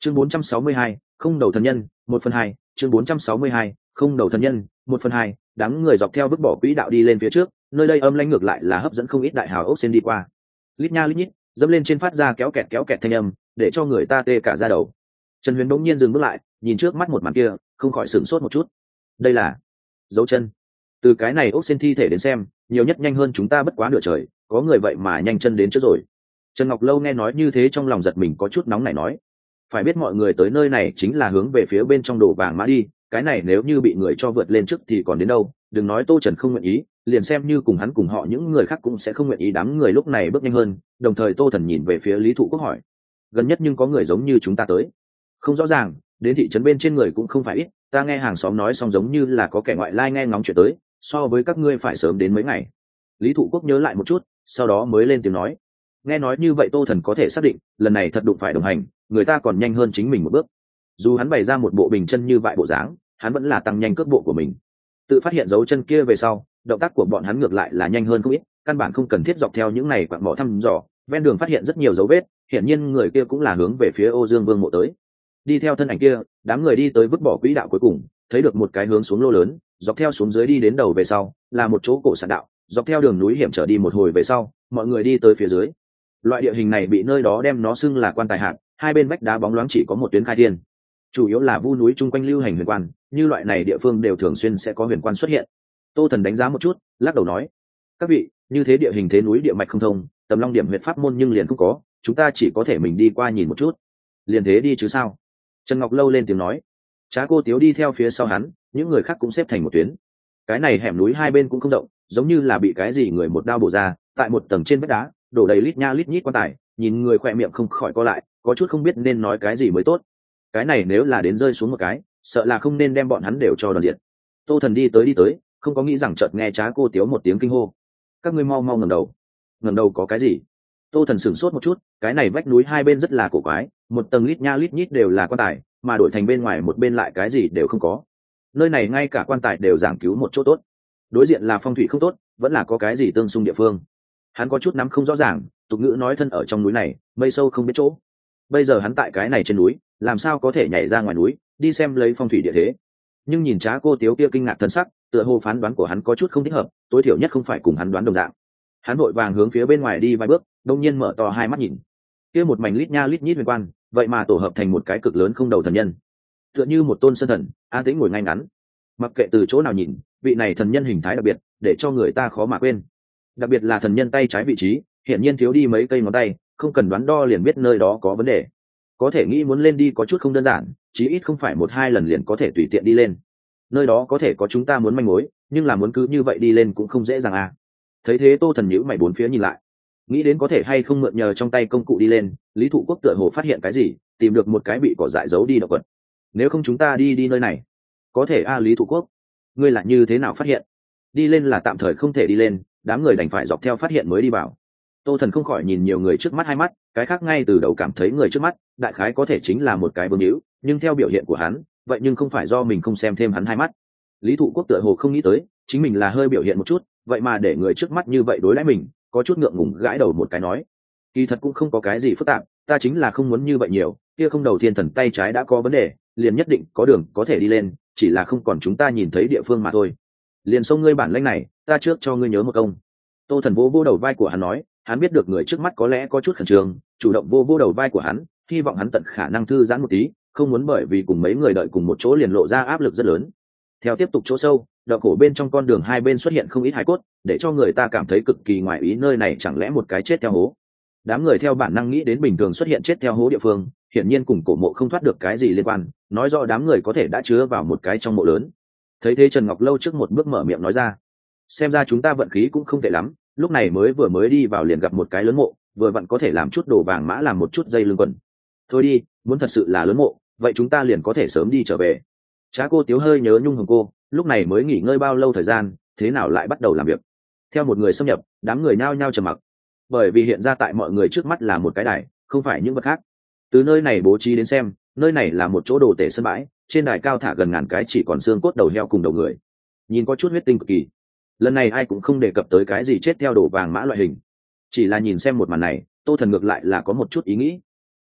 Chương 462, không đầu thần nhân, 1/2, chương 462, không đầu thần nhân, 1/2, đám người dọc theo bước bỏ quỹ đạo đi lên phía trước, nơi đây âm lãnh ngược lại là hấp dẫn không ít đại hào ốc sen đi qua. Lít nha lít nhít, dẫm lên trên phát ra kéo kẹt thanh âm, để cho người ta tê cả da đầu. Trần Huyền bỗng nhiên dừng bước lại, nhìn trước mắt một màn kia, không khỏi sửng sốt một chút. Đây là dấu chân. Từ cái này ốc sen thi thể đến xem, nhiều nhất nhanh hơn chúng ta bất quá nửa trời, có người vậy mà nhanh chân đến trước rồi. Trần Ngọc Lâu nghe nói như thế trong lòng giật mình có chút nóng nảy nói, phải biết mọi người tới nơi này chính là hướng về phía bên trong đồ vàng mã đi, cái này nếu như bị người cho vượt lên trước thì còn đến đâu. Đừng nói Tô Trần không nguyện ý, liền xem như cùng hắn cùng họ những người khác cũng sẽ không nguyện ý. Đám người lúc này bước nhanh hơn, đồng thời Tô Thần nhìn về phía Lý Thụ Quốc hỏi, gần nhất nhưng có người giống như chúng ta tới? Không rõ ràng, đến thị trấn bên trên người cũng không phải ít, ta nghe hàng xóm nói xong giống như là có kẻ ngoại lai nghe ngóng chuyện tới, so với các ngươi phải sớm đến mấy ngày. Lý Thụ Quốc nhớ lại một chút, sau đó mới lên tiếng nói, nghe nói như vậy Tô Thần có thể xác định lần này thật đụng phải đồng hành, người ta còn nhanh hơn chính mình một bước. Dù hắn bày ra một bộ bình chân như vậy bộ dáng, hắn vẫn là tăng nhanh cước bộ của mình. Tự phát hiện dấu chân kia về sau, động tác của bọn hắn ngược lại là nhanh hơn không ít, căn bản không cần thiết dọc theo những này quặng mỏ thăm dò. Ven đường phát hiện rất nhiều dấu vết, hiển nhiên người kia cũng là hướng về phía Ô Dương Vương mộ tới. Đi theo thân ảnh kia, đám người đi tới vứt bỏ quỹ đạo cuối cùng, thấy được một cái hướng xuống lô lớn, dọc theo xuống dưới đi đến đầu về sau, là một chỗ cổ sản đạo, dọc theo đường núi hiểm trở đi một hồi về sau, mọi người đi tới phía dưới. Loại địa hình này bị nơi đó đem nó xưng là quan tài hạt, hai bên vách đá bóng loáng chỉ có một tuyến khai thiên, chủ yếu là vu núi chung quanh lưu hành huyền quan, như loại này địa phương đều thường xuyên sẽ có huyền quan xuất hiện. Tô Thần đánh giá một chút, lắc đầu nói, các vị, như thế địa hình thế núi địa mạch không thông, Tầm Long điểm huyệt pháp môn nhưng liền không có, chúng ta chỉ có thể mình đi qua nhìn một chút. Liền thế đi chứ sao? Trần Ngọc Lâu lên tiếng nói. Trá Cô Tiếu đi theo phía sau hắn, những người khác cũng xếp thành một tuyến. Cái này hẻm núi hai bên cũng không rộng, giống như là bị cái gì người một đao bổ ra, tại một tầng trên vách đá đổ đầy lít nha lít nhít quan tài, nhìn người khỏe miệng không khỏi co lại, có chút không biết nên nói cái gì mới tốt. Cái này nếu là đến rơi xuống một cái, sợ là không nên đem bọn hắn đều cho đoàn diện. Tô Thần đi tới, không có nghĩ rằng chợt nghe Trá Cô Tiếu một tiếng kinh hô, các ngươi mau ngẩng đầu. Ngẩng đầu có cái gì? Tô Thần sửng sốt một chút, cái này vách núi hai bên rất là cổ quái, một tầng lít nha lít nhít đều là quan tài, mà đổi thành bên ngoài một bên lại cái gì đều không có. Nơi này ngay cả quan tài đều giảng cứu một chỗ tốt, đối diện là phong thủy không tốt, vẫn là có cái gì tương xung địa phương. Hắn có chút nắm không rõ ràng, tục ngữ nói thân ở trong núi này, mây sâu không biết chỗ. Bây giờ hắn tại cái này trên núi, làm sao có thể nhảy ra ngoài núi, đi xem lấy phong thủy địa thế. Nhưng nhìn Trá Cô Tiếu kia kinh ngạc thân sắc, tựa hồ phán đoán của hắn có chút không thích hợp, tối thiểu nhất không phải cùng hắn đoán đồng dạng. Hắn vội vàng hướng phía bên ngoài đi vài bước, đông nhiên mở to hai mắt nhìn. Kia một mảnh lít nha lít nhít huyền quan, vậy mà tổ hợp thành một cái cực lớn không đầu thần nhân, tựa như một tôn sơn thần, an tĩnh ngồi ngay ngắn. Mặc kệ từ chỗ nào nhìn, vị này thần nhân hình thái đặc biệt, để cho người ta khó mà quên. Đặc biệt là thần nhân tay trái vị trí, hiển nhiên thiếu đi mấy cây ngón tay, không cần đoán đo liền biết nơi đó có vấn đề. Có thể nghĩ muốn lên đi có chút không đơn giản, chí ít không phải một hai lần liền có thể tùy tiện đi lên. Nơi đó có thể có chúng ta muốn manh mối, nhưng là muốn cứ như vậy đi lên cũng không dễ dàng à. Thấy thế Tô Thần nhíu mày bốn phía nhìn lại, nghĩ đến có thể hay không mượn nhờ trong tay công cụ đi lên. Lý Thụ Quốc tựa hồ phát hiện cái gì, tìm được một cái bị cỏ dại giấu đi động vật. Nếu không chúng ta đi nơi này. Có thể a. Lý Thụ Quốc, ngươi là như thế nào phát hiện? Đi lên là tạm thời không thể đi lên, đám người đành phải dọc theo phát hiện mới đi vào. Tô Thần không khỏi nhìn nhiều người trước mắt hai mắt, cái khác ngay từ đầu cảm thấy người trước mắt đại khái có thể chính là một cái vương hữu, nhưng theo biểu hiện của hắn, vậy nhưng không phải do mình không xem thêm hắn hai mắt. Lý Thụ Quốc tựa hồ không nghĩ tới chính mình là hơi biểu hiện một chút, vậy mà để người trước mắt như vậy đối đãi mình, có chút ngượng ngùng gãi đầu một cái nói, kỳ thật cũng không có cái gì phức tạp, ta chính là không muốn như vậy nhiều, kia không đầu thiên thần tay trái đã có vấn đề, liền nhất định có đường có thể đi lên, chỉ là không còn chúng ta nhìn thấy địa phương mà thôi. Liền xông ngươi bản lĩnh này, ta trước cho ngươi nhớ một công. Tô Thần vô đầu vai của hắn nói, hắn biết được người trước mắt có lẽ có chút khẩn trương, chủ động vô đầu vai của hắn, hy vọng hắn tận khả năng thư giãn một tí, không muốn bởi vì cùng mấy người đợi cùng một chỗ liền lộ ra áp lực rất lớn. Theo tiếp tục chỗ sâu, động khổ bên trong con đường hai bên xuất hiện không ít hài cốt, để cho người ta cảm thấy cực kỳ ngoài ý, nơi này chẳng lẽ một cái chết theo hố. Đám người theo bản năng nghĩ đến bình thường xuất hiện chết theo hố địa phương, hiển nhiên cùng cổ mộ không thoát được cái gì liên quan, nói rõ đám người có thể đã chứa vào một cái trong mộ lớn. Thấy thế Trần Ngọc Lâu trước một bước mở miệng nói ra, xem ra chúng ta vận khí cũng không tệ lắm, lúc này mới đi vào liền gặp một cái lớn mộ, vừa vặn có thể làm chút đồ vàng mã làm một chút dây lưng quần. Thôi đi, muốn thật sự là lớn mộ, vậy chúng ta liền có thể sớm đi trở về. Trá Cô Tiếu hơi nhớ nhung hồng cô, lúc này mới nghỉ ngơi bao lâu thời gian, thế nào lại bắt đầu làm việc. Theo một người xâm nhập, đám người nao nhao trầm mặc, bởi vì hiện ra tại mọi người trước mắt là một cái đài, không phải những vật khác. Từ nơi này bố trí đến xem, nơi này là một chỗ đồ tể sân bãi, trên đài cao thả gần ngàn cái chỉ còn xương cốt đầu heo cùng đầu người, nhìn có chút huyết tinh cực kỳ. Lần này ai cũng không đề cập tới cái gì chết theo đồ vàng mã loại hình, chỉ là nhìn xem một màn này, Tô Thần ngược lại là có một chút ý nghĩ.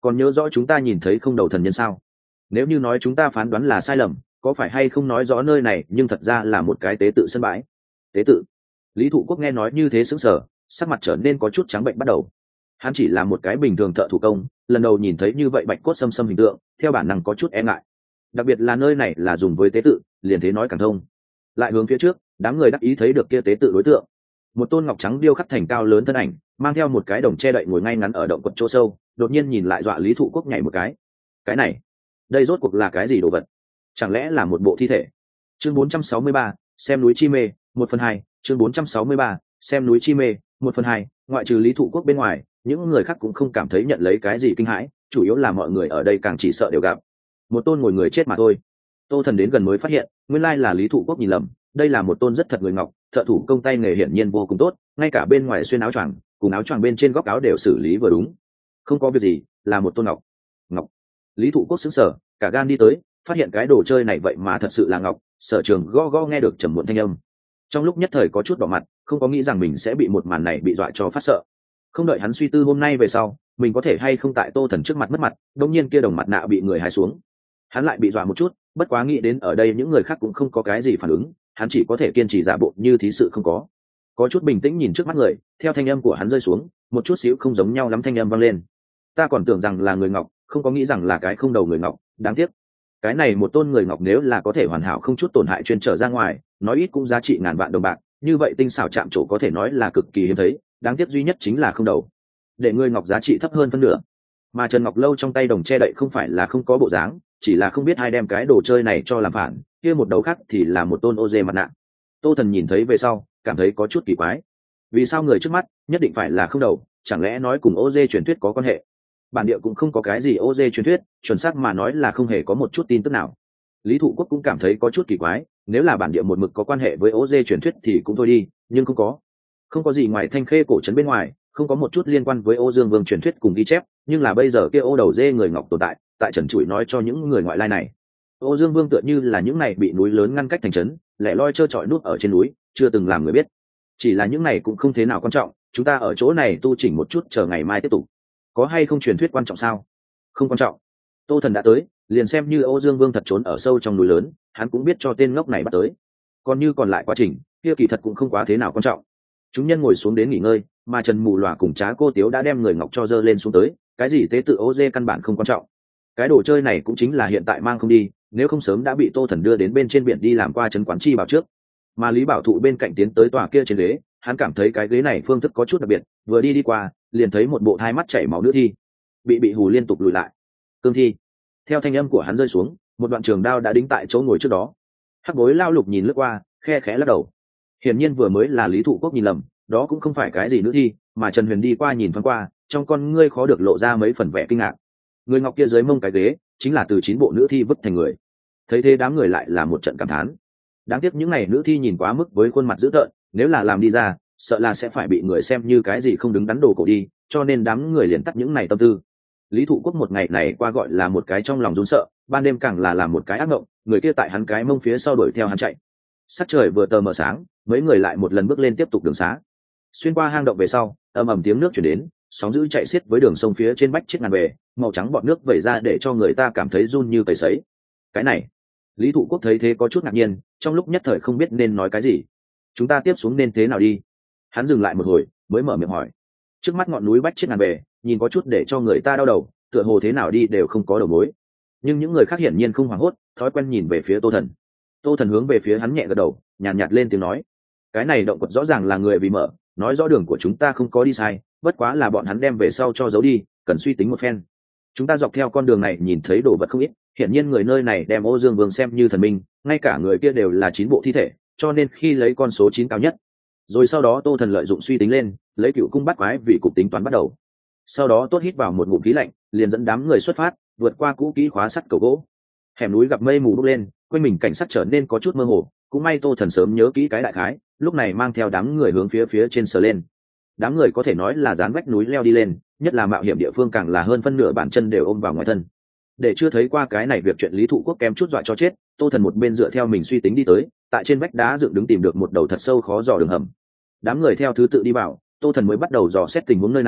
Còn nhớ rõ chúng ta nhìn thấy không đầu thần nhân sao? Nếu như nói chúng ta phán đoán là sai lầm, có phải hay không nói rõ nơi này nhưng thật ra là một cái tế tự sân bãi? Tế tự? Lý Thụ Quốc nghe nói như thế sững sờ, sắc mặt trở nên có chút trắng bệnh bắt đầu. Hắn chỉ là một cái bình thường thợ thủ công, lần đầu nhìn thấy như vậy bạch cốt xâm xâm hình tượng, theo bản năng có chút e ngại. Đặc biệt là nơi này là dùng với tế tự, liền thế nói càng thông. Lại hướng phía trước, đám người đắc ý thấy được kia tế tự đối tượng. Một tôn ngọc trắng điêu khắc thành cao lớn thân ảnh, mang theo một cái đồng che đậy ngồi ngay ngắn ở động quật chỗ sâu, đột nhiên nhìn lại dọa Lý Thụ Quốc nhảy một cái. Cái này, đây rốt cuộc là cái gì đồ vật? Chẳng lẽ là một bộ thi thể? Chương 463, xem núi chi mê, 1/2, chương 463, xem núi chi mê, 1/2, ngoại trừ Lý Thụ Quốc bên ngoài, những người khác cũng không cảm thấy nhận lấy cái gì kinh hãi, chủ yếu là mọi người ở đây càng chỉ sợ đều gặp một tôn ngồi người chết mà thôi. Tô Thần đến gần mới phát hiện, nguyên lai là Lý Thụ Quốc nhìn lầm, đây là một tôn rất thật người ngọc, thợ thủ công tay nghề hiển nhiên vô cùng tốt, ngay cả bên ngoài xuyên áo choàng, cùng áo choàng bên trên góc áo đều xử lý vừa đúng. Không có việc gì, là một tôn ngọc. Ngọc. Lý Thụ Quốc sững sờ, cả gan đi tới, phát hiện cái đồ chơi này vậy mà thật sự là ngọc. Sở Trường go nghe được trầm muộn thanh âm, trong lúc nhất thời có chút đỏ mặt, không có nghĩ rằng mình sẽ bị một màn này bị dọa cho phát sợ. Không đợi hắn suy tư hôm nay về sau mình có thể hay không tại Tô Thần trước mặt mất mặt, đột nhiên kia đồng mặt nạ bị người hái xuống, hắn lại bị dọa một chút, bất quá nghĩ đến ở đây những người khác cũng không có cái gì phản ứng, hắn chỉ có thể kiên trì giả bộ như thí sự không có chút bình tĩnh nhìn trước mắt người. Theo thanh âm của hắn rơi xuống, một chút xíu không giống nhau lắm thanh âm vang lên. Ta còn tưởng rằng là người ngọc, không có nghĩ rằng là cái không đầu người ngọc, đáng tiếc. Cái này một tôn người ngọc nếu là có thể hoàn hảo không chút tổn hại chuyên trở ra ngoài, nói ít cũng giá trị ngàn vạn đồng bạc, như vậy tinh xảo chạm trổ có thể nói là cực kỳ hiếm thấy, đáng tiếc duy nhất chính là không đầu. Để người ngọc giá trị thấp hơn phân nửa. Mà Trần Ngọc Lâu trong tay đồng che đậy không phải là không có bộ dáng, chỉ là không biết ai đem cái đồ chơi này cho làm phản, kia một đầu khác thì là một tôn ô dê mặt nạ. Tô Thần nhìn thấy về sau cảm thấy có chút kỳ quái, vì sao người trước mắt nhất định phải là không đầu, chẳng lẽ nói cùng ô dê truyền thuyết có quan hệ? Bản địa cũng không có cái gì ô dê truyền thuyết, chuẩn xác mà nói là không hề có một chút tin tức nào. Lý Thụ Quốc cũng cảm thấy có chút kỳ quái, nếu là bản địa một mực có quan hệ với ô dê truyền thuyết thì cũng thôi đi, nhưng không có gì ngoài Thanh Khê cổ trấn bên ngoài, không có một chút liên quan với Ô Dương Vương truyền thuyết cùng ghi chép, nhưng là bây giờ kia ô đầu dê người ngọc tồn tại, tại Trần Trụi nói cho những người ngoại lai này. Ô Dương Vương tựa như là những này bị núi lớn ngăn cách thành trấn, lẻ loi trơ trọi núp ở trên núi, chưa từng làm người biết. Chỉ là những này cũng không thế nào quan trọng, chúng ta ở chỗ này tu chỉnh một chút chờ ngày mai tiếp tục. Có hay không truyền thuyết quan trọng sao? Không quan trọng. Tô Thần đã tới, liền xem như Ô Dương Vương thật trốn ở sâu trong núi lớn, hắn cũng biết cho tên ngốc này bắt tới. Còn như còn lại quá trình, kia kỳ thật cũng không quá thế nào quan trọng. Chúng nhân ngồi xuống đến nghỉ ngơi, mà Trần Mù Lòa cùng Trá Cô Tiếu đã đem người ngọc cho dơ lên xuống tới, cái gì tế tự ô dê căn bản không quan trọng. Cái đồ chơi này cũng chính là hiện tại mang không đi, nếu không sớm đã bị Tô Thần đưa đến bên trên biển đi làm qua trấn quán chi bảo trước. Mà Lý Bảo Thụ bên cạnh tiến tới tòa kia trên ghế, hắn cảm thấy cái ghế này phương thức có chút đặc biệt, vừa đi qua, liền thấy một bộ thai mắt chảy máu nữ thi, bị hù liên tục lùi lại. Cương thi. Theo thanh âm của hắn rơi xuống, một đoạn trường đao đã đính tại chỗ ngồi trước đó. Hắc Bối Lao Lục nhìn lướt qua, khe khẽ lắc đầu. Hiển nhiên vừa mới là Lý Thụ Quốc nhìn lầm, đó cũng không phải cái gì nữ thi, mà Trần Huyền đi qua nhìn thoáng qua, trong con ngươi khó được lộ ra mấy phần vẻ kinh ngạc. Người ngọc kia dưới mông cái ghế, chính là từ 9 bộ nữ thi vứt thành người. Thấy thế đám người lại là một trận cảm thán. Đáng tiếc những này nữ thi nhìn quá mức với khuôn mặt dữ tợn, nếu là làm đi ra, sợ là sẽ phải bị người xem như cái gì không đứng đắn đồ cổ đi, cho nên đám người liền tắt những này tâm tư. Lý Thụ Quốc một ngày này qua gọi là một cái trong lòng run sợ, ban đêm càng là làm một cái ác mộng, người kia tại hắn cái mông phía sau đuổi theo hắn chạy. Sắc trời vừa tờ mờ sáng, mấy người lại một lần bước lên tiếp tục đường xá. Xuyên qua hang động về sau, ầm ầm tiếng nước chuyển đến, sóng dữ chạy xiết với đường sông phía trên bách chiếc ngàn bề, màu trắng bọt nước vẩy ra để cho người ta cảm thấy run như cầy sấy. Cái này, Lý Thụ Quốc thấy thế có chút ngạc nhiên, trong lúc nhất thời không biết nên nói cái gì. Chúng ta tiếp xuống nên thế nào đi? Hắn dừng lại một hồi, mới mở miệng hỏi. Trước mắt ngọn núi bách chiếc ngàn bề, nhìn có chút để cho người ta đau đầu, tựa hồ thế nào đi đều không có đầu mối. Nhưng những người khác hiển nhiên không hoảng hốt, thói quen nhìn về phía Tô Thần. Tô Thần hướng về phía hắn nhẹ gật đầu, nhàn nhạt lên tiếng nói. Cái này động quật rõ ràng là người vì mở, nói rõ đường của chúng ta không có đi sai, bất quá là bọn hắn đem về sau cho giấu đi, cần suy tính một phen. Chúng ta dọc theo con đường này nhìn thấy đồ vật không ít, hiển nhiên người nơi này đem Ô Dương Vương xem như thần minh, ngay cả người kia đều là 9 bộ thi thể, cho nên khi lấy con số 9 cao nhất. Rồi sau đó Tô Thần lợi dụng suy tính lên, lấy Cựu Cung bắt quái vì cục tính toán bắt đầu. Sau đó tốt hít vào một ngụm khí lạnh, liền dẫn đám người xuất phát, vượt qua cũ kỹ khóa sắt cầu gỗ. Hẻm núi gặp mây mù bốc lên, quanh mình cảnh sắc trở nên có chút mơ hồ, cũng may Tô Thần sớm nhớ kỹ cái đại khái, lúc này mang theo đám người hướng phía trên sờ lên. Đám người có thể nói là dán vách núi leo đi lên, nhất là mạo hiểm địa phương càng là hơn phân nửa bàn chân đều ôm vào ngoài thân. Để chưa thấy qua cái này việc chuyện Lý Thụ Quốc kém chút dọa cho chết, Tô Thần một bên dựa theo mình suy tính đi tới, tại trên vách đá dựng đứng tìm được một đầu thật sâu khó dò đường hầm. Đám người theo thứ tự đi vào, Tô Thần mới bắt đầu dò xét tình huống nơi này,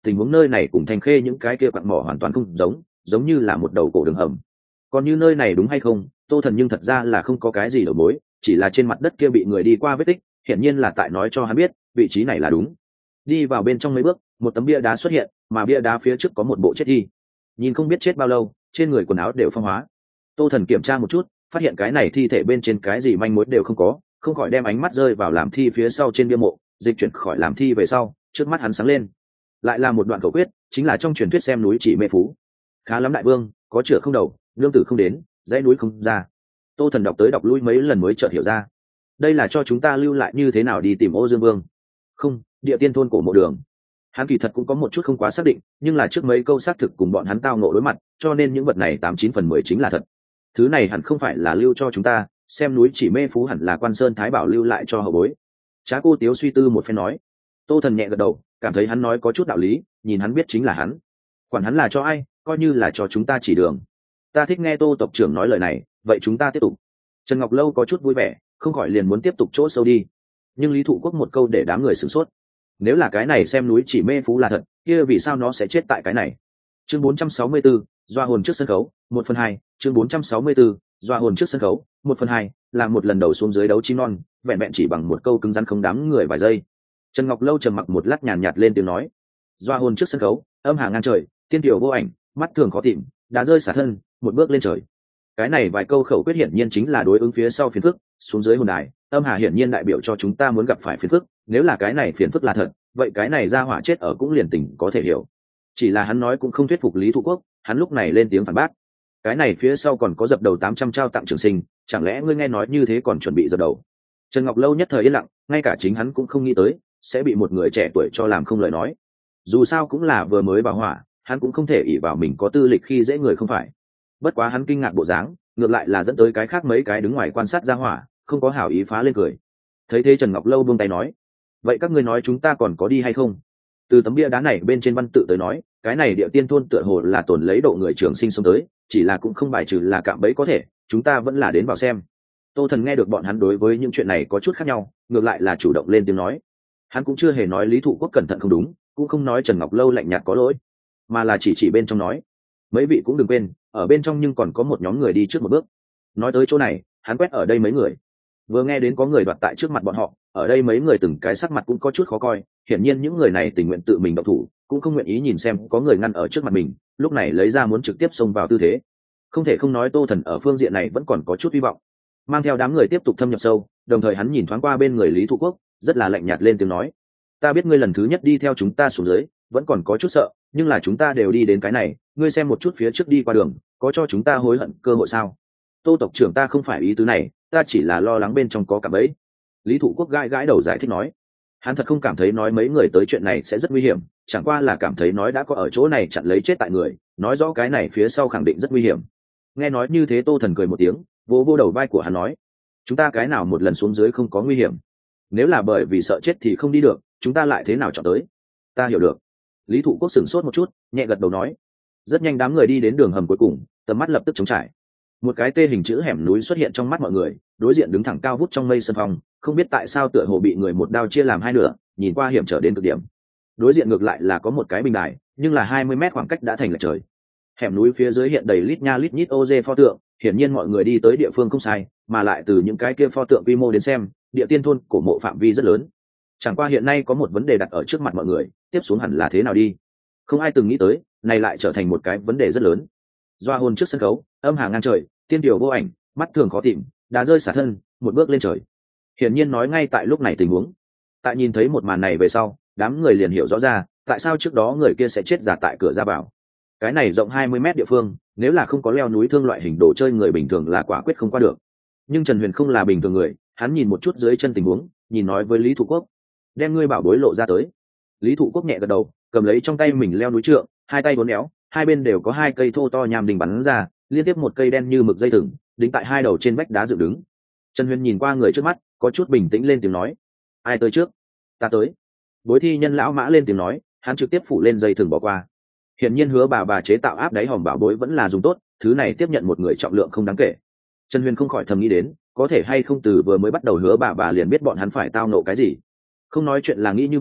tình huống nơi này cùng Thanh Khê những cái kia quặng mỏ hoàn toàn không giống như là một đầu cổ đường hầm. Còn như nơi này đúng hay không, Tô Thần nhưng thật ra là không có cái gì đầu mối, chỉ là trên mặt đất kia bị người đi qua vết tích, hiển nhiên là tại nói cho hắn biết vị trí này là đúng. Đi vào bên trong mấy bước, một tấm bia đá xuất hiện, mà bia đá phía trước có một bộ chết thi. Nhìn không biết chết bao lâu, trên người quần áo đều phong hóa. Tô Thần kiểm tra một chút, phát hiện cái này thi thể bên trên cái gì manh mối đều không có, không khỏi đem ánh mắt rơi vào làm thi phía sau trên bia mộ, dịch chuyển khỏi làm thi về sau, trước mắt hắn sáng lên. Lại là một đoạn khẩu quyết, chính là trong truyền thuyết xem núi chỉ mê phú. Khá lắm đại vương, có chữa không đầu, lương tử không đến, dãy núi không ra. Tô Thần đọc tới đọc lui mấy lần mới chợt hiểu ra, đây là cho chúng ta lưu lại như thế nào đi tìm Ô Dương Vương. Không, địa tiên thôn cổ mộ đường. Hắn kỳ thật cũng có một chút không quá xác định, nhưng là trước mấy câu xác thực cùng bọn hắn tao ngộ đối mặt, cho nên những vật này 89/10 chính là thật. Thứ này hẳn không phải là lưu cho chúng ta, xem núi chỉ mê phú hẳn là Quan Sơn Thái Bảo lưu lại cho hậu bối. Trá Cô Tiếu suy tư một phen nói. Tô Thần nhẹ gật đầu, cảm thấy hắn nói có chút đạo lý, nhìn hắn biết chính là hắn. Quản hắn là cho ai, coi như là cho chúng ta chỉ đường. Ta thích nghe Tô tộc trưởng nói lời này, vậy chúng ta tiếp tục. Trần Ngọc Lâu có chút vui vẻ, không khỏi liền muốn tiếp tục chỗ sâu đi. Nhưng Lý Thụ Quốc một câu để đám người sửng sốt. Nếu là cái này xem núi chỉ mê phú là thật, kia vì sao nó sẽ chết tại cái này? Chương 464, doa hồn trước sân khấu, 1/2, chương 464, doa hồn trước sân khấu, 1/2, là một lần đầu xuống dưới đấu chim non, vẹn vẹn chỉ bằng một câu cứng rắn không đám người vài giây. Trần Ngọc Lâu trầm mặc một lát nhàn nhạt lên tiếng nói: doa hồn trước sân khấu, âm hà ngang trời, tiên tiểu vô ảnh, mắt thường khó tìm, đá rơi xả thân, một bước lên trời. Cái này vài câu khẩu quyết hiển nhiên chính là đối ứng phía sau phiền phức, xuống dưới hồn đài, âm hà hiển nhiên đại biểu cho chúng ta muốn gặp phải phiền phức, nếu là cái này phiền phức là thật, vậy cái này ra hỏa chết ở cũng liền tình có thể hiểu. Chỉ là hắn nói cũng không thuyết phục Lý Thụ Quốc, hắn lúc này lên tiếng phản bác. Cái này phía sau còn có dập đầu 800 trao tặng trường sinh, chẳng lẽ ngươi nghe nói như thế còn chuẩn bị dập đầu? Trần Ngọc Lâu nhất thời yên lặng, ngay cả chính hắn cũng không nghĩ tới sẽ bị một người trẻ tuổi cho làm không lời nói. Dù sao cũng là vừa mới vào hỏa, hắn cũng không thể ỷ vào mình có tư lịch khi dễ người không phải. Bất quá hắn kinh ngạc bộ dáng, ngược lại là dẫn tới cái khác mấy cái đứng ngoài quan sát ra hỏa, không có hảo ý phá lên cười. Thấy thế Trần Ngọc Lâu buông tay nói: vậy các ngươi nói chúng ta còn có đi hay không? Từ tấm bia đá này bên trên văn tự tới nói, cái này địa tiên thôn tựa hồ là tổn lấy độ người trường sinh sống tới, chỉ là cũng không bài trừ là cạm bẫy có thể, chúng ta vẫn là đến vào xem. Tô Thần nghe được bọn hắn đối với những chuyện này có chút khác nhau, ngược lại là chủ động lên tiếng nói. Hắn cũng chưa hề nói Lý Thụ Quốc cẩn thận không đúng, cũng không nói Trần Ngọc Lâu lạnh nhạt có lỗi, mà là chỉ bên trong nói: mấy vị cũng đừng quên, ở bên trong nhưng còn có một nhóm người đi trước một bước. Nói tới chỗ này, hắn quét ở đây mấy người. Vừa nghe đến có người đoạt tại trước mặt bọn họ, ở đây mấy người từng cái sắc mặt cũng có chút khó coi, hiển nhiên những người này tình nguyện tự mình động thủ, cũng không nguyện ý nhìn xem có người ngăn ở trước mặt mình, lúc này lấy ra muốn trực tiếp xông vào tư thế. Không thể không nói Tô Thần ở phương diện này vẫn còn có chút hy vọng. Mang theo đám người tiếp tục thâm nhập sâu, đồng thời hắn nhìn thoáng qua bên người Lý Thụ Quốc, rất là lạnh nhạt lên tiếng nói: ta biết ngươi lần thứ nhất đi theo chúng ta xuống dưới, vẫn còn có chút sợ, nhưng là chúng ta đều đi đến cái này, ngươi xem một chút phía trước đi qua đường, có cho chúng ta hối hận cơ hội sao? Tô tộc trưởng, ta không phải ý tứ này, ta chỉ là lo lắng bên trong có cạm bẫy. Lý Thụ Quốc gãi gãi đầu giải thích nói. Hắn thật không cảm thấy nói mấy người tới chuyện này sẽ rất nguy hiểm, chẳng qua là cảm thấy nói đã có ở chỗ này chặn lấy chết tại người, nói rõ cái này phía sau khẳng định rất nguy hiểm. Nghe nói như thế Tô Thần cười một tiếng, vỗ vỗ đầu vai của hắn nói: chúng ta cái nào một lần xuống dưới không có nguy hiểm? Nếu là bởi vì sợ chết thì không đi được, chúng ta lại thế nào chọn tới? Ta hiểu được. Lý Thụ Quốc sửng sốt một chút, nhẹ gật đầu nói. Rất nhanh đám người đi đến đường hầm cuối cùng, tầm mắt lập tức trống trải. Một cái tê hình chữ hẻm núi xuất hiện trong mắt mọi người, đối diện đứng thẳng cao vút trong mây sân phong, không biết tại sao tựa hồ bị người một đao chia làm hai nửa, nhìn qua hiểm trở đến cực điểm. Đối diện ngược lại là có một cái bình đài, nhưng là 20 mét khoảng cách đã thành lệch trời. Hẻm núi phía dưới hiện đầy lít nha lít nhít ô dê pho tượng, hiển nhiên mọi người đi tới địa phương không sai, mà lại từ những cái kia pho tượng quy mô đến xem, địa tiên thôn cổ mộ phạm vi rất lớn. Chẳng qua hiện nay có một vấn đề đặt ở trước mặt mọi người, tiếp xuống hẳn là thế nào đi? Không ai từng nghĩ tới, này lại trở thành một cái vấn đề rất lớn. Doa hồn trước sân khấu, âm hà ngang trời, tiên điều vô ảnh, mắt thường khó tìm, đá rơi xả thân, một bước lên trời. Hiển nhiên nói ngay tại lúc này tình huống. Tại nhìn thấy một màn này về sau, đám người liền hiểu rõ ra, tại sao trước đó người kia sẽ chết giả tại cửa ra vào. Cái này rộng 20 mét địa phương, nếu là không có leo núi thương loại hình đồ chơi người bình thường là quả quyết không qua được. Nhưng Trần Huyền không là bình thường người, hắn nhìn một chút dưới chân tình huống, nhìn nói với Lý Thụ Quốc: đem ngươi bảo bối lộ ra tới. Lý Thụ Quốc nhẹ gật đầu, cầm lấy trong tay mình leo núi trượng, hai tay uốn éo, hai bên đều có hai cây thô to nham đình bắn ra, liên tiếp một cây đen như mực dây thừng đính tại hai đầu trên vách đá dựng đứng. Trần Huyền nhìn qua người trước mắt, có chút bình tĩnh lên tiếng nói: ai tới trước? Ta tới. Bối thi nhân lão mã lên tiếng nói, hắn trực tiếp phủ lên dây thừng bỏ qua. Hiển nhiên Hứa bà chế tạo áp đáy hòm bảo bối vẫn là dùng tốt, thứ này tiếp nhận một người trọng lượng không đáng kể. Trần Huyền không khỏi thầm nghĩ đến, có thể hay không từ vừa mới bắt đầu Hứa bà liền biết bọn hắn phải tao nộ cái gì. Không nói chuyện là nghĩ như vậy,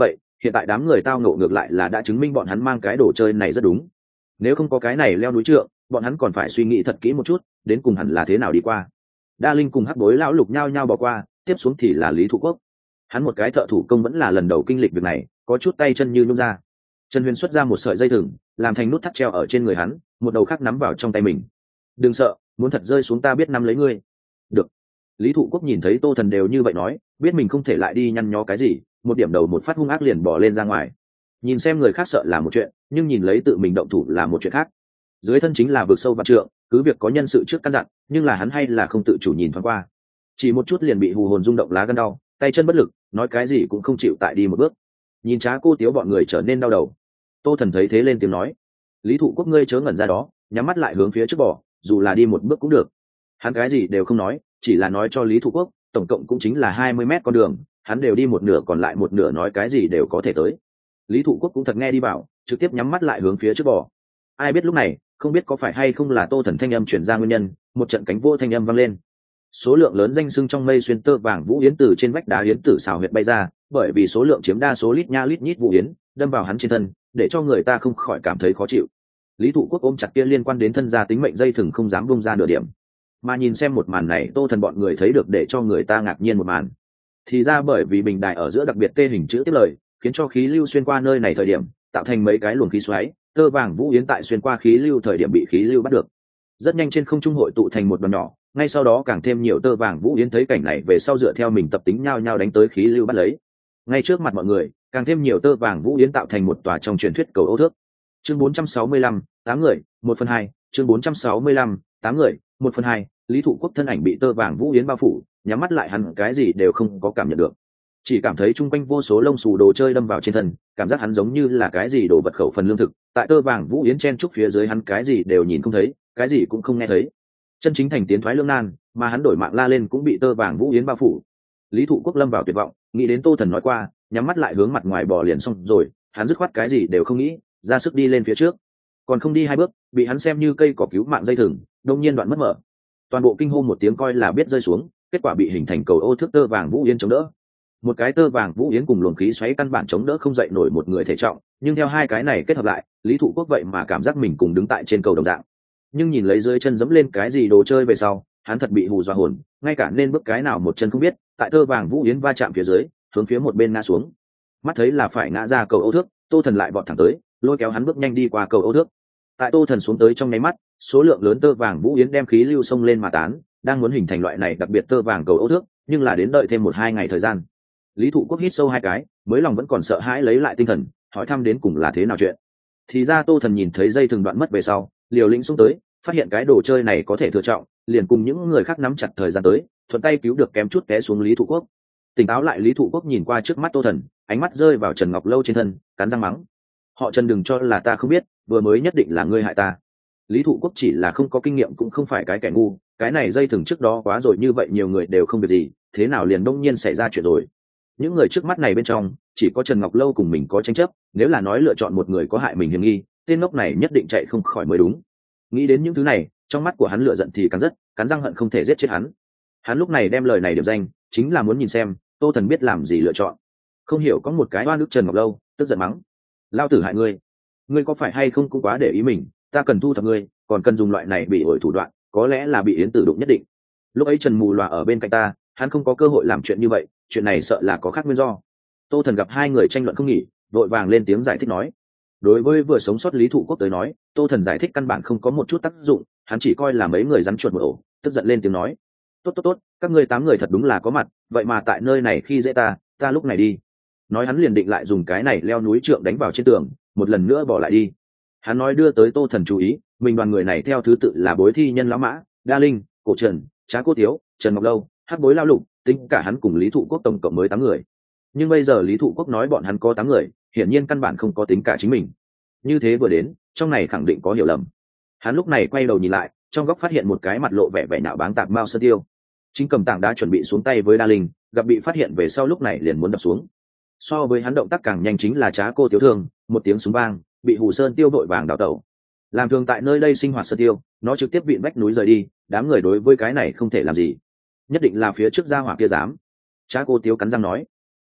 hiện tại đám người tao ngộ ngược lại là đã chứng minh bọn hắn mang cái đồ chơi này rất đúng. Nếu không có cái này leo núi trượng, bọn hắn còn phải suy nghĩ thật kỹ một chút đến cùng hẳn là thế nào đi qua. Đa Linh cùng Hắc Bối lão lục nhao nhao bỏ qua, tiếp xuống thì là Lý Thụ Quốc. Hắn một cái thợ thủ công vẫn là lần đầu kinh lịch việc này, có chút tay chân như nhũn ra. Trần Huyền xuất ra một sợi dây thừng, làm thành nút thắt treo ở trên người hắn, một đầu khác nắm vào trong tay mình. Đừng sợ, muốn thật rơi xuống ta biết nắm lấy ngươi. Được. Lý Thụ Quốc nhìn thấy Tô Thần đều như vậy nói, biết mình không thể lại đi nhăn nhó cái gì, một điểm đầu một phát hung ác liền bỏ lên ra ngoài. Nhìn xem người khác sợ là một chuyện, nhưng nhìn lấy tự mình động thủ là một chuyện khác. Dưới thân chính là vực sâu vạn trượng, cứ việc có nhân sự trước căn dặn, nhưng là hắn hay là không tự chủ nhìn thoáng qua. Chỉ một chút liền bị hù hồn rung động lá gân đau, tay chân bất lực, nói cái gì cũng không chịu tại đi một bước. Nhìn Trá Cô Tiếu bọn người trở nên đau đầu. Tô Thần thấy thế lên tiếng nói: Lý Thụ Quốc ngươi chớ ngẩn ra đó, nhắm mắt lại hướng phía trước bỏ, dù là đi một bước cũng được. Hắn cái gì đều không nói, chỉ là nói cho Lý Thụ Quốc tổng cộng cũng chính là 20 mét con đường, hắn đều đi một nửa, còn lại một nửa nói cái gì đều có thể tới. Lý Thụ Quốc cũng thật nghe đi vào, trực tiếp nhắm mắt lại hướng phía trước bỏ. Ai biết lúc này, không biết có phải hay không là Tô Thần thanh âm chuyển ra nguyên nhân, một trận cánh vô thanh âm vang lên. Số lượng lớn danh xưng trong mây xuyên tơ vàng vũ yến từ trên vách đá yến tử xào huyệt bay ra, bởi vì số lượng chiếm đa số lít nha lít nhít vũ yến đâm vào hắn trên thân, để cho người ta không khỏi cảm thấy khó chịu. Lý Thụ Quốc ôm chặt kia liên quan đến thân gia tính mệnh dây thừng không dám bung ra nửa điểm. Mà nhìn xem một màn này, Tô Thần bọn người thấy được để cho người ta ngạc nhiên một màn. Thì ra bởi vì bình đài ở giữa đặc biệt tê hình chữ tiếp lời, khiến cho khí lưu xuyên qua nơi này thời điểm tạo thành mấy cái luồng khí xoáy, tơ vàng vũ yến tại xuyên qua khí lưu thời điểm bị khí lưu bắt được, rất nhanh trên không trung hội tụ thành một đoàn nhỏ, ngay sau đó càng thêm nhiều tơ vàng vũ yến thấy cảnh này về sau dựa theo mình tập tính nhao nhao đánh tới khí lưu bắt lấy. Ngay trước mặt mọi người, càng thêm nhiều tơ vàng vũ yến tạo thành một tòa trong truyền thuyết cầu Âu Thước. Chương 465, 8 người, 1/2, chương 465, 8 người, 1/2, Lý Thụ Quốc thân ảnh bị tơ vàng vũ yến bao phủ, nhắm mắt lại hắn cái gì đều không có cảm nhận được. Chỉ cảm thấy chung quanh vô số lông xù đồ chơi đâm vào trên thân, cảm giác hắn giống như là cái gì đồ vật khẩu phần lương thực, tại tơ vàng vũ yến chen trúc phía dưới hắn cái gì đều nhìn không thấy, cái gì cũng không nghe thấy. Chân chính thành tiến thoái lưỡng nan, mà hắn đổi mạng la lên cũng bị tơ vàng vũ yến bao phủ. Lý Thụ Quốc lâm vào tuyệt vọng, nghĩ đến Tô Thần nói qua, nhắm mắt lại hướng mặt ngoài bò liền xong rồi, hắn dứt khoát cái gì đều không nghĩ, ra sức đi lên phía trước. Còn không đi hai bước, bị hắn xem như cây cỏ cứu mạng dây thừng, đột nhiên đoạn mất mở. Toàn bộ kinh hô một tiếng coi là biết rơi xuống, kết quả bị hình thành cầu Âu Thước tơ vàng vũ yến chống đỡ. Một cái tơ vàng vũ yến cùng luồng khí xoáy căn bản chống đỡ không dậy nổi một người thể trọng, nhưng theo hai cái này kết hợp lại, Lý Thụ Quốc vậy mà cảm giác mình cùng đứng tại trên cầu đồng dạng. Nhưng nhìn lấy dưới chân dẫm lên cái gì đồ chơi về sau, hắn thật bị hù dọa hồn, ngay cả nên bước cái nào một chân không biết, tại tơ vàng vũ yến va chạm phía dưới, hướng phía một bên ngã xuống. Mắt thấy là phải ngã ra cầu Âu Thước, Tô Thần lại vọt thẳng tới, lôi kéo hắn bước nhanh đi qua cầu Âu Thước. Tại Tô Thần xuống tới trong nháy mắt, số lượng lớn tơ vàng vũ yến đem khí lưu xông lên mà tán, đang muốn hình thành loại này đặc biệt tơ vàng cầu Âu Thước, nhưng là đến đợi thêm 1-2 ngày thời gian. Lý Thụ Quốc hít sâu hai cái, mới lòng vẫn còn sợ hãi lấy lại tinh thần, hỏi thăm đến cùng là thế nào chuyện. Thì ra Tô Thần nhìn thấy dây thừng đoạn mất về sau, liều lĩnh xuống tới, phát hiện cái đồ chơi này có thể thừa trọng, liền cùng những người khác nắm chặt thời gian tới, thuận tay cứu được kém chút té xuống Lý Thụ Quốc. Tỉnh táo lại Lý Thụ Quốc nhìn qua trước mắt Tô Thần, ánh mắt rơi vào Trần Ngọc Lâu trên thân, cắn răng mắng: họ Trần đừng cho là ta không biết, vừa mới nhất định là ngươi hại ta. Lý Thụ Quốc chỉ là không có kinh nghiệm cũng không phải cái kẻ ngu, cái này dây thừng trước đó quá rồi như vậy nhiều người đều không việc gì, thế nào liền đông nhiên xảy ra chuyện rồi. Những người trước mắt này bên trong chỉ có Trần Ngọc Lâu cùng mình có tranh chấp, nếu là nói lựa chọn một người có hại mình hiểm nghi, tên ngốc này nhất định chạy không khỏi mới đúng. Nghĩ đến những thứ này, trong mắt của hắn lửa giận thì càng rất, cắn răng hận không thể giết chết hắn. Hắn lúc này đem lời này điểm danh, chính là muốn nhìn xem Tô Thần biết làm gì lựa chọn. Không hiểu có một cái oan ức Trần Ngọc Lâu, tức giận mắng: lao tử hại ngươi, ngươi có phải hay không cũng quá để ý mình, ta cần thu thập ngươi, còn cần dùng loại này bị ổi thủ đoạn, có lẽ là bị yến tử đụng nhất định. Lúc ấy Trần Mù Lòa ở bên cạnh ta, hắn không có cơ hội làm chuyện như vậy, chuyện này sợ là có khác nguyên do. Tô Thần gặp hai người tranh luận không nghỉ, vội vàng lên tiếng giải thích nói. Đối với vừa sống sót Lý Thụ Quốc tới nói, Tô Thần giải thích căn bản không có một chút tác dụng, hắn chỉ coi là mấy người rắn chuột một ổ, tức giận lên tiếng nói: tốt, các ngươi 8 người thật đúng là có mặt, vậy mà tại nơi này khi dễ ta lúc này đi. Nói hắn liền định lại dùng cái này leo núi trượng đánh vào trên tường, một lần nữa bỏ lại đi. Hắn nói đưa tới Tô Thần chú ý, mình đoàn người này theo thứ tự là Bối Thi Nhân lão mã, Đa Linh, Cổ Trần, Trá Cô Tiếu, Trần Ngọc Lâu, Hắc Bối lao lục, tính cả hắn cùng Lý Thụ Quốc tổng cộng mới 8 người. Nhưng bây giờ Lý Thụ Quốc nói bọn hắn có 8 người, hiển nhiên căn bản không có tính cả chính mình. Như thế vừa đến, trong này khẳng định có hiểu lầm. Hắn lúc này quay đầu nhìn lại, trong góc phát hiện một cái mặt lộ vẻ vẻ nhạo báng tạp Mao Sơn Tiêu. Chính cầm tảng đá chuẩn bị xuống tay với Đa Linh, gặp bị phát hiện về sau lúc này liền muốn đập xuống. So với hắn động tác càng nhanh chính là Trá Cô Tiếu Thương, một tiếng súng vang, bị Hù Sơn Tiêu vội vàng đào tẩu. Làm thường tại nơi đây sinh hoạt Sơn Tiêu, nó trực tiếp vịn vách núi rời đi, đám người đối với cái này không thể làm gì. Nhất định là phía trước gia hỏa kia dám. Trá Cô Tiếu cắn răng nói.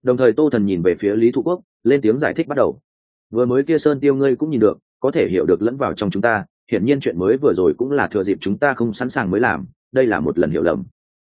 Đồng thời Tô Thần nhìn về phía Lý Thụ Quốc, lên tiếng giải thích bắt đầu. Vừa mới kia sơn tiêu ngươi cũng nhìn được, có thể hiểu được lẫn vào trong chúng ta, hiển nhiên chuyện mới vừa rồi cũng là thừa dịp chúng ta không sẵn sàng mới làm, đây là một lần hiểu lầm.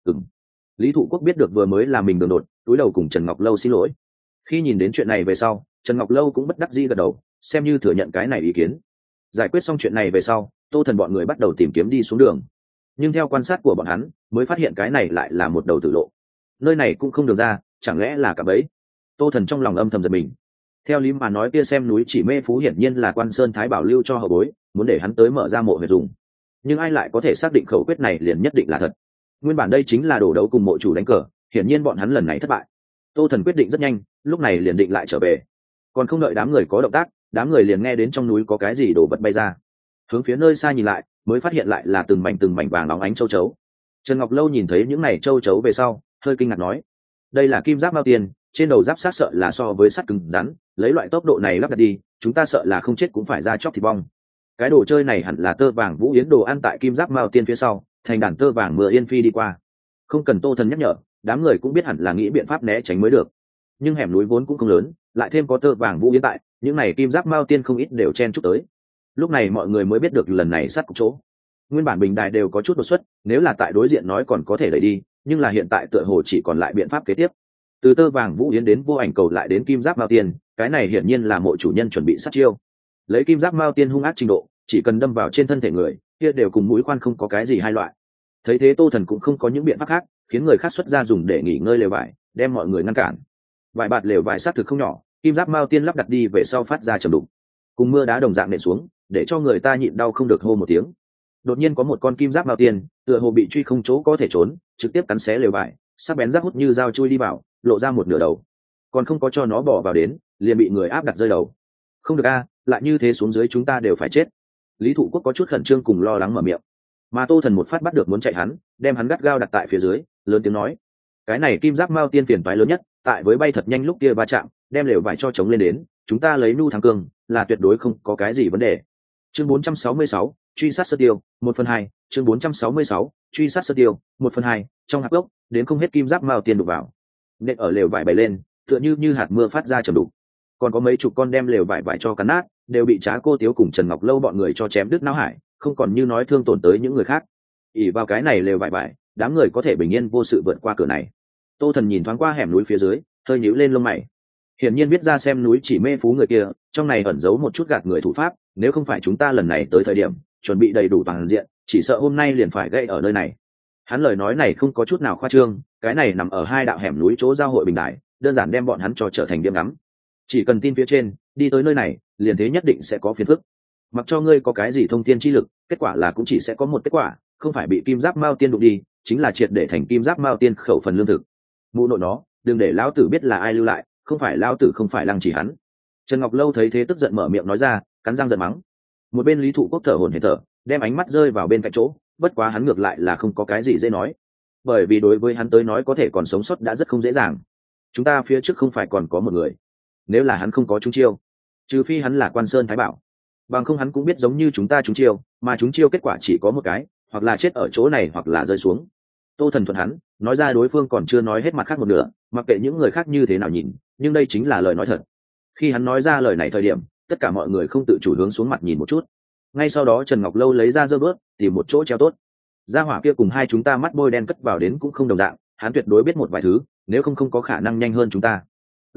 Lý Thụ Quốc biết được vừa mới là mình đường đột, túi đầu cùng Trần Ngọc Lâu xin lỗi. Khi nhìn đến chuyện này về sau, Trần Ngọc Lâu cũng bất đắc dĩ gật đầu, xem như thừa nhận cái này ý kiến. Giải quyết xong chuyện này về sau, Tô Thần bọn người bắt đầu tìm kiếm đi xuống đường. Nhưng theo quan sát của bọn hắn, mới phát hiện cái này lại là một đầu tử lộ. Nơi này cũng không được ra, chẳng lẽ là cả bẫy? Tô Thần trong lòng âm thầm giật mình. Theo lý mà nói kia xem núi Chỉ Mê Phú hiển nhiên là Quan Sơn Thái Bảo lưu cho hậu bối, muốn để hắn tới mở ra mộ huyệt dùng. Nhưng ai lại có thể xác định khẩu quyết này liền nhất định là thật? Nguyên bản đây chính là đổ đấu cùng mộ chủ đánh cờ, hiển nhiên bọn hắn lần này thất bại. Tô Thần quyết định rất nhanh, lúc này liền định lại trở về. Còn không đợi đám người có động tác, đám người liền nghe đến trong núi có cái gì đổ vật bay ra. Hướng phía nơi xa nhìn lại, mới phát hiện lại là từng mảnh vàng óng ánh châu chấu. Trần Ngọc Lâu nhìn thấy những này châu chấu về sau, hơi kinh ngạc nói: đây là kim giáp mao tiền, trên đầu giáp sát sợ là so với sắt cứng rắn, lấy loại tốc độ này lắp đặt đi, chúng ta sợ là không chết cũng phải ra chóc thịt bong. Cái đồ chơi này hẳn là tơ vàng Vũ Yến đồ ăn tại kim giáp mao tiên phía sau, thành đàn tơ vàng mưa yên phi đi qua. Không cần Tô Thần nhắc nhở, đám người cũng biết hẳn là nghĩ biện pháp né tránh mới được. Nhưng hẻm núi vốn cũng không lớn, lại thêm có tơ vàng Vũ Yến tại, những này kim giáp mao tiên không ít đều chen chúc tới. Lúc này mọi người mới biết được lần này sát cục chỗ. Nguyên bản bình đài đều có chút đột xuất, nếu là tại đối diện nói còn có thể đẩy đi, nhưng là hiện tại tựa hồ chỉ còn lại biện pháp kế tiếp. Từ tơ vàng Vũ Yến đến vô ảnh cầu lại đến kim giáp mao tiên, cái này hiển nhiên là mộ chủ nhân chuẩn bị sát chiêu. Lấy kim giáp mao tiên hung ác trình độ, chỉ cần đâm vào trên thân thể người, kia đều cùng mũi khoan không có cái gì hai loại. Thấy thế Tô Thần cũng không có những biện pháp khác, khiến người khác xuất ra dùng để nghỉ ngơi lều vải, đem mọi người ngăn cản. Vài bạt lều vải sát thực không nhỏ, kim giáp mao tiên lắp đặt đi về sau phát ra trầm đục, cùng mưa đá đồng dạng nện xuống, để cho người ta nhịn đau không được hô một tiếng. Đột nhiên có một con kim giáp mao tiên, tựa hồ bị truy không chỗ có thể trốn, trực tiếp cắn xé lều vải, sắc bén rác hút như dao chui đi vào, lộ ra một nửa đầu. Còn không có cho nó bỏ vào đến, liền bị người áp đặt rơi đầu. Không được a, lại như thế xuống dưới chúng ta đều phải chết. Lý Thụ Quốc có chút khẩn trương cùng lo lắng mở miệng, mà Tô Thần một phát bắt được muốn chạy hắn, đem hắn gắt gao đặt tại phía dưới, lớn tiếng nói: cái này kim giáp mao tiên phiền toái lớn nhất, tại với bay thật nhanh lúc kia va chạm, đem lều vải cho chống lên đến, chúng ta lấy nu thắng cương, là tuyệt đối không có cái gì vấn đề. Chương 466, truy sát Sơ Tiêu, 1/2, chương 466, truy sát Sơ Tiêu, 1/2, trong hạp gốc, đến không hết kim giáp mao tiên đục vào. Nện ở lều vải bày lên, tựa như hạt mưa phát ra trầm đục. Còn có mấy chục con đem lều vải cho cắn nát, đều bị Trá Cô Tiếu cùng Trần Ngọc Lâu bọn người cho chém đứt não hải, không còn như nói thương tổn tới những người khác. Ỷ vào cái này lều vải, đám người có thể bình yên vô sự vượt qua cửa này. Tô Thần nhìn thoáng qua hẻm núi phía dưới, hơi nhíu lên lông mày. Hiển nhiên biết ra xem núi Chỉ Mê Phú người kia, trong này ẩn giấu một chút gạt người thủ pháp, nếu không phải chúng ta lần này tới thời điểm chuẩn bị đầy đủ toàn diện, chỉ sợ hôm nay liền phải gây ở nơi này. Hắn lời nói này không có chút nào khoa trương, cái này nằm ở hai đạo hẻm núi chỗ giao hội bình đại, đơn giản đem bọn hắn cho trở thành điểm ngắm. Chỉ cần tin phía trên, đi tới nơi này, liền thế nhất định sẽ có phiền phức. Mặc cho ngươi có cái gì thông thiên chi lực, kết quả là cũng chỉ sẽ có một kết quả, không phải bị kim giáp mao tiên đụng đi, chính là triệt để thành kim giáp mao tiên khẩu phần lương thực. Mụ nội nó, đừng để lão tử biết là ai lưu lại, không phải lão tử không phải lăng chỉ hắn. Trần Ngọc Lâu thấy thế tức giận mở miệng nói ra, cắn răng giận mắng. Một bên Lý Thụ Quốc thở hổn hển thở, đem ánh mắt rơi vào bên cạnh chỗ, bất quá hắn ngược lại là không có cái gì dễ nói, bởi vì đối với hắn tới nói có thể còn sống sót đã rất không dễ dàng. Chúng ta phía trước không phải còn có một người, nếu là hắn không có trúng chiêu, trừ phi hắn là Quan Sơn Thái Bảo, bằng không hắn cũng biết giống như chúng ta trúng chiêu, mà trúng chiêu kết quả chỉ có một cái, hoặc là chết ở chỗ này hoặc là rơi xuống. Tô Thần thuận hắn nói ra, đối phương còn chưa nói hết mặt khác một nửa, mặc kệ những người khác như thế nào nhìn, nhưng đây chính là lời nói thật. Khi hắn nói ra lời này thời điểm, tất cả mọi người không tự chủ hướng xuống mặt nhìn một chút. Ngay sau đó Trần Ngọc Lâu lấy ra giơ bớt, tìm một chỗ treo tốt. Gia hỏa kia cùng hai chúng ta mắt bôi đen cất vào đến cũng không đồng dạng, hắn tuyệt đối biết một vài thứ, nếu không có khả năng nhanh hơn chúng ta.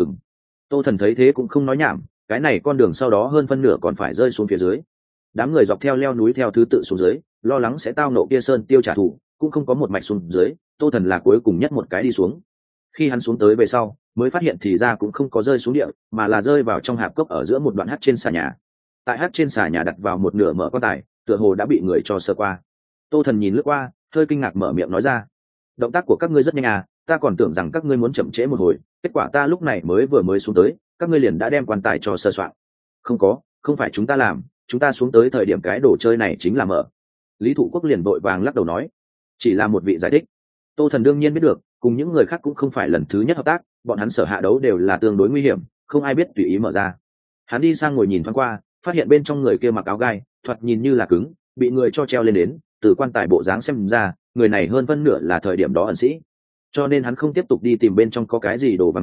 Tô Thần thấy thế cũng không nói nhảm, cái này con đường sau đó hơn phân nửa còn phải rơi xuống phía dưới. Đám người dọc theo leo núi theo thứ tự xuống dưới, lo lắng sẽ tao nộ kia sơn tiêu trả thù, cũng không có một mạch xuống dưới. Tô Thần là cuối cùng nhất một cái đi xuống. Khi hắn xuống tới về sau, mới phát hiện thì ra cũng không có rơi xuống địa, mà là rơi vào trong hạp cốc ở giữa một đoạn hắt trên xà nhà. Tại hắt trên xà nhà đặt vào một nửa mở quan tài, tựa hồ đã bị người cho sơ qua. Tô Thần nhìn lướt qua, hơi kinh ngạc mở miệng nói ra: động tác của các ngươi rất nhanh à, ta còn tưởng rằng các ngươi muốn chậm trễ một hồi, kết quả ta lúc này mới xuống tới, các ngươi liền đã đem quan tài cho sơ soạn. Không phải chúng ta làm, chúng ta xuống tới thời điểm cái đồ chơi này chính là mở. Lý Thụ Quốc liền vội vàng lắc đầu nói, chỉ là một vị giải thích. Tô Thần đương nhiên biết được, cùng những người khác cũng không phải lần thứ nhất hợp tác, bọn hắn sở hạ đấu đều là tương đối nguy hiểm, không ai biết tùy ý mở ra. Hắn đi sang ngồi nhìn thoáng qua, phát hiện bên trong người kia mặc áo gai, thoạt nhìn như là cứng, bị người cho treo lên đến, từ quan tài bộ dáng xem ra, người này hơn phân nửa là thời điểm đó ẩn sĩ. Cho nên hắn không tiếp tục đi tìm bên trong có cái gì đồ văn mã,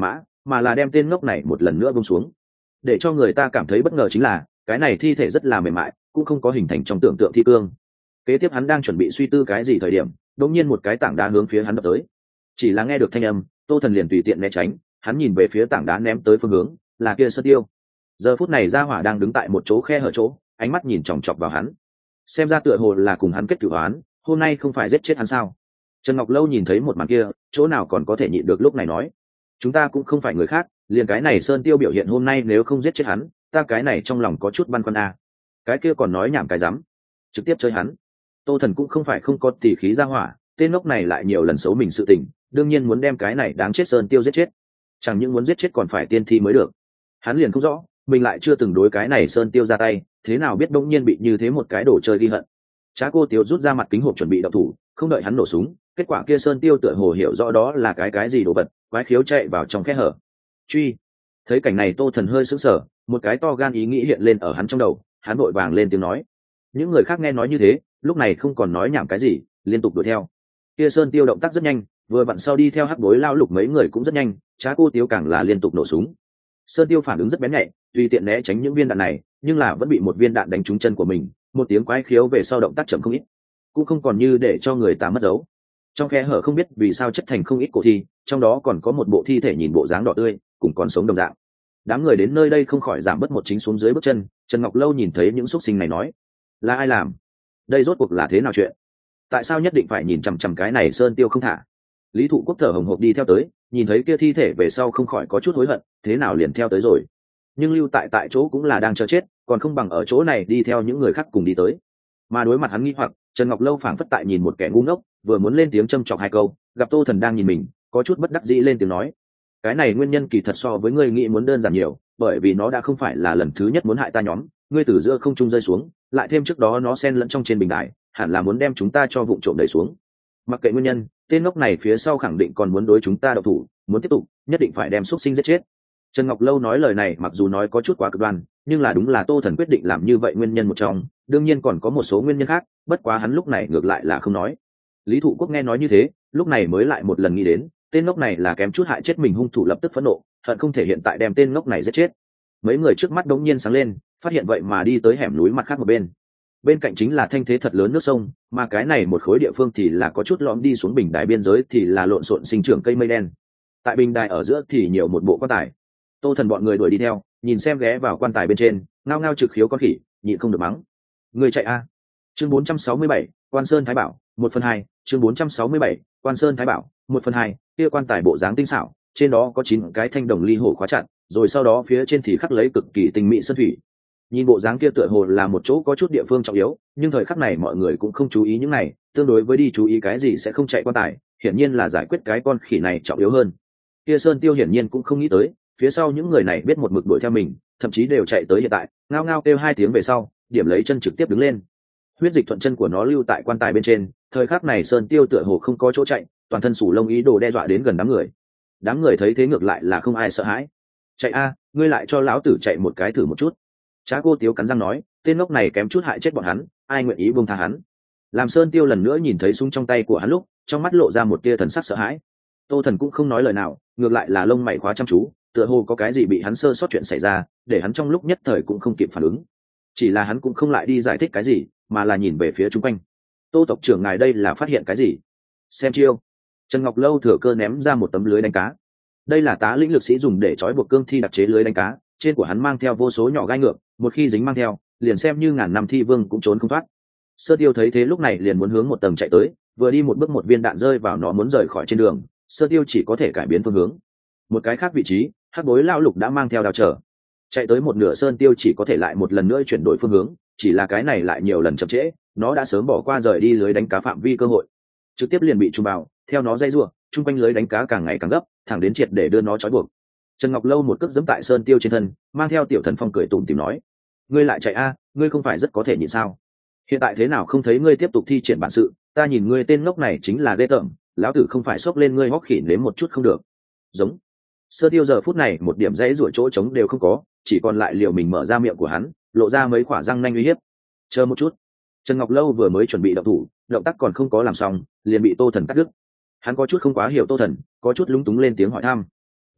mà là đem tên ngốc này một lần nữa bông xuống. Để cho người ta cảm thấy bất ngờ chính là cái này thi thể rất là mềm mại, cũng không có hình thành trong tưởng tượng thi cương. Kế tiếp hắn đang chuẩn bị suy tư cái gì thời điểm, đột nhiên một cái tảng đá hướng phía hắn đập tới. Chỉ là nghe được thanh âm, Tô Thần liền tùy tiện né tránh, hắn nhìn về phía tảng đá ném tới phương hướng, là kia Sơn Tiêu. Giờ phút này Gia Hỏa đang đứng tại một chỗ khe hở chỗ, ánh mắt nhìn chòng chọc vào hắn. Xem ra tựa hồ là cùng hắn kết cửu oán, hôm nay không phải giết chết hắn sao? Trần Ngọc Lâu nhìn thấy một màn kia, chỗ nào còn có thể nhịn được, lúc này nói: chúng ta cũng không phải người khác, liền cái này Sơn Tiêu biểu hiện hôm nay nếu không giết chết hắn, ta cái này trong lòng có chút băn khoăn a. Cái kia còn nói nhảm cái rắm, trực tiếp chơi hắn. Tô Thần cũng không phải không có tỉ khí Gia Hỏa, tên ngốc này lại nhiều lần xấu mình sự tình, đương nhiên muốn đem cái này đáng chết Sơn Tiêu giết chết. Chẳng những muốn giết chết còn phải tiên thi mới được. Hắn liền không rõ, mình lại chưa từng đối cái này Sơn Tiêu ra tay, thế nào biết bỗng nhiên bị như thế một cái đồ chơi ghi hận. Trá Cô Tiếu rút ra mặt kính hộp chuẩn bị động thủ, không đợi hắn nổ súng, kết quả kia Sơn Tiêu tựa hồ hiểu rõ đó là cái gì đồ vật, quái khiếu chạy vào trong khe hở. Truy. Thấy cảnh này Tô Thần hơi sững sờ, một cái to gan ý nghĩ hiện lên ở hắn trong đầu, hắn vội vàng lên tiếng nói. Những người khác nghe nói như thế, lúc này không còn nói nhảm cái gì, liên tục đuổi theo. Kia Sơn Tiêu động tác rất nhanh, vừa vặn sau đi theo hắc bối lao lục mấy người cũng rất nhanh, Trá Cô Tiếu càng là liên tục nổ súng. Sơn Tiêu phản ứng rất bén nhạy, tùy tiện né tránh những viên đạn này, nhưng là vẫn bị một viên đạn đánh trúng chân của mình, một tiếng quái khiếu về sau động tác chậm không ít, cũng không còn như để cho người ta mất dấu. Trong khe hở không biết vì sao chất thành không ít cổ thi, trong đó còn có một bộ thi thể nhìn bộ dáng đỏ tươi, cùng còn sống đồng dạng. Đám người đến nơi đây không khỏi giảm bớt một chính xuống dưới bước chân. Trần Ngọc Lâu nhìn thấy những xúc sinh này nói: là ai làm? Đây rốt cuộc là thế nào chuyện? Tại sao nhất định phải nhìn chằm chằm cái này Sơn Tiêu không thả? Lý Thụ Quốc thở hồng hộc đi theo tới, nhìn thấy kia thi thể về sau không khỏi có chút hối hận, thế nào liền theo tới rồi. Nhưng lưu tại chỗ cũng là đang chờ chết, còn không bằng ở chỗ này đi theo những người khác cùng đi tới. Mà đối mặt hắn nghi hoặc, Trần Ngọc Lâu phảng phất tại nhìn một kẻ ngu ngốc, vừa muốn lên tiếng châm chọc hai câu, gặp Tô Thần đang nhìn mình, có chút bất đắc dĩ lên tiếng nói: cái này nguyên nhân kỳ thật so với ngươi nghĩ muốn đơn giản nhiều, bởi vì nó đã không phải là lần thứ nhất muốn hại ta nhóm, ngươi từ giữa không trung rơi xuống, lại thêm trước đó nó xen lẫn trong trên bình đài, hẳn là muốn đem chúng ta cho vụng trộm đẩy xuống. Mặc kệ nguyên nhân, tên ngốc này phía sau khẳng định còn muốn đối chúng ta độc thủ, muốn tiếp tục, nhất định phải đem xuất sinh giết chết. Trần Ngọc Lâu nói lời này mặc dù nói có chút quá cực đoan, nhưng là đúng là Tô Thần quyết định làm như vậy nguyên nhân một trong, đương nhiên còn có một số nguyên nhân khác, bất quá hắn lúc này ngược lại là không nói. Lý Thụ Quốc nghe nói như thế, lúc này mới lại một lần nghĩ đến, tên ngốc này là kém chút hại chết mình hung thủ, lập tức phẫn nộ, hận không thể hiện tại đem tên ngốc này giết chết. Mấy người trước mắt đống nhiên sáng lên, phát hiện vậy mà đi tới hẻm núi mặt khác một bên. Bên cạnh chính là thanh thế thật lớn nước sông, mà cái này một khối địa phương thì là có chút lõm đi xuống bình đài biên giới thì là lộn xộn sinh trưởng cây mây đen. Tại bình đài ở giữa thì nhiều một bộ quan tài. Tô Thần bọn người đuổi đi theo, nhìn xem ghé vào quan tài bên trên, ngao ngao trực khiếu con khỉ, nhịn không được mắng: người chạy a. Chương 467, Quan Sơn Thái Bảo, 1/2. Chương 467, Quan Sơn Thái Bảo, 1/2. Kia quan tài bộ dáng tinh xảo, trên đó có 9 cái thanh đồng ly hổ khóa chặt, rồi sau đó phía trên thì khắc lấy cực kỳ tinh mỹ sơn thủy. Nhìn bộ dáng kia tựa hồ là một chỗ có chút địa phương trọng yếu, nhưng thời khắc này mọi người cũng không chú ý những này, tương đối với đi chú ý cái gì sẽ không chạy quan tài, hiển nhiên là giải quyết cái con khỉ này trọng yếu hơn. Kia Sơn Tiêu hiển nhiên cũng không nghĩ tới, phía sau những người này biết một mực đuổi theo mình, thậm chí đều chạy tới hiện tại, ngao ngao kêu 2 tiếng về sau, điểm lấy chân trực tiếp đứng lên. Huyết dịch thuận chân của nó lưu tại quan tài bên trên, thời khắc này Sơn Tiêu tựa hồ không có chỗ chạy, toàn thân sủ lông ý đồ đe dọa đến gần đám người. Đám người thấy thế ngược lại là không ai sợ hãi. Chạy a, ngươi lại cho lão tử chạy một cái thử một chút. Trá Cô Tiếu cắn răng nói, tên ngốc này kém chút hại chết bọn hắn, ai nguyện ý buông tha hắn. Làm Sơn Tiêu lần nữa nhìn thấy súng trong tay của hắn lúc, trong mắt lộ ra một tia thần sắc sợ hãi. Tô Thần cũng không nói lời nào, ngược lại là lông mày khóa chăm chú, tựa hồ có cái gì bị hắn sơ sót chuyện xảy ra, để hắn trong lúc nhất thời cũng không kịp phản ứng. Chỉ là hắn cũng không lại đi giải thích cái gì, mà là nhìn về phía chung quanh. Tô tộc trưởng ngài đây là phát hiện cái gì? Xem chiêu. Trần Ngọc Lâu thừa cơ ném ra một tấm lưới đánh cá. Đây là tá lĩnh lực sĩ dùng để trói buộc cương thi đặc chế lưới đánh cá, trên của hắn mang theo vô số nhỏ gai ngược, một khi dính mang theo, liền xem như ngàn năm thi vương cũng trốn không thoát. Sơ Tiêu thấy thế lúc này liền muốn hướng một tầng chạy tới, vừa đi một bước một viên đạn rơi vào nó muốn rời khỏi trên đường, Sơ Tiêu chỉ có thể cải biến phương hướng. Một cái khác vị trí, hắc bối lao lục đã mang theo đào trở. Chạy tới một nửa Sơn Tiêu chỉ có thể lại một lần nữa chuyển đổi phương hướng, chỉ là cái này lại nhiều lần chậm trễ, nó đã sớm bỏ qua rời đi lưới đánh cá phạm vi cơ hội, trực tiếp liền bị trùng vào, theo nó dây rủa, chung quanh lưới đánh cá càng ngày càng gấp, thẳng đến triệt để đưa nó trói buộc. Trần Ngọc Lâu một cước giẫm tại Sơn Tiêu trên thân, mang theo Tiểu Thần Phong cười tủm tỉm nói: ngươi lại chạy a, ngươi không phải rất có thể nhịn sao? Hiện tại thế nào không thấy ngươi tiếp tục thi triển bản sự, ta nhìn ngươi tên ngốc này chính là ghê tởm, lão tử không phải xốc lên ngươi hóc khỉ nếm một chút không được. Giống. Sơ Tiêu giờ phút này một điểm dãy rủa chỗ trống đều không có, chỉ còn lại liều mình mở ra miệng của hắn, lộ ra mấy quả răng nanh uy hiếp. Chờ một chút. Trần Ngọc Lâu vừa mới chuẩn bị động thủ, động tác còn không có làm xong, liền bị Tô Thần cắt đứt. Hắn có chút không quá hiểu Tô Thần, có chút lúng túng lên tiếng hỏi thăm: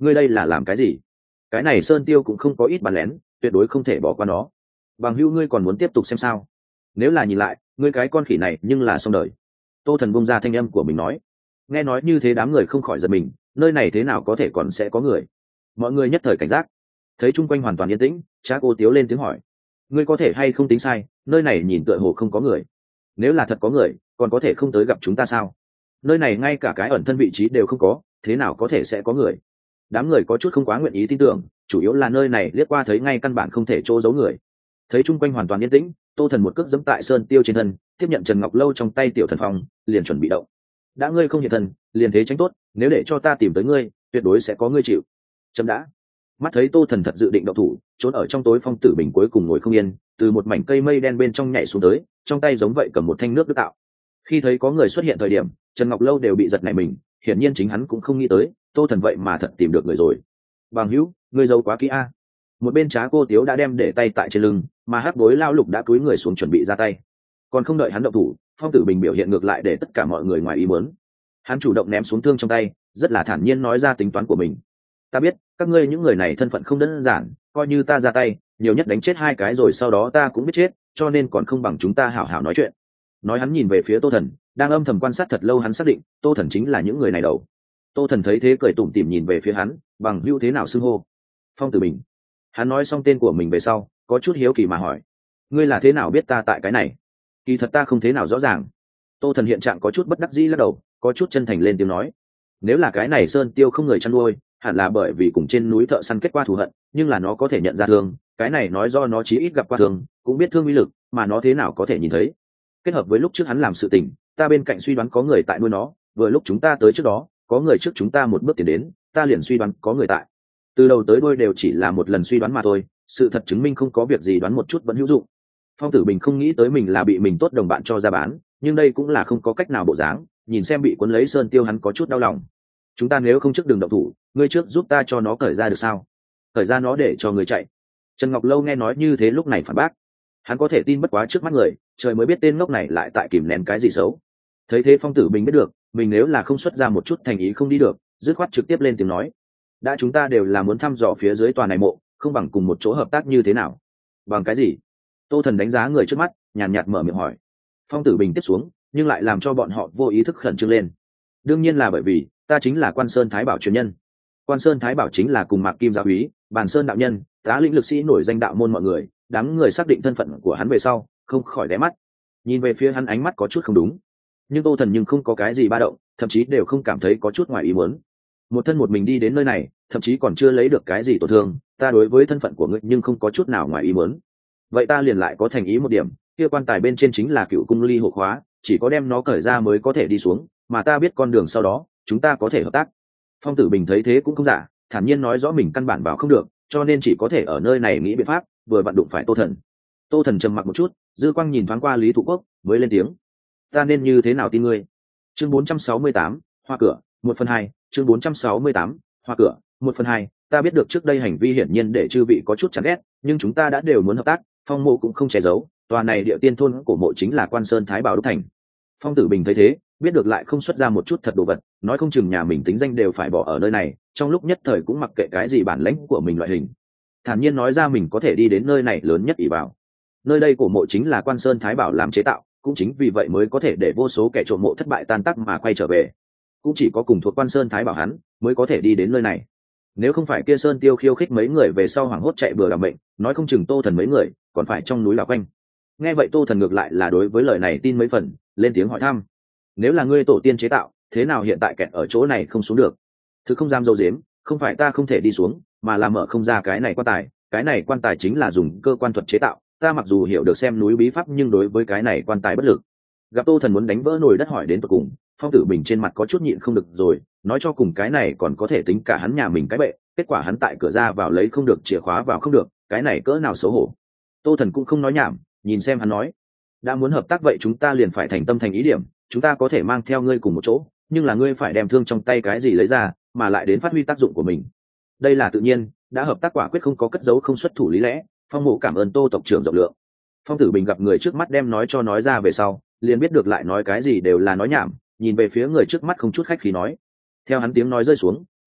ngươi đây là làm cái gì? Cái này sơn tiêu cũng không có ít bàn lén, tuyệt đối không thể bỏ qua nó. Bằng hữu, ngươi còn muốn tiếp tục xem sao? Nếu là nhìn lại, ngươi cái con khỉ này nhưng là xong đời. Tô Thần bung ra thanh âm của mình nói. Nghe nói như thế đám người không khỏi giật mình, nơi này thế nào có thể còn sẽ có người? Mọi người nhất thời cảnh giác. Thấy chung quanh hoàn toàn yên tĩnh, Trác Cô Tiếu lên tiếng hỏi: ngươi có thể hay không tính sai, nơi này nhìn tựa hồ không có người. Nếu là thật có người, còn có thể không tới gặp chúng ta sao? Nơi này ngay cả cái ẩn thân vị trí đều không có, thế nào có thể sẽ có người? Đám người có chút không quá nguyện ý tin tưởng, chủ yếu là nơi này liếc qua thấy ngay căn bản không thể chỗ giấu người. Thấy chung quanh hoàn toàn yên tĩnh, Tô Thần một cước giẫm tại sơn tiêu trên thân, tiếp nhận Trần Ngọc Lâu trong tay tiểu thần phong, liền chuẩn bị động. Đã ngươi không hiện thân, liền thế tránh tốt, nếu để cho ta tìm tới ngươi, tuyệt đối sẽ có ngươi chịu. Chấm đã. Mắt thấy Tô Thần thật dự định động thủ, trốn ở trong tối Phong Tử Bình cuối cùng ngồi không yên, từ một mảnh cây mây đen bên trong nhảy xuống tới, trong tay giống vậy cầm một thanh nước đức tạo. Khi thấy có người xuất hiện thời điểm, Trần Ngọc Lâu đều bị giật nảy mình, hiển nhiên chính hắn cũng không nghĩ tới, Tô Thần vậy mà thật tìm được người rồi. Bằng hữu, ngươi giấu quá kỹ a. Một bên Trá Cô Tiếu đã đem để tay tại trên lưng, mà Hắc Bối Lao Lục đã cúi người xuống chuẩn bị ra tay. Còn không đợi hắn động thủ, Phong Tử Bình biểu hiện ngược lại để tất cả mọi người ngoài ý muốn. Hắn chủ động ném xuống thương trong tay, rất là thản nhiên nói ra tính toán của mình. Ta biết các ngươi những người này thân phận không đơn giản, coi như ta ra tay, nhiều nhất đánh chết 2 cái rồi sau đó ta cũng biết chết, cho nên còn không bằng chúng ta hảo hảo nói chuyện. Nói hắn nhìn về phía Tô Thần, đang âm thầm quan sát thật lâu, hắn xác định Tô Thần chính là những người này đầu. Tô Thần thấy thế cười tủm tỉm nhìn về phía hắn, bằng hữu thế nào xưng hô? Phong Tử Bình. Hắn nói xong tên của mình về sau, có chút hiếu kỳ mà hỏi: ngươi là thế nào biết ta tại cái này? Kỳ thật ta không thế nào rõ ràng. Tô Thần hiện trạng có chút bất đắc dĩ lắc đầu, có chút chân thành lên tiếng nói: nếu là cái này sơn tiêu không người chăn nuôi, hẳn là bởi vì cùng trên núi thợ săn kết qua thù hận, nhưng là nó có thể nhận ra thương, cái này nói do nó chí ít gặp qua thương, cũng biết thương uy lực, mà nó thế nào có thể nhìn thấy. Kết hợp với lúc trước hắn làm sự tình, ta bên cạnh suy đoán có người tại nuôi nó, vừa lúc chúng ta tới trước đó, có người trước chúng ta một bước tiến đến, ta liền suy đoán có người tại. Từ đầu tới đuôi đều chỉ là một lần suy đoán mà thôi, sự thật chứng minh không có việc gì đoán một chút vẫn hữu dụng. Phong Tử Bình không nghĩ tới mình là bị mình tốt đồng bạn cho ra bán, nhưng đây cũng là không có cách nào bộ dáng, nhìn xem bị cuốn lấy sơn tiêu hắn có chút đau lòng. Chúng ta nếu không trước đường động thủ, ngươi trước giúp ta cho nó cởi ra được sao? Cởi ra nó để cho người chạy. Trần Ngọc Lâu nghe nói như thế lúc này phản bác. Hắn có thể tin bất quá trước mắt người, trời mới biết tên ngốc này lại tại kìm nén cái gì xấu. Thấy thế Phong Tử Bình biết được, mình nếu là không xuất ra một chút thành ý không đi được, dứt khoát trực tiếp lên tiếng nói: đã chúng ta đều là muốn thăm dò phía dưới tòa này mộ, không bằng cùng một chỗ hợp tác như thế nào? Bằng cái gì? Tô Thần đánh giá người trước mắt, nhàn nhạt mở miệng hỏi. Phong Tử Bình tiếp xuống, nhưng lại làm cho bọn họ vô ý thức khẩn trương lên. Đương nhiên là bởi vì ta chính là Quan Sơn Thái Bảo truyền nhân. Quan Sơn Thái Bảo chính là cùng Mạc Kim giáo úy, Bàn Sơn đạo nhân, tá lĩnh lực sĩ nổi danh đạo môn mọi người, đám người xác định thân phận của hắn về sau, không khỏi đé mắt. Nhìn về phía hắn ánh mắt có chút không đúng, nhưng Tô Thần nhưng không có cái gì ba động, thậm chí đều không cảm thấy có chút ngoài ý muốn. Một thân một mình đi đến nơi này, thậm chí còn chưa lấy được cái gì tổn thương, ta đối với thân phận của ngươi nhưng không có chút nào ngoài ý muốn. Vậy ta liền lại có thành ý một điểm, kia quan tài bên trên chính là Cựu Cung Ly hộ khóa, chỉ có đem nó cởi ra mới có thể đi xuống, mà ta biết con đường sau đó, chúng ta có thể hợp tác. Phong Tử Bình thấy thế cũng không giả, thản nhiên nói rõ mình căn bản vào không được, cho nên chỉ có thể ở nơi này nghĩ biện pháp, vừa vặn đụng phải Tô Thần. Tô Thần trầm mặc một chút, dư quang nhìn thoáng qua Lý Thụ Quốc, mới lên tiếng: ta nên như thế nào tin ngươi? Chương 468, Hoa cửa, 1/2, chương 468, Hoa cửa, 1/2, ta biết được trước đây hành vi hiển nhiên để chư vị có chút chán ghét, nhưng chúng ta đã đều muốn hợp tác, Phong mộ cũng không che giấu, tòa này địa tiên thôn cổ mộ chính là Quan Sơn Thái Bảo đúc thành. Phong Tử Bình thấy thế, biết được lại không xuất ra một chút thật đồ vật, nói không chừng nhà mình tính danh đều phải bỏ ở nơi này, trong lúc nhất thời cũng mặc kệ cái gì bản lãnh của mình loại hình. Thản nhiên nói ra mình có thể đi đến nơi này lớn nhất ỷ bảo. Nơi đây cổ mộ chính là Quan Sơn Thái Bảo làm chế tạo, cũng chính vì vậy mới có thể để vô số kẻ trộm mộ thất bại tan tác mà quay trở về. Cũng chỉ có cùng thuộc Quan Sơn Thái Bảo hắn mới có thể đi đến nơi này. Nếu không phải kia Sơn Tiêu khiêu khích mấy người về sau hoảng hốt chạy bừa làm bệnh, nói không chừng Tô Thần mấy người còn phải trong núi là quanh. Nghe vậy Tô Thần ngược lại là đối với lời này tin mấy phần, lên tiếng hỏi thăm: nếu là ngươi tổ tiên chế tạo, thế nào hiện tại kẹt ở chỗ này không xuống được? Thứ không dám dâu dếm, không phải ta không thể đi xuống, mà là mở không ra cái này quan tài. Cái này quan tài chính là dùng cơ quan thuật chế tạo, ta mặc dù hiểu được xem núi bí pháp nhưng đối với cái này quan tài bất lực. Gặp Tô Thần muốn đánh vỡ nồi đất hỏi đến tận cùng, Phong Tử Bình trên mặt có chút nhịn không được rồi, nói cho cùng cái này còn có thể tính cả hắn nhà mình cái bệ, kết quả hắn tại cửa ra vào lấy không được chìa khóa vào không được, cái này cỡ nào xấu hổ. Tô Thần cũng không nói nhảm, nhìn xem hắn nói: đã muốn hợp tác vậy chúng ta liền phải thành tâm thành ý điểm, chúng ta có thể mang theo ngươi cùng một chỗ, nhưng là ngươi phải đem thương trong tay cái gì lấy ra, mà lại đến phát huy tác dụng của mình. Đây là tự nhiên, đã hợp tác quả quyết không có cất giấu không xuất thủ lý lẽ. Phong mộ cảm ơn Tô tộc trưởng rộng lượng. Phong Tử Bình gặp người trước mắt đem nói cho nói ra về sau, liền biết được lại nói cái gì đều là nói nhảm, nhìn về phía người trước mắt không chút khách khí nói. Theo hắn tiếng nói rơi xuống,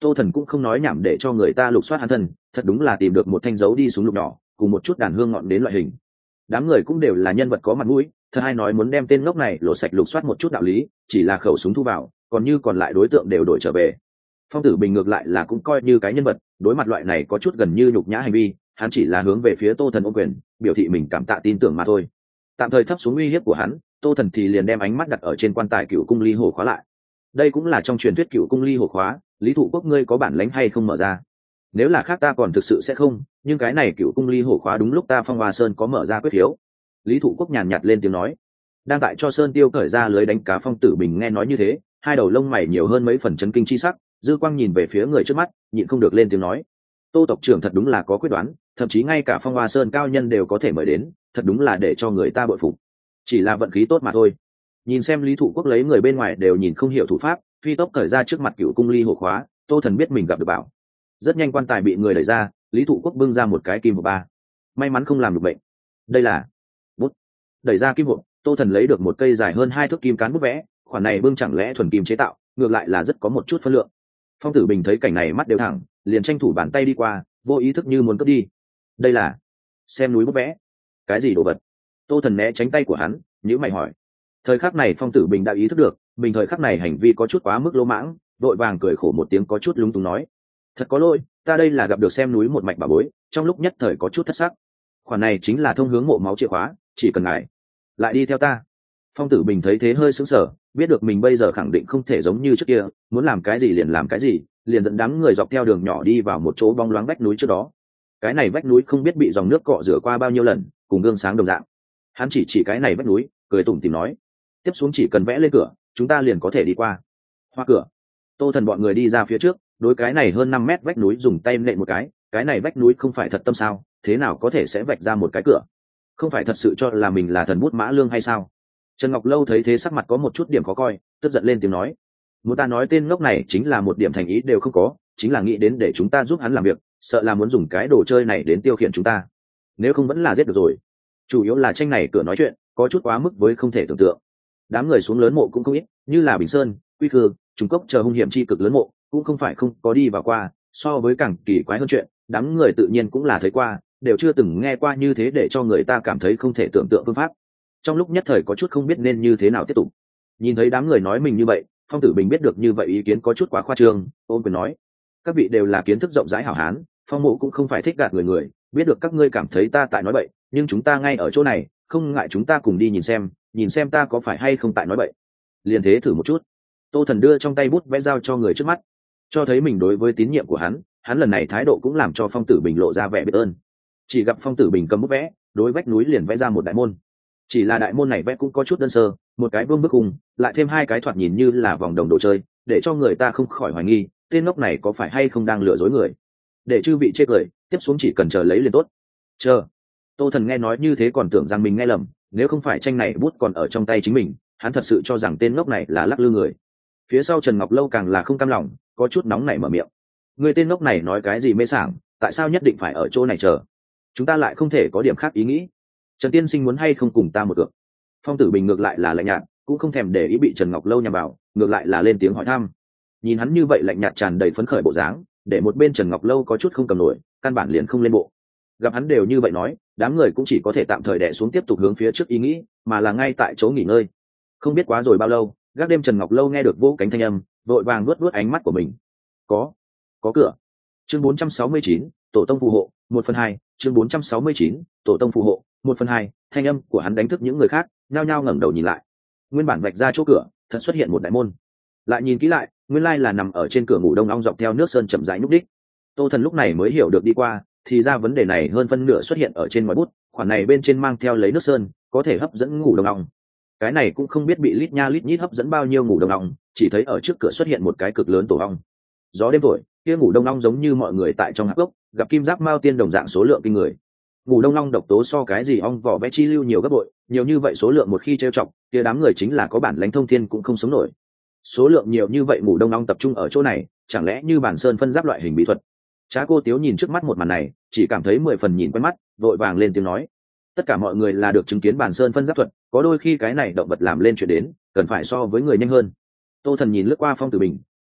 Tô Thần cũng không nói nhảm để cho người ta lục soát hắn thân, thật đúng là tìm được một thanh dấu đi súng lục nhỏ cùng một chút đàn hương ngọn đến loại hình. Đám người cũng đều là nhân vật có mặt mũi, thật hay nói muốn đem tên ngốc này lộ sạch lục soát một chút đạo lý, chỉ là khẩu súng thu vào, còn như còn lại đối tượng đều đổi trở về. Phong Tử Bình ngược lại là cũng coi như cái nhân vật, đối mặt loại này có chút gần như nhục nhã hành vi, hắn chỉ là hướng về phía Tô Thần ôm quyền, biểu thị mình cảm tạ tin tưởng mà thôi. Tạm thời thấp xuống uy hiếp của hắn, Tô Thần thì liền đem ánh mắt đặt ở trên quan tài Cựu Cung Ly Hồ khóa lại. Đây cũng là trong truyền thuyết Cựu Cung Ly Hồ khóa, Lý Thụ Quốc ngươi có bản lĩnh hay không mở ra? Nếu là khác ta còn thực sự sẽ không, nhưng cái này Cựu Cung Ly Hồ khóa đúng lúc ta Phong Hoa Sơn có mở ra quyết hiếu. Lý Thụ Quốc nhàn nhạt lên tiếng nói. Đang tại cho Sơn Tiêu cởi ra lưới đánh cá Phong Tử Bình nghe nói như thế, hai đầu lông mày nhiều hơn mấy phần chấn kinh chi sắc, dư quang nhìn về phía người trước mắt, nhịn không được lên tiếng nói. Tô tộc trưởng thật đúng là có quyết đoán, thậm chí ngay cả Phong Hoa Sơn cao nhân đều có thể mời đến, thật đúng là để cho người ta bội phục. Chỉ là vận khí tốt mà thôi. Nhìn xem Lý Thụ Quốc lấy người bên ngoài đều nhìn không hiểu thủ pháp, phi tốc cởi ra trước mặt Cựu Cung Ly Hồ khóa, Tô Thần biết mình gặp được bảo. Rất nhanh quan tài bị người đẩy ra, Lý Thụ Quốc bưng ra một cái kim hộp ba. May mắn không làm được bệnh. Đây là bút. Đẩy ra kim hộp, Tô Thần lấy được một cây dài hơn 2 thước kim cán bút vẽ, khoản này bưng chẳng lẽ thuần kim chế tạo, ngược lại là rất có một chút phân lượng. Phong Tử Bình thấy cảnh này mắt đều thẳng, liền tranh thủ bàn tay đi qua, vô ý thức như muốn cướp đi. Đây là xem núi bút vẽ. Cái gì đồ vật? Tô Thần né tránh tay của hắn, nhíu mày hỏi. Thời khắc này Phong Tử Bình đã ý thức được mình thời khắc này hành vi có chút quá mức lỗ mãng, vội vàng cười khổ một tiếng có chút lúng túng nói. Thật có lỗi, ta đây là gặp được xem núi một mạch bà bối, trong lúc nhất thời có chút thất sắc. Khoản này chính là thông hướng mộ máu chìa khóa, chỉ cần ngài lại đi theo ta. Phong Tử Bình thấy thế hơi sững sờ, biết được mình bây giờ khẳng định không thể giống như trước kia, muốn làm cái gì liền làm cái gì, liền dẫn đám người dọc theo đường nhỏ đi vào một chỗ bóng loáng vách núi trước đó. Cái này vách núi không biết bị dòng nước cọ rửa qua bao nhiêu lần, cùng gương sáng đồng dạng. Hắn chỉ cái này vách núi, cười tủm tỉm nói, tiếp xuống chỉ cần vẽ lên cửa, chúng ta liền có thể đi qua. Hoa cửa. Tô Thần bọn người đi ra phía trước, đối cái này hơn 5 mét vách núi dùng tay nện một cái này vách núi không phải thật tâm sao, thế nào có thể sẽ vạch ra một cái cửa? Không phải thật sự cho là mình là thần bút Mã Lương hay sao? Trần Ngọc Lâu thấy thế sắc mặt có một chút điểm khó coi, tức giận lên tiếng nói, muốn ta nói tên ngốc này chính là một điểm thành ý đều không có, chính là nghĩ đến để chúng ta giúp hắn làm việc, sợ là muốn dùng cái đồ chơi này đến tiêu khiển chúng ta. Nếu không vẫn là giết được rồi. Chủ yếu là tranh này cửa nói chuyện có chút quá mức với không thể tưởng tượng. Đám người xuống lớn mộ cũng không ít, như là Bình Sơn, Quy Khư, Trung Cốc chờ hung hiểm chi cực lớn mộ, cũng không phải không có đi vào qua, so với càng kỳ quái hơn chuyện, đám người tự nhiên cũng là thấy qua, đều chưa từng nghe qua như thế để cho người ta cảm thấy không thể tưởng tượng phương pháp. Trong lúc nhất thời có chút không biết nên như thế nào tiếp tục. Nhìn thấy đám người nói mình như vậy, Phong Tử Bình biết được như vậy ý kiến có chút quá khoa trương, ôm quyền nói, các vị đều là kiến thức rộng rãi hảo hán, Phong mộ cũng không phải thích gạt người, biết được các ngươi cảm thấy ta tại nói bậy, nhưng chúng ta ngay ở chỗ này, không ngại chúng ta cùng đi nhìn xem ta có phải hay không tại nói bậy. Liền thế thử một chút. Tô Thần đưa trong tay bút vẽ giao cho người trước mắt, cho thấy mình đối với tín nhiệm của hắn lần này thái độ cũng làm cho Phong Tử Bình lộ ra vẻ biết ơn. Chỉ gặp Phong Tử Bình cầm bút vẽ, đối vách núi liền vẽ ra một đại môn. Chỉ là đại môn này vẽ cũng có chút đơn sơ, một cái vương bức cùng, lại thêm 2 cái thoạt nhìn như là vòng đồng đồ chơi, để cho người ta không khỏi hoài nghi, tên ngốc này có phải hay không đang lừa dối người. Để chư vị chê cười, tiếp xuống chỉ cần chờ lấy liền tốt. Chờ. Tô Thần nghe nói như thế còn tưởng rằng mình nghe lầm, nếu không phải tranh này bút còn ở trong tay chính mình, hắn thật sự cho rằng tên ngốc này là lắc lư người. Phía sau Trần Ngọc Lâu càng là không cam lòng, có chút nóng nảy mở miệng. Người tên ngốc này nói cái gì mê sảng, tại sao nhất định phải ở chỗ này chờ? Chúng ta lại không thể có điểm khác ý nghĩ. Trần tiên sinh muốn hay không cùng ta một cược? Phong Tử Bình ngược lại là lạnh nhạt, cũng không thèm để ý bị Trần Ngọc Lâu nhằm vào, ngược lại là lên tiếng hỏi thăm. Nhìn hắn như vậy lạnh nhạt tràn đầy phấn khởi bộ dáng, để một bên Trần Ngọc Lâu có chút không cầm nổi, căn bản liền không lên bộ. Gặp hắn đều như vậy nói, đám người cũng chỉ có thể tạm thời đè xuống tiếp tục hướng phía trước ý nghĩ, mà là ngay tại chỗ nghỉ ngơi. Không biết quá rồi bao lâu, gác đêm Trần Ngọc Lâu nghe được vỗ cánh thanh âm, vội vàng nuốt ánh mắt của mình. Có cửa. Chương 469, tổ tông phù hộ, 1/2, chương 469, tổ tông phù hộ, 1/2, thanh âm của hắn đánh thức những người khác, nhao nhao ngẩng đầu nhìn lại. Nguyên bản vạch ra chỗ cửa, thật xuất hiện một đại môn. Lại nhìn kỹ lại, nguyên lai là nằm ở trên cửa ngủ đông ong dọc theo nước sơn chậm rãi nhúc đích. Tô Thần lúc này mới hiểu được đi qua, thì ra vấn đề này hơn phân nửa xuất hiện ở trên ngòi bút, khoản này bên trên mang theo lấy nước sơn, có thể hấp dẫn ngủ đông ong. Cái này cũng không biết bị lít nha lít nhít hấp dẫn bao nhiêu ngủ đông ong, chỉ thấy ở trước cửa xuất hiện một cái cực lớn tổ ong. Gió đêm thổi, kia ngủ đông ong giống như mọi người tại trong hạp gốc, gặp kim giáp mao tiên đồng dạng số lượng kinh người. Ngủ đông ong độc tố so cái gì ong vỏ vẽ chi lưu nhiều gấp bội, nhiều như vậy số lượng một khi trêu chọc, kia đám người chính là có bản lãnh thông thiên cũng không sống nổi. Số lượng nhiều như vậy ngủ đông ong tập trung ở chỗ này, chẳng lẽ như bản sơn phân giáp loại hình bí thuật? Trá Cô Tiếu nhìn trước mắt một màn này, chỉ cảm thấy 10 phần nhìn quen mắt, vội vàng lên tiếng nói, tất cả mọi người là được chứng kiến bản sơn phân giáp thuật, có đôi khi cái này động vật làm lên chuyện đến, cần phải so với người nhanh hơn. Tô Thần nhìn lướt qua Phong Tử Bình,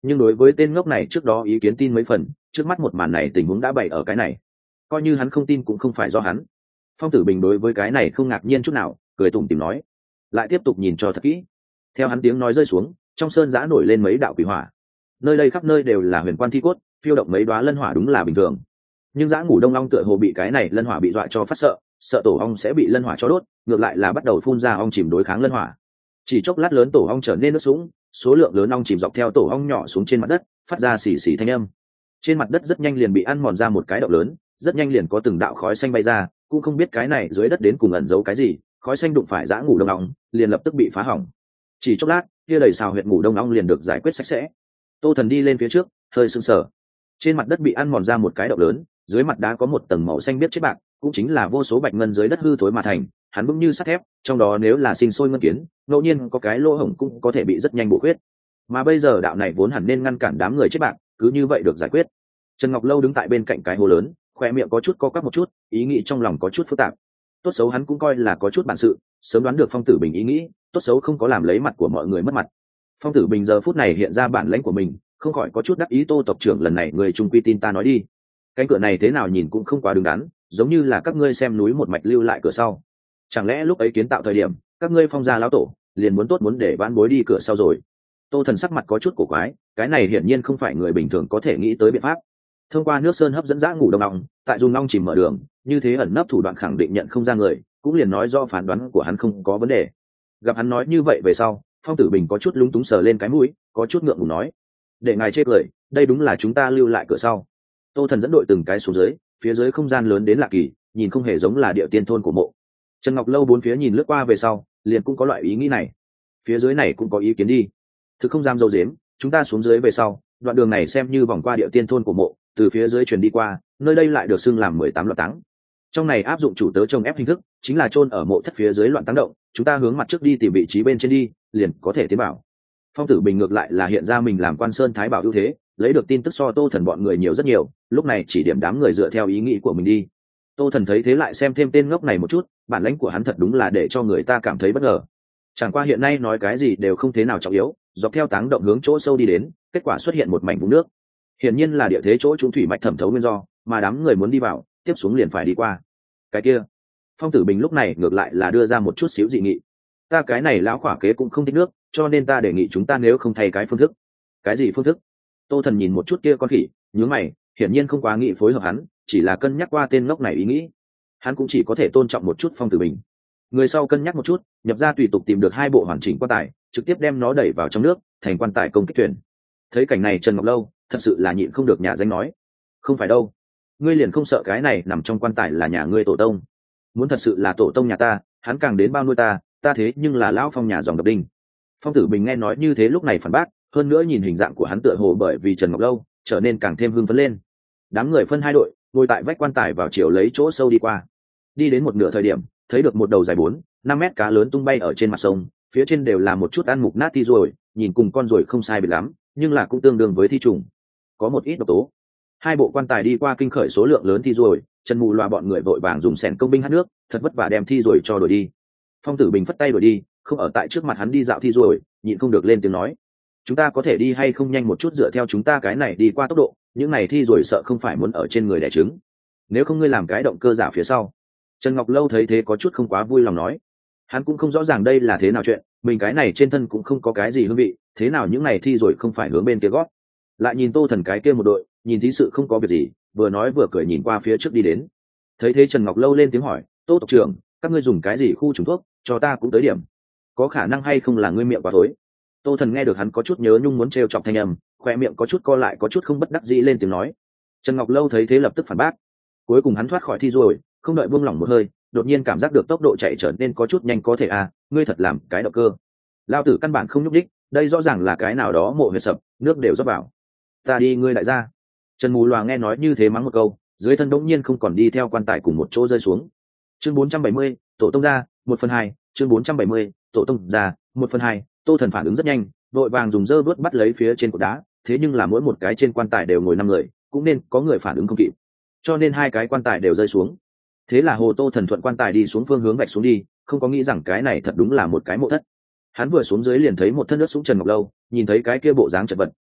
nhưng đối với tên ngốc này trước đó ý kiến tin mấy phần, trước mắt một màn này tình huống đã bày ở cái này, coi như hắn không tin cũng không phải do hắn. Phong Tử Bình đối với cái này không ngạc nhiên chút nào, cười tủm tỉm nói, lại tiếp tục nhìn cho thật kỹ. Theo hắn tiếng nói rơi xuống, trong sơn giã nổi lên mấy đạo quỷ hỏa. Nơi đây khắp nơi đều là huyền quan thi cốt, phiêu động mấy đóa lân hỏa đúng là bình thường. Nhưng giã ngủ đông long tựa hồ bị cái này lân hỏa bị dọa cho phát sợ, sợ tổ ong sẽ bị lân hỏa cho đốt, ngược lại là bắt đầu phun ra ong chìm đối kháng lân hỏa. Chỉ chốc lát lớn tổ ong trở nên nước sũng, số lượng lớn ong chìm dọc theo tổ ong nhỏ xuống trên mặt đất, phát ra xì xì thanh âm. Trên mặt đất rất nhanh liền bị ăn mòn ra một cái động lớn, rất nhanh liền có từng đạo khói xanh bay ra, cũng không biết cái này dưới đất đến cùng ẩn giấu cái gì, khói xanh đụng phải dã ngủ đông ong, liền lập tức bị phá hỏng. Chỉ chốc lát, kia đầy xào huyệt ngủ đông ong liền được giải quyết sạch sẽ. Tô Thần đi lên phía trước, hơi sưng sờ. Trên mặt đất bị ăn mòn ra một cái động lớn, dưới mặt đá có một tầng màu xanh biếc chết bạc, cũng chính là vô số bạch ngân dưới đất hư thối mà thành, hắn vững như sắt thép, trong đó nếu là sinh sôi ngân kiến, ngẫu nhiên có cái lỗ hổng cũng có thể bị rất nhanh bổ khuyết. Mà bây giờ đạo này vốn hẳn nên ngăn cản đám người chết bạc, cứ như vậy được giải quyết. Trần Ngọc Lâu đứng tại bên cạnh cái hồ lớn, khoe miệng có chút co quắp một chút, ý nghĩ trong lòng có chút phức tạp. Tốt xấu hắn cũng coi là có chút bản sự, sớm đoán được Phong Tử Bình ý nghĩ, tốt xấu không có làm lấy mặt của mọi người mất mặt. Phong Tử Bình giờ phút này hiện ra bản lãnh của mình, không khỏi có chút đắc ý. Tô tộc trưởng, lần này người trung quy tin ta nói đi, cánh cửa này thế nào nhìn cũng không quá đứng đắn, giống như là các ngươi xem núi một mạch lưu lại cửa sau. Chẳng lẽ lúc ấy kiến tạo thời điểm các ngươi Phong gia lão tổ liền muốn để vãn bối đi cửa sau rồi? Tô Thần sắc mặt có chút cổ quái, cái này hiển nhiên không phải người bình thường có thể nghĩ tới biện pháp. Thông qua nước sơn hấp dẫn dã ngủ đông ong, tại dùng long chìm mở đường, như thế ẩn nấp thủ đoạn khẳng định nhận không ra người, cũng liền nói do phán đoán của hắn không có vấn đề. Gặp hắn nói như vậy về sau, Phong Tử Bình có chút lúng túng sờ lên cái mũi, có chút ngượng ngùng nói, để ngài chê cười, đây đúng là chúng ta lưu lại cửa sau. Tô Thần dẫn đội từng cái xuống dưới, phía dưới không gian lớn đến lạ kỳ, nhìn không hề giống là địa tiên thôn của mộ. Trần Ngọc Lâu bốn phía nhìn lướt qua về sau, liền cũng có loại ý nghĩ này. Phía dưới này cũng có ý kiến đi. Thực không dám dâu dếm, chúng ta xuống dưới về sau, đoạn đường này xem như vòng qua địa tiên thôn của mộ, từ phía dưới truyền đi qua, nơi đây lại được xưng làm 18 loạn táng. Trong này áp dụng chủ tớ trông ép hình thức, chính là chôn ở mộ thất phía dưới loạn táng động, chúng ta hướng mặt trước đi tìm vị trí bên trên đi, liền có thể tiến bảo. Phong Tử Bình ngược lại là hiện ra mình làm Quan Sơn Thái Bảo ưu thế, lấy được tin tức so Tô Thần bọn người nhiều rất nhiều, lúc này chỉ điểm đám người dựa theo ý nghĩ của mình đi. Tô Thần thấy thế lại xem thêm tên ngốc này một chút, bản lãnh của hắn thật đúng là để cho người ta cảm thấy bất ngờ. Chẳng qua hiện nay nói cái gì đều không thế nào trọng yếu, dọc theo táng động hướng chỗ sâu đi đến, kết quả xuất hiện một mảnh vũng nước. Hiển nhiên là địa thế chỗ trung thủy mạch thẩm thấu nguyên do, mà đám người muốn đi vào, tiếp xuống liền phải đi qua. Cái kia, Phong Tử Bình lúc này ngược lại là đưa ra một chút xíu dị nghị. Ta cái này lão khỏa kế cũng không thích nước, cho nên ta đề nghị chúng ta nếu không thay cái phương thức. Cái gì phương thức? Tô Thần nhìn một chút kia con khỉ, nhướng mày, hiển nhiên không quá nghĩ phối hợp hắn, chỉ là cân nhắc qua tên ngốc này ý nghĩ. Hắn cũng chỉ có thể tôn trọng một chút Phong Tử Bình. Người sau cân nhắc một chút, nhập ra tùy tục tìm được 2 bộ hoàn chỉnh quan tài, trực tiếp đem nó đẩy vào trong nước, thành quan tài công kích thuyền. Thấy cảnh này Trần Ngọc Lâu thật sự là nhịn không được nhà danh nói, không phải đâu, ngươi liền không sợ cái này nằm trong quan tài là nhà ngươi tổ tông? Muốn thật sự là tổ tông nhà ta, hắn càng đến bao nuôi ta, ta thế nhưng là lão Phong nhà dòng độc đinh. Phong Tử Bình nghe nói như thế lúc này phản bác, hơn nữa nhìn hình dạng của hắn tựa hồ bởi vì Trần Ngọc Lâu trở nên càng thêm hưng phấn lên. Đám người phân 2 đội, ngồi tại vách quan tài vào chiều lấy chỗ sâu đi qua. Đi đến một nửa thời điểm, thấy được một đầu dài 4-5 mét cá lớn tung bay ở trên mặt sông, phía trên đều là một chút ăn mục nát thi ruồi, nhìn cùng con ruồi không sai biệt lắm, nhưng là cũng tương đương với thi trùng, có một ít độc tố. 2 bộ quan tài đi qua kinh khởi số lượng lớn thi ruồi, Trần Mù Loa bọn người vội vàng dùng sẻn công binh hắt nước, thật vất vả đem thi ruồi cho đuổi đi. Phong Tử Bình phất tay đuổi đi, không ở tại trước mặt hắn đi dạo thi ruồi, nhịn không được lên tiếng nói, chúng ta có thể đi hay không nhanh một chút, dựa theo chúng ta cái này đi qua tốc độ, những này thi ruồi sợ không phải muốn ở trên người đẻ trứng. Nếu không ngươi làm cái động cơ giả phía sau. Trần Ngọc Lâu thấy thế có chút không quá vui lòng nói, hắn cũng không rõ ràng đây là thế nào chuyện, mình cái này trên thân cũng không có cái gì hương vị, thế nào những này thi ruồi không phải hướng bên kia gót. Lại nhìn Tô Thần cái kia một đội, nhìn thí sự không có việc gì, vừa nói vừa cười nhìn qua phía trước đi đến. Thấy thế Trần Ngọc Lâu lên tiếng hỏi, Tô tộc trưởng, các ngươi dùng cái gì khu trùng thuốc, cho ta cũng tới điểm. Có khả năng hay không là ngươi miệng quá thối? Tô Thần nghe được hắn có chút nhớ nhung muốn trêu chọc thanh âm, khoe miệng có chút co lại, có chút không bất đắc dĩ lên tiếng nói. Trần Ngọc Lâu thấy thế lập tức phản bác. Cuối cùng hắn thoát khỏi thi ruồi, không đợi buông lỏng một hơi, đột nhiên cảm giác được tốc độ chạy trở nên có chút nhanh, có thể à, ngươi thật làm cái động cơ. Lao tử căn bản không nhúc đích, đây rõ ràng là cái nào đó mộ huyệt sập, nước đều rót vào. Ta đi ngươi đại gia. Trần Mù Loà nghe nói như thế mắng một câu, dưới thân đống nhiên không còn đi theo quan tài cùng một chỗ rơi xuống. Chương 470, tổ tông ra, 1/2, chương 470, tổ tông ra, 1/2. Tô Thần phản ứng rất nhanh, vội vàng dùng dơ bước bắt lấy phía trên cột đá, thế nhưng là mỗi một cái trên quan tài đều ngồi 5 người, cũng nên có người phản ứng không kịp, cho nên 2 cái quan tài đều rơi xuống. Thế là Hồ Tô Thần thuận quan tài đi xuống phương hướng vạch xuống đi, không có nghĩ rằng cái này thật đúng là một cái mộ thất. Hắn vừa xuống dưới liền thấy một thân nước sũng Trần Ngọc Lâu, nhìn thấy cái kia bộ dáng chật vật,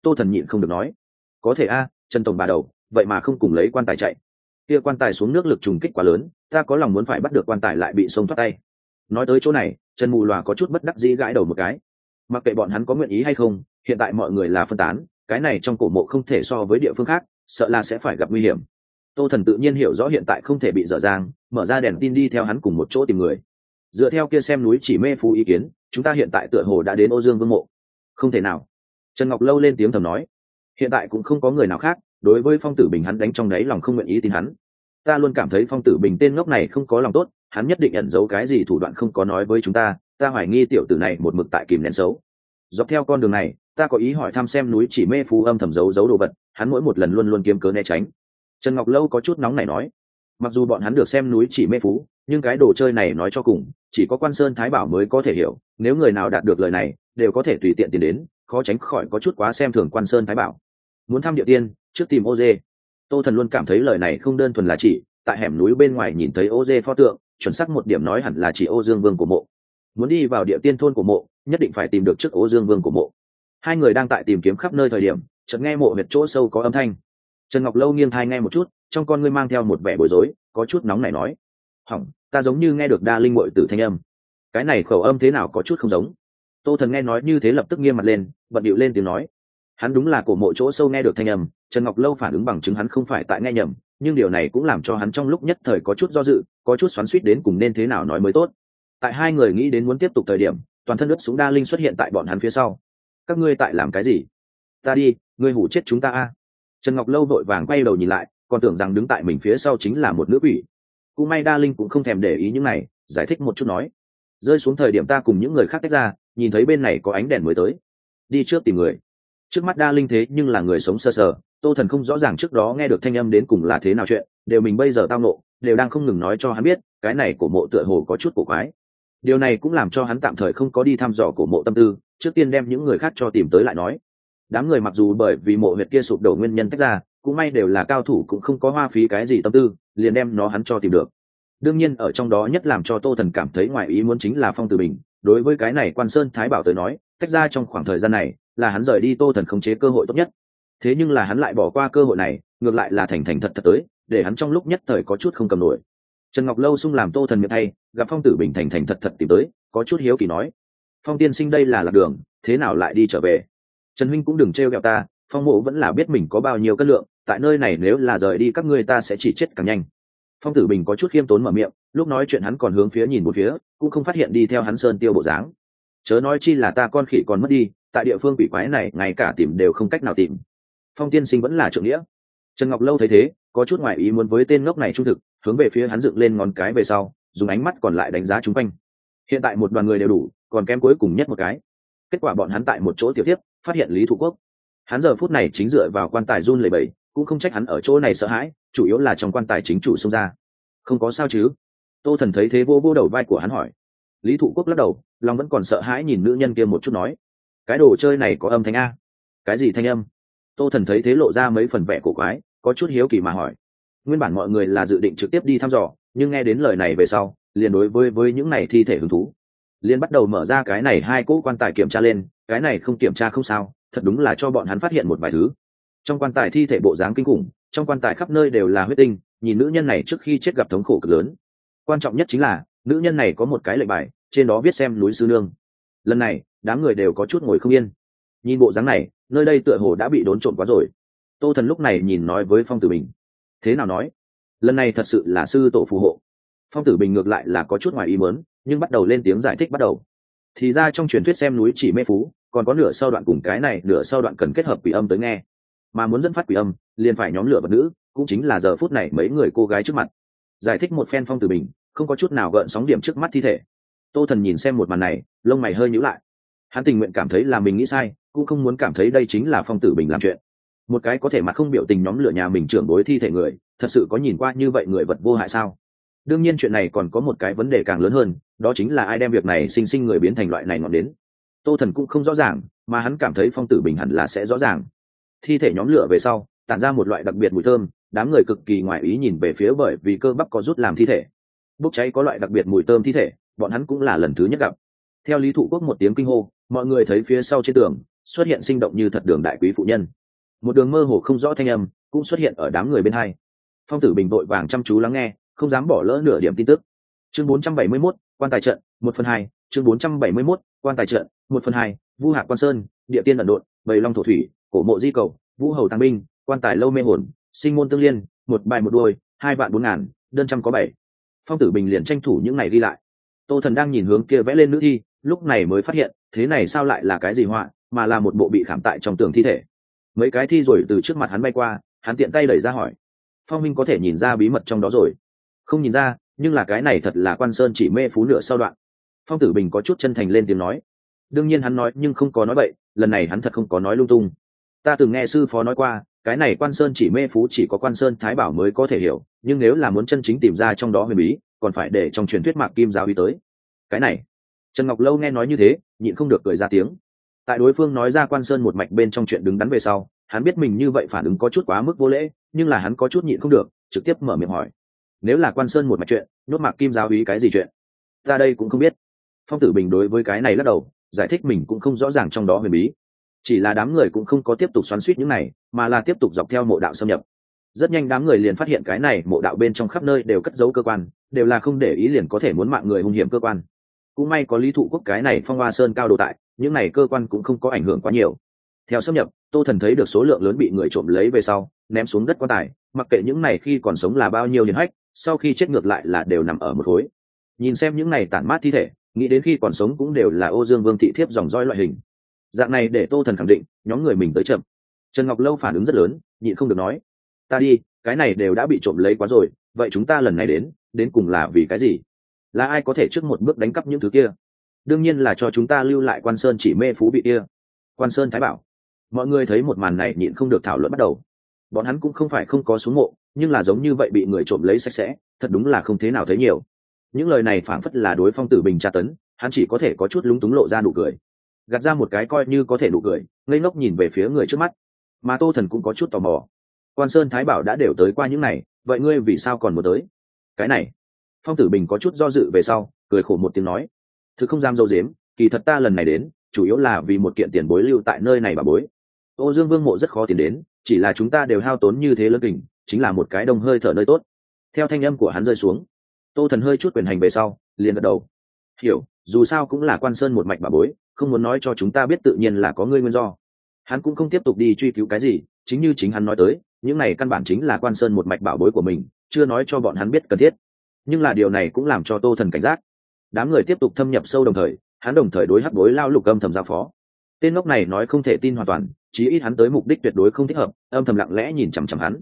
Tô Thần nhịn không được nói, có thể a, Trần tổng bà đầu vậy mà không cùng lấy quan tài chạy, kia quan tài xuống nước lực trùng kích quá lớn, ta có lòng muốn phải bắt được quan tài lại bị xông thoát tay. Nói tới chỗ này, Trần Mù Lòa có chút bất đắc dĩ gãi đầu một cái. Mặc kệ bọn hắn có nguyện ý hay không, hiện tại mọi người là phân tán, cái này trong cổ mộ không thể so với địa phương khác, sợ là sẽ phải gặp nguy hiểm. Tô Thần tự nhiên hiểu rõ hiện tại không thể bị dở dang, mở ra đèn tin đi theo hắn cùng một chỗ tìm người. Dựa theo kia xem núi chỉ mê phú ý kiến, chúng ta hiện tại tựa hồ đã đến Ô Dương Vương mộ. Không thể nào. Trần Ngọc Lâu lên tiếng thầm nói, hiện tại cũng không có người nào khác, đối với Phong Tử Bình hắn đánh trong đáy lòng không nguyện ý tin hắn. Ta luôn cảm thấy Phong Tử Bình tên ngốc này không có lòng tốt, hắn nhất định ẩn giấu cái gì thủ đoạn không có nói với chúng ta, ta hoài nghi tiểu tử này một mực tại kìm nén xấu. Dọc theo con đường này, ta có ý hỏi thăm xem núi chỉ mê phú âm thầm giấu đồ vật, hắn mỗi một lần luôn luôn kiếm cớ né tránh. Trần Ngọc Lâu có chút nóng nảy nói, mặc dù bọn hắn được xem núi chỉ mê phú, nhưng cái đồ chơi này nói cho cùng chỉ có Quan Sơn Thái Bảo mới có thể hiểu, nếu người nào đạt được lời này đều có thể tùy tiện tìm đến, khó tránh khỏi có chút quá xem thường Quan Sơn Thái Bảo. Muốn thăm địa tiên trước tìm ô dê. Tô Thần luôn cảm thấy lời này không đơn thuần là chỉ tại hẻm núi bên ngoài nhìn thấy ô dê pho tượng, chuẩn xác một điểm nói hẳn là chỉ Ô Dương Vương của mộ. Muốn đi vào địa tiên thôn của mộ, nhất định phải tìm được trước Ô Dương Vương của mộ. Hai người đang tại tìm kiếm khắp nơi thời điểm, chợt nghe mộ huyệt chỗ sâu có âm thanh. Trần Ngọc Lâu nghiêng thai nghe một chút, trong con ngươi mang theo một vẻ bối rối, có chút nóng nảy nói, hỏng, ta giống như nghe được Đa Linh muội tử thanh âm. Cái này khẩu âm thế nào có chút không giống. Tô Thần nghe nói như thế lập tức nghiêm mặt lên, bật điệu lên tiếng nói, hắn đúng là cổ mộ chỗ sâu nghe được thanh âm. Trần Ngọc Lâu phản ứng bằng chứng hắn không phải tại nghe nhầm, nhưng điều này cũng làm cho hắn trong lúc nhất thời có chút do dự, có chút xoắn xuýt đến cùng nên thế nào nói mới tốt. Tại hai người nghĩ đến muốn tiếp tục thời điểm, toàn thân ướt súng Đa Linh xuất hiện tại bọn hắn phía sau. Các ngươi tại làm cái gì? Ta đi, ngươi hủ chết chúng ta a. Trần Ngọc Lâu vội vàng quay đầu nhìn lại, còn tưởng rằng đứng tại mình phía sau chính là một nữ quỷ. Cũng may Đa Linh cũng không thèm để ý những này, giải thích một chút nói, rơi xuống thời điểm ta cùng những người khác tách ra, nhìn thấy bên này có ánh đèn mới tới, đi trước tìm người. Trước mắt Đa Linh thế nhưng là người sống sơ sờ, Tô Thần không rõ ràng trước đó nghe được thanh âm đến cùng là thế nào chuyện, đều mình bây giờ tao nộ, đều đang không ngừng nói cho hắn biết, cái này cổ mộ tựa hồ có chút cổ quái. Điều này cũng làm cho hắn tạm thời không có đi thăm dò cổ mộ tâm tư, trước tiên đem những người khác cho tìm tới lại nói. Đám người mặc dù bởi vì mộ huyệt kia sụp đổ nguyên nhân tách ra, cũng may đều là cao thủ, cũng không có hoa phí cái gì tâm tư, liền đem nó hắn cho tìm được. Đương nhiên ở trong đó nhất làm cho Tô Thần cảm thấy ngoài ý muốn chính là Phong Tử Bình. Đối với cái này Quan Sơn Thái Bảo tới nói, tách ra trong khoảng thời gian này là hắn rời đi Tô Thần khống chế cơ hội tốt nhất. Thế nhưng là hắn lại bỏ qua cơ hội này, ngược lại là thành thật tới, để hắn trong lúc nhất thời có chút không cầm nổi. Trần Ngọc Lâu sung làm Tô Thần miệng thay, gặp Phong Tử Bình thành thật tìm tới, có chút hiếu kỳ nói, Phong tiên sinh đây là lạc đường, thế nào lại đi trở về? Trần huynh cũng đừng trêu ghẹo ta, Phong mộ vẫn là biết mình có bao nhiêu cân lượng, tại nơi này nếu là rời đi các ngươi ta sẽ chỉ chết càng nhanh. Phong Tử Bình có chút khiêm tốn mở miệng, lúc nói chuyện hắn còn hướng phía nhìn một phía, cũng không phát hiện đi theo hắn sơn tiêu bộ dáng. Chớ nói chi là ta con khỉ còn mất đi, tại địa phương quỷ quái này ngay cả tìm đều không cách nào tìm. Phong tiên sinh vẫn là trượng nghĩa. Trần Ngọc Lâu thấy thế, có chút ngoại ý muốn với tên ngốc này trung thực, hướng về phía hắn dựng lên ngón cái về sau, dùng ánh mắt còn lại đánh giá chúng quanh. Hiện tại một đoàn người đều đủ, còn kém cuối cùng nhất một cái. Kết quả bọn hắn tại một chỗ tiểu tiếp, phát hiện Lý Thụ Quốc. Hắn giờ phút này chính dựa vào quan tài run lẩy bẩy, cũng không trách hắn ở chỗ này sợ hãi, chủ yếu là trong quan tài chính chủ xông ra. Không có sao chứ? Tô Thần thấy thế vô đầu vai của hắn hỏi. Lý Thụ Quốc lắc đầu, lòng vẫn còn sợ hãi nhìn nữ nhân kia một chút nói, cái đồ chơi này có âm thanh a? Cái gì thanh âm? Tô Thần thấy thế lộ ra mấy phần vẻ cổ quái, có chút hiếu kỳ mà hỏi. Nguyên bản mọi người là dự định trực tiếp đi thăm dò, nhưng nghe đến lời này về sau, liền đối với những này thi thể hứng thú, liền bắt đầu mở ra cái này hai cỗ quan tài kiểm tra lên. Cái này không kiểm tra không sao, thật đúng là cho bọn hắn phát hiện một vài thứ. Trong quan tài thi thể bộ dáng kinh khủng, trong quan tài khắp nơi đều là huyết tinh, nhìn nữ nhân này trước khi chết gặp thống khổ cực lớn. Quan trọng nhất chính là nữ nhân này có một cái lệnh bài, trên đó viết xem núi sư nương. Lần này đám người đều có chút ngồi không yên, nhìn bộ dáng này nơi đây tựa hồ đã bị đốn trộm quá rồi. Tô Thần lúc này nhìn nói với Phong Tử Bình, thế nào nói, lần này thật sự là sư tổ phù hộ. Phong Tử Bình ngược lại là có chút ngoài ý muốn, nhưng bắt đầu lên tiếng giải thích bắt đầu. Thì ra trong truyền thuyết xem núi chỉ mê phú, còn có nửa sau đoạn cùng cái này nửa sau đoạn cần kết hợp quỷ âm tới nghe, mà muốn dẫn phát quỷ âm liền phải nhóm lửa vật nữ, cũng chính là giờ phút này mấy người cô gái trước mặt. Giải thích một phen Phong Tử Bình không có chút nào gợn sóng điểm trước mắt thi thể. Tô Thần nhìn xem một màn này, lông mày hơi nhíu lại. Hắn tình nguyện cảm thấy là mình nghĩ sai, cũng không muốn cảm thấy đây chính là Phong Tử Bình làm chuyện. Một cái có thể mặt không biểu tình nhóm lửa nhà mình trưởng bối thi thể người, thật sự có nhìn qua như vậy người vật vô hại sao? Đương nhiên chuyện này còn có một cái vấn đề càng lớn hơn, đó chính là ai đem việc này sinh người biến thành loại này ngọn đến. Tô Thần cũng không rõ ràng, mà hắn cảm thấy Phong Tử Bình hẳn là sẽ rõ ràng. Thi thể nhóm lửa về sau tản ra một loại đặc biệt mùi thơm, đám người cực kỳ ngoại ý nhìn về phía bởi vì cơ bắp có rút làm thi thể. Bốc cháy có loại đặc biệt mùi thơm thi thể, bọn hắn cũng là lần thứ nhất gặp. Theo Lý Thụ Quốc một tiếng kinh hô, mọi người thấy phía sau trên tường xuất hiện sinh động như thật đường đại quý phụ nhân. Một đường mơ hồ không rõ thanh âm cũng xuất hiện ở đám người bên hai. Phong Tử Bình vội vàng chăm chú lắng nghe, không dám bỏ lỡ nửa điểm tin tức. Chương 471, quan tài trận, 1/2, chương 471, quan tài trận, 1/2, Vu Hạc Quan Sơn, địa tiên ẩn độn, Bầy Long thổ thủy, cổ mộ di cầu, Vũ hầu tăng binh, quan tài lâu mê hồn, sinh môn tương liên, một bài một đuôi, 2 vạn 4 ngàn, đơn trăm có 7. Phong Tử Bình liền tranh thủ những này đi lại. Tô Thần đang nhìn hướng kia vẽ lên nữ thi, lúc này mới phát hiện, thế này sao lại là cái gì họa, mà là một bộ bị khảm tại trong tường thi thể. Mấy cái thi rồi từ trước mặt hắn bay qua, hắn tiện tay đẩy ra hỏi: Phong minh có thể nhìn ra bí mật trong đó rồi? Không nhìn ra, nhưng là cái này thật là Quan Sơn chỉ mê phú nửa sau đoạn. Phong Tử Bình có chút chân thành lên tiếng nói. Đương nhiên hắn nói nhưng không có nói bậy, lần này hắn thật không có nói lung tung. Ta từng nghe sư phó nói qua, cái này Quan Sơn chỉ mê phú chỉ có Quan Sơn Thái Bảo mới có thể hiểu, nhưng nếu là muốn chân chính tìm ra trong đó huyền bí, còn phải để trong truyền thuyết Mạc Kim giáo ý tới. Cái này, Trần Ngọc Lâu nghe nói như thế, nhịn không được cười ra tiếng. Tại đối phương nói ra Quan Sơn một mạch bên trong chuyện đứng đắn về sau, hắn biết mình như vậy phản ứng có chút quá mức vô lễ, nhưng là hắn có chút nhịn không được, trực tiếp mở miệng hỏi: nếu là Quan Sơn một mạch chuyện, nhốt Mạc Kim giáo ý cái gì chuyện? Ta đây cũng không biết. Phong Tử Bình đối với cái này lắc đầu, giải thích mình cũng không rõ ràng trong đó huyền bí. Chỉ là đám người cũng không có tiếp tục xoắn xuýt những này, mà là tiếp tục dọc theo mộ đạo xâm nhập. Rất nhanh đám người liền phát hiện cái này mộ đạo bên trong khắp nơi đều cất giấu cơ quan, đều là không để ý liền có thể muốn mạng người hung hiểm cơ quan. Cũng may có Lý Thụ Quốc cái này Phong Hoa Sơn cao độ tại, những này cơ quan cũng không có ảnh hưởng quá nhiều. Theo xâm nhập, Tô Thần thấy được số lượng lớn bị người trộm lấy về sau, ném xuống đất quan tài, mặc kệ những này khi còn sống là bao nhiêu hiển hách, sau khi chết ngược lại là đều nằm ở một khối. Nhìn xem những này tản mát thi thể, nghĩ đến khi còn sống cũng đều là Ô Dương Vương thị thiếp dòng dõi loại hình. Dạng này để Tô Thần khẳng định, nhóm người mình tới chậm. Trần Ngọc Lâu phản ứng rất lớn, nhịn không được nói: ta đi, cái này đều đã bị trộm lấy quá rồi, vậy chúng ta lần này đến cùng là vì cái gì? Là ai có thể trước một bước đánh cắp những thứ kia? Đương nhiên là cho chúng ta lưu lại Quan Sơn chỉ mê phú bị kia. Quan Sơn Thái Bảo. Mọi người thấy một màn này nhịn không được thảo luận bắt đầu. Bọn hắn cũng không phải không có xuống mộ, nhưng là giống như vậy bị người trộm lấy sạch sẽ, thật đúng là không thế nào thấy nhiều. Những lời này phảng phất là đối Phong Tử Bình tra tấn, hắn chỉ có thể có chút lúng túng lộ ra nụ cười, gạt ra một cái coi như có thể nụ cười, ngây ngốc nhìn về phía người trước mắt. Mà Tô Thần cũng có chút tò mò. Quan Sơn Thái Bảo đã đều tới qua những này, vậy ngươi vì sao còn muốn tới? Cái này, Phong Tử Bình có chút do dự về sau, cười khổ một tiếng nói: thực không dám dâu dếm, kỳ thật ta lần này đến, chủ yếu là vì một kiện tiền bối lưu tại nơi này bà bối. Ô Dương Vương mộ rất khó tìm đến, chỉ là chúng ta đều hao tốn như thế lớn kình, chính là một cái đồng hơi thở nơi tốt. Theo thanh âm của hắn rơi xuống, Tô Thần hơi chút quyền hành về sau, liền gật đầu. Hiểu, dù sao cũng là Quan Sơn một mạch bà bối, không muốn nói cho chúng ta biết tự nhiên là có ngươi nguyên do. Hắn cũng không tiếp tục đi truy cứu cái gì, chính như chính hắn nói tới, những này căn bản chính là Quan Sơn một mạch bảo bối của mình, chưa nói cho bọn hắn biết cần thiết. Nhưng là điều này cũng làm cho Tô Thần cảnh giác. Đám người tiếp tục thâm nhập sâu, đồng thời hắn đồng thời đối Hắc Bối Lao Lục âm thầm giao phó. Tên ngốc này nói không thể tin hoàn toàn, chí ít hắn tới mục đích tuyệt đối không thích hợp, âm thầm lặng lẽ nhìn chằm chằm hắn.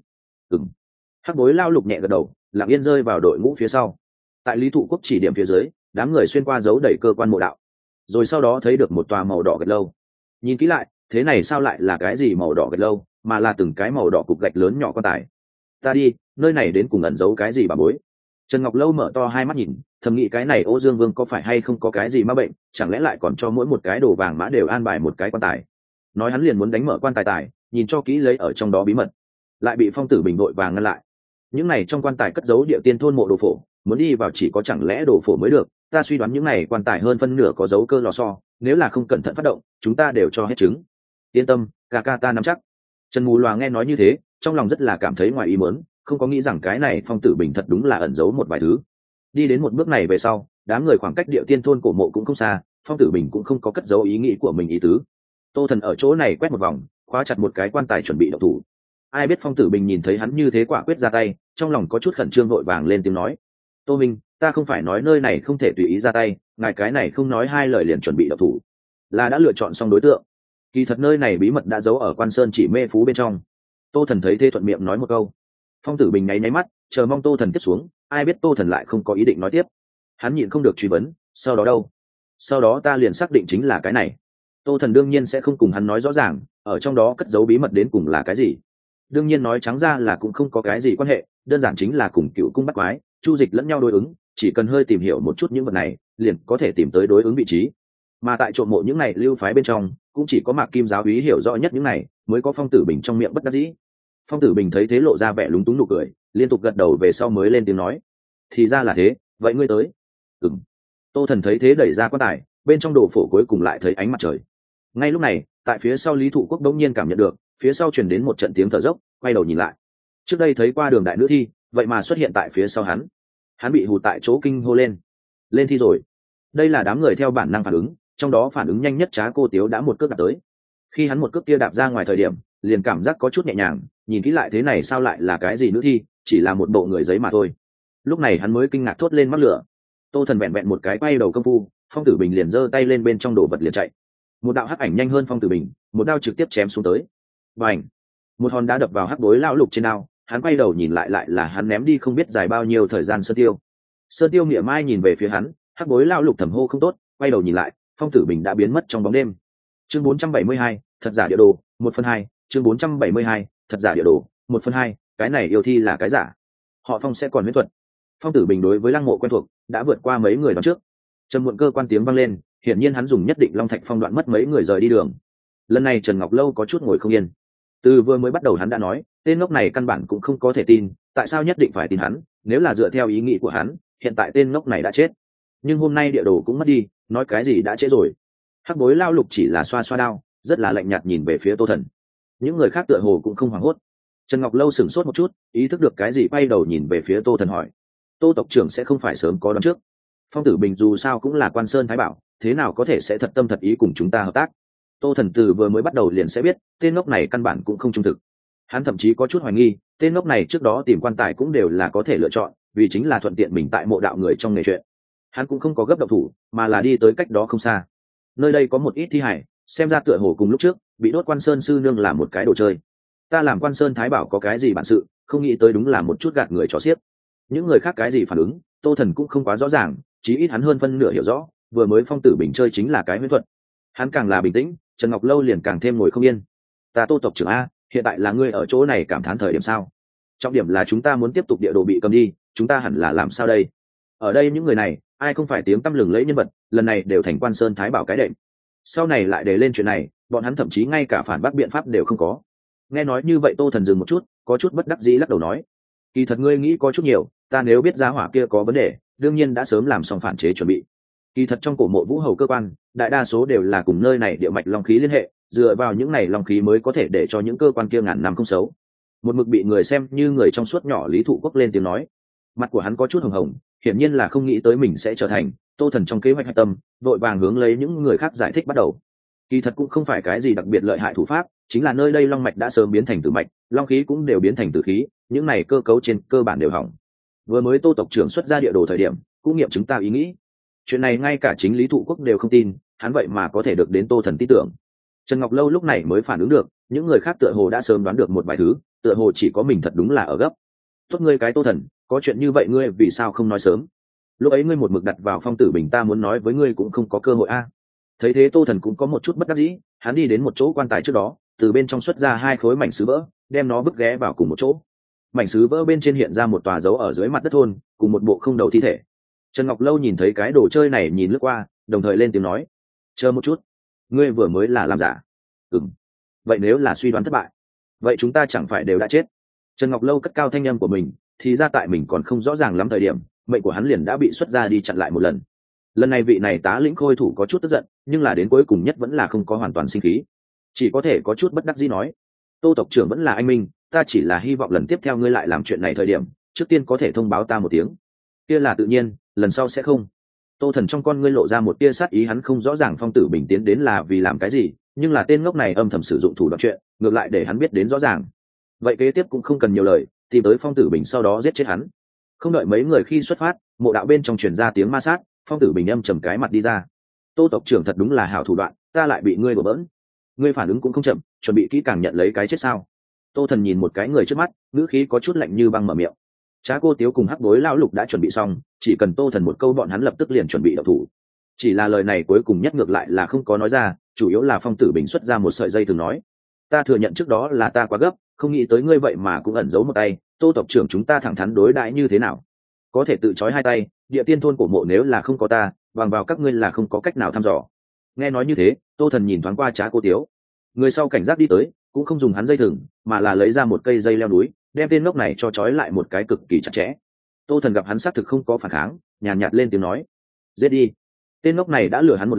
Hắc Bối Lao Lục nhẹ gật đầu, lặng yên rơi vào đội ngũ phía sau. Tại Lý Thụ Quốc chỉ điểm phía dưới, đám người xuyên qua dấu đẩy cơ quan mộ đạo, rồi sau đó thấy được một tòa màu đỏ gạch lâu. Nhìn kỹ lại, thế này sao lại là cái gì màu đỏ gạch lâu, mà là từng cái màu đỏ cục gạch lớn nhỏ quan tài. Ta đi, nơi này đến cùng ẩn giấu cái gì bà bối? Trần Ngọc Lâu mở to hai mắt nhìn, thầm nghĩ cái này Ô Dương Vương có phải hay không có cái gì ma bệnh, chẳng lẽ lại còn cho mỗi một cái đồ vàng mã đều an bài một cái quan tài. Nói hắn liền muốn đánh mở quan tài tài, nhìn cho kỹ lấy ở trong đó bí mật, lại bị Phong Tử Bình vội vàng ngăn lại. Những này trong quan tài cất giấu địa tiên thôn mộ đồ phổ, muốn đi vào chỉ có chẳng lẽ đồ phổ mới được. Ta suy đoán những này quan tài hơn phân nửa có dấu cơ lò xo, nếu là không cẩn thận phát động, chúng ta đều cho hết trứng. Yên tâm, ca ca ta nắm chắc. Trần Mù Loà nghe nói như thế, trong lòng rất là cảm thấy ngoài ý muốn, không có nghĩ rằng cái này Phong Tử Bình thật đúng là ẩn giấu một vài thứ. Đi đến một bước này về sau, đám người khoảng cách địa tiên thôn cổ mộ cũng không xa, Phong Tử Bình cũng không có cất giấu ý nghĩ của mình ý tứ. Tô Thần ở chỗ này quét một vòng, khóa chặt một cái quan tài chuẩn bị động thủ. Ai biết Phong Tử Bình nhìn thấy hắn như thế quả quyết ra tay, trong lòng có chút khẩn trương vội vàng lên tiếng nói: Tô Minh, ta không phải nói nơi này không thể tùy ý ra tay, ngài cái này không nói hai lời liền chuẩn bị động thủ, là đã lựa chọn xong đối tượng. Kỳ thật nơi này bí mật đã giấu ở Quan Sơn chỉ mê phú bên trong. Tô Thần thấy thế thuận miệng nói một câu. Phong Tử Bình nháy nháy mắt, chờ mong Tô Thần tiếp xuống, ai biết Tô Thần lại không có ý định nói tiếp. Hắn nhịn không được truy vấn: sau đó đâu? Sau đó ta liền xác định chính là cái này. Tô Thần đương nhiên sẽ không cùng hắn nói rõ ràng, ở trong đó cất giấu bí mật đến cùng là cái gì. Đương nhiên nói trắng ra là cũng không có cái gì quan hệ, đơn giản chính là cùng Cựu Cung bắt quái, chu dịch lẫn nhau đối ứng, chỉ cần hơi tìm hiểu một chút những vật này, liền có thể tìm tới đối ứng vị trí. Mà tại trộm mộ những này lưu phái bên trong, cũng chỉ có Mạc Kim giáo úy hiểu rõ nhất những này, mới có Phong Tử Bình trong miệng bất đắc dĩ. Phong Tử Bình thấy thế lộ ra vẻ lúng túng nụ cười, liên tục gật đầu về sau mới lên tiếng nói: thì ra là thế, vậy ngươi tới. Tô Thần thấy thế đẩy ra quan tài, bên trong đồ phổ cuối cùng lại thấy ánh mặt trời. Ngay lúc này tại phía sau Lý Thụ Quốc đống nhiên cảm nhận được phía sau truyền đến một trận tiếng thở dốc, quay đầu nhìn lại. Trước đây thấy qua đường đại nữ thi vậy mà xuất hiện tại phía sau hắn bị hù tại chỗ kinh hô lên thi rồi. Đây là đám người theo bản năng phản ứng, trong đó phản ứng nhanh nhất Trá Cô Tiếu đã một cước đạp tới. Khi hắn một cước kia đạp ra ngoài thời điểm liền cảm giác có chút nhẹ nhàng, nhìn kỹ lại thế này sao lại là cái gì nữ thi, chỉ là một bộ người giấy mà thôi. Lúc này hắn mới kinh ngạc thốt lên mắc lửa. Tô Thần vẹn vẹn một cái quay đầu công phu, Phong Tử Bình liền giơ tay lên bên trong đồ vật liền chạy. Một đạo hắc ảnh nhanh hơn Phong Tử Bình, một đao trực tiếp chém xuống tới. Bành! Một hòn đá đập vào hắc bối lão lục trên đao, hắn quay đầu nhìn lại là hắn ném đi không biết dài bao nhiêu thời gian Sơn Tiêu. Sơn Tiêu mỉa mai nhìn về phía hắn, hắc bối lão lục thầm hô không tốt, quay đầu nhìn lại, Phong Tử Bình đã biến mất trong bóng đêm. Chương 472, thật giả địa đồ, 1/2, chương 472, thật giả địa đồ, 1/2, cái này yêu thi là cái giả. Họ Phong sẽ còn huyễn thuật. Phong Tử Bình đối với Lăng Mộ quen thuộc, đã vượt qua mấy người đón trước. Trầm muộn cơ quan tiếng vang lên, hiển nhiên hắn dùng nhất định Long Thạch Phong đoạn mất mấy người rời đi đường. Lần này Trần Ngọc Lâu có chút ngồi không yên. Từ vừa mới bắt đầu hắn đã nói, tên ngốc này căn bản cũng không có thể tin, tại sao nhất định phải tin hắn, nếu là dựa theo ý nghĩ của hắn, hiện tại tên ngốc này đã chết. Nhưng hôm nay địa đồ cũng mất đi, nói cái gì đã chết rồi. Hắc bối lao lục chỉ là xoa xoa đao, rất là lạnh nhạt nhìn về phía Tô Thần. Những người khác tựa hồ cũng không hoảng hốt. Trần Ngọc Lâu sửng sốt một chút, ý thức được cái gì quay đầu nhìn về phía Tô Thần hỏi: Tô tộc trưởng sẽ không phải sớm có đoán trước? Phong Tử Bình dù sao cũng là Quan Sơn Thái Bảo, thế nào có thể sẽ thật tâm thật ý cùng chúng ta hợp tác? Tô Thần từ vừa mới bắt đầu liền sẽ biết, tên ngốc này căn bản cũng không trung thực. Hắn thậm chí có chút hoài nghi, tên ngốc này trước đó tìm quan tài cũng đều là có thể lựa chọn, vì chính là thuận tiện mình tại mộ đạo người trong nghề chuyện. Hắn cũng không có gấp động thủ, mà là đi tới cách đó không xa. Nơi đây có một ít thi hải, xem ra tựa hồ cùng lúc trước bị đốt Quan Sơn sư nương làm một cái đồ chơi. Ta làm Quan Sơn Thái Bảo có cái gì bản sự, không nghĩ tới đúng là một chút gạt người trò xiếc. Những người khác cái gì phản ứng, Tô Thần cũng không quá rõ ràng, chí ít hắn hơn phân nửa hiểu rõ, vừa mới Phong Tử Bình chơi chính là cái huyễn thuật. Hắn càng là bình tĩnh, Trần Ngọc Lâu liền càng thêm ngồi không yên. Ta Tô tộc trưởng a, hiện tại là ngươi ở chỗ này cảm thán thời điểm sao? Trọng điểm là chúng ta muốn tiếp tục địa đồ bị cầm đi, chúng ta hẳn là làm sao đây? Ở đây những người này, ai không phải tiếng tăm lừng lẫy nhân vật, lần này đều thành Quan Sơn Thái Bảo cái đệm. Sau này lại để lên chuyện này, bọn hắn thậm chí ngay cả phản bác biện pháp đều không có. Nghe nói như vậy Tô Thần dừng một chút, có chút bất đắc dĩ lắc đầu nói: Kỳ thật ngươi nghĩ có chút nhiều, ta nếu biết giá hỏa kia có vấn đề, đương nhiên đã sớm làm xong phản chế chuẩn bị. Kỳ thật trong cổ mộ Vũ Hầu cơ quan, đại đa số đều là cùng nơi này địa mạch long khí liên hệ, dựa vào những này long khí mới có thể để cho những cơ quan kia ngàn năm không xấu. Một mực bị người xem như người trong suốt nhỏ Lý Thụ Quốc lên tiếng nói. Mặt của hắn có chút hồng hồng, hiển nhiên là không nghĩ tới mình sẽ trở thành Tô Thần trong kế hoạch hạch tâm, vội vàng hướng lấy những người khác giải thích bắt đầu. Kỳ thật cũng không phải cái gì đặc biệt lợi hại thủ pháp, chính là nơi đây long mạch đã sớm biến thành tử mạch, long khí cũng đều biến thành tử khí, những này cơ cấu trên cơ bản đều hỏng. Vừa mới Tô tộc trưởng xuất ra địa đồ thời điểm, cũng nghiệm chứng ta ý nghĩ. Chuyện này ngay cả chính Lý Thụ Quốc đều không tin, hắn vậy mà có thể được đến Tô Thần tin tưởng. Trần Ngọc Lâu lúc này mới phản ứng được, những người khác tựa hồ đã sớm đoán được một vài thứ, tựa hồ chỉ có mình thật đúng là ở gấp. Tốt ngươi cái Tô Thần, có chuyện như vậy ngươi vì sao không nói sớm? Lúc ấy ngươi một mực đặt vào Phong Tử Bình, ta muốn nói với ngươi cũng không có cơ hội a. Thấy thế Tô Thần cũng có một chút bất đắc dĩ, hắn đi đến một chỗ quan tài trước đó, từ bên trong xuất ra 2 khối mảnh sứ vỡ, đem nó vứt ghé vào cùng một chỗ. Mảnh sứ vỡ bên trên hiện ra một tòa dấu ở dưới mặt đất thôn, cùng một bộ không đầu thi thể. Trần Ngọc Lâu nhìn thấy cái đồ chơi này nhìn lướt qua, đồng thời lên tiếng nói: chờ một chút, ngươi vừa mới là làm giả? Vậy nếu là suy đoán thất bại, vậy chúng ta chẳng phải đều đã chết? Trần Ngọc Lâu cất cao thanh âm của mình, thì ra tại mình còn không rõ ràng lắm thời điểm, mệnh của hắn liền đã bị xuất ra đi chặn lại một lần. Lần này vị này tá lĩnh khôi thủ có chút tức giận, nhưng là đến cuối cùng nhất vẫn là không có hoàn toàn sinh khí, chỉ có thể có chút bất đắc dĩ nói: Tô tộc trưởng vẫn là anh minh, ta chỉ là hy vọng lần tiếp theo ngươi lại làm chuyện này thời điểm, trước tiên có thể thông báo ta một tiếng. Kia là tự nhiên, lần sau sẽ không. Tô Thần trong con ngươi lộ ra một tia sát ý, hắn không rõ ràng Phong Tử Bình tiến đến là vì làm cái gì, nhưng là tên ngốc này âm thầm sử dụng thủ đoạn chuyện, ngược lại để hắn biết đến rõ ràng. Vậy kế tiếp cũng không cần nhiều lời, tìm tới Phong Tử Bình sau đó giết chết hắn. Không đợi mấy người khi xuất phát, mộ đạo bên trong truyền ra tiếng ma sát, Phong Tử Bình âm trầm cái mặt đi ra: Tô tộc trưởng thật đúng là hảo thủ đoạn, ta lại bị ngươi đổ bỡn. Ngươi phản ứng cũng không chậm, chuẩn bị kỹ càng nhận lấy cái chết sao? Tô Thần nhìn một cái người trước mắt, ngữ khí có chút lạnh như băng mở miệng. Trá Cô Tiếu cùng hắc bối lão lục đã chuẩn bị xong, chỉ cần Tô Thần một câu bọn hắn lập tức liền chuẩn bị động thủ. Chỉ là lời này cuối cùng nhất ngược lại là không có nói ra, chủ yếu là Phong Tử Bình xuất ra một sợi dây thường nói: ta thừa nhận trước đó là ta quá gấp, không nghĩ tới ngươi vậy mà cũng ẩn giấu một tay. Tô tộc trưởng chúng ta thẳng thắn đối đãi như thế nào? Có thể tự trói 2 tay, địa tiên thôn cổ mộ nếu là không có ta, bằng vào các ngươi là không có cách nào thăm dò. Nghe nói như thế, Tô Thần nhìn thoáng qua Trá Cô Tiếu, người sau cảnh giác đi tới, cũng không dùng hắn dây thừng, mà là lấy ra một cây dây leo núi, đem tên ngốc này cho trói lại một cái cực kỳ chặt chẽ. Tô Thần gặp hắn xác thực không có phản kháng, nhàn nhạt lên tiếng nói: giết đi. Tên ngốc này đã lừa hắn một lần,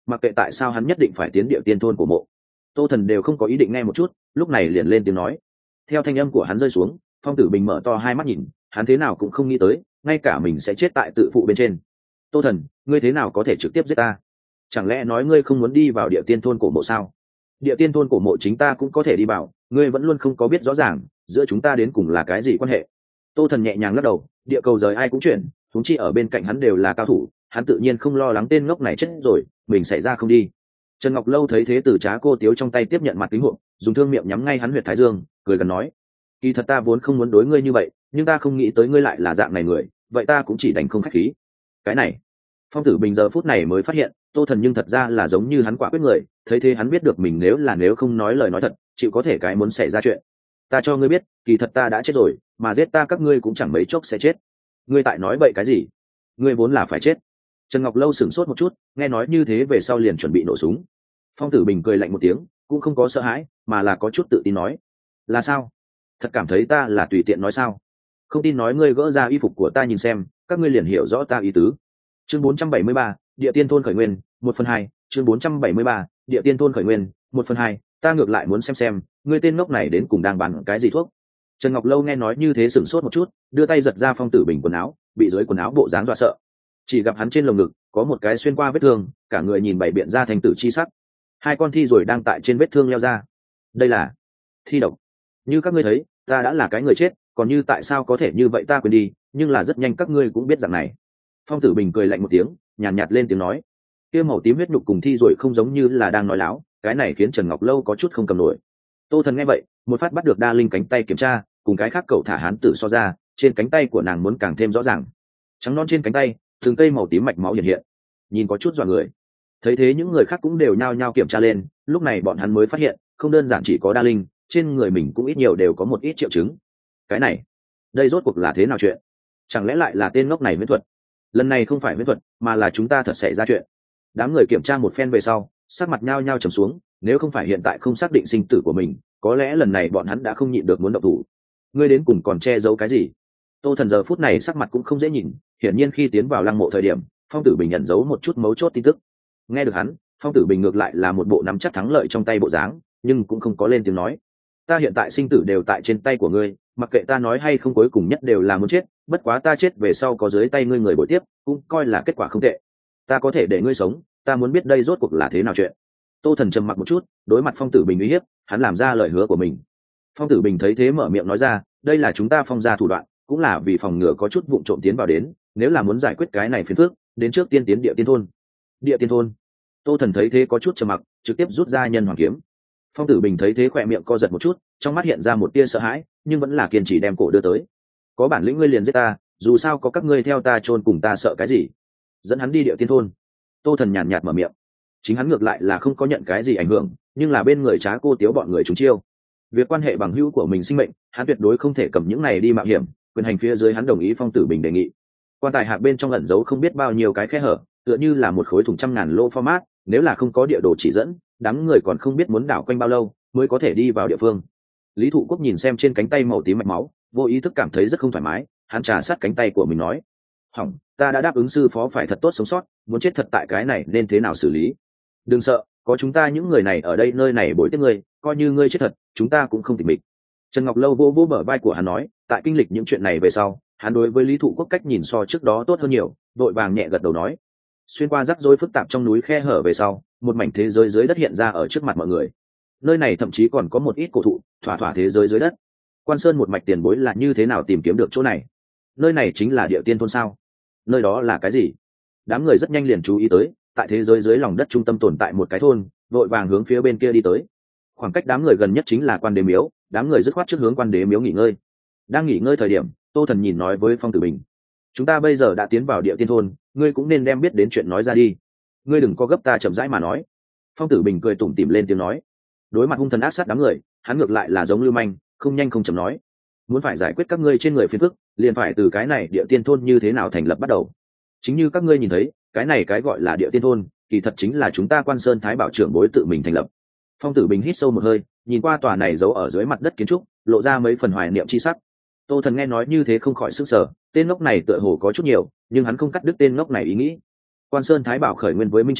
mặc kệ tại sao hắn nhất định phải tiến địa tiên thôn của mộ. Tô Thần đều không có ý định nghe một chút, lúc này liền lên tiếng nói. Theo thanh âm của hắn rơi xuống, Phong Tử Bình mở to hai mắt nhìn, hắn thế nào cũng không nghĩ tới, ngay cả mình sẽ chết tại tự phụ bên trên. Tô Thần, ngươi thế nào có thể trực tiếp giết ta? Chẳng lẽ nói ngươi không muốn đi vào địa tiên thôn cổ mộ sao? Địa tiên thôn cổ mộ chính ta cũng có thể đi vào, ngươi vẫn luôn không có biết rõ ràng giữa chúng ta đến cùng là cái gì quan hệ. Tô Thần nhẹ nhàng lắc đầu, địa cầu rời ai cũng chuyển, huống chi ở bên cạnh hắn đều là cao thủ, hắn tự nhiên không lo lắng tên ngốc này chết rồi mình xảy ra không đi. Trần Ngọc Lâu thấy thế từ Trá Cô Tiếu trong tay tiếp nhận mặt kính hộp, dùng thương miệng nhắm ngay hắn huyệt thái dương, cười gần nói: kỳ thật ta vốn không muốn đối ngươi như vậy, nhưng ta không nghĩ tới ngươi lại là dạng này người, vậy ta cũng chỉ đành không khách khí. Cái này, Phong Tử Bình giờ phút này mới phát hiện, Tô Thần nhưng thật ra là giống như hắn quả quyết người, thấy thế hắn biết được mình nếu không nói lời nói thật, chịu có thể cái muốn xảy ra chuyện. Ta cho ngươi biết, kỳ thật ta đã chết rồi, mà giết ta các ngươi cũng chẳng mấy chốc sẽ chết. Ngươi tại nói bậy cái gì? Ngươi vốn là phải chết. Trần Ngọc Lâu sửng sốt một chút, nghe nói như thế về sau liền chuẩn bị nổ súng. Phong Tử Bình cười lạnh một tiếng, cũng không có sợ hãi, mà là có chút tự tin nói: là sao? Thật cảm thấy ta là tùy tiện nói sao? Không tin nói ngươi gỡ ra y phục của ta nhìn xem, các ngươi liền hiểu rõ ta ý tứ. Chương 473, Địa Tiên thôn khởi nguyên, 1/2, chương 473, Địa Tiên thôn khởi nguyên, 1/2, ta ngược lại muốn xem, ngươi tên ngốc này đến cùng đang bán cái gì thuốc. Trần Ngọc Lâu nghe nói như thế sửng sốt một chút, đưa tay giật ra Phong Tử Bình quần áo, bị dưới quần áo bộ dáng dọa sợ. Chỉ gặp hắn trên lồng ngực có một cái xuyên qua vết thương, cả người nhìn bảy biện ra thành tử chi sắc. Hai con thi rồi đang tại trên vết thương leo ra. Đây là thi độc. Như các ngươi thấy, ta đã là cái người chết, còn như tại sao có thể như vậy ta quên đi, nhưng là rất nhanh các ngươi cũng biết rằng này. Phong Tử Bình cười lạnh một tiếng, nhàn nhạt lên tiếng nói: kia màu tím huyết nhục cùng thi rồi không giống như là đang nói láo, cái này khiến Trần Ngọc Lâu có chút không cầm nổi. Tô Thần nghe vậy, một phát bắt được Đa Linh cánh tay kiểm tra, cùng cái khác cậu thả hán tử so ra, trên cánh tay của nàng muốn càng thêm rõ ràng. Trắng non trên cánh tay, từng cây màu tím mạch máu hiện hiện, nhìn có chút dọa người. Thấy thế những người khác cũng đều nhao nhao kiểm tra lên, lúc này bọn hắn mới phát hiện, không đơn giản chỉ có Đa Linh, trên người mình cũng ít nhiều đều có một ít triệu chứng. Cái này, đây rốt cuộc là thế nào chuyện? Chẳng lẽ lại là tên ngốc này huyễn thuật? Lần này không phải huyễn thuật, mà là chúng ta thật xảy ra chuyện. Đám người kiểm tra một phen về sau, sắc mặt nhao nhao trầm xuống, nếu không phải hiện tại không xác định sinh tử của mình, có lẽ lần này bọn hắn đã không nhịn được muốn động thủ. Ngươi đến cùng còn che giấu cái gì? Tô Thần giờ phút này sắc mặt cũng không dễ nhìn, hiển nhiên khi tiến vào lăng mộ thời điểm, Phong Tử Bình nhận giấu một chút mấu chốt tin tức. Nghe được hắn, Phong Tử Bình ngược lại là một bộ nắm chắc thắng lợi trong tay bộ dáng, nhưng cũng không có lên tiếng nói. Ta hiện tại sinh tử đều tại trên tay của ngươi, mặc kệ ta nói hay không cuối cùng nhất đều là muốn chết, bất quá ta chết về sau có dưới tay ngươi người bồi tiếp, cũng coi là kết quả không tệ. Ta có thể để ngươi sống, ta muốn biết đây rốt cuộc là thế nào chuyện. Tô Thần trầm mặc một chút, đối mặt Phong Tử Bình uy hiếp, hắn làm ra lời hứa của mình. Phong Tử Bình thấy thế mở miệng nói ra, đây là chúng ta Phong gia thủ đoạn, cũng là vì phòng ngừa có chút vụng trộm tiến vào đến, nếu là muốn giải quyết cái này phiền phức, đến trước tiên tiến Địa Tiên thôn. Địa Tiên thôn. Tô Thần thấy thế có chút trầm mặc, trực tiếp rút ra nhân hoàng kiếm. Phong Tử Bình thấy thế khỏe miệng co giật một chút, trong mắt hiện ra một tia sợ hãi, nhưng vẫn là kiên trì đem cổ đưa tới. Có bản lĩnh ngươi liền giết ta, dù sao có các ngươi theo ta chôn cùng ta sợ cái gì? Dẫn hắn đi Địa Tiên thôn. Tô Thần nhàn nhạt mở miệng. Chính hắn ngược lại là không có nhận cái gì ảnh hưởng, nhưng là bên người Trá Cô Tiếu bọn người chúng chiêu. Việc quan hệ bằng hữu của mình sinh mệnh, hắn tuyệt đối không thể cầm những này đi mạo hiểm, quyền hành phía dưới hắn đồng ý Phong Tử Bình đề nghị. Quan tài hạc bên trong ẩn giấu không biết bao nhiêu cái khe hở, tựa như là một khối thùng trăm ngàn lô format, nếu là không có địa đồ chỉ dẫn, đám người còn không biết muốn đảo quanh bao lâu mới có thể đi vào địa phương. Lý Thụ Quốc nhìn xem trên cánh tay màu tím mạch máu, vô ý thức cảm thấy rất không thoải mái, hắn trà sát cánh tay của mình nói: hỏng, ta đã đáp ứng sư phó phải thật tốt sống sót, muốn chết thật tại cái này nên thế nào xử lý? Đừng sợ, có chúng ta những người này ở đây nơi này bồi tiếp ngươi, coi như ngươi chết thật, chúng ta cũng không tịch mịch. Trần Ngọc Lâu vô vô bờ vai của hắn nói, tại kinh lịch những chuyện này về sau, hắn đối với Lý Thụ Quốc cách nhìn so trước đó tốt hơn nhiều, đội vàng nhẹ gật đầu nói. Xuyên qua rắc rối phức tạp trong núi khe hở về sau, một mảnh thế giới dưới đất hiện ra ở trước mặt mọi người. Nơi này thậm chí còn có một ít cổ thụ, thỏa thỏa thế giới dưới đất. Quan Sơn một mạch tiền bối là như thế nào tìm kiếm được chỗ này? Nơi này chính là Địa Tiên thôn sao? Nơi đó là cái gì? Đám người rất nhanh liền chú ý tới, tại thế giới dưới lòng đất trung tâm tồn tại một cái thôn, vội vàng hướng phía bên kia đi tới. Khoảng cách đám người gần nhất chính là Quan Đế miếu, đám người dứt khoát trước hướng Quan Đế miếu nghỉ ngơi. Đang nghỉ ngơi thời điểm, Tô Thần nhìn nói với Phong Tử Bình: chúng ta bây giờ đã tiến vào Địa Tiên thôn, ngươi cũng nên đem biết đến chuyện nói ra đi. Ngươi đừng có gấp, ta chậm rãi mà nói. Phong Tử Bình cười tủm tỉm lên tiếng nói. Đối mặt hung thần ác sát đám người, hắn ngược lại là giống lưu manh, không nhanh không chậm nói: muốn phải giải quyết các ngươi trên người phiền phức, liền phải từ cái này Địa Tiên thôn như thế nào thành lập bắt đầu. Chính như các ngươi nhìn thấy, cái này cái gọi là Địa Tiên thôn, kỳ thật chính là chúng ta Quan Sơn Thái Bảo trưởng bối tự mình thành lập. Phong Tử Bình hít sâu một hơi, nhìn qua tòa này giấu ở dưới mặt đất kiến trúc, lộ ra mấy phần hoài niệm chi sắc. Tô Thần nghe nói như thế không khỏi sức sở, tên ngốc này tựa hồ có chút nhiều, nhưng hắn không cắt đứt tên ngốc này ý nghĩ. Quan Sơn Thái Bảo khởi nguyên với Minh Triều,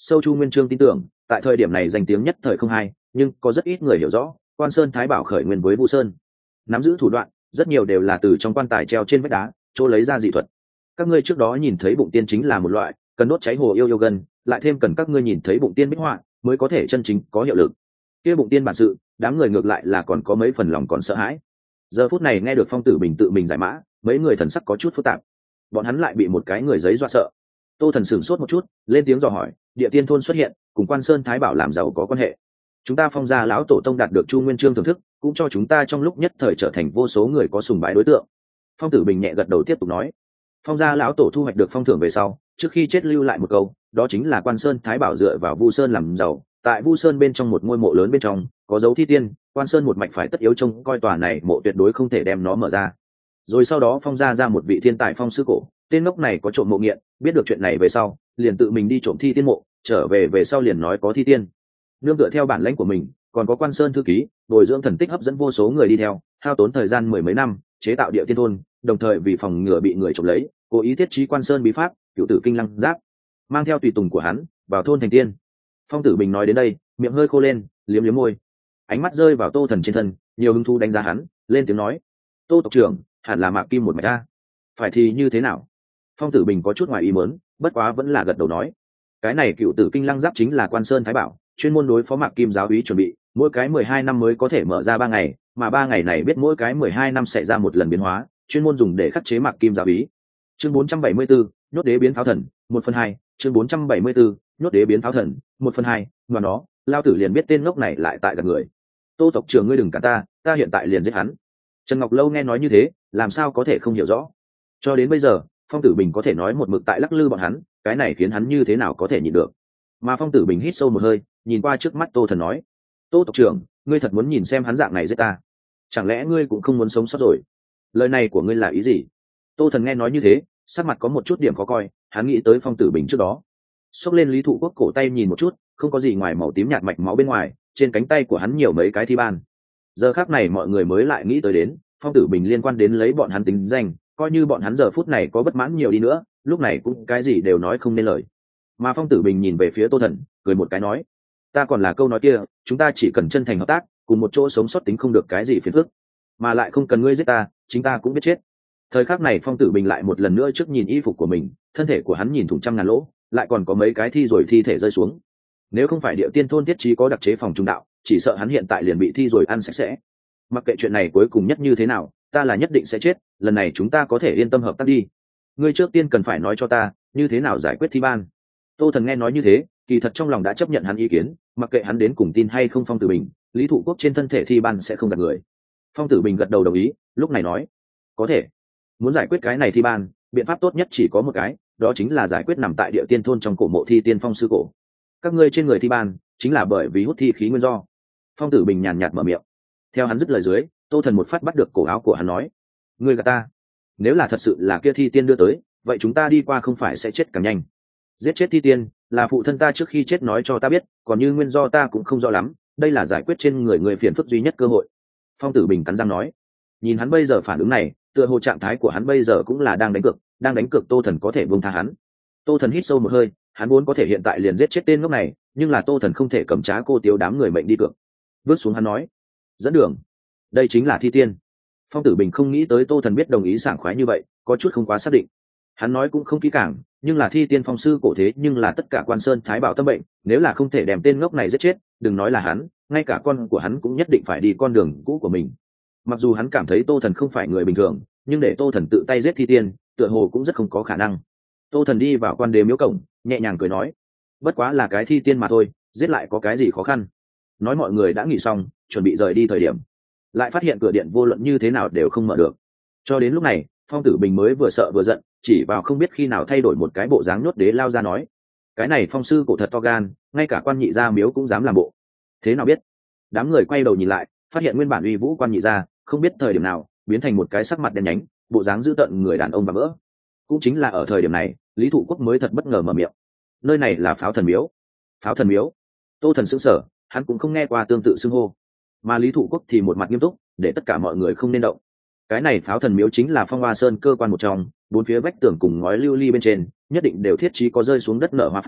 Sâu Chu Nguyên Chương tin tưởng tại thời điểm này danh tiếng nhất thời không hay, nhưng có rất ít người hiểu rõ Quan Sơn Thái Bảo khởi nguyên với Vu Sơn, nắm giữ thủ đoạn rất nhiều đều là từ trong quan tài treo trên vách đá chỗ lấy ra dị thuật. Các ngươi trước đó nhìn thấy bụng tiên chính là một loại cần đốt cháy hồ yêu yêu gần, lại thêm cần các ngươi nhìn thấy bụng tiên bích họa mới có thể chân chính có hiệu lực. Kia bụng tiên bản sự, đám người ngược lại là còn có mấy phần lòng còn sợ hãi. Giờ phút này nghe được Phong Tử Bình tự mình giải mã, mấy người thần sắc có chút phức tạp. Bọn hắn lại bị một cái người giấy dọa sợ. Tô Thần sửng sốt một chút, lên tiếng dò hỏi, địa tiên thôn xuất hiện cùng Quan Sơn Thái Bảo làm giàu có quan hệ? Chúng ta Phong gia lão tổ tông đạt được Chu Nguyên Chương thưởng thức, cũng cho chúng ta trong lúc nhất thời trở thành vô số người có sùng bái đối tượng. Phong Tử Bình nhẹ gật đầu tiếp tục nói, Phong gia lão tổ thu hoạch được phong thưởng về sau, trước khi chết lưu lại một câu, đó chính là Quan Sơn Thái Bảo dựa vào Vu Sơn làm giàu, tại Vu Sơn bên trong một ngôi mộ lớn bên trong có dấu thi tiên, Quan Sơn một mạch phải tất yếu trông coi tòa này mộ tuyệt đối không thể đem nó mở ra. Rồi sau đó Phong gia ra một vị thiên tài phong sư cổ, tên ngốc này có trộm mộ nghiện, biết được chuyện này về sau liền tự mình đi trộm thi tiên mộ, trở về sau liền nói có thi tiên. Nương tựa theo bản lãnh của mình, còn có Quan Sơn thư ký bồi dưỡng thần tích hấp dẫn vô số người đi theo, hao tốn thời gian mười mấy năm chế tạo địa tiên thôn, đồng thời vì phòng ngừa bị người trộm lấy, cố ý thiết trí Quan Sơn bí pháp cựu tử kinh lăng giáp, mang theo tùy tùng của hắn vào thôn thành tiên. Phong Tử Bình nói đến đây miệng hơi khô lên, liếm liếm môi, ánh mắt rơi vào Tô Thần trên thân, nhiều hứng thú đánh giá hắn, lên tiếng nói, Tô tộc trưởng hẳn là Mạc Kim một mạch a, phải thì như thế nào? Phong Tử Bình có chút ngoài ý muốn, bất quá vẫn là gật đầu nói, cái này cựu tử kinh lăng giáp chính là Quan Sơn Thái Bảo, chuyên môn đối phó Mạc Kim giáo úy chuẩn bị, mỗi cái 12 năm mới có thể mở ra 3 ngày, mà 3 ngày này biết mỗi cái 12 năm sẽ ra một lần biến hóa, chuyên môn dùng để khắc chế Mạc Kim giáo úy. Chương 474, nhốt đế biến pháo thần, 1/2, chương 474, nhốt đế biến pháo thần, 1/2, mà nó, lao tử liền biết tên ngốc này lại tại gần người. Tô tộc trưởng ngươi đừng cả ta hiện tại liền giết hắn. Trần Ngọc Lâu nghe nói như thế, làm sao có thể không hiểu rõ. Cho đến bây giờ, Phong Tử Bình có thể nói một mực tại lắc lư bọn hắn, cái này khiến hắn như thế nào có thể nhịn được. Mà Phong Tử Bình hít sâu một hơi, nhìn qua trước mắt Tô Thần nói, Tô tộc trưởng, ngươi thật muốn nhìn xem hắn dạng này giết ta? Chẳng lẽ ngươi cũng không muốn sống sót rồi? Lời này của ngươi là ý gì? Tô Thần nghe nói như thế, sắc mặt có một chút điểm khó coi, hắn nghĩ tới Phong Tử Bình trước đó. Xốc lên Lý Thụ Quốc cổ tay nhìn một chút, không có gì ngoài màu tím nhạt mạch máu bên ngoài, trên cánh tay của hắn nhiều mấy cái thi ban. Giờ khắc này mọi người mới lại nghĩ tới đến, Phong Tử Bình liên quan đến lấy bọn hắn tính danh, coi như bọn hắn giờ phút này có bất mãn nhiều đi nữa, lúc này cũng cái gì đều nói không nên lời. Mà Phong Tử Bình nhìn về phía Tô Thần, cười một cái nói, ta còn là câu nói kia, chúng ta chỉ cần chân thành hợp tác, cùng một chỗ sống sót tính không được cái gì phiền phức, mà lại không cần ngươi giết ta, chính ta cũng biết chết. Thời khắc này Phong Tử Bình lại một lần nữa trước nhìn y phục của mình, thân thể của hắn nhìn thủng trăm ngàn lỗ, lại còn có mấy cái thi rồi thi thể rơi xuống. Nếu không phải địa tiên thôn thiết trí có đặc chế phòng trung đạo, chỉ sợ hắn hiện tại liền bị thi rồi ăn sạch sẽ. Mặc kệ chuyện này cuối cùng nhất như thế nào, ta là nhất định sẽ chết, lần này chúng ta có thể yên tâm hợp tác đi. Ngươi trước tiên cần phải nói cho ta, như thế nào giải quyết thi ban. Tô Thần nghe nói như thế, kỳ thật trong lòng đã chấp nhận hắn ý kiến, mặc kệ hắn đến cùng tin hay không Phong Tử Bình, Lý Thụ Quốc trên thân thể thi ban sẽ không gạt người. Phong Tử Bình gật đầu đồng ý, lúc này nói, có thể. Muốn giải quyết cái này thi ban, biện pháp tốt nhất chỉ có một cái, đó chính là giải quyết nằm tại địa tiên thôn trong cổ mộ thi tiên phong sư cổ. Các ngươi trên người thi ban chính là bởi vì hút thi khí nguyên do. Phong Tử Bình nhàn nhạt mở miệng. Theo hắn dứt lời dưới, Tô Thần một phát bắt được cổ áo của hắn nói, ngươi gạt ta. Nếu là thật sự là kia thi tiên đưa tới, vậy chúng ta đi qua không phải sẽ chết càng nhanh. Giết chết thi tiên là phụ thân ta trước khi chết nói cho ta biết, còn như nguyên do ta cũng không rõ lắm, đây là giải quyết trên người phiền phức duy nhất cơ hội. Phong Tử Bình cắn răng nói. Nhìn hắn bây giờ phản ứng này, tựa hồ trạng thái của hắn bây giờ cũng là đang đánh cược Tô Thần có thể buông tha hắn. Tô Thần hít sâu một hơi, hắn muốn có thể hiện tại liền giết chết tên ngốc này, nhưng là Tô Thần không thể cầm trá cô tiêu đám người mệnh đi cược. Bước xuống hắn nói, dẫn đường. Đây chính là thi tiên. Phong Tử Bình không nghĩ tới Tô Thần biết đồng ý sảng khoái như vậy, có chút không quá xác định. Hắn nói cũng không kỹ càng, nhưng là thi tiên phong sư cổ thế nhưng là tất cả Quan Sơn Thái Bảo tâm bệnh, nếu là không thể đem tên ngốc này giết chết, đừng nói là hắn, ngay cả con của hắn cũng nhất định phải đi con đường cũ của mình. Mặc dù hắn cảm thấy Tô Thần không phải người bình thường, nhưng để Tô Thần tự tay giết thi tiên, tựa hồ cũng rất không có khả năng. Tô Thần đi vào quan đế miếu cổng, nhẹ nhàng cười nói, bất quá là cái thi tiên mà thôi, giết lại có cái gì khó khăn. Nói mọi người đã nghỉ xong, chuẩn bị rời đi thời điểm, lại phát hiện cửa điện vô luận như thế nào đều không mở được. Cho đến lúc này, Phong Tử Bình mới vừa sợ vừa giận, chỉ vào không biết khi nào thay đổi một cái bộ dáng nhốt đế lao ra nói, cái này phong sư cổ thật to gan, ngay cả quan nhị gia miếu cũng dám làm bộ. Thế nào biết? Đám người quay đầu nhìn lại, phát hiện nguyên bản uy vũ quan nhị gia không biết thời điểm nào biến thành một cái sắc mặt đen nhánh, bộ dáng dữ tợn người đàn ông và vỡ. Cũng chính là ở thời điểm này, Lý Thụ Quốc mới thật bất ngờ mở miệng, nơi này là Pháo Thần Miếu. Pháo Thần Miếu? Tô Thần sững sờ, hắn cũng không nghe qua tương tự xưng hô. Mà Lý Thụ Quốc thì một mặt nghiêm túc, để tất cả mọi người không nên động. Cái này Pháo Thần Miếu chính là Phong Hoa Sơn cơ quan một trong, bốn phía vách tường cùng ngói lưu ly bên trên nhất định đều thiết trí có rơi xuống đất nở hoa pháo,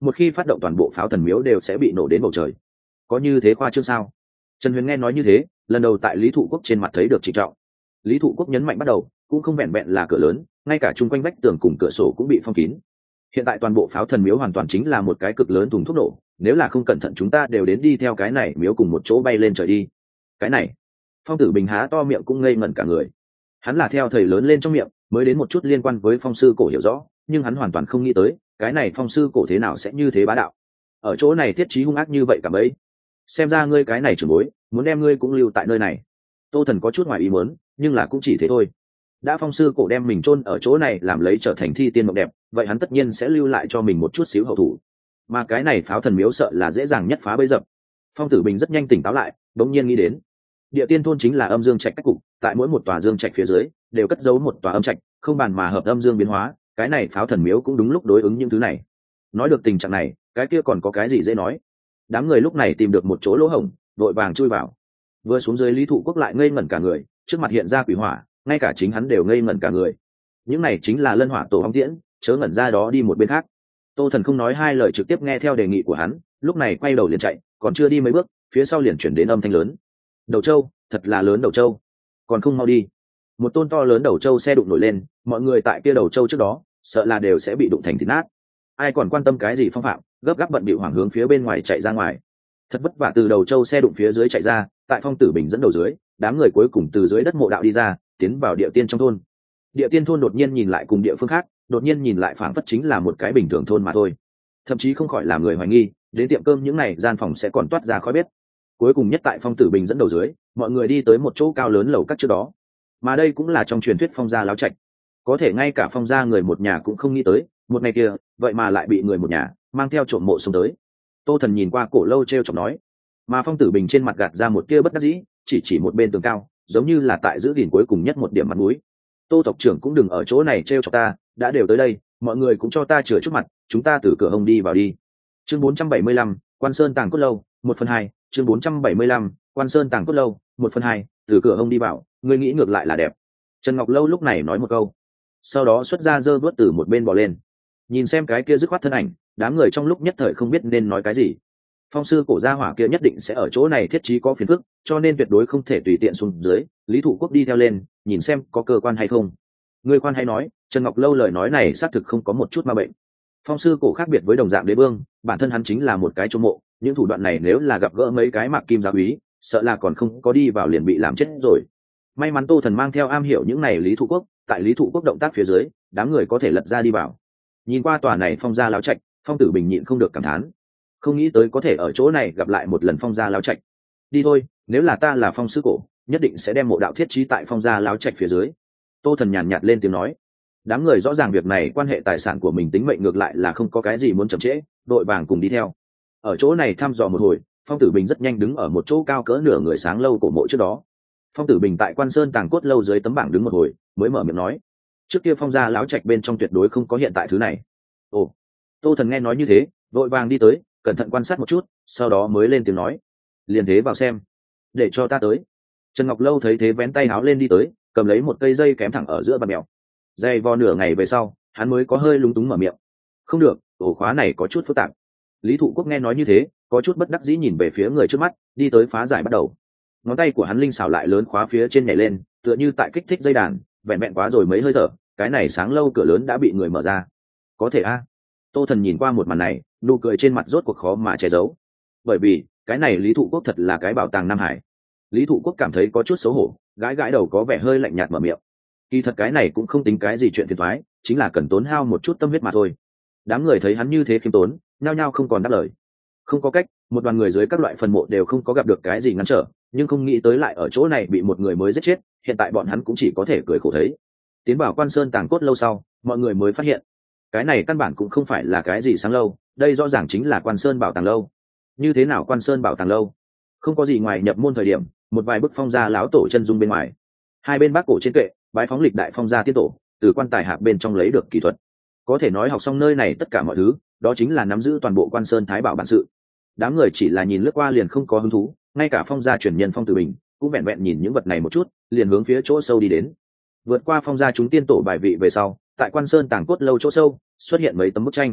một khi phát động toàn bộ pháo thần miếu đều sẽ bị nổ đến bầu trời. Có như thế khoa trương sao? Trần Huyền nghe nói như thế, lần đầu tại Lý Thụ Quốc trên mặt thấy được trịnh trọng. Lý Thụ Quốc nhấn mạnh bắt đầu, cũng không vẹn vẹn là cửa lớn, ngay cả chung quanh vách tường cùng cửa sổ cũng bị phong kín. Hiện tại toàn bộ pháo thần miếu hoàn toàn chính là một cái cực lớn thùng thuốc nổ, nếu là không cẩn thận chúng ta đều đến đi theo cái này miếu cùng một chỗ bay lên trời đi. Cái này, Phong Tử Bình há to miệng cũng ngây ngẩn cả người. Hắn là theo thầy lớn lên trong miệng, mới đến một chút liên quan với phong sư cổ hiểu rõ, nhưng hắn hoàn toàn không nghĩ tới, cái này phong sư cổ thế nào sẽ như thế bá đạo. Ở chỗ này thiết trí hung ác như vậy cả bấy. Xem ra ngươi cái này trưởng bối, muốn đem ngươi cũng lưu tại nơi này. Tô Thần có chút ngoài ý muốn, nhưng là cũng chỉ thế thôi. Đã phong sư cổ đem mình chôn ở chỗ này làm lấy trở thành thi tiên mộng đẹp, vậy hắn tất nhiên sẽ lưu lại cho mình một chút xíu hậu thủ. Mà cái này pháo thần miếu sợ là dễ dàng nhất phá bấy dập. Phong Tử Bình rất nhanh tỉnh táo lại, bỗng nhiên nghĩ đến, địa tiên thôn chính là âm dương trạch cách cục, tại mỗi một tòa dương trạch phía dưới đều cất giấu một tòa âm trạch, không bàn mà hợp âm dương biến hóa, cái này pháo thần miếu cũng đúng lúc đối ứng những thứ này. Nói được tình trạng này, cái kia còn có cái gì dễ nói. Đám người lúc này tìm được một chỗ lỗ hổng, vội vàng chui vào. Vừa xuống dưới Lý Thụ Quốc lại ngây ngẩn cả người, trước mặt hiện ra quỷ hỏa, ngay cả chính hắn đều ngây ngẩn cả người. Những này chính là lân hỏa tổ ong tiễn, chớ ngẩn ra đó đi một bên khác. Tô Thần không nói hai lời trực tiếp nghe theo đề nghị của hắn, lúc này quay đầu liền chạy, còn chưa đi mấy bước, phía sau liền chuyển đến âm thanh lớn. Đầu trâu, thật là lớn đầu trâu, còn không mau đi. Một tôn to lớn đầu trâu xe đụng nổi lên, mọi người tại kia đầu trâu trước đó, sợ là đều sẽ bị đụng thành thịt nát. Ai còn quan tâm cái gì phong phạm, gấp gáp bận bịu hoảng hướng phía bên ngoài chạy ra ngoài. Thật vất vả từ đầu trâu xe đụng phía dưới chạy ra, tại Phong Tử Bình dẫn đầu dưới, đám người cuối cùng từ dưới đất mộ đạo đi ra, tiến vào địa tiên trong thôn. Địa tiên thôn đột nhiên nhìn lại cùng địa phương khác, đột nhiên nhìn lại phảng phất chính là một cái bình thường thôn mà thôi. Thậm chí không khỏi làm người hoài nghi, đến tiệm cơm những này gian phòng sẽ còn toát ra khói bếp. Cuối cùng nhất tại Phong Tử Bình dẫn đầu dưới, mọi người đi tới một chỗ cao lớn lầu các trước đó. Mà đây cũng là trong truyền thuyết Phong gia láo trạch. Có thể ngay cả Phong gia người một nhà cũng không nghĩ tới, một ngày kia, vậy mà lại bị người một nhà mang theo trộm mộ xuống tới. Tô Thần nhìn qua cổ lâu treo chọc nói, mà Phong Tử Bình trên mặt gạt ra một tia bất đắc dĩ, chỉ một bên tường cao, giống như là tại giữ gìn cuối cùng nhất một điểm mặt mũi. Tô tộc trưởng cũng đừng ở chỗ này treo chọc ta, đã đều tới đây, mọi người cũng cho ta chừa chút mặt, chúng ta từ cửa hông đi vào đi. Chương 475, Quan Sơn Tàng Cốt Lâu, 1/2, chương 475, Quan Sơn Tàng Cốt Lâu, 1/2, từ cửa hông đi vào, ngươi nghĩ ngược lại là đẹp. Trần Ngọc Lâu lúc này nói một câu, sau đó xuất ra giơ đuốt từ một bên bò lên. Nhìn xem cái kia dứt khoát thân ảnh, đám người trong lúc nhất thời không biết nên nói cái gì. Phong sư cổ gia hỏa kia nhất định sẽ ở chỗ này thiết trí có phiền phức, cho nên tuyệt đối không thể tùy tiện xuống dưới. Lý Thụ Quốc đi theo lên, nhìn xem có cơ quan hay không. Người quan hay nói, Trần Ngọc Lâu lời nói này xác thực không có một chút ma bệnh. Phong sư cổ khác biệt với đồng dạng đế vương, bản thân hắn chính là một cái trộm mộ, những thủ đoạn này nếu là gặp gỡ mấy cái mạc kim gia úy, sợ là còn không có đi vào liền bị làm chết rồi. May mắn Tô Thần mang theo am hiểu những này Lý Thụ Quốc, tại Lý Thụ Quốc động tác phía dưới, đám người có thể lật ra đi vào. Nhìn qua tòa này Phong gia láo trạch, Phong Tử Bình nhịn không được cảm thán, không nghĩ tới có thể ở chỗ này gặp lại một lần Phong gia láo trạch. Đi thôi, nếu là ta là Phong sư cổ, nhất định sẽ đem mộ đạo thiết trí tại Phong gia láo trạch phía dưới. Tô Thần nhàn nhạt lên tiếng nói. Đám người rõ ràng việc này quan hệ tài sản của mình tính mệnh, ngược lại là không có cái gì muốn chậm trễ, đội vàng cùng đi theo. Ở chỗ này thăm dò một hồi, Phong Tử Bình rất nhanh đứng ở một chỗ cao cỡ nửa người sáng lâu cổ mộ trước đó. Phong Tử Bình tại Quan Sơn Tàng Cốt Lâu dưới tấm bảng đứng một hồi, mới mở miệng nói, trước kia Phong gia láo trạch bên trong tuyệt đối không có hiện tại thứ này. Ồ. Tô Thần nghe nói như thế, vội vàng đi tới, cẩn thận quan sát một chút, sau đó mới lên tiếng nói, liền thế vào xem, để cho ta tới. Trần Ngọc Lâu thấy thế vén tay áo lên đi tới, cầm lấy một cây dây kém thẳng ở giữa bàn mèo. Dây vò nửa ngày về sau, hắn mới có hơi lúng túng mở miệng, không được, ổ khóa này có chút phức tạp. Lý Thụ Quốc nghe nói như thế, có chút bất đắc dĩ nhìn về phía người trước mắt, đi tới phá giải bắt đầu. Ngón tay của hắn linh xảo lại lớn khóa phía trên nhảy lên, tựa như tại kích thích dây đàn, vẹn vẹn quá rồi mấy hơi thở, cái này sáng lâu cửa lớn đã bị người mở ra. Có thể a? Tô Thần nhìn qua một màn này, nụ cười trên mặt rốt cuộc khó mà che giấu. Bởi vì cái này Lý Thụ Quốc thật là cái bảo tàng Nam Hải. Lý Thụ Quốc cảm thấy có chút xấu hổ, gãi gãi đầu có vẻ hơi lạnh nhạt mở miệng. Kỳ thật cái này cũng không tính cái gì chuyện phiền toái, chính là cần tốn hao một chút tâm huyết mà thôi. Đám người thấy hắn như thế khiêm tốn, nhao nhao không còn đáp lời. Không có cách, một đoàn người dưới các loại phần mộ đều không có gặp được cái gì ngăn trở, nhưng không nghĩ tới lại ở chỗ này bị một người mới giết chết, hiện tại bọn hắn cũng chỉ có thể cười khổ thấy. Tiến vào Quan Sơn Tàng Cốt Lâu sau, mọi người mới phát hiện, cái này căn bản cũng không phải là cái gì sáng lâu, đây rõ ràng chính là Quan Sơn Bảo Tàng Lâu. Như thế nào Quan Sơn Bảo Tàng Lâu? Không có gì ngoài nhập môn thời điểm, một vài bức phong gia láo tổ chân dung bên ngoài. Hai bên bác cổ trên kệ, bái phóng lịch đại phong gia tiên tổ, từ quan tài hạc bên trong lấy được kỹ thuật. Có thể nói học xong nơi này tất cả mọi thứ, đó chính là nắm giữ toàn bộ Quan Sơn Thái Bảo bản sự. Đám người chỉ là nhìn lướt qua liền không có hứng thú, ngay cả phong gia truyền nhân Phong Tử Bình cũng vẹn vẹn nhìn những vật này một chút, liền hướng phía chỗ sâu đi đến. Vượt qua phong gia chúng tiên tổ bài vị về sau, tại Quan Sơn Tàng Cốt Lâu chỗ sâu xuất hiện mấy tấm bức tranh.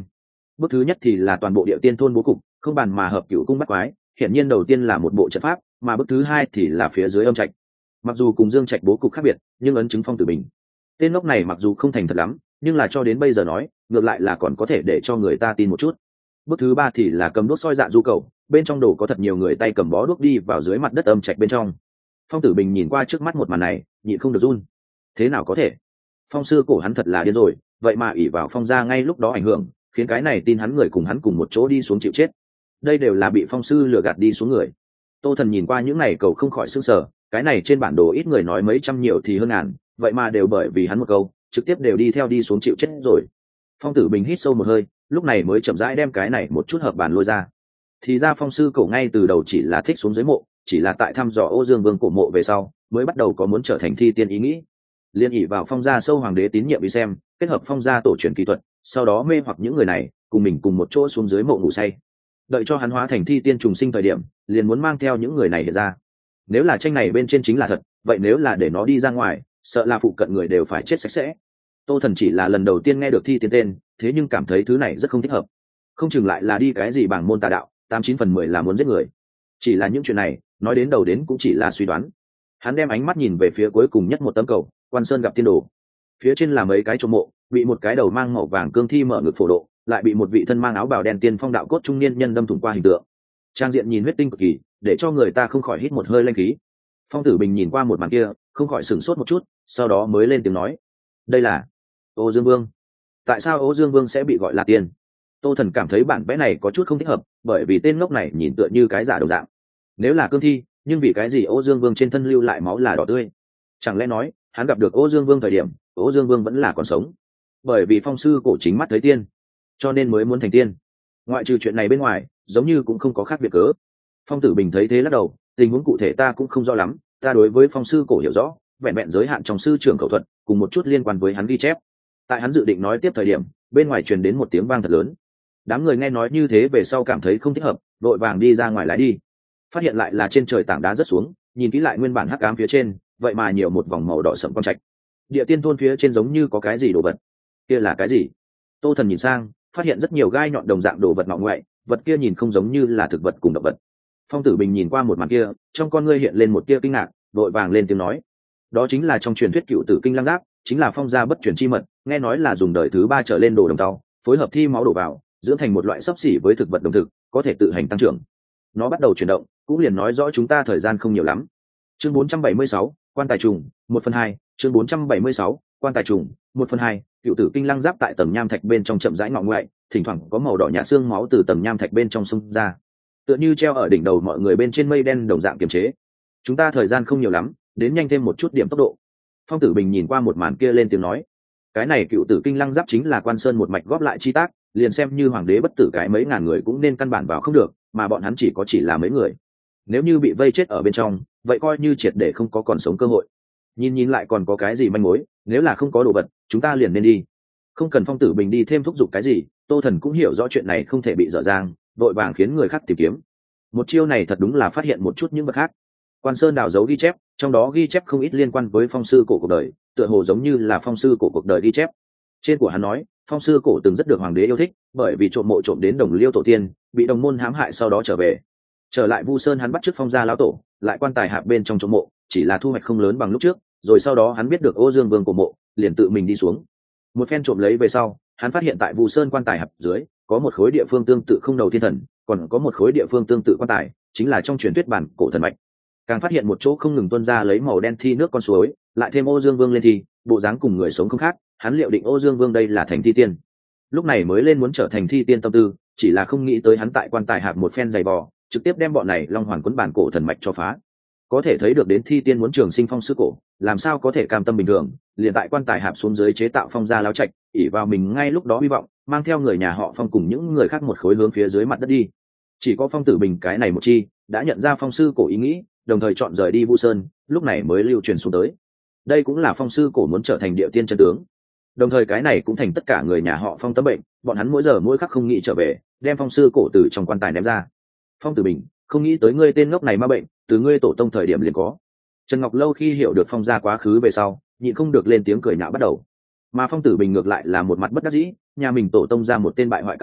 Bước thứ nhất thì là toàn bộ địa tiên thôn bố cục, không bàn mà hợp cửu cung bắt quái, hiển nhiên đầu tiên là một bộ trận pháp, mà bước thứ hai thì là phía dưới âm trạch. Mặc dù cùng Dương Trạch bố cục khác biệt, nhưng ấn chứng Phong Tử Bình. Tên ngốc này mặc dù không thành thật lắm, nhưng là cho đến bây giờ nói, ngược lại là còn có thể để cho người ta tin một chút. Bước thứ ba thì là cầm đuốc soi dạ du cầu, bên trong đồ có thật nhiều người tay cầm bó đuốc đi vào dưới mặt đất âm trạch bên trong. Phong Tử Bình nhìn qua trước mắt một màn này, nhịn không được run. Thế nào có thể? Phong sư cổ hắn thật là điên rồi, vậy mà ỷ vào Phong gia ngay lúc đó ảnh hưởng, khiến cái này tin hắn người cùng hắn cùng một chỗ đi xuống chịu chết. Đây đều là bị Phong sư lừa gạt đi xuống người. Tô Thần nhìn qua những này cầu không khỏi sửng sở, cái này trên bản đồ ít người nói mấy trăm nhiều thì hơn ngàn, vậy mà đều bởi vì hắn một câu, trực tiếp đều đi theo đi xuống chịu chết rồi. Phong Tử Bình hít sâu một hơi, lúc này mới chậm rãi đem cái này một chút hợp bàn lôi ra. Thì ra Phong sư cổ ngay từ đầu chỉ là thích xuống dưới mộ, chỉ là tại thăm dò Ô Dương Vương cổ mộ về sau, mới bắt đầu có muốn trở thành thi tiên ý nghĩ. Liên ỷ vào Phong gia sâu hoàng đế tín nhiệm đi xem, kết hợp Phong gia tổ truyền kỹ thuật, sau đó mê hoặc những người này, cùng mình cùng một chỗ xuống dưới mộ ngủ say. Đợi cho hắn hóa thành thi tiên trùng sinh thời điểm, liền muốn mang theo những người này hiện ra. Nếu là tranh này bên trên chính là thật, vậy nếu là để nó đi ra ngoài, sợ là phụ cận người đều phải chết sạch sẽ. Tô Thần chỉ là lần đầu tiên nghe được thi tiên tên, thế nhưng cảm thấy thứ này rất không thích hợp. Không chừng lại là đi cái gì bảng môn tà đạo, 89/10 là muốn giết người. Chỉ là những chuyện này, nói đến đầu đến cũng chỉ là suy đoán. Hắn đem ánh mắt nhìn về phía cuối cùng nhất một tấm cầu, Quan Sơn gặp tiên đồ. Phía trên là mấy cái chôn mộ, bị một cái đầu mang màu vàng cương thi mở ngực phổ độ, lại bị một vị thân mang áo bào đen tiên phong đạo cốt trung niên nhân đâm thủng qua hình tượng. Trang diện nhìn huyết tinh cực kỳ, để cho người ta không khỏi hít một hơi linh khí. Phong Tử Bình nhìn qua một màn kia, không khỏi sửng sốt một chút, sau đó mới lên tiếng nói: "Đây là Ô Dương Vương. Tại sao Ô Dương Vương sẽ bị gọi là tiên?" Tô Thần cảm thấy bản vẽ này có chút không thích hợp, bởi vì tên ngốc này nhìn tựa như cái giả đồng dạng. Nếu là cương thi, nhưng vì cái gì Ô Dương Vương trên thân lưu lại máu là đỏ tươi? Chẳng lẽ nói, hắn gặp được Ô Dương Vương thời điểm, Ô Dương Vương vẫn là còn sống? Bởi vì Phong sư cổ chính mắt thấy tiên, cho nên mới muốn thành tiên. Ngoại trừ chuyện này bên ngoài, giống như cũng không có khác biệt cớ. Phong Tử Bình thấy thế lắc đầu, tình huống cụ thể ta cũng không rõ lắm, ta đối với Phong sư cổ hiểu rõ, vẹn vẹn giới hạn trong sư trưởng khẩu thuật, cùng một chút liên quan với hắn ghi chép. Tại hắn dự định nói tiếp thời điểm, bên ngoài truyền đến một tiếng vang thật lớn. Đám người nghe nói như thế về sau cảm thấy không thích hợp, vội vàng đi ra ngoài lái đi. Phát hiện lại là trên trời tảng đá rớt xuống, nhìn kỹ lại nguyên bản hắc ám phía trên, vậy mà nhiều một vòng màu đỏ sẫm quang trạch. Địa tiên thôn phía trên giống như có cái gì đồ vật. Kia là cái gì? Tô Thần nhìn sang, phát hiện rất nhiều gai nhọn đồng dạng đồ vật ngọ ngoại, vật kia nhìn không giống như là thực vật cùng động vật. Phong Tử Bình nhìn qua một màn kia, trong con ngươi hiện lên một tia kinh ngạc, vội vàng lên tiếng nói: "Đó chính là trong truyền thuyết Cựu Tử Kinh Lăng Giáp, chính là Phong gia bất truyền chi mật, nghe nói là dùng đời thứ 3 trở lên đồ đồng tàu, phối hợp thi máu đổ vào, dưỡng thành một loại xấp xỉ với thực vật đồng thực, có thể tự hành tăng trưởng. Nó bắt đầu chuyển động, cũng liền nói rõ chúng ta thời gian không nhiều lắm." Chương 476, Quan tài trùng, 1/2, chương 476, Quan tài trùng, 1/2, Cựu Tử Kinh Lăng Giáp tại tầng nham thạch bên trong chậm rãi ngọ ngoại, thỉnh thoảng có màu đỏ nhạt xương máu từ tầng nham thạch bên trong xông ra, tựa như treo ở đỉnh đầu mọi người bên trên mây đen đồng dạng kiềm chế. Chúng ta thời gian không nhiều lắm, đến nhanh thêm một chút điểm tốc độ. Phong Tử Bình nhìn qua một màn kia lên tiếng nói: "Cái này Cựu Tử Kinh Lăng Giáp chính là Quan Sơn một mạch góp lại chi tác, liền xem như hoàng đế bất tử cái mấy ngàn người cũng nên căn bản vào không được, mà bọn hắn chỉ là mấy người. Nếu như bị vây chết ở bên trong, vậy coi như triệt để không có còn sống cơ hội. Nhìn lại còn có cái gì manh mối, nếu là không có đồ vật, chúng ta liền nên đi." Không cần Phong Tử Bình đi thêm thúc giục cái gì, Tô Thần cũng hiểu rõ chuyện này không thể bị dở dang, vội vàng khiến người khác tìm kiếm. Một chiêu này thật đúng là phát hiện một chút những vật khác. Quan Sơn đào dấu ghi chép, trong đó ghi chép không ít liên quan với Phong sư cổ cuộc đời, tựa hồ giống như là Phong sư cổ cuộc đời ghi chép. Trên của hắn nói, Phong sư cổ từng rất được hoàng đế yêu thích, bởi vì trộm mộ trộm đến Đồng Liêu tổ tiên, bị đồng môn hãm hại sau đó trở lại Vu Sơn, hắn bắt chước Phong gia lão tổ, lại quan tài hạp bên trong trộm mộ, chỉ là thu hoạch không lớn bằng lúc trước, rồi sau đó hắn biết được Ô Dương Vương của mộ, liền tự mình đi xuống. Một phen trộm lấy về sau, hắn phát hiện tại Vu Sơn quan tài hạp dưới có một khối địa phương tương tự không đầu thiên thần, còn có một khối địa phương tương tự quan tài, chính là trong truyền thuyết bản cổ thần mạch. Càng phát hiện một chỗ không ngừng tuôn ra lấy màu đen thi nước con suối, lại thêm Ô Dương Vương lên thi, bộ dáng cùng người sống không khác, hắn liệu định Ô Dương Vương đây là thành thi tiên. Lúc này mới lên muốn trở thành thi tiên tâm tư, chỉ là không nghĩ tới hắn tại quan tài hạp một phen dày vò, trực tiếp đem bọn này long hoàn quấn bản cổ thần mạch cho phá. Có thể thấy được đến thi tiên muốn trường sinh phong sư cổ, làm sao có thể cam tâm bình thường, liền tại quan tài hạp xuống dưới chế tạo Phong gia láo trạch, ỉ vào mình ngay lúc đó hy vọng, mang theo người nhà họ Phong cùng những người khác một khối hướng phía dưới mặt đất đi. Chỉ có Phong Tử Bình cái này một chi đã nhận ra Phong sư cổ ý nghĩ, đồng thời chọn rời đi Vu Sơn, lúc này mới lưu truyền xuống tới. Đây cũng là Phong sư cổ muốn trở thành địa tiên chân tướng. Đồng thời cái này cũng thành tất cả người nhà họ Phong tấm bệnh, bọn hắn mỗi giờ mỗi khắc không nghĩ trở về, đem Phong sư cổ từ trong quan tài ném ra. Phong Tử Bình, không nghĩ tới ngươi tên ngốc này ma bệnh, từ ngươi tổ tông thời điểm liền có. Trần Ngọc Lâu khi hiểu được Phong gia quá khứ về sau, nhịn không được lên tiếng cười nhạo bắt đầu. Mà Phong Tử Bình ngược lại là một mặt bất đắc dĩ, nhà mình tổ tông ra một tên bại hoại cặn bã,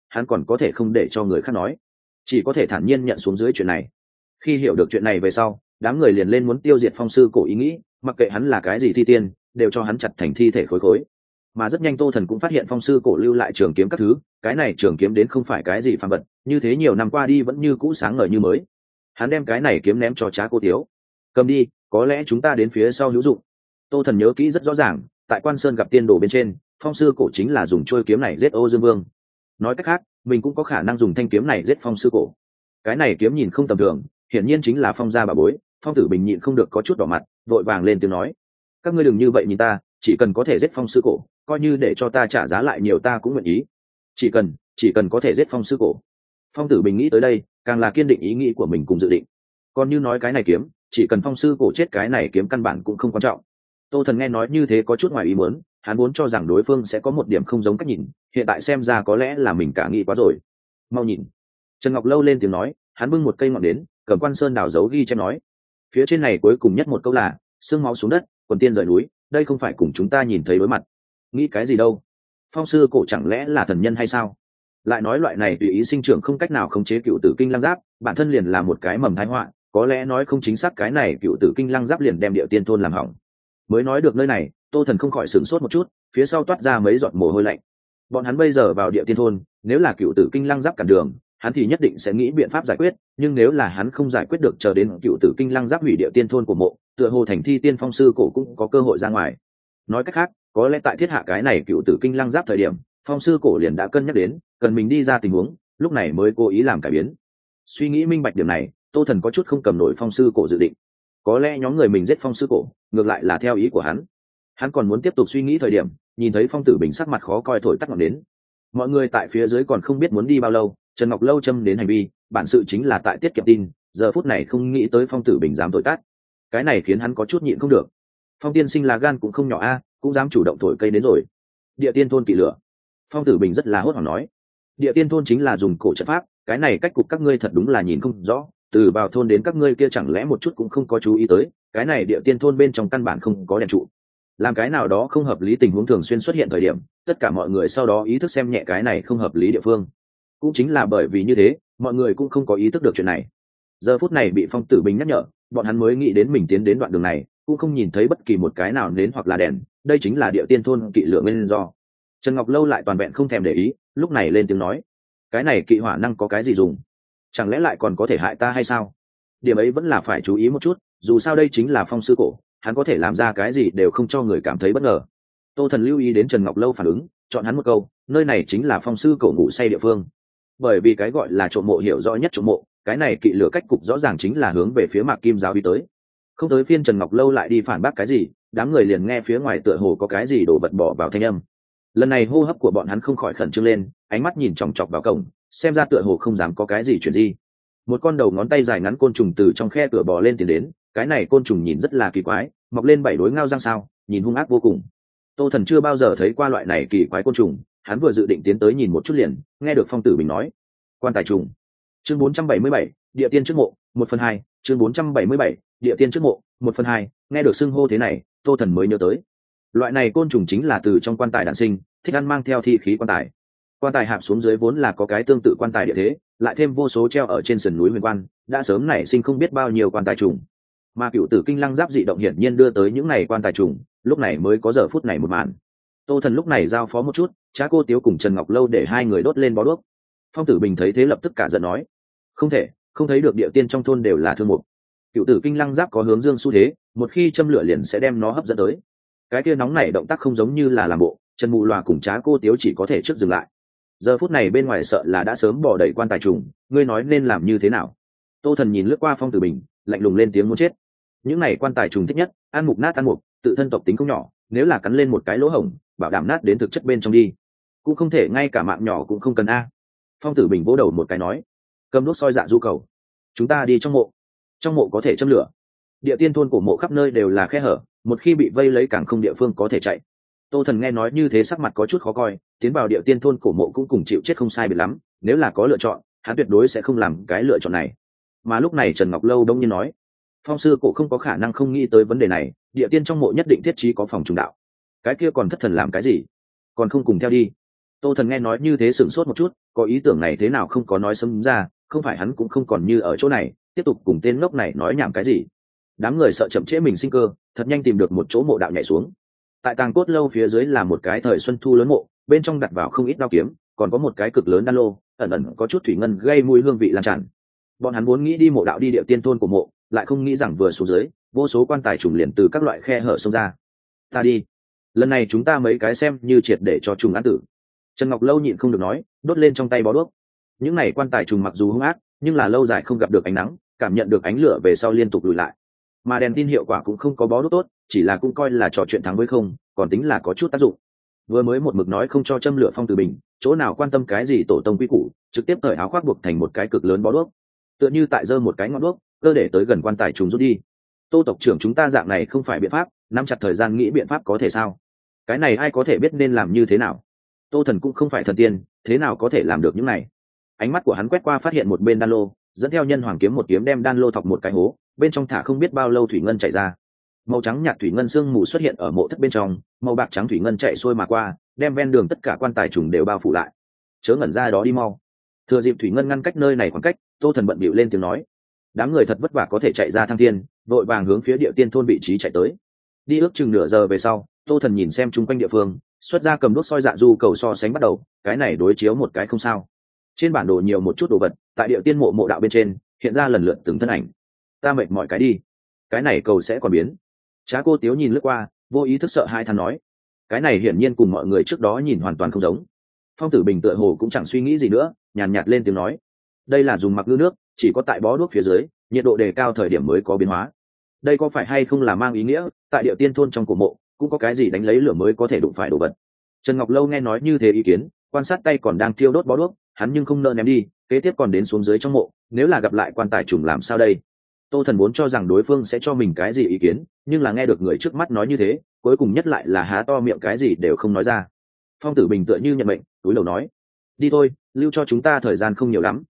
hắn còn có thể không để cho người khác nói, chỉ có thể thản nhiên nhận xuống dưới chuyện này. Khi hiểu được chuyện này về sau, đám người liền lên muốn tiêu diệt phong sư cổ ý nghĩ, mặc kệ hắn là cái gì thi tiên, đều cho hắn chặt thành thi thể khối khối. Mà rất nhanh Tô Thần cũng phát hiện phong sư cổ lưu lại trường kiếm các thứ, cái này trường kiếm đến không phải cái gì phàm vật, như thế nhiều năm qua đi vẫn như cũ sáng ngời như mới. Hắn đem cái này kiếm ném cho Trá Cô Tiếu. Cầm đi, có lẽ chúng ta đến phía sau hữu dụng. Tô Thần nhớ kỹ rất rõ ràng, tại Quan Sơn gặp tiên đồ bên trên, phong sư cổ chính là dùng trôi kiếm này giết Ô Dương Vương. Nói cách khác, mình cũng có khả năng dùng thanh kiếm này giết phong sư cổ. Cái này kiếm nhìn không tầm thường, hiển nhiên chính là phong gia bà bối. Phong Tử Bình nhịn không được có chút đỏ mặt, vội vàng lên tiếng nói: các ngươi đừng như vậy nhìn ta, chỉ cần có thể giết phong sư cổ, coi như để cho ta trả giá lại nhiều ta cũng nguyện ý. Chỉ cần có thể giết phong sư cổ. Phong Tử Bình nghĩ tới đây, càng là kiên định ý nghĩ của mình cùng dự định. Còn như nói cái này kiếm, chỉ cần phong sư cổ chết cái này kiếm căn bản cũng không quan trọng. Tô Thần nghe nói như thế có chút ngoài ý muốn, hắn vốn cho rằng đối phương sẽ có một điểm không giống cách nhìn, hiện tại xem ra có lẽ là mình cả nghĩ quá rồi. Mau nhìn. Trần Ngọc Lâu lên tiếng nói, hắn bưng một cây ngọn đến, cầm Quan Sơn đào dấu ghi chép nói: phía trên này cuối cùng nhất một câu là xương máu xuống đất, quần tiên rời núi, đây không phải cùng chúng ta nhìn thấy đối mặt. Nghĩ cái gì đâu? Phong sư cổ chẳng lẽ là thần nhân hay sao? Lại nói loại này tùy ý sinh trưởng không cách nào khống chế cựu tử kinh lăng giáp, bản thân liền là một cái mầm thái họa, có lẽ nói không chính xác cái này cựu tử kinh lăng giáp liền đem địa tiên thôn làm hỏng. Mới nói được nơi này, Tô Thần không khỏi sửng sốt một chút, phía sau toát ra mấy giọt mồ hôi lạnh. Bọn hắn bây giờ vào địa tiên thôn, nếu là cựu tử kinh lăng giáp cản đường, hắn thì nhất định sẽ nghĩ biện pháp giải quyết, nhưng nếu là hắn không giải quyết được, chờ đến cựu tử kinh lăng giáp hủy địa tiên thôn của mộ, tựa hồ thành thi tiên phong sư cổ cũng có cơ hội ra ngoài. Nói cách khác, có lẽ tại thiết hạ cái này cựu tử kinh lăng giáp thời điểm, phong sư cổ liền đã cân nhắc đến cần mình đi ra tình huống, lúc này mới cố ý làm cải biến. Suy nghĩ minh bạch điểm này, Tô Thần có chút không cầm nổi phong sư cổ dự định. Có lẽ nhóm người mình giết phong sư cổ, ngược lại là theo ý của hắn. Hắn còn muốn tiếp tục suy nghĩ thời điểm, nhìn thấy Phong Tử Bình sắc mặt khó coi thổi tắt ngọn đến. Mọi người tại phía dưới còn không biết muốn đi bao lâu, Trần Ngọc Lâu châm đến hành vi, bản sự chính là tại tiết kiệm tin, giờ phút này không nghĩ tới Phong Tử Bình dám thổi tắt. Cái này khiến hắn có chút nhịn không được. Phong tiên sinh là gan cũng không nhỏ a, cũng dám chủ động thổi cây đến rồi. Địa tiên thôn kỵ lửa. Phong Tử Bình rất là hốt hoảng nói, địa tiên thôn chính là dùng cổ trận pháp, cái này cách cục các ngươi thật đúng là nhìn không rõ, từ vào thôn đến các ngươi kia chẳng lẽ một chút cũng không có chú ý tới, cái này địa tiên thôn bên trong căn bản không có đèn trụ. Làm cái nào đó không hợp lý tình huống thường xuyên xuất hiện thời điểm, tất cả mọi người sau đó ý thức xem nhẹ cái này không hợp lý địa phương. Cũng chính là bởi vì như thế, mọi người cũng không có ý thức được chuyện này. Giờ phút này bị Phong Tử Bình nhắc nhở, bọn hắn mới nghĩ đến mình tiến đến đoạn đường này, cũng không nhìn thấy bất kỳ một cái nào nến hoặc là đèn, đây chính là địa tiên thôn kỵ lửa nguyên do. Trần Ngọc Lâu lại toàn vẹn không thèm để ý, lúc này lên tiếng nói, cái này kỵ hỏa năng có cái gì dùng? Chẳng lẽ lại còn có thể hại ta hay sao? Điểm ấy vẫn là phải chú ý một chút, dù sao đây chính là phong sư cổ, hắn có thể làm ra cái gì đều không cho người cảm thấy bất ngờ. Tô Thần lưu ý đến Trần Ngọc Lâu phản ứng, chọn hắn một câu, nơi này chính là phong sư cổ ngủ say địa phương. Bởi vì cái gọi là trộm mộ hiểu rõ nhất trộm mộ, cái này kỵ lửa cách cục rõ ràng chính là hướng về phía Mạc Kim giáo đi tới. Không tới phiên Trần Ngọc Lâu lại đi phản bác cái gì, đám người liền nghe phía ngoài tựa hồ có cái gì đổ vật bỏ vào thanh âm. Lần này hô hấp của bọn hắn không khỏi khẩn trương lên, ánh mắt nhìn chòng chọc vào cổng, xem ra tựa hồ không dám có cái gì chuyện gì. Một con đầu ngón tay dài ngắn côn trùng từ trong khe cửa bò lên tiến đến, cái này côn trùng nhìn rất là kỳ quái, mọc lên 7 đối ngao răng sao, nhìn hung ác vô cùng. Tô Thần chưa bao giờ thấy qua loại này kỳ quái côn trùng, hắn vừa dự định tiến tới nhìn một chút liền nghe được Phong Tử Bình nói, quan tài trùng. Chương 477, địa tiên trước mộ, 1/2. Chương 477, địa tiên trước mộ, 1/2. Nghe được xưng hô thế này, Tô Thần mới nhớ tới, loại này côn trùng chính là từ trong quan tài đản sinh, thích ăn mang theo thi khí quan tài. Quan tài hạp xuống dưới vốn là có cái tương tự quan tài địa thế, lại thêm vô số treo ở trên sườn núi huyền quan, đã sớm nảy sinh không biết bao nhiêu quan tài trùng. Mà cựu tử kinh lăng giáp dị động hiển nhiên đưa tới những này quan tài trùng, lúc này mới có giờ phút này một màn. Tô Thần lúc này giao phó một chút, Trá Cô Tiếu cùng Trần Ngọc Lâu để hai người đốt lên bó đuốc. Phong Tử Bình thấy thế lập tức cả giận nói, không thể, không thấy được địa tiên trong thôn đều là thương mục. Cựu tử kinh lăng giáp có hướng dương xu thế, một khi châm lửa liền sẽ đem nó hấp dẫn tới. Cái kia nóng này động tác không giống như là làm bộ, Trần Mù Loà cùng Trá Cô Tiếu chỉ có thể trước dừng lại. Giờ phút này bên ngoài sợ là đã sớm bỏ đầy quan tài trùng, ngươi nói nên làm như thế nào? Tô Thần nhìn lướt qua Phong Tử Bình, lạnh lùng lên tiếng muốn chết. Những này quan tài trùng thích nhất ăn mục nát ăn mục, tự thân tộc tính không nhỏ, nếu là cắn lên một cái lỗ hổng, bảo đảm nát đến thực chất bên trong đi, cũng không thể ngay cả mạng nhỏ cũng không cần a. Phong Tử Bình vỗ đầu một cái nói, cầm đuốc soi dạ du cầu, chúng ta đi trong mộ, trong mộ có thể châm lửa. Địa tiên thôn của mộ khắp nơi đều là khe hở, một khi bị vây lấy càng không địa phương có thể chạy. Tô Thần nghe nói như thế sắc mặt có chút khó coi, tiến vào địa tiên thôn cổ mộ cũng cùng chịu chết không sai biệt lắm, nếu là có lựa chọn, hắn tuyệt đối sẽ không làm cái lựa chọn này. Mà lúc này Trần Ngọc Lâu đông nhiên nói, phong sư cổ không có khả năng không nghĩ tới vấn đề này, địa tiên trong mộ nhất định thiết trí có phòng trùng đạo. Cái kia còn thất thần làm cái gì, còn không cùng theo đi? Tô Thần nghe nói như thế sửng sốt một chút, có ý tưởng này thế nào không có nói sớm ra, không phải hắn cũng không còn như ở chỗ này tiếp tục cùng tên ngốc này nói nhảm cái gì. Đám người sợ chậm trễ mình sinh cơ, thật nhanh tìm được một chỗ mộ đạo nhảy xuống. Tại tàng cốt lâu phía dưới là một cái thời xuân thu lớn mộ, bên trong đặt vào không ít đao kiếm, còn có một cái cực lớn đan lô, ẩn ẩn có chút thủy ngân gây mùi hương vị lan tràn. Bọn hắn muốn nghĩ đi mộ đạo đi địa tiên thôn của mộ, lại không nghĩ rằng vừa xuống dưới, vô số quan tài trùng liền từ các loại khe hở xông ra. Ta đi, lần này chúng ta mấy cái xem như triệt để cho trùng ăn tử. Trần Ngọc Lâu nhịn không được nói, đốt lên trong tay bó đuốc. Những này quan tài trùng mặc dù hung ác, nhưng là lâu dài không gặp được ánh nắng, cảm nhận được ánh lửa về sau liên tục lùi lại. Mà đèn tin hiệu quả cũng không có bó đuốc tốt, chỉ là cũng coi là trò chuyện thắng với không, còn tính là có chút tác dụng. Vừa mới một mực nói không cho châm lửa Phong Tử Bình, chỗ nào quan tâm cái gì tổ tông quy củ, trực tiếp cởi áo khoác buộc thành một cái cực lớn bó đuốc, tựa như tại giơ một cái ngọn đuốc, cơ để tới gần quan tài trùng rút đi. Tô tộc trưởng chúng ta dạng này không phải biện pháp, nắm chặt thời gian nghĩ biện pháp có thể sao? Cái này ai có thể biết nên làm như thế nào? Tô Thần cũng không phải thần tiên, thế nào có thể làm được những này? Ánh mắt của hắn quét qua phát hiện một bên đan lô, dẫn theo nhân hoàng kiếm một kiếm đem đan lô thọc một cái hố, bên trong thả không biết bao lâu thủy ngân chảy ra. Màu trắng nhạt thủy ngân sương mù xuất hiện ở mộ thất bên trong, màu bạc trắng thủy ngân chạy xuôi mà qua, đem ven đường tất cả quan tài trùng đều bao phủ lại. Chớ ngẩn ra đó đi mau. Thừa dịp thủy ngân ngăn cách nơi này khoảng cách, Tô Thần bận bịu lên tiếng nói. Đám người thật vất vả có thể chạy ra thăng thiên, vội vàng hướng phía địa tiên thôn vị trí chạy tới. Đi ước chừng nửa giờ về sau, Tô Thần nhìn xem chung quanh địa phương, xuất ra cầm đuốc soi dạ du cầu so sánh bắt đầu, cái này đối chiếu một cái không sao. Trên bản đồ nhiều một chút đồ vật, tại địa tiên mộ đạo bên trên hiện ra lần lượt từng thân ảnh. Ta mệt mỏi cái đi, cái này cầu sẽ còn biến. Trá Cô Tiếu nhìn lướt qua, vô ý thức sợ hai than nói, cái này hiển nhiên cùng mọi người trước đó nhìn hoàn toàn không giống. Phong Tử Bình tựa hồ cũng chẳng suy nghĩ gì nữa, nhàn nhạt lên tiếng nói, đây là dùng mặc ngư nước, chỉ có tại bó đuốc phía dưới nhiệt độ đề cao thời điểm mới có biến hóa. Đây có phải hay không là mang ý nghĩa tại địa tiên thôn trong cổ mộ cũng có cái gì đánh lấy lửa mới có thể đụng phải đồ vật? Trần Ngọc Lâu nghe nói như thế ý kiến, quan sát tay còn đang thiêu đốt bó đuốc, hắn nhưng không nỡ ném đi, kế tiếp còn đến xuống dưới trong mộ, nếu là gặp lại quan tài trùng làm sao đây? Tô Thần muốn cho rằng đối phương sẽ cho mình cái gì ý kiến, nhưng là nghe được người trước mắt nói như thế, cuối cùng nhất lại là há to miệng cái gì đều không nói ra. Phong Tử Bình tựa như nhận mệnh, túi đầu nói, đi thôi, lưu cho chúng ta thời gian không nhiều lắm.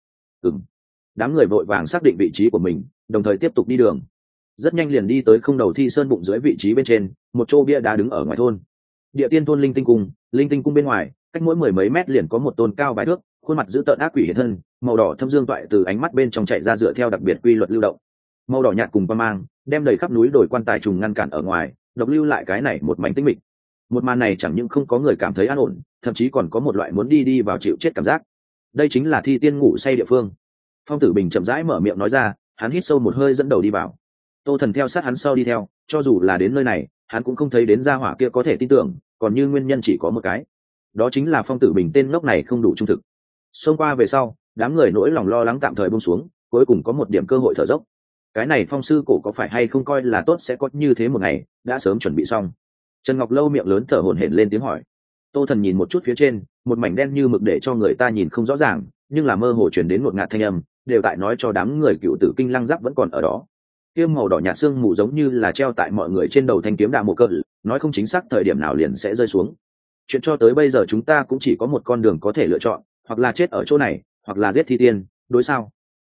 Đám người vội vàng xác định vị trí của mình, đồng thời tiếp tục đi đường. Rất nhanh liền đi tới không đầu thi sơn bụng dưới vị trí bên trên, một chỗ bia đá đứng ở ngoài thôn. Địa tiên thôn linh tinh cung bên ngoài, cách mỗi mười mấy mét liền có một tôn cao vài thước, khuôn mặt dữ tợn ác quỷ hiện thân, màu đỏ thâm dương toại từ ánh mắt bên trong chạy ra dựa theo đặc biệt quy luật lưu động. Màu đỏ nhạt cùng qua mang, đem đầy khắp núi đồi quan tài trùng ngăn cản ở ngoài, độc lưu lại cái này một mảnh tĩnh mịch. Một màn này chẳng những không có người cảm thấy an ổn, thậm chí còn có một loại muốn đi vào chịu chết cảm giác. Đây chính là thi tiên ngủ say địa phương. Phong Tử Bình chậm rãi mở miệng nói ra, hắn hít sâu một hơi dẫn đầu đi vào. Tô Thần theo sát hắn sau đi theo, cho dù là đến nơi này, hắn cũng không thấy đến gia hỏa kia có thể tin tưởng, còn như nguyên nhân chỉ có một cái. Đó chính là Phong Tử Bình tên ngốc này không đủ trung thực. Xông qua về sau, đám người nỗi lòng lo lắng tạm thời buông xuống, cuối cùng có một điểm cơ hội thở dốc. Cái này Phong sư cổ có phải hay không coi là tốt sẽ có như thế một ngày, đã sớm chuẩn bị xong. Trần Ngọc Lâu miệng lớn thở hổn hển lên tiếng hỏi. Tô Thần nhìn một chút phía trên, một mảnh đen như mực để cho người ta nhìn không rõ ràng, nhưng là mơ hồ truyền đến ngột ngạt thanh âm, đều tại nói cho đám người cựu tử kinh lăng giáp vẫn còn ở đó. Kiếm màu đỏ nhạt xương mù giống như là treo tại mọi người trên đầu thanh kiếm đạ mộ cỡ, nói không chính xác thời điểm nào liền sẽ rơi xuống. Chuyện cho tới bây giờ chúng ta cũng chỉ có một con đường có thể lựa chọn, hoặc là chết ở chỗ này, hoặc là giết thi tiên, đối sao?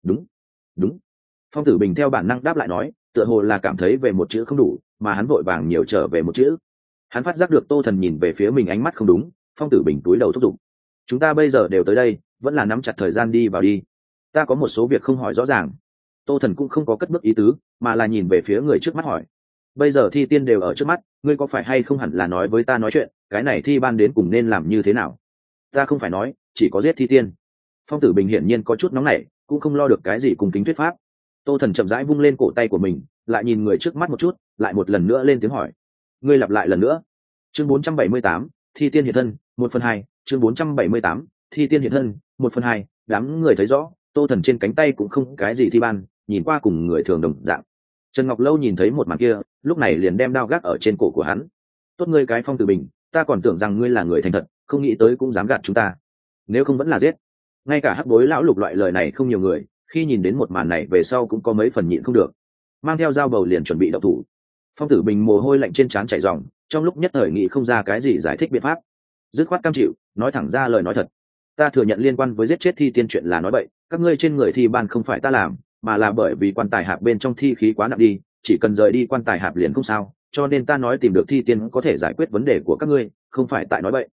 Đúng. Phong Tử Bình theo bản năng đáp lại nói, tựa hồ là cảm thấy về một chữ không đủ, mà hắn vội vàng nhiều trở về một chữ. Hắn phát giác được Tô Thần nhìn về phía mình ánh mắt không đúng, Phong Tử Bình túi đầu thúc giục, chúng ta bây giờ đều tới đây, vẫn là nắm chặt thời gian đi vào đi. Ta có một số việc không hỏi rõ ràng. Tô Thần cũng không có cất bước ý tứ, mà là nhìn về phía người trước mắt hỏi, bây giờ thi tiên đều ở trước mắt, ngươi có phải hay không hẳn là nói với ta nói chuyện, cái này thi ban đến cùng nên làm như thế nào? Ta không phải nói, chỉ có giết thi tiên. Phong Tử Bình hiển nhiên có chút nóng nảy, cũng không lo được cái gì cùng kính thuyết pháp. Tô Thần chậm rãi vung lên cổ tay của mình, lại nhìn người trước mắt một chút, lại một lần nữa lên tiếng hỏi, ngươi lặp lại lần nữa. Chương 478, thi tiên hiện thân, 1/2. Chương 478, thi tiên hiện thân, 1/2. Đám người thấy rõ, Tô Thần trên cánh tay cũng không cái gì thi ban, nhìn qua cùng người thường đồng dạng. Trần Ngọc Lâu nhìn thấy một màn kia, lúc này liền đem đao gác ở trên cổ của hắn. Tốt ngươi cái Phong Tử Bình, ta còn tưởng rằng ngươi là người thành thật, không nghĩ tới cũng dám gạt chúng ta. Nếu không vẫn là giết. Ngay cả Hắc Bối lão lục loại lời này không nhiều người, khi nhìn đến một màn này về sau cũng có mấy phần nhịn không được, mang theo dao bầu liền chuẩn bị động thủ. Phong Tử Bình mồ hôi lạnh trên trán chảy ròng, trong lúc nhất thời nghĩ không ra cái gì giải thích biện pháp, dứt khoát cam chịu, nói thẳng ra lời nói thật. Ta thừa nhận liên quan với giết chết thi tiên chuyện là nói bậy, các ngươi trên người thi ban không phải ta làm, mà là bởi vì quan tài hạp bên trong thi khí quá nặng đi, chỉ cần rời đi quan tài hạp liền không sao, cho nên ta nói tìm được thi tiên có thể giải quyết vấn đề của các ngươi, không phải tại nói bậy.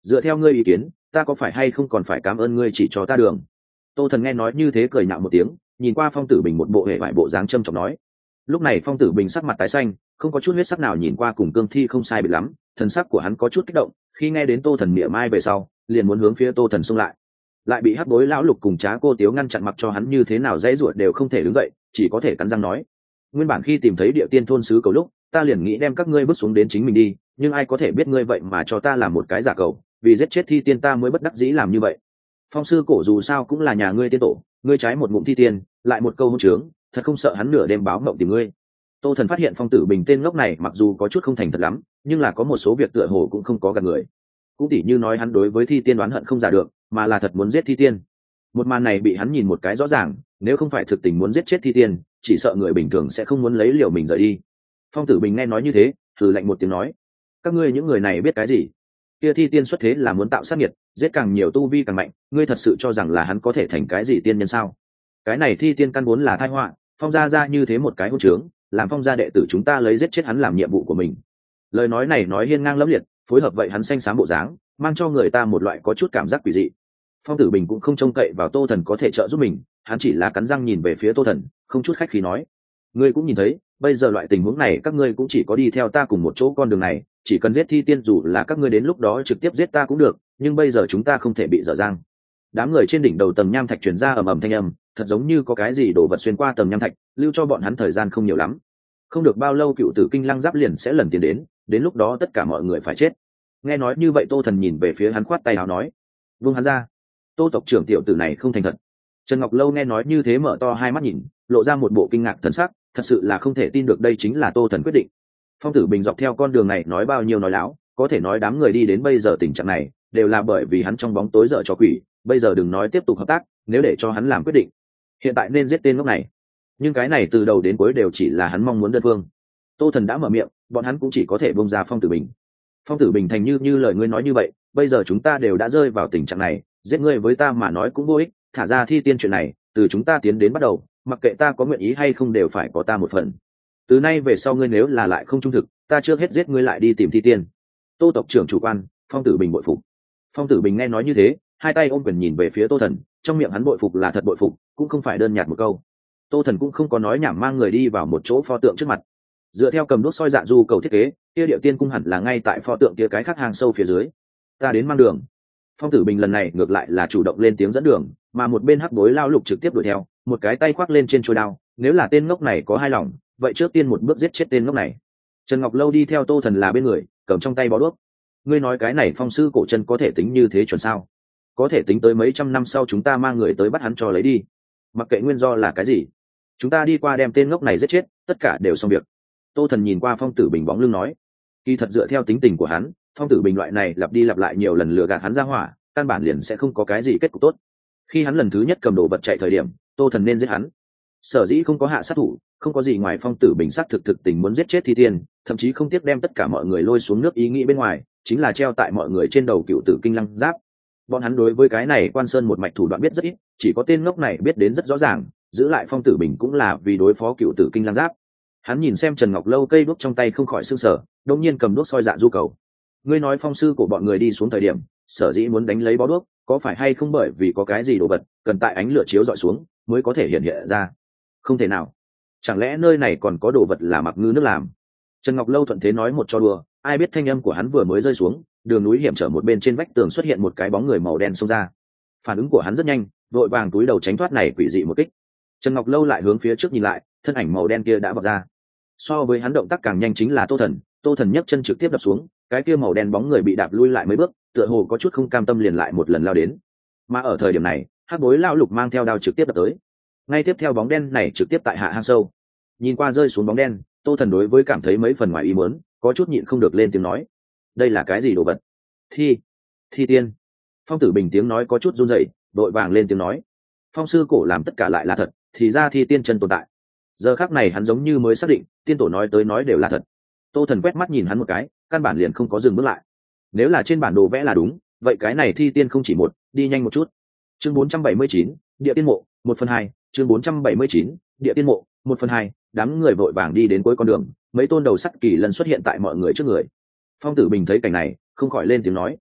dựa theo ngươi ý kiến ta có phải hay không còn phải cảm ơn ngươi chỉ cho ta đường. Tô Thần nghe nói như thế cười nhạo một tiếng, nhìn qua Phong Tử Bình một bộ hệ vải bộ dáng trâm trọng nói. Lúc này Phong Tử Bình sắc mặt tái xanh, không có chút huyết sắc nào, nhìn qua cùng cương thi không sai biệt lắm, thần sắc của hắn có chút kích động, khi nghe đến Tô Thần mỉa mai về sau liền muốn hướng phía Tô Thần xông lại bị hắc bối lão lục cùng Trá Cô Tiếu ngăn chặn, mặc cho hắn như thế nào dãy ruột đều không thể đứng dậy, chỉ có thể cắn răng nói. Nguyên bản khi tìm thấy địa tiên thôn sứ cầu lúc ta liền nghĩ đem các ngươi bước xuống đến chính mình đi, nhưng ai có thể biết ngươi vậy mà cho ta làm một cái giả cầu, vì giết chết thi tiên ta mới bất đắc dĩ làm như vậy. Phong sư cổ dù sao cũng là nhà ngươi tiên tổ, ngươi trái một ngụm thi tiên lại một câu hôn trướng, thật không sợ hắn nửa đêm báo mộng tìm ngươi. Tô Thần phát hiện Phong Tử Bình tên ngốc này mặc dù có chút không thành thật lắm, nhưng là có một số việc tựa hồ cũng không có gạt người. Cũng tỉ như nói hắn đối với thi tiên đoán hận không giả được, mà là thật muốn giết thi tiên. Một màn này bị hắn nhìn một cái rõ ràng, nếu không phải thực tình muốn giết chết thi tiên, chỉ sợ người bình thường sẽ không muốn lấy liều mình rời đi. Phong Tử Bình nghe nói như thế, thử lạnh một tiếng nói: các ngươi những người này biết cái gì? Kia thi tiên xuất thế là muốn tạo sát nghiệt, giết càng nhiều tu vi càng mạnh, ngươi thật sự cho rằng là hắn có thể thành cái gì tiên nhân sao? Cái này thi tiên căn vốn là tai họa, Phong gia ra như thế một cái hỗn trướng, làm Phong gia đệ tử chúng ta lấy giết chết hắn làm nhiệm vụ của mình. Lời nói này nói hiên ngang lẫm liệt, phối hợp vậy hắn xanh xám bộ dáng, mang cho người ta một loại có chút cảm giác quỷ dị. Phong Tử Bình cũng không trông cậy vào Tô Thần có thể trợ giúp mình, hắn chỉ là cắn răng nhìn về phía Tô Thần, không chút khách khí nói: ngươi cũng nhìn thấy, bây giờ loại tình huống này các ngươi cũng chỉ có đi theo ta cùng một chỗ con đường này, chỉ cần giết thi tiên dù là các ngươi đến lúc đó trực tiếp giết ta cũng được, nhưng bây giờ chúng ta không thể bị dở dang. Đám người trên đỉnh đầu tầng nham thạch truyền ra ầm ầm thanh âm, thật giống như có cái gì đổ vật xuyên qua tầng nham thạch, lưu cho bọn hắn thời gian không nhiều lắm. Không được bao lâu Cựu Tử Kinh Lăng Giáp liền sẽ lần tiền đến lúc đó tất cả mọi người phải chết. Nghe nói như vậy Tô Thần nhìn về phía hắn, khoát tay áo nói: vương hắn ra. Tô tộc trưởng tiểu tử này không thành thật. Trần Ngọc Lâu nghe nói như thế mở to hai mắt nhìn, lộ ra một bộ kinh ngạc thần sắc, thật sự là không thể tin được đây chính là Tô Thần quyết định. Phong Tử Bình dọc theo con đường này nói bao nhiêu nói láo, có thể nói đám người đi đến bây giờ tình trạng này đều là bởi vì hắn trong bóng tối dở trò quỷ, bây giờ đừng nói tiếp tục hợp tác, nếu để cho hắn làm quyết định, hiện tại nên giết tên ngốc này. Nhưng cái này từ đầu đến cuối đều chỉ là hắn mong muốn đơn phương. Tô Thần đã mở miệng, bọn hắn cũng chỉ có thể bông ra Phong Tử Bình. Phong Tử Bình thành như lời ngươi nói như vậy, bây giờ chúng ta đều đã rơi vào tình trạng này, giết ngươi với ta mà nói cũng vô ích, thả ra thi tiên chuyện này, từ chúng ta tiến đến bắt đầu, mặc kệ ta có nguyện ý hay không đều phải có ta một phần. Từ nay về sau ngươi nếu là lại không trung thực, ta trước hết giết ngươi lại đi tìm thi tiên. Tô tộc trưởng chủ quan, Phong Tử Bình bội phục. Phong Tử Bình nghe nói như thế, hai tay ôm quyền nhìn về phía Tô Thần, trong miệng hắn bội phục là thật bội phục, cũng không phải đơn nhạt một câu. Tô Thần cũng không có nói nhảm, mang người đi vào một chỗ pho tượng trước mặt. Dựa theo cầm đuốc soi dạ du cầu thiết kế, kia Điệu Tiên cung hẳn là ngay tại pho tượng kia cái khác hàng sâu phía dưới. Ta đến mang đường. Phong Tử Bình lần này ngược lại là chủ động lên tiếng dẫn đường, mà một bên hắc bối lao lục trực tiếp đuổi theo, một cái tay khoác lên trên chuôi đao, nếu là tên ngốc này có hai lòng, vậy trước tiên một bước giết chết tên ngốc này. Trần Ngọc Lâu đi theo Tô Thần là bên người, cầm trong tay bó đuốc. Ngươi nói cái này Phong sư cổ chân có thể tính như thế chuẩn sao? Có thể tính tới mấy trăm năm sau chúng ta mang người tới bắt hắn cho lấy đi. Mặc kệ nguyên do là cái gì, chúng ta đi qua đem tên ngốc này giết chết, tất cả đều xong việc. Tô Thần nhìn qua Phong Tử Bình bóng lưng nói, kỳ thật dựa theo tính tình của hắn, Phong Tử Bình loại này lặp đi lặp lại nhiều lần lừa gạt hắn ra hỏa, căn bản liền sẽ không có cái gì kết cục tốt. Khi hắn lần thứ nhất cầm đồ vật chạy thời điểm, Tô Thần nên giết hắn. Sở dĩ không có hạ sát thủ, không có gì ngoài Phong Tử Bình xác thực tình muốn giết chết thi tiên, thậm chí không tiếc đem tất cả mọi người lôi xuống nước ý nghĩ bên ngoài, chính là treo tại mọi người trên đầu Cựu Tử Kinh Lăng Giáp. Bọn hắn đối với cái này Quan Sơn một mạch thủ đoạn biết rất ít, chỉ có tên ngốc này biết đến rất rõ ràng, giữ lại Phong Tử Bình cũng là vì đối phó Cựu Tử Kinh Lăng Giáp. Hắn nhìn xem Trần Ngọc Lâu cây đuốc trong tay không khỏi sưng sở, đột nhiên cầm đuốc soi dạ du cầu. Ngươi nói Phong sư của bọn người đi xuống thời điểm, sở dĩ muốn đánh lấy bó đuốc, có phải hay không bởi vì có cái gì đồ vật cần tại ánh lửa chiếu dọi xuống mới có thể hiện hiện ra? Không thể nào. Chẳng lẽ nơi này còn có đồ vật là mặc ngư nước làm? Trần Ngọc Lâu thuận thế nói một trò đùa, ai biết thanh âm của hắn vừa mới rơi xuống, đường núi hiểm trở một bên trên vách tường xuất hiện một cái bóng người màu đen xông ra. Phản ứng của hắn rất nhanh, vội vàng túi đầu tránh thoát này quỷ dị một kích. Trần Ngọc Lâu lại hướng phía trước nhìn lại, thân ảnh màu đen kia đã vọt ra. So với hắn động tác càng nhanh chính là Tô Thần nhấc chân trực tiếp đập xuống, cái kia màu đen bóng người bị đạp lui lại mấy bước, tựa hồ có chút không cam tâm liền lại một lần lao đến. Mà ở thời điểm này, hắc bối lao lục mang theo đao trực tiếp đập tới. Ngay tiếp theo bóng đen này trực tiếp tại hạ hang sâu. Nhìn qua rơi xuống bóng đen, Tô Thần đối với cảm thấy mấy phần ngoài ý muốn, có chút nhịn không được lên tiếng nói: đây là cái gì đồ vật? Thi tiên. Phong Tử Bình tiếng nói có chút run rẩy, đội vàng lên tiếng nói: Phong sư cổ làm tất cả lại là thật, thì ra thi tiên chân tồn tại. Giờ khắc này hắn giống như mới xác định, tiên tổ nói tới nói đều là thật. Tô Thần quét mắt nhìn hắn một cái, căn bản liền không có dừng bước lại. Nếu là trên bản đồ vẽ là đúng, vậy cái này thi tiên không chỉ một, đi nhanh một chút. Chương 479, Địa Tiên Mộ, 1/2, chương 479, Địa Tiên Mộ, 1/2, đám người vội vàng đi đến cuối con đường, mấy tôn đầu sắt kỳ lân xuất hiện tại mọi người trước người. Phong Tử Bình thấy cảnh này, không khỏi lên tiếng nói: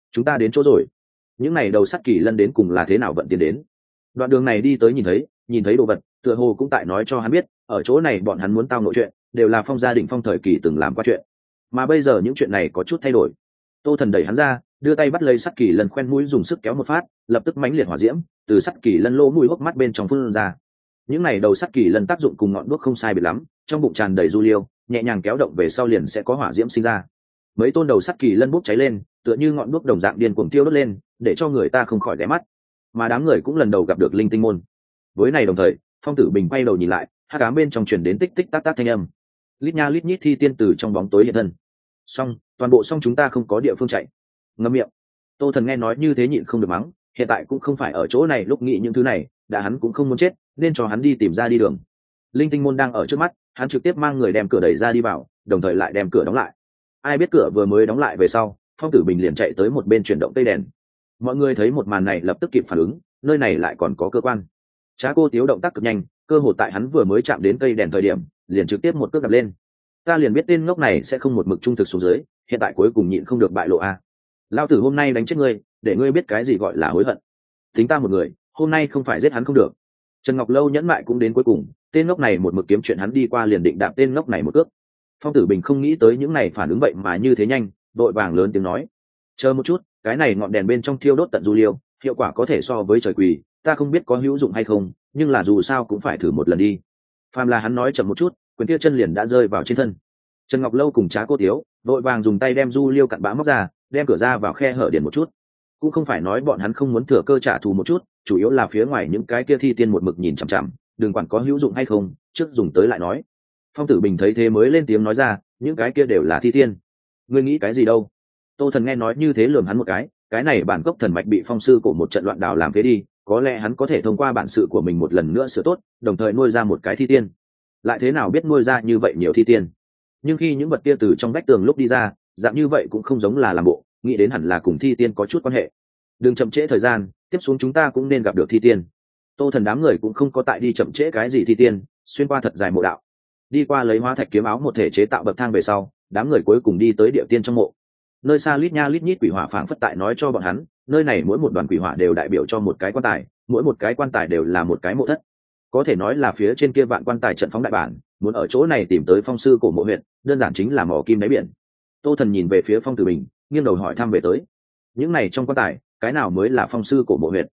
chúng ta đến chỗ rồi. Những này đầu sắt kỳ lân đến cùng là thế nào vận tiến đến? Đoạn đường này đi tới nhìn thấy đồ vật, tựa hồ cũng tại nói cho hắn biết, ở chỗ này bọn hắn muốn tao nội chuyện, đều là Phong gia đình Phong thời kỳ từng làm qua chuyện, mà bây giờ những chuyện này có chút thay đổi. Tô Thần đẩy hắn ra, đưa tay bắt lấy sắt kỳ lân khoen mũi dùng sức kéo một phát, lập tức mãnh liệt hỏa diễm từ sắt kỳ lân lỗ mũi hốc mắt bên trong phun ra. Những này đầu sắt kỳ lân tác dụng cùng ngọn đuốc không sai biệt lắm, trong bụng tràn đầy du liêu, nhẹ nhàng kéo động về sau liền sẽ có hỏa diễm sinh ra. Mấy tôn đầu sắt kỳ lân bốc cháy lên, tựa như ngọn đuốc đồng dạng điên cuồng tiêu đốt lên, để cho người ta không khỏi ghé mắt. Mà đám người cũng lần đầu gặp được linh tinh môn. Với này đồng thời, Phong Tử Bình quay đầu nhìn lại, hắc ám bên trong truyền đến tích tích tắc tắc thanh âm. Lít nha lít nhít thi tiên từ trong bóng tối hiện thân. Xong, toàn bộ xong chúng ta không có địa phương chạy. Ngậm miệng. Tô Thần nghe nói như thế nhịn không được mắng, hiện tại cũng không phải ở chỗ này lúc nghĩ những thứ này, đã hắn cũng không muốn chết, nên cho hắn đi tìm ra đi đường. Linh tinh môn đang ở trước mắt, hắn trực tiếp mang người đem cửa đẩy ra đi vào, đồng thời lại đem cửa đóng lại. Ai biết cửa vừa mới đóng lại về sau, Phong Tử Bình liền chạy tới một bên chuyển động cây đèn. Mọi người thấy một màn này lập tức kịp phản ứng, nơi này lại còn có cơ quan. Trá Cô Tiếu động tác cực nhanh, cơ hội tại hắn vừa mới chạm đến cây đèn thời điểm, liền trực tiếp một cước đạp lên. Ta liền biết tên ngốc này sẽ không một mực trung thực xuống dưới, hiện tại cuối cùng nhịn không được bại lộ a. Lao tử hôm nay đánh chết ngươi, để ngươi biết cái gì gọi là hối hận. Tính ta một người, hôm nay không phải giết hắn không được. Trần Ngọc Lâu nhẫn mại cũng đến cuối cùng, tên ngốc này một mực kiếm chuyện hắn đi qua liền định đạp tên ngốc này một cước. Phong Tử Bình không nghĩ tới những này phản ứng vậy mà như thế nhanh, đội vàng lớn tiếng nói: chờ một chút, cái này ngọn đèn bên trong thiêu đốt tận du liêu, hiệu quả có thể so với trời quỳ, ta không biết có hữu dụng hay không, nhưng là dù sao cũng phải thử một lần đi. Phàm là hắn nói chậm một chút, quyền kia chân liền đã rơi vào trên thân. Trần Ngọc Lâu cùng Trá Cô Tiếu đội vàng dùng tay đem du liêu cặn bã móc ra, đem cửa ra vào khe hở điền một chút. Cũng không phải nói bọn hắn không muốn thừa cơ trả thù một chút, chủ yếu là phía ngoài những cái kia thi tiên một mực nhìn chằm chằm, đừng quản có hữu dụng hay không, trước dùng tới lại nói. Phong Tử Bình thấy thế mới lên tiếng nói ra, những cái kia đều là thi tiên. Ngươi nghĩ cái gì đâu? Tô Thần nghe nói như thế lườm hắn một cái này bản gốc thần mạch bị Phong sư cổ một trận loạn đảo làm phế đi, có lẽ hắn có thể thông qua bản sự của mình một lần nữa sửa tốt, đồng thời nuôi ra một cái thi tiên. Lại thế nào biết nuôi ra như vậy nhiều thi tiên? Nhưng khi những vật kia từ trong vách tường lúc đi ra, dạng như vậy cũng không giống là làm bộ, nghĩ đến hẳn là cùng thi tiên có chút quan hệ. Đừng chậm trễ thời gian, tiếp xuống chúng ta cũng nên gặp được thi tiên. Tô Thần đám người cũng không có tại đi chậm trễ cái gì thi tiên, xuyên qua thật dài mộ đạo, đi qua lấy hóa thạch kiếm áo một thể chế tạo bậc thang về sau, đám người cuối cùng đi tới địa tiên trong mộ. Nơi xa lít nha lít nhít quỷ hỏa phảng phất tại nói cho bọn hắn, nơi này mỗi một đoàn quỷ hỏa đều đại biểu cho một cái quan tài, mỗi một cái quan tài đều là một cái mộ thất. Có thể nói là phía trên kia vạn quan tài trận phóng đại bản, muốn ở chỗ này tìm tới Phong sư cổ mộ huyện, đơn giản chính là mỏ kim đáy biển. Tô Thần nhìn về phía Phong Tử Bình, nghiêng đầu hỏi thăm về tới. Những này trong quan tài, cái nào mới là Phong sư cổ mộ huyện?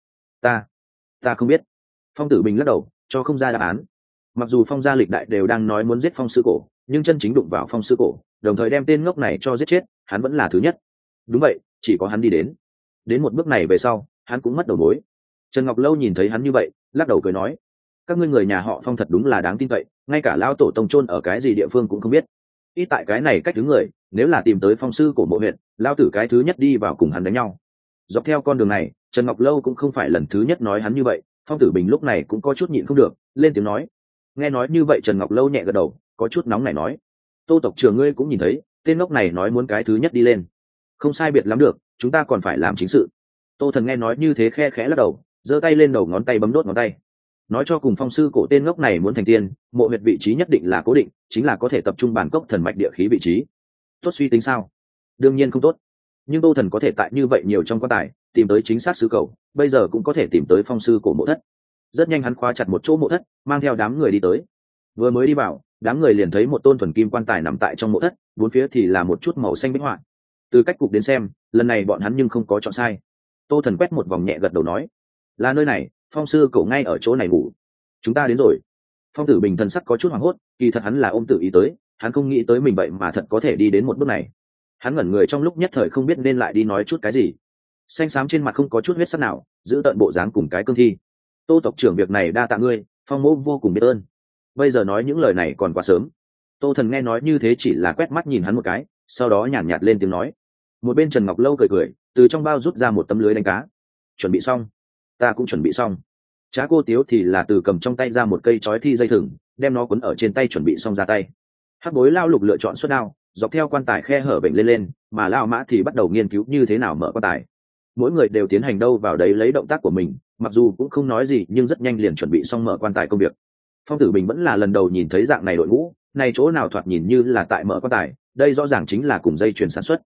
Ta không biết. Phong Tử Bình lắc đầu, cho không ra đáp án. Mặc dù Phong gia lịch đại đều đang nói muốn giết Phong sư cổ, nhưng chân chính đụng vào Phong sư cổ, đồng thời đem tên ngốc này cho giết chết, hắn vẫn là thứ nhất. Đúng vậy, chỉ có hắn đi đến một bước này về sau, hắn cũng mất đầu mối. Trần Ngọc Lâu nhìn thấy hắn như vậy, lắc đầu cười nói: các ngươi người nhà họ Phong thật đúng là đáng tin cậy, ngay cả lao tổ tông chôn ở cái gì địa phương cũng không biết. Ít tại cái này cách thứ người, nếu là tìm tới Phong sư cổ mộ huyện, lao tử cái thứ nhất đi vào cùng hắn đánh nhau. Dọc theo con đường này, Trần Ngọc Lâu cũng không phải lần thứ nhất nói hắn như vậy, Phong Tử Bình lúc này cũng có chút nhịn không được, lên tiếng nói. Nghe nói như vậy Trần Ngọc Lâu nhẹ gật đầu, có chút nóng nảy nói: Tô tộc trưởng ngươi cũng nhìn thấy, tên ngốc này nói muốn cái thứ nhất đi lên. Không sai biệt lắm được, chúng ta còn phải làm chính sự. Tô Thần nghe nói như thế khe khẽ lắc đầu, giơ tay lên đầu ngón tay bấm đốt ngón tay. Nói cho cùng Phong sư cổ tên ngốc này muốn thành tiên, mộ huyệt vị trí nhất định là cố định, chính là có thể tập trung bản cốc thần mạch địa khí vị trí. Tốt suy tính sao? Đương nhiên không tốt. Nhưng Tô Thần có thể tại như vậy nhiều trong quan tài tìm tới chính xác sứ cầu, bây giờ cũng có thể tìm tới Phong sư cổ mộ thất. Rất nhanh hắn khóa chặt một chỗ mộ thất, mang theo đám người đi tới. Vừa mới đi vào, đám người liền thấy một tôn thuần kim quan tài nằm tại trong mộ thất, bốn phía thì là một chút màu xanh bích họa. Từ cách cục đến xem, lần này bọn hắn nhưng không có chọn sai. Tô Thần quét một vòng nhẹ gật đầu nói: là nơi này, Phong sư cổ ngay ở chỗ này ngủ. Chúng ta đến rồi. Phong Tử Bình thần sắc có chút hoảng hốt, kỳ thật hắn là ôm tự ý tới, hắn không nghĩ tới mình vậy mà thật có thể đi đến một bước này. Hắn ngẩn người trong lúc nhất thời không biết nên lại đi nói chút cái gì. Xanh xám trên mặt không có chút huyết sắc nào, giữ tận bộ dáng cùng cái cương thi. Tô tộc trưởng việc này đa tạ ngươi, Phong mỗ vô cùng biết ơn. Bây giờ nói những lời này còn quá sớm. Tô Thần nghe nói như thế chỉ là quét mắt nhìn hắn một cái, sau đó nhàn nhạt lên tiếng nói. Một bên Trần Ngọc Lâu cười cười, từ trong bao rút ra một tấm lưới đánh cá. Chuẩn bị xong. Ta cũng chuẩn bị xong. Trá Cô Tiếu thì là từ cầm trong tay ra một cây chói thi dây thừng, đem nó quấn ở trên tay chuẩn bị xong ra tay. Hắc Bối Lao Lục lựa chọn xuất đao, dọc theo quan tài khe hở bệnh lên, mà Lao Mã thì bắt đầu nghiên cứu như thế nào mở quan tài. Mỗi người đều tiến hành đâu vào đấy lấy động tác của mình, mặc dù cũng không nói gì nhưng rất nhanh liền chuẩn bị xong mở quan tài công việc. Phong Tử Bình vẫn là lần đầu nhìn thấy dạng này đội ngũ, này chỗ nào thoạt nhìn như là tại mở quan tài, đây rõ ràng chính là cùng dây chuyền sản xuất.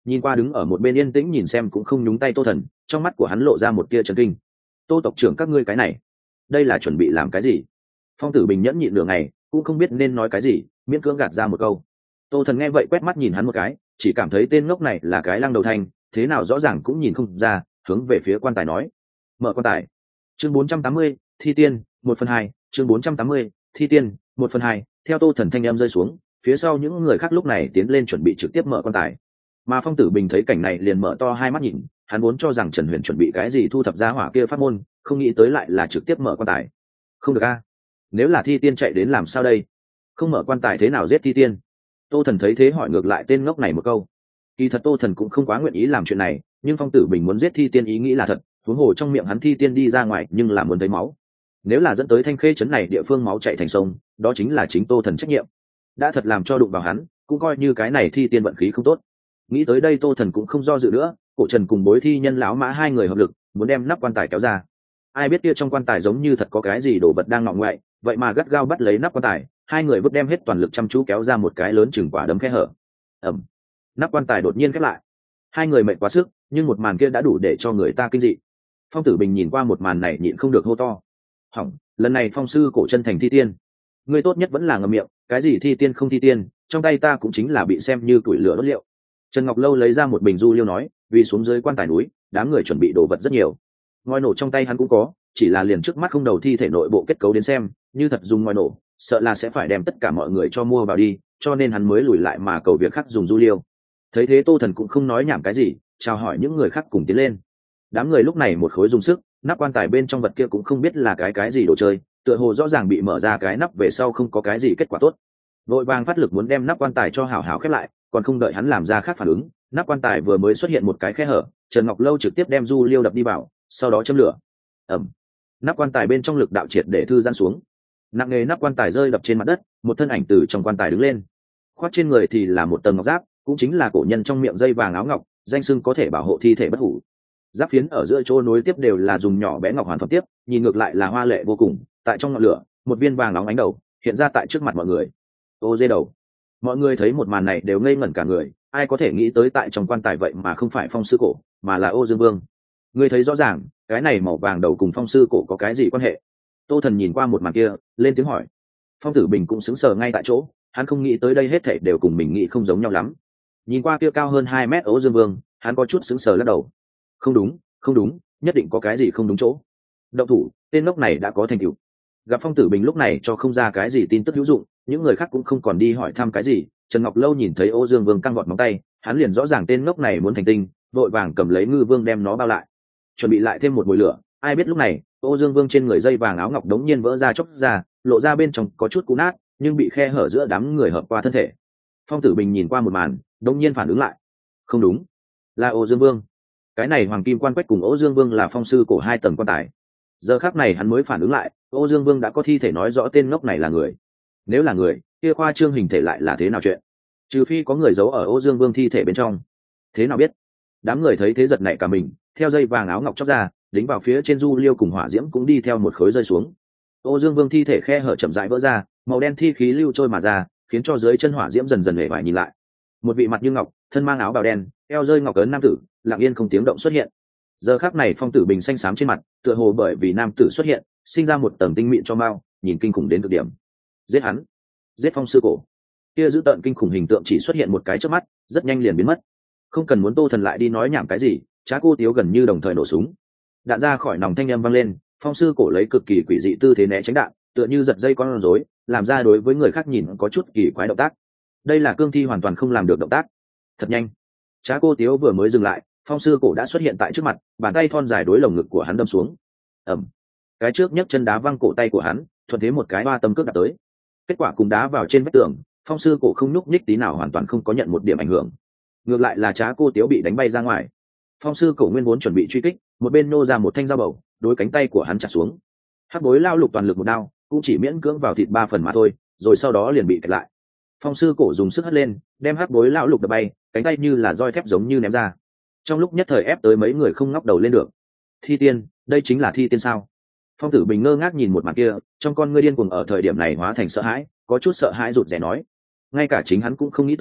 Nhìn qua đứng ở một bên yên tĩnh nhìn xem cũng không nhúng tay Tô Thần, trong mắt của hắn lộ ra một tia chấn kinh. Tô tộc trưởng, các ngươi cái này đây là chuẩn bị làm cái gì? Phong Tử Bình nhẫn nhịn nửa ngày cũng không biết nên nói cái gì, miễn cưỡng gạt ra một câu. Tô Thần nghe vậy quét mắt nhìn hắn một cái, chỉ cảm thấy tên ngốc này là cái lăng đầu thanh, thế nào rõ ràng cũng nhìn không ra, hướng về phía quan tài nói: mở quan tài. Chương 480, thi tiên 1/2. Chương 480, thi tiên 1/2. Theo Tô Thần thanh em rơi xuống, phía sau những người khác lúc này tiến lên chuẩn bị trực tiếp mở quan tài. Mà Phong Tử Bình thấy cảnh này liền mở to hai mắt nhìn, hắn vốn cho rằng Trần Huyền chuẩn bị cái gì thu thập gia hỏa kia pháp môn, không nghĩ tới lại là trực tiếp mở quan tài. Không được a, nếu là thi tiên chạy đến làm sao đây? Không mở quan tài thế nào giết thi tiên? Tô Thần thấy thế hỏi ngược lại tên ngốc này một câu. Kỳ thật Tô Thần cũng không quá nguyện ý làm chuyện này, nhưng Phong Tử Bình muốn giết thi tiên ý nghĩ là thật, huống hồ trong miệng hắn thi tiên đi ra ngoài nhưng là muốn thấy máu. Nếu là dẫn tới Thanh Khê trấn này địa phương máu chảy thành sông, đó chính là chính Tô Thần trách nhiệm. Đã thật làm cho đụng vào hắn, cũng coi như cái này thi tiên vận khí không tốt. Nghĩ tới đây Tô Thần cũng không do dự nữa, Cổ Trần cùng Bối Thi Nhân lão mã hai người hợp lực, muốn đem nắp quan tài kéo ra. Ai biết kia trong quan tài giống như thật có cái gì đồ vật đang ngọ ngoại, vậy mà gắt gao bắt lấy nắp quan tài, hai người vứt đem hết toàn lực chăm chú kéo ra một cái lớn chừng quả đấm khe hở. Ầm. Nắp quan tài đột nhiên khép lại. Hai người mệt quá sức, nhưng một màn kia đã đủ để cho người ta kinh dị. Phong Tử Bình nhìn qua một màn này nhịn không được hô to: hỏng, lần này Phong sư Cổ chân thành thi tiên. Ngươi tốt nhất vẫn là ngậm miệng, cái gì thi tiên không thi tiên, trong tay ta cũng chính là bị xem như củi lửa đốt liệu. Trần Ngọc Lâu lấy ra một bình du liêu nói, vì xuống dưới quan tài núi, đám người chuẩn bị đồ vật rất nhiều. Ngòi nổ trong tay hắn cũng có, chỉ là liền trước mắt không đầu thi thể nội bộ kết cấu đến xem, như thật dùng ngòi nổ, sợ là sẽ phải đem tất cả mọi người cho mua vào đi, cho nên hắn mới lùi lại mà cầu việc khác dùng du liêu. Thấy thế Tô Thần cũng không nói nhảm cái gì, chào hỏi những người khác cùng tiến lên. Đám người lúc này một khối dùng sức, nắp quan tài bên trong vật kia cũng không biết là cái gì đồ chơi, tựa hồ rõ ràng bị mở ra cái nắp về sau không có cái gì kết quả tốt. Vội vàng phát lực muốn đem nắp quan tài cho hảo hảo khép lại, còn không đợi hắn làm ra khác phản ứng, nắp quan tài vừa mới xuất hiện một cái khe hở, Trần Ngọc Lâu trực tiếp đem du liêu đập đi vào, sau đó châm lửa. Ẩm. Nắp quan tài bên trong lực đạo triệt để thư giãn xuống, nặng nề nắp quan tài rơi đập trên mặt đất, một thân ảnh từ trong quan tài đứng lên, khoác trên người thì là một tầng ngọc giáp, cũng chính là cổ nhân trong miệng dây vàng áo ngọc, danh xưng có thể bảo hộ thi thể bất hủ. Giáp phiến ở giữa chỗ nối tiếp đều là dùng nhỏ bé ngọc hoàn phẩm tiếp, nhìn ngược lại là hoa lệ vô cùng. Tại trong ngọn lửa, một viên vàng nóng ánh đầu hiện ra tại trước mặt mọi người. Ô dê đầu! Mọi người thấy một màn này đều ngây ngẩn cả người, ai có thể nghĩ tới tại trong quan tài vậy mà không phải Phong sư Cổ, mà là Ô Dương Vương. Ngươi thấy rõ ràng, cái này màu vàng đầu cùng Phong sư Cổ có cái gì quan hệ? Tô Thần nhìn qua một màn kia, lên tiếng hỏi. Phong Tử Bình cũng sững sờ ngay tại chỗ, hắn không nghĩ tới đây hết thảy đều cùng mình nghĩ không giống nhau lắm. Nhìn qua kia cao hơn 2 mét Ô Dương Vương, hắn có chút sững sờ lắc đầu. Không đúng, không đúng, nhất định có cái gì không đúng chỗ. Động thủ, tên ngốc này đã có thành tựu. Gặp Phong Tử Bình lúc này cho không ra cái gì tin tức hữu dụng, những người khác cũng không còn đi hỏi thăm cái gì. Trần Ngọc Lâu nhìn thấy Ô Dương Vương căng gọn móng tay, hắn liền rõ ràng tên ngốc này muốn thành tinh, vội vàng cầm lấy Ngư Vương đem nó bao lại, chuẩn bị lại thêm một mùi lửa. Ai biết lúc này, Ô Dương Vương trên người dây vàng áo ngọc đống nhiên vỡ ra chốc ra, lộ ra bên trong có chút cũ nát, nhưng bị khe hở giữa đám người hợp qua thân thể. Phong Tử Bình nhìn qua một màn, đống nhiên phản ứng lại. Không đúng, là Ô Dương Vương. Cái này hoàng kim quan quách cùng Ô Dương Vương là Phong sư Cổ 2 tầng quan tài. Giờ khắc này hắn mới phản ứng lại, Ô Dương Vương đã có thi thể nói rõ tên ngốc này là người. Nếu là người, kia khoa trương hình thể lại là thế nào chuyện? Trừ phi có người giấu ở Ô Dương Vương thi thể bên trong. Thế nào biết? Đám người thấy thế giật nảy cả mình, theo dây vàng áo ngọc chóc ra, đính vào phía trên du liêu cùng hỏa diễm cũng đi theo một khối rơi xuống. Ô Dương Vương thi thể khe hở chậm rãi vỡ ra, màu đen thi khí lưu trôi mà ra, khiến cho dưới chân hỏa diễm dần dần hề vải nhìn lại. Một vị mặt như ngọc, thân mang áo bào đen, eo rơi ngọc ấn nam tử, lặng yên không tiếng động xuất hiện. Giờ khắc này Phong Tử Bình xanh xám trên mặt, tựa hồ bởi vì nam tử xuất hiện, sinh ra một tầng tinh mịn cho mau, nhìn kinh khủng đến cực điểm. Giết hắn, giết Phong sư Cổ. Kia giữ tợn kinh khủng hình tượng chỉ xuất hiện một cái chớp mắt, rất nhanh liền biến mất. Không cần muốn Tô Thần lại đi nói nhảm cái gì, Trá Cô Tiếu gần như đồng thời nổ súng. Đạn ra khỏi nòng thanh âm vang lên, Phong sư Cổ lấy cực kỳ quỷ dị tư thế né tránh đạn, tựa như giật dây con rối, làm ra đối với người khác nhìn có chút kỳ quái động tác. Đây là cương thi hoàn toàn không làm được động tác. Thật nhanh. Trá Cô Tiếu vừa mới dừng lại, Phong sư Cổ đã xuất hiện tại trước mặt, bàn tay thon dài đối lồng ngực của hắn đâm xuống. Ầm. Cái trước nhấc chân đá văng cổ tay của hắn, thuận thế một cái ba tâm cước đạp tới. Kết quả cùng đá vào trên vách tường, Phong sư Cổ không nhúc nhích tí nào, hoàn toàn không có nhận một điểm ảnh hưởng. Ngược lại là Trá Cô Tiếu bị đánh bay ra ngoài. Phong sư Cổ nguyên vốn chuẩn bị truy kích, một bên nô ra một thanh dao bầu, đối cánh tay của hắn chặt xuống. Hắc Bối Lao Lục toàn lực một đao, cũng chỉ miễn cưỡng vào thịt 3 phần mà thôi, rồi sau đó liền bị kẹt lại. Phong sư Cổ dùng sức hất lên, đem Hắc Bối Lão Lục đập bay, cánh tay như là roi thép giống như ném ra. Trong lúc nhất thời ép tới mấy người không ngóc đầu lên được. Thi tiên, đây chính là thi tiên sao? Phong Tử Bình ngơ ngác nhìn một màn kia, trong con ngươi điên cuồng ở thời điểm này hóa thành sợ hãi, có chút sợ hãi rụt rè nói. Ngay cả chính hắn cũng không nghĩ tới,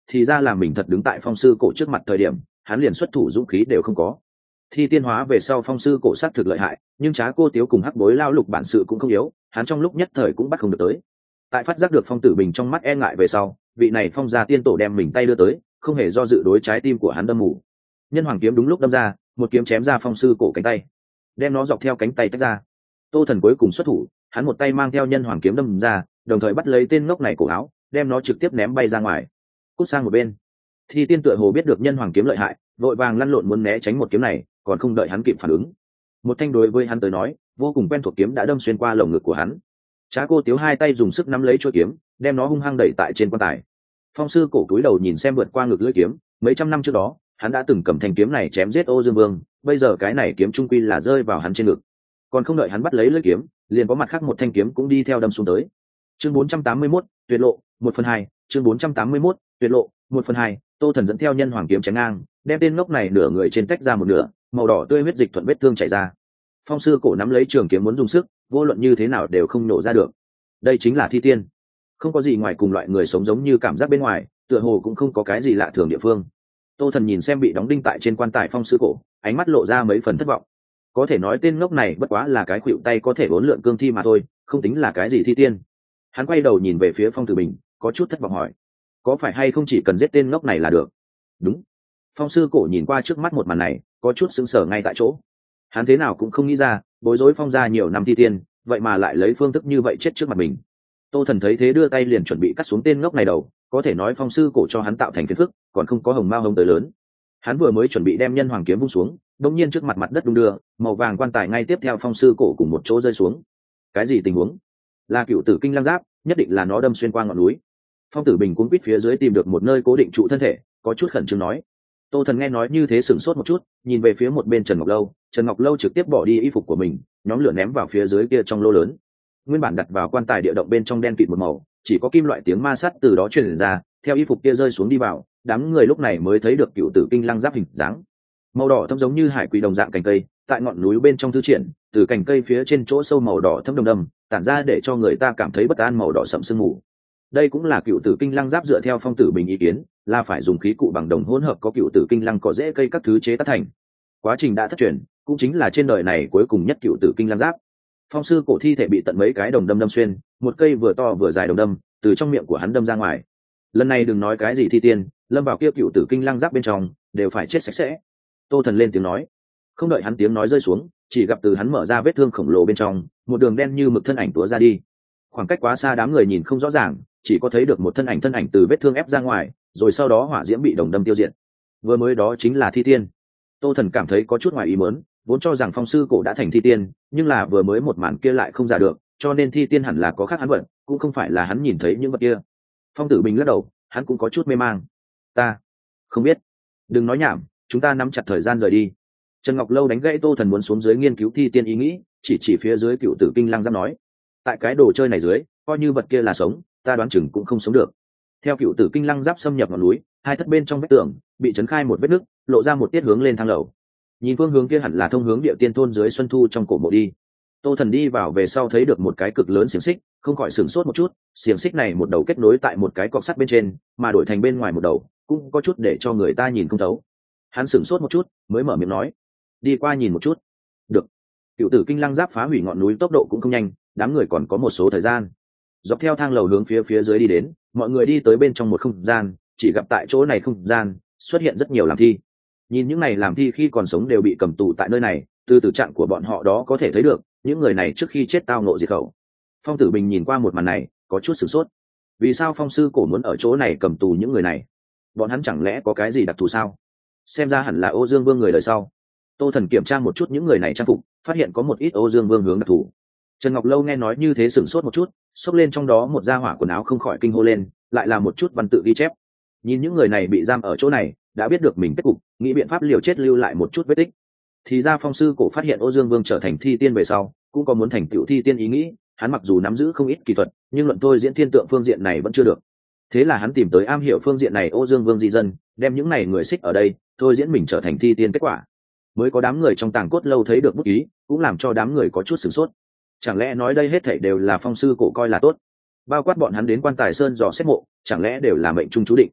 thì ra là mình thật đứng tại phong sư cổ trước mặt thời điểm hắn liền xuất thủ dũng khí đều không có. Thi tiên hóa về sau phong sư cổ sát thực lợi hại, nhưng Trá Cô Tiếu cùng Hắc Bối Lao Lục bản sự cũng không yếu, hắn trong lúc nhất thời cũng bắt không được tới. Tại phát giác được Phong Tử Bình trong mắt e ngại về sau, vị này phong gia tiên tổ đem mình tay đưa tới, không hề do dự đối trái tim của hắn đâm mù. Nhân hoàng kiếm đúng lúc đâm ra, một kiếm chém ra phong sư cổ cánh tay, đem nó dọc theo cánh tay tách ra. Tô Thần cuối cùng xuất thủ, hắn một tay mang theo nhân hoàng kiếm đâm ra, đồng thời bắt lấy tên ngốc này cổ áo, đem nó trực tiếp ném bay ra ngoài. Cút sang một bên. Thi tiên tựa hồ biết được nhân hoàng kiếm lợi hại, vội vàng lăn lộn muốn né tránh một kiếm này, còn không đợi hắn kịp phản ứng, một thanh đối với hắn tới nói vô cùng quen thuộc kiếm đã đâm xuyên qua lồng ngực của hắn. Trá Cô Tiếu hai tay dùng sức nắm lấy chuôi kiếm, đem nó hung hăng đẩy tại trên quan tài. Phong sư cổ cúi đầu nhìn xem vượt qua ngực lưỡi kiếm, mấy trăm năm trước đó hắn đã từng cầm thanh kiếm này chém giết Ô Dương Vương, bây giờ cái này kiếm trung quy là rơi vào hắn trên ngực. Còn không đợi hắn bắt lấy lưỡi kiếm, liền có mặt khác một thanh kiếm cũng đi theo đâm xuống tới. Chương 481, tuyệt lộ, 1/2, chương 481, tuyệt lộ, 1/2, Tô Thần dẫn theo nhân hoàng kiếm chém ngang, đem tên ngốc này nửa người trên tách ra một nửa, màu đỏ tươi huyết dịch thuận vết thương chảy ra. Phong sư cổ nắm lấy trường kiếm muốn dùng sức, vô luận như thế nào đều không nổ ra được. Đây chính là thi tiên, không có gì ngoài cùng loại người sống giống như cảm giác bên ngoài, tựa hồ cũng không có cái gì lạ thường địa phương. Tô Thần nhìn xem bị đóng đinh tại trên quan tài phong sư cổ, ánh mắt lộ ra mấy phần thất vọng. Có thể nói tên ngốc này bất quá là cái khuỵu tay có thể uốn lượn cương thi mà thôi, không tính là cái gì thi tiên. Hắn quay đầu nhìn về phía Phong Tử Bình, có chút thất vọng hỏi: có phải hay không chỉ cần giết tên ngốc này là được? Đúng. Phong sư cổ nhìn qua trước mắt một màn này, có chút sững sờ ngay tại chỗ. Hắn thế nào cũng không nghĩ ra, bối rối phong gia nhiều năm thi tiên, vậy mà lại lấy phương thức như vậy chết trước mặt mình. Tô Thần thấy thế đưa tay liền chuẩn bị cắt xuống tên ngốc này đầu, có thể nói phong sư cổ cho hắn tạo thành phiền phức, còn không có hồng mao hồng tới lớn. Hắn vừa mới chuẩn bị đem nhân hoàng kiếm vung xuống, đột nhiên trước mặt mặt đất đung đưa, màu vàng quan tài ngay tiếp theo phong sư cổ cùng một chỗ rơi xuống. Cái gì tình huống? Là cựu tử kinh lăng giáp, nhất định là nó đâm xuyên qua ngọn núi. Phong Tử Bình cuống quýt phía dưới tìm được một nơi cố định trụ thân thể, có chút khẩn trương nói. Tô Thần nghe nói như thế sửng sốt một chút, nhìn về phía một bên Trần Ngọc Lâu. Trần Ngọc Lâu trực tiếp bỏ đi y phục của mình, nhóm lửa ném vào phía dưới kia trong lô lớn. Nguyên bản đặt vào quan tài địa động bên trong đen kịt một màu, chỉ có kim loại tiếng ma sắt từ đó truyền ra, theo y phục kia rơi xuống đi vào, đám người lúc này mới thấy được cựu tử kinh lăng giáp hình dáng. Màu đỏ thâm giống như hải quỷ đồng dạng cành cây, tại ngọn núi bên trong thư triển, từ cành cây phía trên chỗ sâu màu đỏ thâm đầm đầm, tản ra để cho người ta cảm thấy bất an màu đỏ sậm sương mù. Đây cũng là cựu tử kinh lăng giáp dựa theo Phong Tử Bình ý kiến, là phải dùng khí cụ bằng đồng hỗn hợp có cựu tử kinh lăng cỏ rễ cây các thứ chế tác thành. Quá trình đã thất truyền, cũng chính là trên đời này cuối cùng nhất cựu tử kinh lăng giáp. Phong sư cổ thi thể bị tận mấy cái đồng đâm đâm xuyên, một cây vừa to vừa dài đồng đâm từ trong miệng của hắn đâm ra ngoài. Lần này đừng nói cái gì thi tiên, lâm vào kia cựu tử kinh lăng giáp bên trong đều phải chết sạch sẽ. Tô Thần lên tiếng nói. Không đợi hắn tiếng nói rơi xuống, chỉ gặp từ hắn mở ra vết thương khổng lồ bên trong, một đường đen như mực thân ảnh túa ra đi. Khoảng cách quá xa đám người nhìn không rõ ràng, chỉ có thấy được một thân ảnh từ vết thương ép ra ngoài, rồi sau đó hỏa diễm bị đồng đâm tiêu diệt. Vừa mới đó chính là thi tiên. Tô Thần cảm thấy có chút ngoài ý muốn, vốn cho rằng phong sư cổ đã thành thi tiên, nhưng là vừa mới một màn kia lại không giả được, cho nên thi tiên hẳn là có khác hắn vật, cũng không phải là hắn nhìn thấy những vật kia. Phong Tử Bình lắc đầu, hắn cũng có chút mê mang. Ta không biết. Đừng nói nhảm, chúng ta nắm chặt thời gian rời đi. Trần Ngọc Lâu đánh gãy Tô Thần muốn xuống dưới nghiên cứu thi tiên ý nghĩ, chỉ phía dưới cựu tử kinh lăng giáp nói: tại cái đồ chơi này dưới, coi như vật kia là sống, ta đoán chừng cũng không sống được. Theo cựu tử kinh lăng giáp xâm nhập ngọn núi, hai thất bên trong vách tường bị chấn khai một vết nứt, lộ ra một tiết hướng lên thang lầu. Nhìn phương hướng kia hẳn là thông hướng địa tiên thôn dưới xuân thu trong cổ mộ đi. Tô Thần đi vào về sau thấy được một cái cực lớn xiềng xích, không khỏi sửng sốt một chút. Xiềng xích này một đầu kết nối tại một cái cọc sắt bên trên, mà đổi thành bên ngoài một đầu, cũng có chút để cho người ta nhìn không thấu. Hắn sửng sốt một chút, mới mở miệng nói: đi qua nhìn một chút. Được. Cựu tử kinh lăng giáp phá hủy ngọn núi tốc độ cũng không nhanh, đám người còn có một số thời gian. Dọc theo thang lầu hướng phía dưới đi đến, mọi người đi tới bên trong một không gian, chỉ gặp tại chỗ này không gian xuất hiện rất nhiều làm thi. Nhìn những này làm thi khi còn sống đều bị cầm tù tại nơi này, từ tử trạng của bọn họ đó có thể thấy được những người này trước khi chết tao ngộ diệt khẩu. Phong Tử Bình nhìn qua một màn này, có chút sửng sốt. Vì sao phong sư cổ muốn ở chỗ này cầm tù những người này? Bọn hắn chẳng lẽ có cái gì đặc thù sao? Xem ra hẳn là Ô Dương Vương người đời sau. Tô Thần kiểm tra một chút những người này trang phục, phát hiện có một ít Ô Dương Vương hướng đặc thù. Trần Ngọc Lâu nghe nói như thế sửng sốt một chút, xốc lên trong đó một da hỏa quần áo không khỏi kinh hô lên, lại là một chút văn tự ghi chép. Nhìn những người này bị giam ở chỗ này, đã biết được mình kết cục, nghĩ biện pháp liều chết lưu lại một chút vết tích. Thì ra phong sư cổ phát hiện Ô Dương Vương trở thành thi tiên về sau, cũng có muốn thành tựu thi tiên ý nghĩ. Hắn mặc dù nắm giữ không ít kỳ thuật, nhưng luận thôi diễn thiên tượng phương diện này vẫn chưa được. Thế là hắn tìm tới am hiểu phương diện này Ô Dương Vương di dân, đem những này người xích ở đây, thôi diễn mình trở thành thi tiên kết quả. Mới có đám người trong tàng cốt lâu thấy được bút ý, cũng làm cho đám người có chút sửng sốt. Chẳng lẽ nói đây hết thảy đều là phong sư cổ coi là tốt? Bao quát bọn hắn đến Quan Tài Sơn dò xét mộ, chẳng lẽ đều là mệnh trung chú định?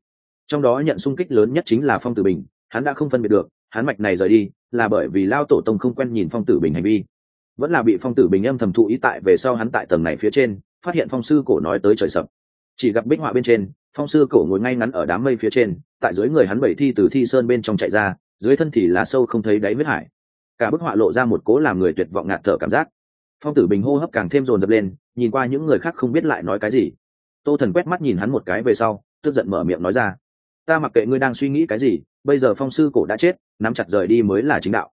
trong đó nhận xung kích lớn nhất chính là Phong Tử Bình. Hắn đã không phân biệt được hắn mạch này rời đi là bởi vì lao tổ tông không quen nhìn Phong Tử Bình hành vi, vẫn là bị Phong Tử Bình âm thầm thụ ý tại về sau hắn tại tầng này phía trên phát hiện Phong sư cổ nói tới trời sập. Chỉ gặp bích họa bên trên Phong sư cổ ngồi ngay ngắn ở đám mây phía trên, tại dưới người hắn bảy thi từ thi sơn bên trong chạy ra, dưới thân thì là sâu không thấy đáy huyết hải. Cả bức họa lộ ra một cố làm người tuyệt vọng ngạt thở cảm giác. Phong Tử Bình hô hấp càng thêm dồn dập lên, nhìn qua những người khác không biết lại nói cái gì. Tô Thần quét mắt nhìn hắn một cái về sau, tức giận mở miệng nói ra: ta mặc kệ ngươi đang suy nghĩ cái gì, bây giờ Phong sư cổ đã chết, nắm chặt rời đi mới là chính đạo.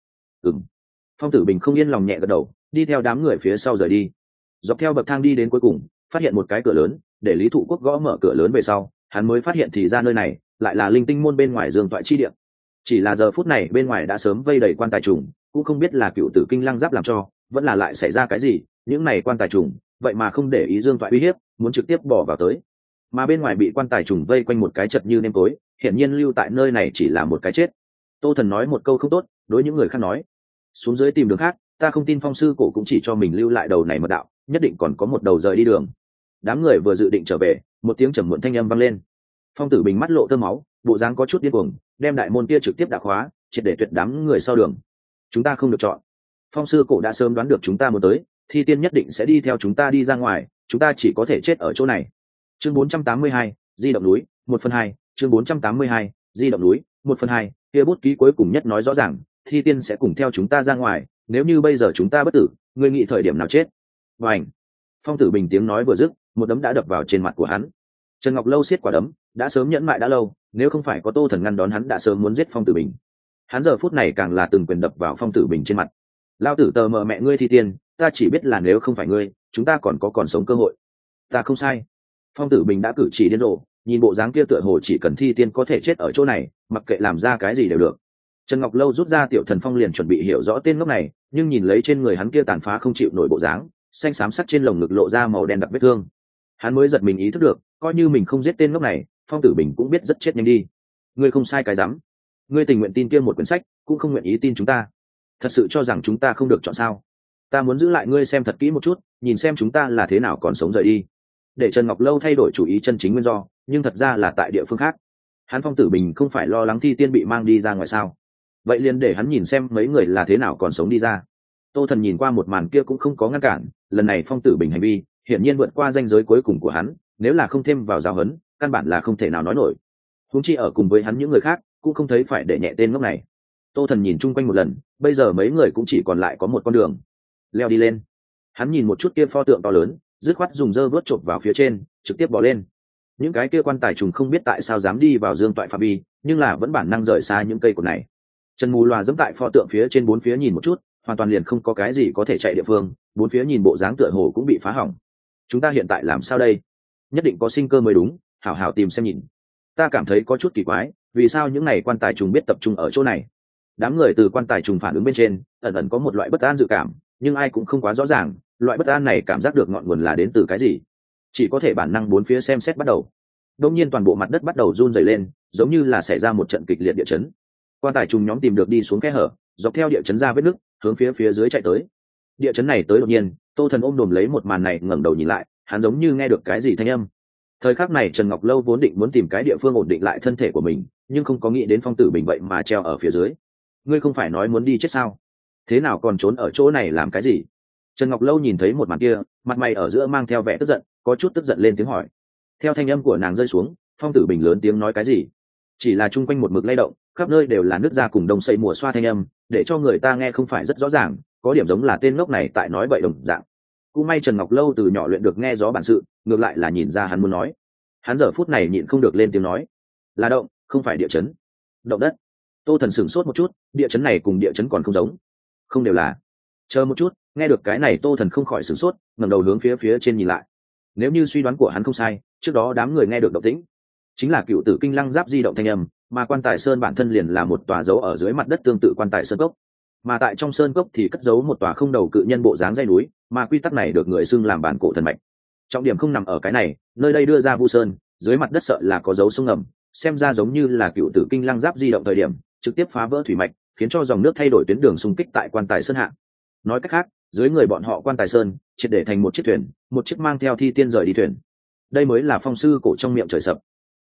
Phong Tử Bình không yên lòng nhẹ gật đầu, đi theo đám người phía sau rời đi. Dọc theo bậc thang đi đến cuối cùng, phát hiện một cái cửa lớn, để Lý Thụ Quốc gõ mở cửa lớn về sau, hắn mới phát hiện thì ra nơi này lại là linh tinh môn bên ngoài Dương Toại chi địa. Chỉ là giờ phút này bên ngoài đã sớm vây đầy quan tài trùng, cũng không biết là Cựu Tử Kinh Lăng Giáp làm cho, vẫn là lại xảy ra cái gì, những này quan tài trùng vậy mà không để ý Dương Toại uy hiếp, muốn trực tiếp bỏ vào tới. Mà bên ngoài bị quan tài trùng vây quanh một cái chật như nêm tối, hiển nhiên lưu tại nơi này chỉ là một cái chết. Tô Thần nói một câu không tốt, đối những người khác nói: xuống dưới tìm đường khác, ta không tin Phong sư cổ cũng chỉ cho mình lưu lại đầu này mật đạo, nhất định còn có một đầu rời đi đường. Đám người vừa dự định trở về, một tiếng trầm muộn thanh âm vang lên. Phong Tử Bình mắt lộ tơ máu, bộ dáng có chút điên cuồng, đem đại môn kia trực tiếp đả khóa, triệt để tuyệt đám người sau đường. Chúng ta không được chọn. Phong sư cổ đã sớm đoán được chúng ta muốn tới, thi tiên nhất định sẽ đi theo chúng ta đi ra ngoài, chúng ta chỉ có thể chết ở chỗ này. Chương 482, di động núi, 1/2, chương 482, di động núi, 1/2, kia bút ký cuối cùng nhất nói rõ ràng, thi tiên sẽ cùng theo chúng ta ra ngoài, nếu như bây giờ chúng ta bất tử, ngươi nghĩ thời điểm nào chết? Bành! Phong Tử Bình tiếng nói vừa dứt, một đấm đã đập vào trên mặt của hắn. Trần Ngọc Lâu siết quả đấm, đã sớm nhẫn mại đã lâu, nếu không phải có Tô Thần ngăn đón hắn đã sớm muốn giết Phong Tử Bình. Hắn giờ phút này càng là từng quyền đập vào Phong Tử Bình trên mặt. Lao tử tờ mờ mẹ ngươi thi tiên, ta chỉ biết là nếu không phải ngươi, chúng ta còn sống cơ hội. Ta không sai. Phong Tử Bình đã cử chỉ điên rồ, nhìn bộ dáng kia tựa hồ chỉ cần thi tiên có thể chết ở chỗ này, mặc kệ làm ra cái gì đều được. Trần Ngọc Lâu rút ra Tiểu Thần Phong liền chuẩn bị hiểu rõ tên ngốc này, nhưng nhìn lấy trên người hắn kia tàn phá không chịu nổi bộ dáng, xanh xám sắc trên lồng ngực lộ ra màu đen đặc vết thương. Hắn mới giật mình ý thức được, coi như mình không giết tên ngốc này, Phong Tử Bình cũng biết rất chết nhanh đi. Ngươi không sai cái rắm, ngươi tình nguyện tin kia một quyển sách, cũng không nguyện ý tin chúng ta. Thật sự cho rằng chúng ta không được chọn sao? Ta muốn giữ lại ngươi xem thật kỹ một chút, nhìn xem chúng ta là thế nào còn sống rời đi. Để Trần Ngọc Lâu thay đổi chủ ý chân chính nguyên do, nhưng thật ra là tại địa phương khác. Hắn Phong Tử Bình không phải lo lắng thi tiên bị mang đi ra ngoài sao? Vậy liền để hắn nhìn xem mấy người là thế nào còn sống đi ra. Tô Thần nhìn qua một màn kia cũng không có ngăn cản, lần này Phong Tử Bình hành vi hiển nhiên vượt qua ranh giới cuối cùng của hắn, nếu là không thêm vào giáo huấn, căn bản là không thể nào nói nổi. Huống chi ở cùng với hắn những người khác, cũng không thấy phải để nhẹ tên ngốc này. Tô Thần nhìn chung quanh một lần, bây giờ mấy người cũng chỉ còn lại có một con đường. Leo đi lên. Hắn nhìn một chút kia pho tượng to lớn, dứt khoát dùng dơ vớt chộp vào phía trên, trực tiếp bỏ lên. Những cái kia quan tài trùng không biết tại sao dám đi vào Dương Toại phạm vi, nhưng là vẫn bản năng rời xa những cây cột này. Trần Mù Loà dẫm tại pho tượng phía trên bốn phía nhìn một chút, hoàn toàn liền không có cái gì có thể chạy địa phương, bốn phía nhìn bộ dáng tựa hồ cũng bị phá hỏng. Chúng ta hiện tại làm sao đây? Nhất định có sinh cơ mới đúng, hảo hảo tìm xem nhìn. Ta cảm thấy có chút kỳ quái, vì sao những này quan tài trùng biết tập trung ở chỗ này? Đám người từ quan tài trùng phản ứng bên trên, ẩn ẩn có một loại bất an dự cảm, nhưng ai cũng không quá rõ ràng, loại bất an này cảm giác được ngọn nguồn là đến từ cái gì. Chỉ có thể bản năng bốn phía xem xét bắt đầu. Đột nhiên toàn bộ mặt đất bắt đầu run rẩy lên, giống như là xảy ra một trận kịch liệt địa chấn. Quan tài trùng nhóm tìm được đi xuống khe hở, dọc theo địa chấn ra vết nứt, hướng phía dưới chạy tới. Địa chấn này tới đột nhiên, Tô Thần ôm đồm lấy một màn này ngẩng đầu nhìn lại, hắn giống như nghe được cái gì thanh âm. Thời khắc này Trần Ngọc Lâu vốn định muốn tìm cái địa phương ổn định lại thân thể của mình, nhưng không có nghĩ đến Phong Tử Bình vậy mà treo ở phía dưới. Ngươi không phải nói muốn đi chết sao? Thế nào còn trốn ở chỗ này làm cái gì? Trần Ngọc Lâu nhìn thấy một màn kia, mặt mày ở giữa mang theo vẻ tức giận, có chút tức giận lên tiếng hỏi. Theo thanh âm của nàng rơi xuống, Phong Tử Bình lớn tiếng nói cái gì? Chỉ là chung quanh một mực lay động, khắp nơi đều là nước da cùng đông xây mùa xoa thanh âm, để cho người ta nghe không phải rất rõ ràng, có điểm giống là tên ngốc này tại nói bậy đồng dạng. Cũng may Trần Ngọc Lâu từ nhỏ luyện được nghe gió bản sự, ngược lại là nhìn ra hắn muốn nói. Hắn giờ phút này nhịn không được lên tiếng nói, là động, không phải địa chấn. Động đất. Tô Thần sửng sốt một chút, địa chấn này cùng địa chấn còn không giống, không đều là. Chờ một chút, nghe được cái này Tô Thần không khỏi sửng sốt, ngẩng đầu hướng phía trên nhìn lại. Nếu như suy đoán của hắn không sai, trước đó đám người nghe được động tĩnh, chính là Cựu Tử Kinh Lăng Giáp di động thanh âm, mà quan tài sơn bản thân liền là một tòa dấu ở dưới mặt đất tương tự quan tài sơn cốc, mà tại trong sơn cốc thì cất giấu một tòa không đầu cự nhân bộ dáng dây núi, mà quy tắc này được người xưng làm bản cổ thần mạch. Trọng điểm không nằm ở cái này, nơi đây đưa ra Vu Sơn, dưới mặt đất sợ là có dấu sông ngầm, xem ra giống như là Cựu Tử Kinh Lăng Giáp di động thời điểm trực tiếp phá vỡ thủy mạch, khiến cho dòng nước thay đổi tuyến đường xung kích tại quan tài sơn hạ. Nói cách khác, dưới người bọn họ quan tài sơn triệt để thành một chiếc thuyền, một chiếc mang theo thi tiên rời đi thuyền. Đây mới là phong sư cổ trong miệng trời sập.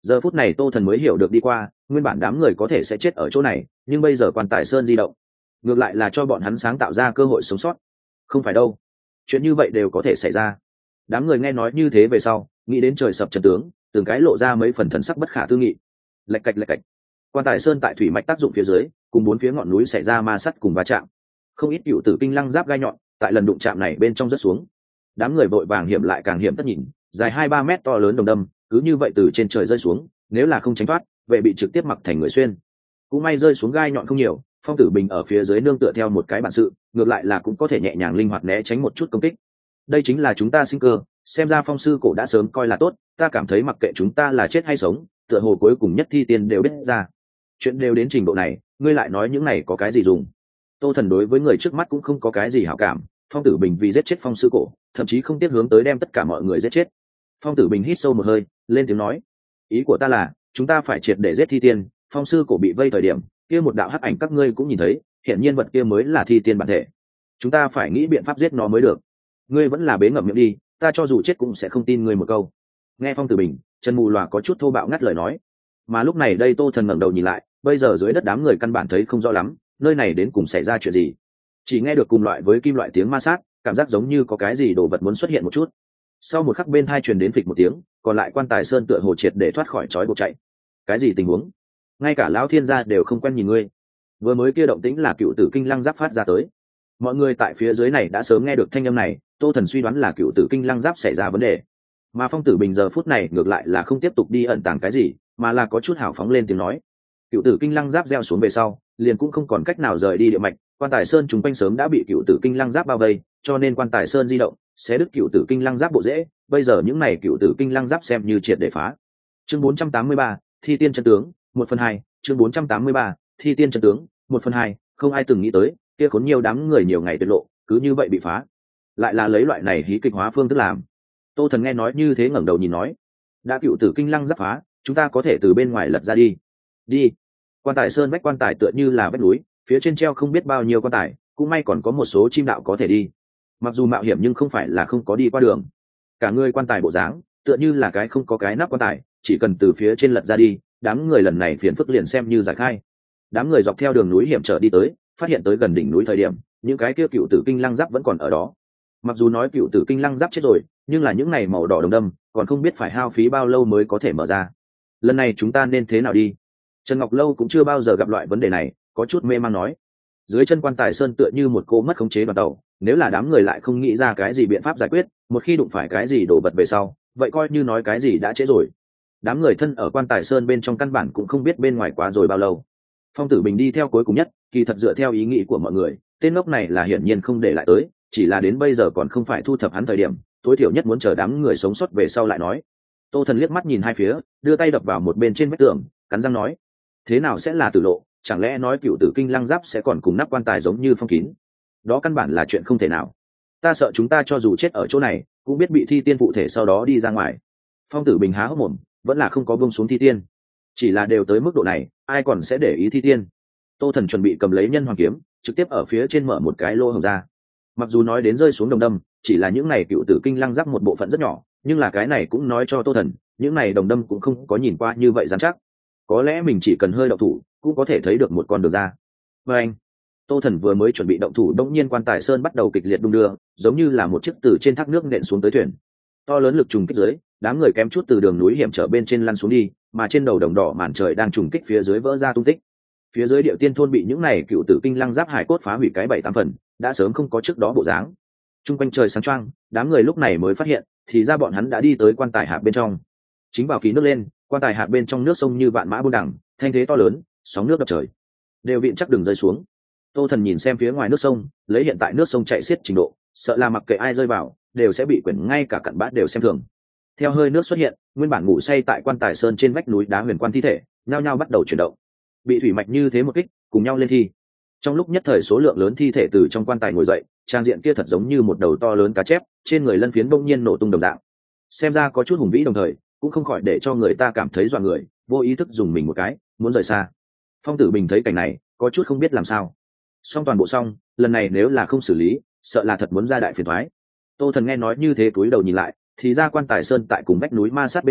Giờ phút này Tô Thần mới hiểu được đi qua, nguyên bản đám người có thể sẽ chết ở chỗ này, nhưng bây giờ quan tài sơn di động ngược lại là cho bọn hắn sáng tạo ra cơ hội sống sót. Không phải đâu, chuyện như vậy đều có thể xảy ra. Đám người nghe nói như thế về sau, nghĩ đến trời sập chân tướng, từng cái lộ ra mấy phần thần sắc bất khả tư nghị. Lạch cạch. Quan tài sơn tại thủy mạch tác dụng phía dưới, cùng bốn phía ngọn núi xảy ra ma sắt cùng va chạm. Không ít cựu tử kinh lăng giáp gai nhọn, tại lần đụng chạm này bên trong rớt xuống. Đám người vội vàng hiểm lại càng hiểm tất nhìn, dài 2-3 mét to lớn đồng đâm, cứ như vậy từ trên trời rơi xuống, nếu là không tránh thoát, vệ bị trực tiếp mặc thành người xuyên. Cũng may rơi xuống gai nhọn không nhiều, Phong Tử Bình ở phía dưới nương tựa theo một cái bản sự, ngược lại là cũng có thể nhẹ nhàng linh hoạt né tránh một chút công kích. Đây chính là chúng ta sinh cơ, xem ra Phong sư cổ đã sớm coi là tốt, ta cảm thấy mặc kệ chúng ta là chết hay sống, tựa hồ cuối cùng nhất thi tiên đều biết ra. Chuyện đều đến trình độ này, ngươi lại nói những này có cái gì dùng? Tô Thần đối với người trước mắt cũng không có cái gì hảo cảm, Phong Tử Bình vì giết chết Phong sư cổ, thậm chí không tiếc hướng tới đem tất cả mọi người giết chết. Phong Tử Bình hít sâu một hơi, lên tiếng nói: ý của ta là, chúng ta phải triệt để giết thi tiên. Phong sư cổ bị vây thời điểm, kia một đạo hắc ảnh các ngươi cũng nhìn thấy, hiện nhiên vật kia mới là thi tiên bản thể. Chúng ta phải nghĩ biện pháp giết nó mới được. Ngươi vẫn là bế ngậm miệng đi, ta cho dù chết cũng sẽ không tin ngươi một câu. Nghe Phong Tử Bình, Trần Mù Lòa có chút thô bạo ngắt lời nói. Mà lúc này đây Tô Thần ngẩng đầu nhìn lại, bây giờ dưới đất đám người căn bản thấy không rõ lắm, nơi này đến cùng xảy ra chuyện gì. Chỉ nghe được cùng loại với kim loại tiếng ma sát, cảm giác giống như có cái gì đồ vật muốn xuất hiện một chút. Sau một khắc bên tai truyền đến phịch một tiếng, còn lại quan tài sơn tựa hồ triệt để thoát khỏi trói buộc chạy. Cái gì tình huống? Ngay cả lão thiên gia đều không quen nhìn ngươi. Vừa mới kia động tĩnh là cựu tử kinh lăng giáp phát ra tới. Mọi người tại phía dưới này đã sớm nghe được thanh âm này, Tô Thần suy đoán là cựu tử kinh lăng giáp xảy ra vấn đề. Mà Phong Tử Bình giờ phút này ngược lại là không tiếp tục đi ẩn tàng cái gì, mà là có chút hào phóng lên tiếng nói. Cựu tử kinh lăng giáp gieo xuống về sau, liền cũng không còn cách nào rời đi địa mạch, quan tài sơn chúng quanh sớm đã bị cựu tử kinh lăng giáp bao vây, cho nên quan tài sơn di động sẽ đứt cựu tử kinh lăng giáp bộ rễ. Bây giờ những này cựu tử kinh lăng giáp xem như triệt để phá. Chương 483, thi tiên chân tướng, 1/2. Chương 483, thi tiên chân tướng, 1/2. Không ai từng nghĩ tới, kia khốn nhiều đám người nhiều ngày tiết lộ, cứ như vậy bị phá. Lại là lấy loại này hí kịch hóa phương thức làm. Tô Thần nghe nói như thế ngẩng đầu nhìn nói: đã cựu tử kinh lăng giáp phá, chúng ta có thể từ bên ngoài lật ra đi. Đi. Quan tài sơn vách quan tài tựa như là vách núi, phía trên treo không biết bao nhiêu quan tài, cũng may còn có một số chim đạo có thể đi. Mặc dù mạo hiểm nhưng không phải là không có đi qua đường. Cả người quan tài bộ dáng, tựa như là cái không có cái nắp quan tài, chỉ cần từ phía trên lật ra đi, đám người lần này phiền phức liền xem như giải khai. Đám người dọc theo đường núi hiểm trở đi tới, phát hiện tới gần đỉnh núi thời điểm, những cái kia cựu tử kinh lăng giáp vẫn còn ở đó. Mặc dù nói cựu tử kinh lăng giáp chết rồi, nhưng là những này màu đỏ đồng đâm, còn không biết phải hao phí bao lâu mới có thể mở ra. Lần này chúng ta nên thế nào đi? Trần Ngọc Lâu cũng chưa bao giờ gặp loại vấn đề này, có chút mê mang nói. Dưới chân quan tài sơn tựa như một cô mất khống chế đoàn tàu, nếu là đám người lại không nghĩ ra cái gì biện pháp giải quyết, một khi đụng phải cái gì đổ vật về sau, vậy coi như nói cái gì đã trễ rồi. Đám người thân ở quan tài sơn bên trong căn bản cũng không biết bên ngoài quá rồi bao lâu. Phong Tử Bình đi theo cuối cùng nhất, kỳ thật dựa theo ý nghĩ của mọi người, tên ngốc này là hiển nhiên không để lại tới, chỉ là đến bây giờ còn không phải thu thập hắn thời điểm, tối thiểu nhất muốn chờ đám người sống sót về sau lại nói. Tô Thần liếc mắt nhìn hai phía, đưa tay đập vào một bên trên vách tường, cắn răng nói: thế nào sẽ là tử lộ? Chẳng lẽ nói cựu tử kinh lăng giáp sẽ còn cùng nắp quan tài giống như phong kín? Đó căn bản là chuyện không thể nào. Ta sợ chúng ta cho dù chết ở chỗ này, cũng biết bị thi tiên phụ thể sau đó đi ra ngoài. Phong Tử Bình há hốc mồm, vẫn là không có buông xuống thi tiên. Chỉ là đều tới mức độ này, ai còn sẽ để ý thi tiên? Tô Thần chuẩn bị cầm lấy nhân hoàng kiếm, trực tiếp ở phía trên mở một cái lỗ hổng ra. Mặc dù nói đến rơi xuống đồng đâm, chỉ là những này cựu tử kinh lăng giáp một bộ phận rất nhỏ, nhưng là cái này cũng nói cho Tô Thần, những này đồng đâm cũng không có nhìn qua như vậy dán chắc. Có lẽ mình chỉ cần hơi động thủ, cũng có thể thấy được một con đường ra. Và anh, Tô Thần vừa mới chuẩn bị động thủ, đột nhiên quan tài sơn bắt đầu kịch liệt đung đưa, giống như là một chiếc từ trên thác nước nện xuống tới thuyền. To lớn lực trùng kích dưới, đám người kém chút từ đường núi hiểm trở bên trên lăn xuống đi, mà trên đầu đồng đỏ màn trời đang trùng kích phía dưới vỡ ra tung tích. Phía dưới Điệu Tiên thôn bị những này cựu tử kinh lăng giáp hải cốt phá hủy cái 7-8 phần, đã sớm không có trước đó bộ dáng. Trung quanh trời sáng choang, đám người lúc này mới phát hiện, thì ra bọn hắn đã đi tới quan tài hạp bên trong. Chính vào kỳ nước lên, quan tài hạp bên trong nước sông như vạn mã buôn đẳng, thanh thế to lớn, sóng nước đập trời, đều vịn chắc đường rơi xuống. Tô Thần nhìn xem phía ngoài nước sông, lấy hiện tại nước sông chảy xiết trình độ, sợ là mặc kệ ai rơi vào, đều sẽ bị quyển ngay cả cặn bã đều xem thường. Theo hơi nước xuất hiện, nguyên bản ngủ say tại quan tài sơn trên vách núi đá huyền quan thi thể, nhao nhao bắt đầu chuyển động. Bị thủy mạch như thế một kích, cùng nhau lên thi. Trong lúc nhất thời số lượng lớn thi thể từ trong quan tài ngồi dậy, trang diện kia thật giống như một đầu to lớn cá chép, trên người lân phiến bỗng nhiên nổ tung đồng dạng. Xem ra có chút hùng vĩ đồng thời, cũng không khỏi để cho người ta cảm thấy dọa người, vô ý thức dùng mình một cái, muốn rời xa. Phong Tử Bình thấy cảnh này, có chút không biết làm sao. Xong toàn bộ xong, lần này nếu là không xử lý, sợ là thật muốn ra đại phiền toái. Tô Thần nghe nói như thế cúi đầu nhìn lại, thì ra quan tài sơn tại cùng vách núi ma sát bên trong,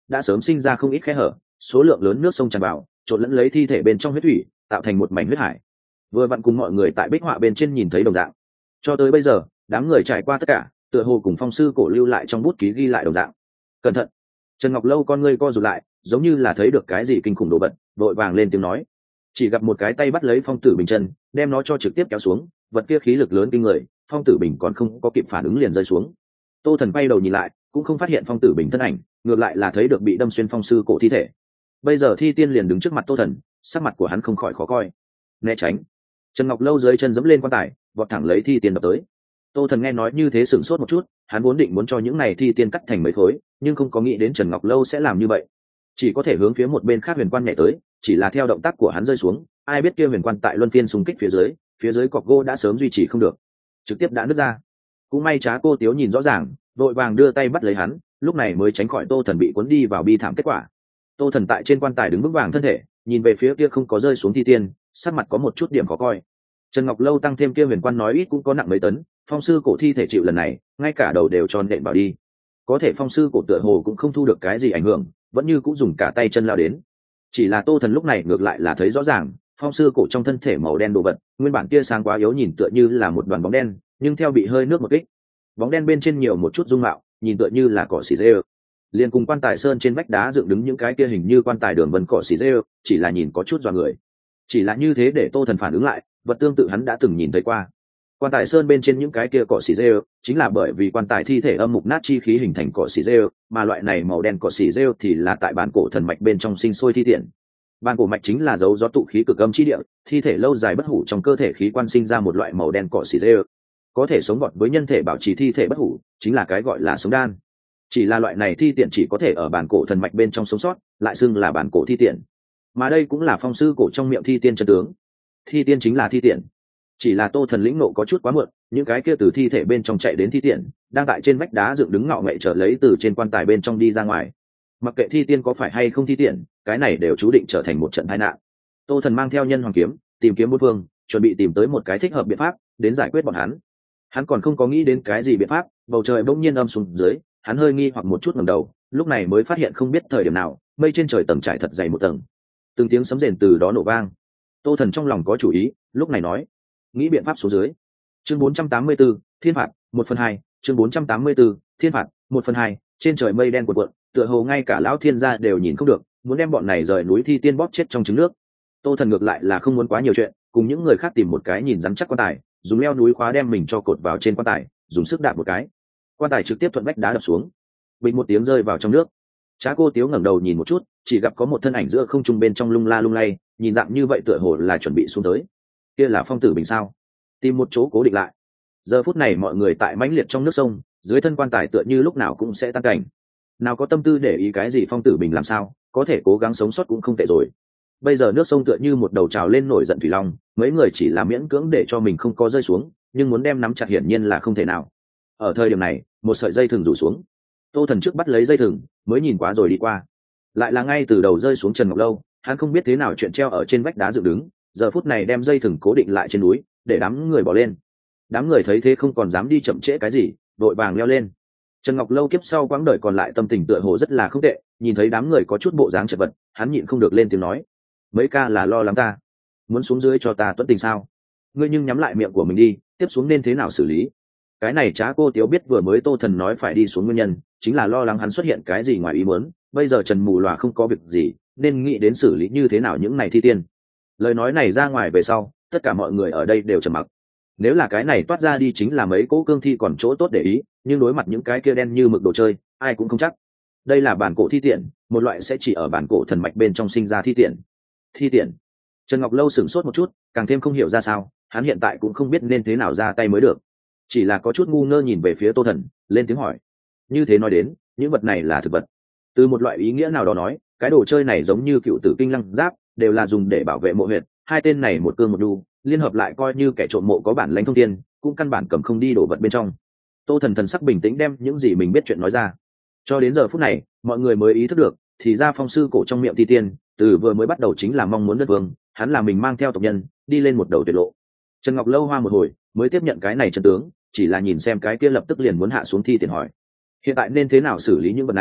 đã sớm sinh ra không ít khe hở, số lượng lớn nước sông tràn vào, trộn lẫn lấy thi thể bên trong huyết thủy, tạo thành một mảnh huyết hải. Vừa vặn cùng mọi người tại bích họa bên trên nhìn thấy đồng dạng. Cho tới bây giờ, đám người trải qua tất cả, tựa hồ cùng phong sư cổ lưu lại trong bút ký ghi lại đồng dạng. Cẩn thận! Trần Ngọc Lâu con ngươi co rụt lại, giống như là thấy được cái gì kinh khủng đồ vật, vội vàng lên tiếng nói. Chỉ gặp một cái tay bắt lấy Phong Tử Bình chân, đem nó cho trực tiếp kéo xuống, vật kia khí lực lớn kinh người, Phong Tử Bình còn không có kịp phản ứng liền rơi xuống. Tô Thần bay đầu nhìn lại, cũng không phát hiện Phong Tử Bình thân ảnh, ngược lại là thấy được bị đâm xuyên phong sư cổ thi thể. Bây giờ thi tiên liền đứng trước mặt Tô Thần, sắc mặt của hắn không khỏi khó coi. Né tránh! Trần Ngọc Lâu dưới chân giẫm lên quan tài, vọt thẳng lấy thi tiên đập tới. Tô Thần nghe nói như thế sửng sốt một chút, hắn vốn định muốn cho những này thi tiên cắt thành mấy khối, nhưng không có nghĩ đến Trần Ngọc Lâu sẽ làm như vậy, chỉ có thể hướng phía một bên khác huyền quan nhảy tới, chỉ là theo động tác của hắn rơi xuống, ai biết kia huyền quan tại luân phiên xung kích phía dưới cọc gỗ đã sớm duy trì không được, trực tiếp đã nứt ra. Cũng may Trá Cô Tiếu nhìn rõ ràng, vội vàng đưa tay bắt lấy hắn, lúc này mới tránh khỏi Tô Thần bị cuốn đi vào bi thảm kết quả. Tô Thần tại trên quan tài đứng vững vàng thân thể, nhìn về phía kia không có rơi xuống thi tiên, sắc mặt có một chút điểm khó coi. Trần Ngọc Lâu tăng thêm kia huyền quan nói ít cũng có nặng mấy tấn, phong sư cổ thi thể chịu lần này, ngay cả đầu đều tròn nện vào đi. Có thể phong sư cổ tựa hồ cũng không thu được cái gì ảnh hưởng, vẫn như cũng dùng cả tay chân lao đến. Chỉ là Tô Thần lúc này ngược lại là thấy rõ ràng, phong sư cổ trong thân thể màu đen đồ vật, nguyên bản kia sáng quá yếu nhìn tựa như là một đoàn bóng đen, nhưng theo bị hơi nước một kích, bóng đen bên trên nhiều một chút dung mạo, nhìn tựa như là cỏ xì dê. Liên cùng quan tài sơn trên vách đá dựng đứng những cái kia hình như quan tài đường vân cỏ xì dê, chỉ là nhìn có chút dọa người. Chỉ là như thế để Tô Thần phản ứng lại, vật tương tự hắn đã từng nhìn thấy qua. Quan tài sơn bên trên những cái kia cỏ xì rêu chính là bởi vì quan tài thi thể âm mục nát chi khí hình thành cỏ xì rêu, mà loại này màu đen cỏ xì rêu thì là tại bản cổ thần mạch bên trong sinh sôi thi tiện. Bản cổ mạch chính là dấu gió tụ khí cực âm chi địa, thi thể lâu dài bất hủ trong cơ thể khí quan sinh ra một loại màu đen cỏ xì rêu, có thể sống gọt với nhân thể bảo trì thi thể bất hủ, chính là cái gọi là sống đan. Chỉ là loại này thi tiện chỉ có thể ở bản cổ thần mạch bên trong sống sót, lại xưng là bản cổ thi tiện. Mà đây cũng là phong sư cổ trong miệng thi tiên chân tướng. Thi tiên chính là thi tiện. Chỉ là Tô Thần lĩnh nộ có chút quá muộn, những cái kia từ thi thể bên trong chạy đến thi tiện, đang tại trên vách đá dựng đứng ngạo nghệ trở lấy từ trên quan tài bên trong đi ra ngoài. Mặc kệ thi tiên có phải hay không thi tiện, cái này đều chú định trở thành một trận tai nạn. Tô Thần mang theo nhân hoàng kiếm, tìm kiếm bốn phương, chuẩn bị tìm tới một cái thích hợp biện pháp đến giải quyết bọn hắn. Hắn còn không có nghĩ đến cái gì biện pháp, bầu trời bỗng nhiên âm xuống dưới, hắn hơi nghi hoặc một chút ngẩng đầu, lúc này mới phát hiện không biết thời điểm nào, mây trên trời tầng trải thật dày một tầng. Từng tiếng sấm rền từ đó nổ vang. Tô Thần trong lòng có chủ ý, lúc này nói: nghĩ biện pháp xuống dưới. Chương 484, thiên phạt 1/2. Chương 484, thiên phạt 1/2. Trên trời mây đen cuộn cuộn, tựa hồ ngay cả lão thiên gia đều nhìn không được, muốn đem bọn này rời núi thi tiên bóp chết trong trứng nước. Tô Thần ngược lại là không muốn quá nhiều chuyện, cùng những người khác tìm một cái nhìn rắn chắc quan tài, dùng leo núi khóa đem mình cho cột vào trên quan tài, dùng sức đạp một cái, quan tài trực tiếp thuận vách đá đập xuống, bình một tiếng rơi vào trong nước. Trá Cô Tiếu ngẩng đầu nhìn một chút, chỉ gặp có một thân ảnh giữa không trung bên trong lung la lung lay, nhìn dạng như vậy tựa hồ là chuẩn bị xuống tới. Kia là Phong Tử Bình sao? Tìm một chỗ cố định lại. Giờ phút này mọi người tại mãnh liệt trong nước sông, dưới thân quan tài tựa như lúc nào cũng sẽ tan cảnh. Nào có tâm tư để ý cái gì Phong Tử Bình làm sao, có thể cố gắng sống sót cũng không tệ rồi. Bây giờ nước sông tựa như một đầu trào lên nổi giận thủy long, mấy người chỉ là miễn cưỡng để cho mình không có rơi xuống, nhưng muốn đem nắm chặt hiển nhiên là không thể nào. Ở thời điểm này, một sợi dây thừng rủ xuống. Tô Thần trước bắt lấy dây thừng, mới nhìn quá rồi đi qua. Lại là ngay từ đầu rơi xuống Trần Ngọc Lâu, hắn không biết thế nào chuyện treo ở trên vách đá dựng đứng, giờ phút này đem dây thừng cố định lại trên núi, để đám người bỏ lên. Đám người thấy thế không còn dám đi chậm trễ cái gì, vội vàng leo lên. Trần Ngọc Lâu kiếp sau quãng đời còn lại tâm tình tựa hồ rất là không tệ, nhìn thấy đám người có chút bộ dáng chật vật, hắn nhịn không được lên tiếng nói: mấy ca là lo lắng ta, muốn xuống dưới cho ta tuẫn tình sao? Ngươi nhưng nhắm lại miệng của mình đi, tiếp xuống nên thế nào xử lý? Cái này Trá Cô Tiếu biết vừa mới Tô Thần nói phải đi xuống nguyên nhân, chính là lo lắng hắn xuất hiện cái gì ngoài ý muốn. Bây giờ Trần Mù Lòa không có việc gì, nên nghĩ đến xử lý như thế nào những này thi tiên. Lời nói này ra ngoài về sau, tất cả mọi người ở đây đều trầm mặc. Nếu là cái này toát ra đi chính là mấy cỗ cương thi còn chỗ tốt để ý, nhưng đối mặt những cái kia đen như mực đồ chơi, ai cũng không chắc. Đây là bản cổ thi tiện, một loại sẽ chỉ ở bản cổ thần mạch bên trong sinh ra thi tiện. Thi tiện. Trần Ngọc Lâu sửng sốt một chút, càng thêm không hiểu ra sao, hắn hiện tại cũng không biết nên thế nào ra tay mới được. Chỉ là có chút ngu ngơ nhìn về phía Tô Thần, lên tiếng hỏi: như thế nói đến, những vật này là thực vật? Từ một loại ý nghĩa nào đó nói, cái đồ chơi này giống như cựu tử kinh lăng giáp, đều là dùng để bảo vệ mộ huyệt. Hai tên này một cương một đu, liên hợp lại coi như kẻ trộm mộ có bản lãnh thông thiên, cũng căn bản cầm không đi đồ vật bên trong. Tô Thần thần sắc bình tĩnh đem những gì mình biết chuyện nói ra. Cho đến giờ phút này, mọi người mới ý thức được, thì ra phong sư cổ trong miệng thi tiên, từ vừa mới bắt đầu chính là mong muốn đất vương, hắn là mình mang theo tộc nhân, đi lên một đầu tuyệt lộ. Trần Ngọc Lâu hoa một hồi, mới tiếp nhận cái này chân tướng, chỉ là nhìn xem cái kia lập tức liền muốn hạ xuống thi tiền hỏi: hiện tại nên thế nào xử lý những vật này?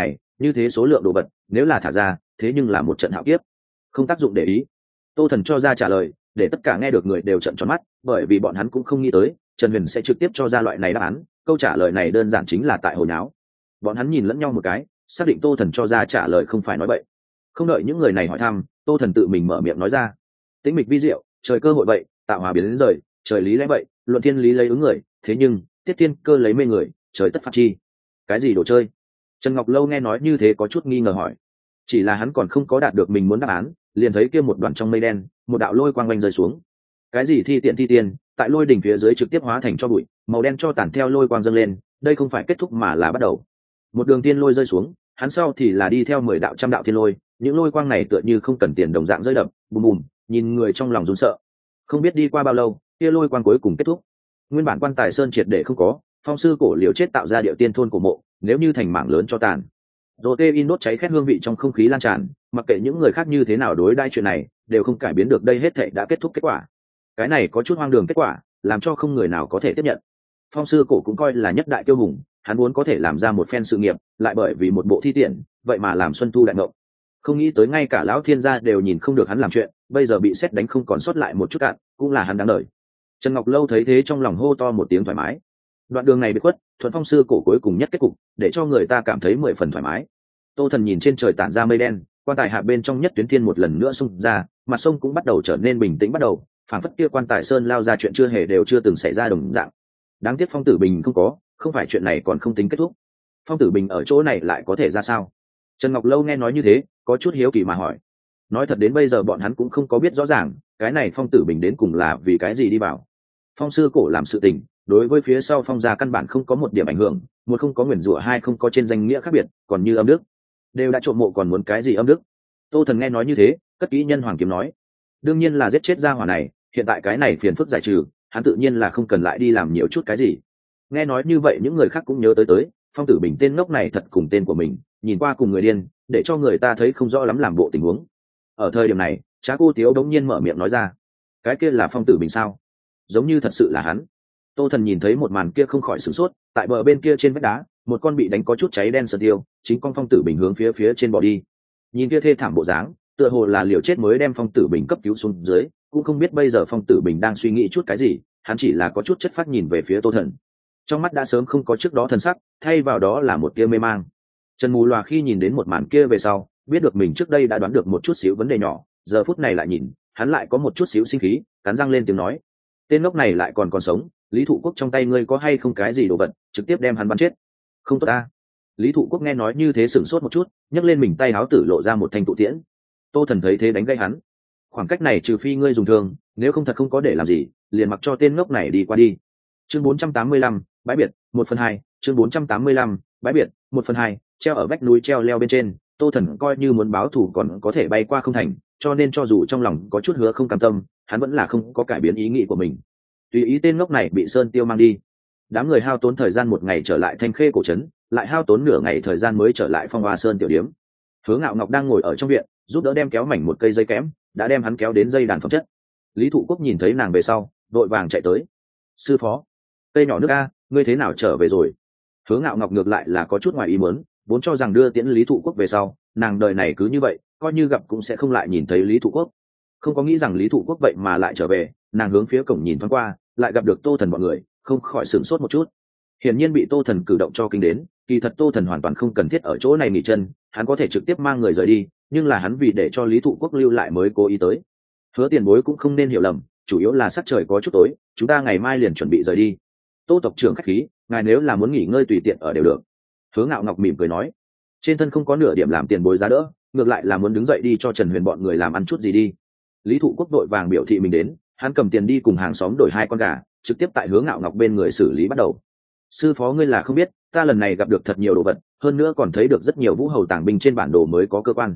như thế số lượng đồ vật nếu là thả ra thế nhưng là một trận hạo kiếp, không tác dụng để ý. Tô Thần cho ra trả lời để tất cả nghe được người đều trợn tròn mắt, bởi vì bọn hắn cũng không nghĩ tới Trần Huyền sẽ trực tiếp cho ra loại này đáp án. Câu trả lời này đơn giản chính là tại hồi nháo. Bọn hắn nhìn lẫn nhau một cái, xác định Tô Thần cho ra trả lời không phải nói bậy. Không đợi những người này hỏi thăm, Tô Thần tự mình mở miệng nói ra: tĩnh mịch vi diệu, trời cơ hội vậy, tạo hòa biến đến rời, trời lý lẽ vậy, luận thiên lý lấy ứng người, thế nhưng tiết thiên cơ lấy mê người, trời tất phạt chi. Cái gì đồ chơi? Trần Ngọc Lâu nghe nói như thế có chút nghi ngờ hỏi. Chỉ là hắn còn không có đạt được mình muốn đáp án, liền thấy kia một đoàn trong mây đen, một đạo lôi quang oanh rơi xuống. Cái gì thi tiện, tại lôi đỉnh phía dưới trực tiếp hóa thành cho bụi, màu đen cho tản theo lôi quang dâng lên, đây không phải kết thúc mà là bắt đầu. Một đường tiên lôi rơi xuống, hắn sau thì là đi theo 10 đạo trăm đạo thiên lôi, những lôi quang này tựa như không cần tiền đồng dạng rơi đập, bùm bùm, nhìn người trong lòng run sợ. Không biết đi qua bao lâu, kia lôi quang cuối cùng kết thúc. Nguyên bản quan tài sơn triệt để không có, phong sư cổ liều chết tạo ra điệu tiên thôn cổ mộ, nếu như thành mảng lớn cho tàn. Protein đốt cháy khét hương vị trong không khí lan tràn, mặc kệ những người khác như thế nào đối đãi chuyện này, đều không cải biến được đây hết thảy đã kết thúc kết quả. Cái này có chút hoang đường kết quả, làm cho không người nào có thể tiếp nhận. Phong sư cổ cũng coi là nhất đại kiêu hùng, hắn muốn có thể làm ra một phen sự nghiệp, lại bởi vì một bộ thi tiện, vậy mà làm Xuân Thu đại ngộng. Không nghĩ tới ngay cả lão thiên gia đều nhìn không được hắn làm chuyện, bây giờ bị sét đánh không còn sót lại một chút cạn, cũng là hắn đáng đời. Trần Ngọc Lâu thấy thế trong lòng hô to một tiếng thoải mái. Đoạn đường này bị khuất, thuận phong sư cổ cuối cùng nhất kết cục, để cho người ta cảm thấy 10 phần thoải mái. Tô Thần nhìn trên trời tản ra mây đen, quan tài hạ bên trong nhất tuyến thiên một lần nữa xung ra, mặt sông cũng bắt đầu trở nên bình tĩnh bắt đầu, phảng phất kia quan tài sơn lao ra chuyện chưa hề đều chưa từng xảy ra đồng dạng. Đáng tiếc Phong Tử Bình không có, không phải chuyện này còn không tính kết thúc. Phong Tử Bình ở chỗ này lại có thể ra sao? Trần Ngọc Lâu nghe nói như thế, có chút hiếu kỳ mà hỏi. Nói thật đến bây giờ bọn hắn cũng không có biết rõ ràng, cái này Phong Tử Bình đến cùng là vì cái gì đi vào. Phong sư cổ làm sự tình, đối với phía sau Phong gia căn bản không có một điểm ảnh hưởng, một không có nguyền rủa, hai không có trên danh nghĩa khác biệt, còn như âm đức, đều đã trộm mộ còn muốn cái gì âm đức. Tô Thần nghe nói như thế, cất kỹ nhân hoàng kiếm nói: đương nhiên là giết chết gia hỏa này, hiện tại cái này phiền phức giải trừ, hắn tự nhiên là không cần lại đi làm nhiều chút cái gì. Nghe nói như vậy những người khác cũng nhớ tới Phong Tử Bình tên ngốc này thật cùng tên của mình, nhìn qua cùng người điên, để cho người ta thấy không rõ lắm làm bộ tình huống. Ở thời điểm này, Trá Cô Tiếu đống nhiên mở miệng nói ra: cái kia là Phong Tử Bình sao? Giống như thật sự là hắn. Tô Thần nhìn thấy một màn kia không khỏi sửng sốt, tại bờ bên kia trên vách đá, một con bị đánh có chút cháy đen sờ tiêu, chính con Phong Tử Bình hướng phía trên bỏ đi. Nhìn kia thê thảm bộ dáng, tựa hồ là liều chết mới đem Phong Tử Bình cấp cứu xuống dưới, cũng không biết bây giờ Phong Tử Bình đang suy nghĩ chút cái gì, hắn chỉ là có chút chất phát nhìn về phía Tô Thần. Trong mắt đã sớm không có trước đó thần sắc, thay vào đó là một tia mê mang. Trần Mù Loà khi nhìn đến một màn kia về sau, biết được mình trước đây đã đoán được một chút xíu vấn đề nhỏ, giờ phút này lại nhìn, hắn lại có một chút xíu sinh khí, cắn răng lên tiếng nói: tên ngốc này lại còn sống, Lý Thụ Quốc trong tay ngươi có hay không cái gì đồ vật, trực tiếp đem hắn bắn chết. Không tốt ta. Lý Thụ Quốc nghe nói như thế sửng sốt một chút, nhấc lên mình tay áo tử lộ ra một thanh tụ tiễn. Tô Thần thấy thế đánh gây hắn: khoảng cách này trừ phi ngươi dùng thương, nếu không thật không có để làm gì, liền mặc cho tên ngốc này đi qua đi. Chương 485, bãi biệt, 1/2, chương 485, bãi biệt, 1/2, treo ở vách núi treo leo bên trên, Tô Thần coi như muốn báo thù còn có thể bay qua không thành, cho nên cho dù trong lòng có chút hứa không cam tâm, hắn vẫn là không có cải biến ý nghĩ của mình. Tùy ý tên ngốc này bị Sơn Tiêu mang đi. Đám người hao tốn thời gian một ngày trở lại Thanh Khê cổ trấn, lại hao tốn nửa ngày thời gian mới trở lại Phong Hoa Sơn tiểu điếm. Hứa Ngạo Ngọc đang ngồi ở trong viện, giúp đỡ đem kéo mảnh một cây dây kẽm, đã đem hắn kéo đến dây đàn phẩm chất. Lý Thụ Quốc nhìn thấy nàng về sau, đội vàng chạy tới: sư phó, cây nhỏ nước a, ngươi thế nào trở về rồi? Hứa Ngạo Ngọc ngược lại là có chút ngoài ý muốn, vốn cho rằng đưa tiễn Lý Thụ Quốc về sau, nàng đời này cứ như vậy, coi như gặp cũng sẽ không lại nhìn thấy Lý Thụ Quốc. Không có nghĩ rằng Lý Thụ Quốc vậy mà lại trở về, nàng hướng phía cổng nhìn thoáng qua, lại gặp được Tô Thần bọn người, không khỏi sửng sốt một chút. Hiển nhiên bị Tô Thần cử động cho kinh đến, kỳ thật Tô Thần hoàn toàn không cần thiết ở chỗ này nghỉ chân, hắn có thể trực tiếp mang người rời đi, nhưng là hắn vì để cho Lý Thụ Quốc lưu lại mới cố ý tới. Hứa tiền bối cũng không nên hiểu lầm, chủ yếu là sắc trời có chút tối, chúng ta ngày mai liền chuẩn bị rời đi. Tô tộc trưởng khách khí, ngài nếu là muốn nghỉ ngơi tùy tiện ở đều được. Hứa Ngạo Ngọc mỉm cười nói, trên thân không có nửa điểm làm tiền bối giá đỡ, ngược lại là muốn đứng dậy đi cho Trần Huyền bọn người làm ăn chút gì đi. Lý Thụ Quốc đội vàng biểu thị mình đến, hắn cầm tiền đi cùng hàng xóm đổi 2 con gà, trực tiếp tại Hứa Ngạo Ngọc bên người xử lý bắt đầu. Sư phó ngươi là không biết, ta lần này gặp được thật nhiều đồ vật, hơn nữa còn thấy được rất nhiều vũ hầu tàng binh trên bản đồ mới có cơ quan.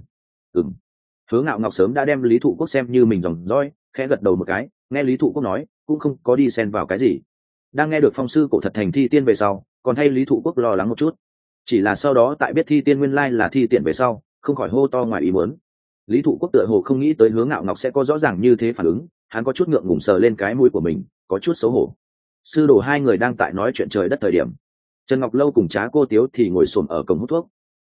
Hứa Ngạo Ngọc sớm đã đem Lý Thụ Quốc xem như mình dòng dõi, khẽ gật đầu một cái, nghe Lý Thụ Quốc nói, cũng không có đi xen vào cái gì. Đang nghe được phong sư cổ thật thành thi tiên về sau, còn hay Lý Thụ Quốc lo lắng một chút. Chỉ là sau đó tại biết thi tiên nguyên lai là thi tiện về sau, không khỏi hô to ngoài ý muốn. Lý Thụ Quốc tựa hồ không nghĩ tới Hứa Ngạo Ngọc sẽ có rõ ràng như thế phản ứng, hắn có chút ngượng ngùng sờ lên cái mũi của mình, có chút xấu hổ. Sư đồ hai người đang tại nói chuyện trời đất thời điểm, Trần Ngọc Lâu cùng Trá Cô Tiếu thì ngồi xổm ở cổng hút thuốc.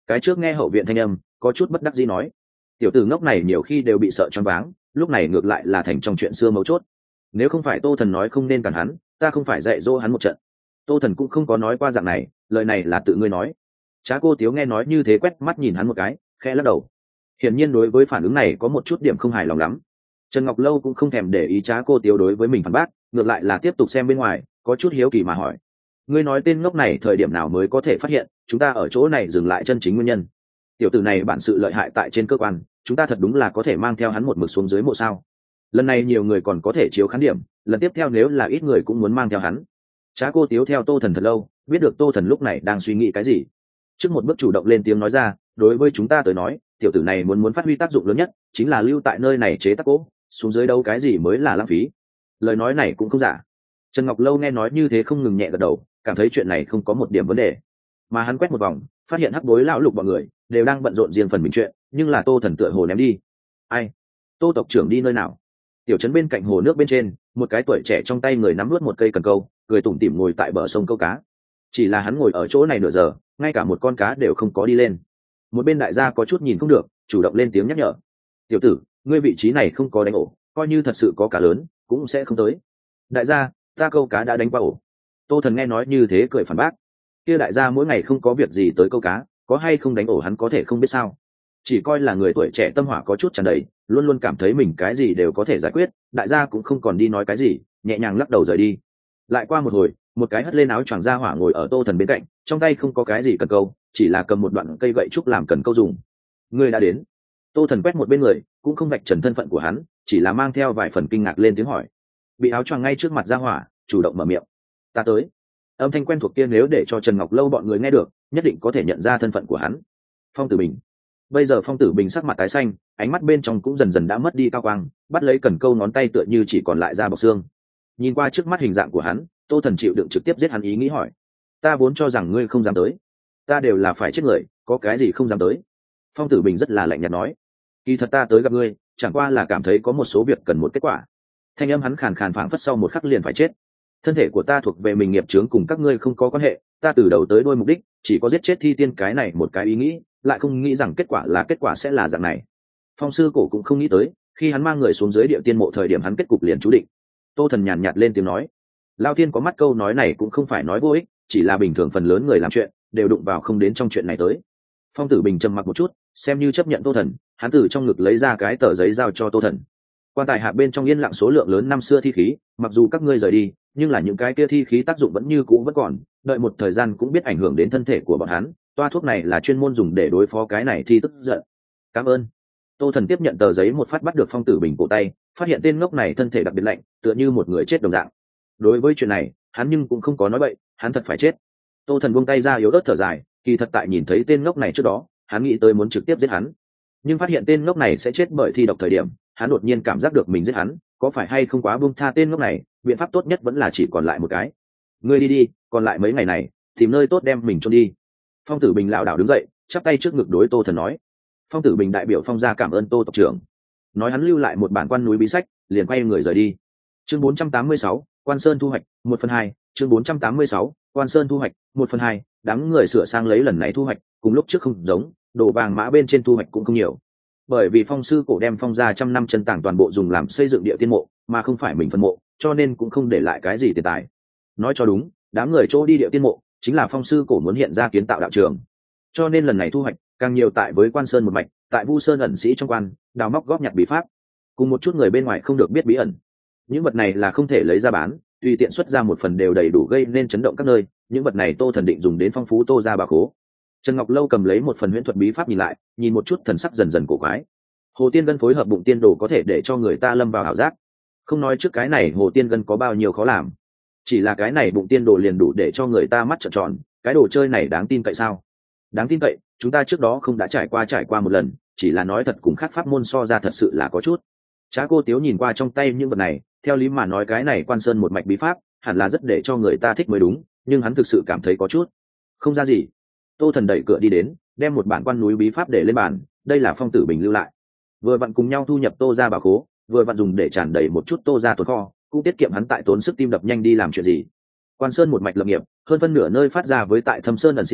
Cái trước nghe hậu viện thanh âm có chút bất đắc dĩ nói, tiểu tử ngốc này nhiều khi đều bị sợ choáng váng, lúc này ngược lại là thành trong chuyện xưa mấu chốt. Nếu không phải Tô Thần nói không nên cản hắn, ta không phải dạy dỗ hắn một trận. Tô Thần cũng không có nói qua dạng này, lời này là tự ngươi nói. Trá Cô Tiếu nghe nói như thế quét mắt nhìn hắn một cái, khẽ lắc đầu. Hiển nhiên đối với phản ứng này có một chút điểm không hài lòng lắm. Trần Ngọc Lâu cũng không thèm để ý Trá Cô Tiếu đối với mình phản bác, ngược lại là tiếp tục xem bên ngoài, có chút hiếu kỳ mà hỏi, ngươi nói tên ngốc này thời điểm nào mới có thể phát hiện chúng ta ở chỗ này dừng lại chân chính nguyên nhân? Tiểu tử này bản sự lợi hại tại trên cơ quan, chúng ta thật đúng là có thể mang theo hắn một mực xuống dưới mộ sao? Lần này nhiều người còn có thể chiếu khán điểm, lần tiếp theo nếu là ít người cũng muốn mang theo hắn. Trá Cô Tiếu theo Tô Thần thật lâu, biết được Tô Thần lúc này đang suy nghĩ cái gì. Trước một bước chủ động lên tiếng nói ra, đối với chúng ta tới nói, tiểu tử này muốn phát huy tác dụng lớn nhất chính là lưu tại nơi này chế tác cỗ, xuống dưới đâu cái gì mới là lãng phí. Lời nói này cũng không giả. Trần Ngọc Lâu nghe nói như thế không ngừng nhẹ gật đầu, cảm thấy chuyện này không có một điểm vấn đề. Mà hắn quét một vòng, phát hiện Hắc Bối lão lục bọn người đều đang bận rộn riêng phần mình chuyện, nhưng là Tô Thần tựa hồ ném đi. Ai? Tô tộc trưởng đi nơi nào? Tiểu trấn bên cạnh hồ nước bên trên, một cái tuổi trẻ trong tay người nắm nuốt một cây cần câu, cười tủm tỉm ngồi tại bờ sông câu cá. Chỉ là hắn ngồi ở chỗ này nửa giờ, ngay cả một con cá đều không có đi lên. Một bên đại gia có chút nhìn không được, chủ động lên tiếng nhắc nhở, tiểu tử, ngươi vị trí này không có đánh ổ, coi như thật sự có cá lớn cũng sẽ không tới. Đại gia, ta câu cá đã đánh qua ổ. Tô Thần nghe nói như thế cười phản bác, kia đại gia mỗi ngày không có việc gì tới câu cá, có hay không đánh ổ hắn có thể không biết sao? Chỉ coi là người tuổi trẻ tâm hỏa có chút tràn đầy, luôn luôn cảm thấy mình cái gì đều có thể giải quyết, đại gia cũng không còn đi nói cái gì, nhẹ nhàng lắc đầu rời đi. Lại qua một hồi, một cái hất lên áo choàng ra hỏa ngồi ở Tô Thần bên cạnh, trong tay không có cái gì cần câu, chỉ là cầm một đoạn cây gậy trúc làm cần câu dùng. Ngươi đã đến? Tô Thần quét một bên người, cũng không vạch trần thân phận của hắn, chỉ là mang theo vài phần kinh ngạc lên tiếng hỏi. Bị áo choàng ngay trước mặt ra hỏa, chủ động mở miệng, ta tới. Âm thanh quen thuộc kia nếu để cho Trần Ngọc Lâu bọn người nghe được, nhất định có thể nhận ra thân phận của hắn. Phong Tử Bình. Bây giờ Phong Tử Bình sắc mặt tái xanh, ánh mắt bên trong cũng dần dần đã mất đi cao quang, bắt lấy cần câu ngón tay tựa như chỉ còn lại da bọc xương. Nhìn qua trước mắt hình dạng của hắn, Tô Thần chịu đựng trực tiếp giết hắn ý nghĩ hỏi, ta vốn cho rằng ngươi không dám tới, ta đều là phải chết người, có cái gì không dám tới? Phong Tử Bình rất là lạnh nhạt nói, kỳ thật ta tới gặp ngươi chẳng qua là cảm thấy có một số việc cần một kết quả. Thanh âm hắn khàn khàn phảng phất sau một khắc liền phải chết. Thân thể của ta thuộc về mình, nghiệp chướng cùng các ngươi không có quan hệ, ta từ đầu tới đuôi mục đích chỉ có giết chết Thi Tiên cái này một cái ý nghĩ, lại không nghĩ rằng kết quả sẽ là dạng này. Phong sư cổ cũng không nghĩ tới, khi hắn mang người xuống dưới địa tiên mộ thời điểm hắn kết cục liền chú định. Tô Thần nhàn nhạt lên tiếng nói, Lao Thiên có mắt, câu nói này cũng không phải nói vô ích, chỉ là bình thường phần lớn người làm chuyện đều đụng vào không đến trong chuyện này tới. Phong Tử Bình trầm mặc một chút, xem như chấp nhận Tô Thần, hắn từ trong ngực lấy ra cái tờ giấy giao cho Tô Thần. Quan tài hạ bên trong yên lặng số lượng lớn năm xưa thi khí, mặc dù các ngươi rời đi, nhưng là những cái kia thi khí tác dụng vẫn như cũ vẫn còn, đợi một thời gian cũng biết ảnh hưởng đến thân thể của bọn hắn. Toa thuốc này là chuyên môn dùng để đối phó cái này thi tức giận. Cảm ơn. Tô Thần tiếp nhận tờ giấy một phát, bắt được Phong Tử Bình cổ tay, phát hiện tên ngốc này thân thể đặc biệt lạnh, tựa như một người chết đồng dạng. Đối với chuyện này, hắn nhưng cũng không có nói bậy, hắn thật phải chết. Tô Thần buông tay ra yếu ớt thở dài, kỳ thật tại nhìn thấy tên ngốc này trước đó, hắn nghĩ tới muốn trực tiếp giết hắn, nhưng phát hiện tên ngốc này sẽ chết bởi thi độc thời điểm, hắn đột nhiên cảm giác được mình giết hắn có phải hay không quá buông tha tên ngốc này, biện pháp tốt nhất vẫn là chỉ còn lại một cái. Ngươi đi đi, còn lại mấy ngày này tìm nơi tốt đem mình chôn đi. Phong Tử Bình lảo đảo đứng dậy, chắp tay trước ngực đối Tô Thần nói. Phong Tử Bình đại biểu Phong gia cảm ơn Tô tộc trưởng, nói hắn lưu lại một bản quan núi bí sách, liền quay người rời đi. Chương 486, Quan Sơn thu hoạch 1/2. Chương 486, Quan Sơn thu hoạch 1/2. Đám người sửa sang lấy lần này thu hoạch cùng lúc trước không giống, đồ vàng mã bên trên thu hoạch cũng không nhiều, bởi vì Phong sư cổ đem Phong gia trăm năm chân tảng toàn bộ dùng làm xây dựng địa tiên mộ, mà không phải mình phân mộ, cho nên cũng không để lại cái gì tiền tài. Nói cho đúng, đám người chỗ đi địa tiên mộ chính là Phong sư cổ muốn hiện ra kiến tạo đạo trường, cho nên lần này thu hoạch càng nhiều tại với Quan Sơn một mạch, tại Vu Sơn ẩn sĩ trong quan đào móc góp nhặt bí pháp, cùng một chút người bên ngoài không được biết bí ẩn. Những vật này là không thể lấy ra bán, tùy tiện xuất ra một phần đều đầy đủ gây nên chấn động các nơi. Những vật này Tô Thần định dùng đến phong phú Tô gia bà khố. Trần Ngọc Lâu cầm lấy một phần huyễn thuật bí pháp nhìn lại, nhìn một chút thần sắc dần dần cổ quái. Hồ Tiên Gân phối hợp bụng tiên đồ có thể để cho người ta lâm vào ảo giác. Không nói trước cái này Hồ Tiên Gân có bao nhiêu khó làm, chỉ là cái này bụng tiên đồ liền đủ để cho người ta mắt trợn tròn. Cái đồ chơi này đáng tin cậy sao? Đáng tin cậy, chúng ta trước đó không đã trải qua một lần, chỉ là nói thật cùng khác pháp môn so ra thật sự là có chút. Trá Cô Tiếu nhìn qua trong tay những vật này, theo lý mà nói cái này Quan Sơn một mạch bí pháp hẳn là rất để cho người ta thích mới đúng, nhưng hắn thực sự cảm thấy có chút không ra gì. Tô Thần đẩy cửa đi đến, đem một bản quan núi bí pháp để lên bàn, đây là Phong Tử Bình lưu lại, vừa vặn cùng nhau thu nhập Tô gia bảo khố, vừa vặn dùng để tràn đầy một chút Tô gia tồn kho, cũng tiết kiệm hắn tại tốn sức tim đập nhanh đi làm chuyện gì. Quan Sơn một mạch lập nghiệp, hơn phân nửa nơi phát ra với tại Thâm Sơn ẩn sĩ,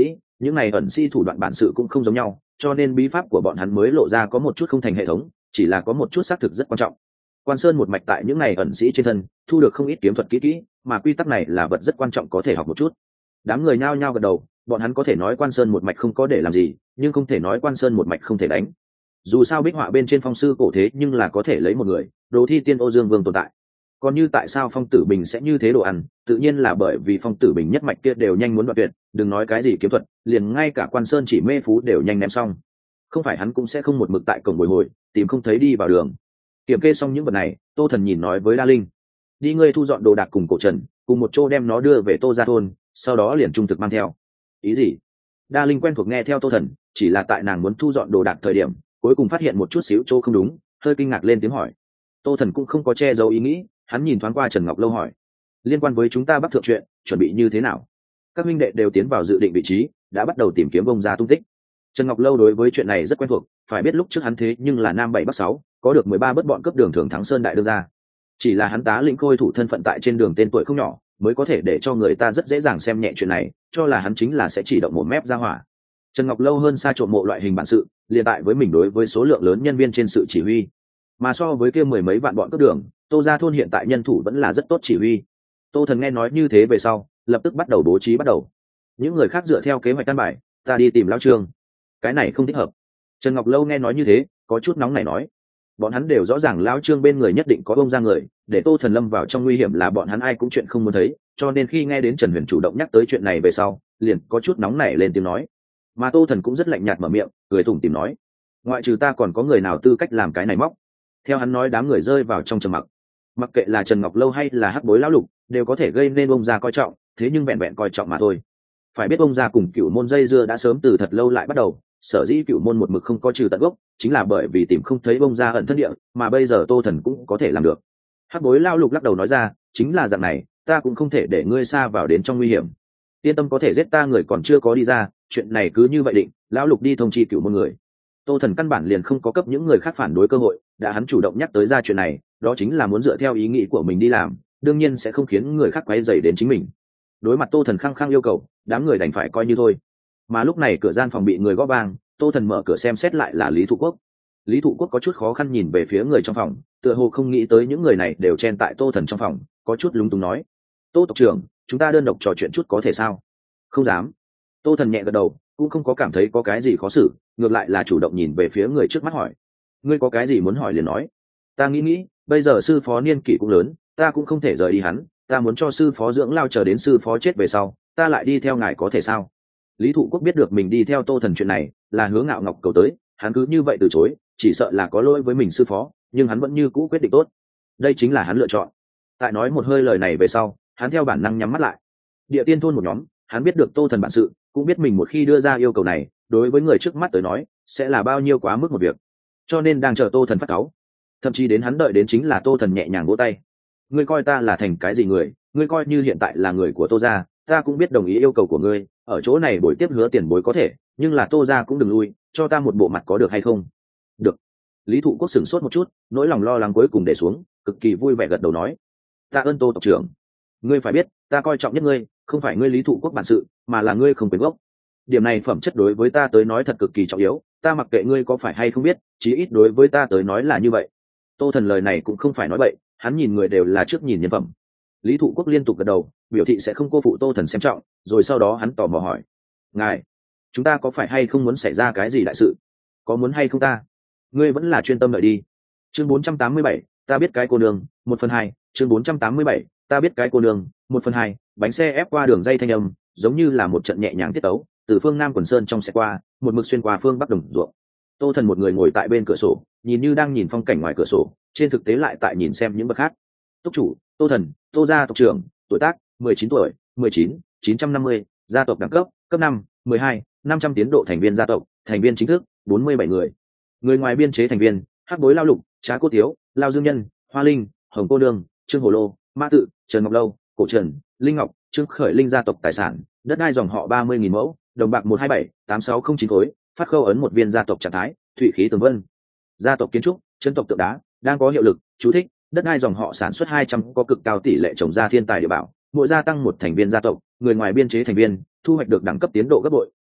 những này ẩn sĩ thủ đoạn bản sự cũng không giống nhau, cho nên bí pháp của bọn hắn mới lộ ra có một chút không thành hệ thống, chỉ là có một chút xác thực rất quan trọng. Quan Sơn một mạch tại những này ẩn sĩ trên thân thu được không ít kiếm thuật kỹ, mà quy tắc này là vật rất quan trọng có thể học một chút. Đám người nhao nhao gật đầu, bọn hắn có thể nói Quan Sơn một mạch không có để làm gì, nhưng không thể nói Quan Sơn một mạch không thể đánh. Dù sao bích họa bên trên phong sư cổ thế nhưng là có thể lấy một người, Đồ Thi Tiên Ô Dương Vương tồn tại. Còn như tại sao Phong Tử Bình sẽ như thế đồ ăn, tự nhiên là bởi vì Phong Tử Bình nhất mạch kia đều nhanh muốn đoạn tuyệt, đừng nói cái gì kiếm thuật, liền ngay cả Quan Sơn chỉ mê phú đều nhanh ném xong. Không phải hắn cũng sẽ không một mực tại cổng bồi hồi, tìm không thấy đi vào đường. Kiểm kê xong những vật này, Tô Thần nhìn nói với Đa Linh: đi ngươi thu dọn đồ đạc cùng Cổ Trần, cùng một chỗ đem nó đưa về Tô gia thôn, sau đó liền trung thực mang theo. Ý gì? Đa Linh quen thuộc nghe theo Tô Thần, chỉ là tại nàng muốn thu dọn đồ đạc thời điểm, cuối cùng phát hiện một chút xíu chỗ không đúng, hơi kinh ngạc lên tiếng hỏi. Tô Thần cũng không có che giấu ý nghĩ, hắn nhìn thoáng qua Trần Ngọc Lâu hỏi: liên quan với chúng ta Bắc Thượng chuyện, chuẩn bị như thế nào? Các huynh đệ đều tiến vào dự định vị trí, đã bắt đầu tìm kiếm bông ra tung tích. Trần Ngọc Lâu đối với chuyện này rất quen thuộc, phải biết lúc trước hắn thế nhưng là Nam 7 Bắc 6, có được 13 bất bọn cấp đường thường thắng Sơn đại đưa ra. Chỉ là hắn tá lĩnh khôi thủ thân phận tại trên đường tên tuổi không nhỏ, mới có thể để cho người ta rất dễ dàng xem nhẹ chuyện này, cho là hắn chính là sẽ chỉ động một mép ra hỏa. Trần Ngọc Lâu hơn xa trộm mộ loại hình bản sự, liên tại với mình đối với số lượng lớn nhân viên trên sự chỉ huy, mà so với kia mười mấy vạn bọn cấp đường, Tô gia thôn hiện tại nhân thủ vẫn là rất tốt chỉ huy. Tô Thần nghe nói như thế về sau, lập tức bắt đầu bố trí bắt đầu. Những người khác dựa theo kế hoạch căn bài, ta đi tìm lão Trương. Cái này không thích hợp. Trần Ngọc Lâu nghe nói như thế, có chút nóng nảy nói. Bọn hắn đều rõ ràng lão Trương bên người nhất định có bông ra người, để Tô Thần lâm vào trong nguy hiểm là bọn hắn ai cũng chuyện không muốn thấy, cho nên khi nghe đến Trần Huyền chủ động nhắc tới chuyện này về sau, liền có chút nóng nảy lên tiếng nói. Mà Tô Thần cũng rất lạnh nhạt mở miệng, cười tủm tỉm nói: ngoại trừ ta còn có người nào tư cách làm cái này móc? Theo hắn nói, đám người rơi vào trong trầm mặc. Mặc kệ là Trần Ngọc Lâu hay là Hắc Bối lão lục, đều có thể gây nên bông ra coi trọng, thế nhưng vẹn vẹn coi trọng mà thôi. Phải biết bông ra cùng Cửu môn dây dưa đã sớm từ thật lâu lại bắt đầu, sở dĩ Cửu môn một mực không có trừ tận gốc, chính là bởi vì tìm không thấy bông ra ẩn thân địa, mà bây giờ Tô Thần cũng có thể làm được. Hắc Bối lão lục lắc đầu nói ra: chính là dạng này, ta cũng không thể để ngươi xa vào đến trong nguy hiểm. Yên tâm, có thể giết ta người còn chưa có đi ra, chuyện này cứ như vậy định. Lão lục đi thông chi Cửu môn người. Tô Thần căn bản liền không có cấp những người khác phản đối cơ hội, đã hắn chủ động nhắc tới ra chuyện này, đó chính là muốn dựa theo ý nghĩ của mình đi làm, đương nhiên sẽ không khiến người khác quấy rầy đến chính mình. Đối mặt Tô Thần khăng khăng yêu cầu, đám người đành phải coi như thôi. Mà lúc này cửa gian phòng bị người gõ vang, Tô Thần mở cửa xem xét lại là Lý Thụ Quốc. Lý Thụ Quốc có chút khó khăn nhìn về phía người trong phòng, tựa hồ không nghĩ tới những người này đều chen tại Tô Thần trong phòng, có chút lúng túng nói: Tô tộc trưởng, chúng ta đơn độc trò chuyện chút có thể sao? Không dám. Tô Thần nhẹ gật đầu, cũng không có cảm thấy có cái gì khó xử, ngược lại là chủ động nhìn về phía người trước mắt hỏi: ngươi có cái gì muốn hỏi liền nói. Ta nghĩ, bây giờ sư phó niên kỷ cũng lớn, ta cũng không thể rời đi hắn, ta muốn cho sư phó dưỡng lao chờ đến sư phó chết về sau, ta lại đi theo ngài có thể sao? Lý Thụ Quốc biết được mình đi theo Tô Thần chuyện này là Hứa Ngạo Ngọc cầu tới, hắn cứ như vậy từ chối, chỉ sợ là có lỗi với mình sư phó, nhưng hắn vẫn như cũ quyết định tốt. Đây chính là hắn lựa chọn. Tại nói một hơi lời này về sau, hắn theo bản năng nhắm mắt lại. Địa tiên thôn một nhóm, hắn biết được Tô Thần bản sự, cũng biết mình một khi đưa ra yêu cầu này, đối với người trước mắt tới nói sẽ là bao nhiêu quá mức một việc, cho nên đang chờ Tô Thần phát cáu. Thậm chí đến hắn đợi đến chính là Tô Thần nhẹ nhàng vỗ tay. Ngươi coi ta là thành cái gì người? Ngươi coi như hiện tại là người của Tô gia, ta cũng biết đồng ý yêu cầu của ngươi, ở chỗ này buổi tiếp Hứa tiền bối có thể, nhưng là Tô gia cũng đừng lui, cho ta một bộ mặt có được hay không? Được. Lý Thụ Quốc sửng sốt một chút, nỗi lòng lo lắng cuối cùng để xuống, cực kỳ vui vẻ gật đầu nói: tạ ơn Tô tộc trưởng. Ngươi phải biết, ta coi trọng nhất ngươi, không phải ngươi Lý Thụ Quốc bản sự, mà là ngươi không quyền gốc. Điểm này phẩm chất đối với ta tới nói thật cực kỳ trọng yếu, ta mặc kệ ngươi có phải hay không biết, chí ít đối với ta tới nói là như vậy. Tô Thần lời này cũng không phải nói bậy, hắn nhìn người đều là trước nhìn nhân phẩm. Lý Thụ Quốc liên tục gật đầu, biểu thị sẽ không cô phụ Tô Thần xem trọng, rồi sau đó hắn tò mò hỏi: ngài, chúng ta có phải hay không muốn xảy ra cái gì đại sự? Có muốn hay không ta? Ngươi vẫn là chuyên tâm đợi đi. Chương 487, ta biết cái cô nương, 1/2. Chương 487, ta biết cái cô nương, 1/2. Bánh xe ép qua đường dây thanh âm, giống như là một trận nhẹ nhàng tiết tấu, từ phương Nam quần sơn trong xe qua, một mực xuyên qua phương Bắc đồng ruộng. Tô Thần một người ngồi tại bên cửa sổ, nhìn như đang nhìn phong cảnh ngoài cửa sổ, trên thực tế lại tại nhìn xem những bậc khác. Túc chủ: Tô Thần, Tô gia tộc trưởng, tuổi tác: 19 tuổi, 19, 950, gia tộc đẳng cấp: cấp 5, 12, 500 tiến độ thành viên gia tộc, thành viên chính thức: 47 người. Người ngoài biên chế thành viên: Hắc Bối Lao Lục, Trá Cô Tiếu, Lao Dương Nhân, Hoa Linh, Hồng Cô Nương, Trương Hồ Lô, Mã Tự, Trần Ngọc Lâu, Cổ Trần, Linh Ngọc, Trương Khởi Linh gia tộc tài sản: đất đai dòng họ 30.000 mẫu, đồng bạc 1278609 khối, phát khâu ấn một viên gia tộc trạng thái, thụy khí tường vân. Gia tộc kiến trúc: chân tộc tượng đá, đang có hiệu lực. Chú thích: đất đai dòng họ sản xuất 200 có cực cao tỷ lệ trồng ra thiên tài địa bảo, mỗi gia tăng một thành viên gia tộc, người ngoài biên chế thành viên thu hoạch được đẳng cấp tiến độ gấp bội,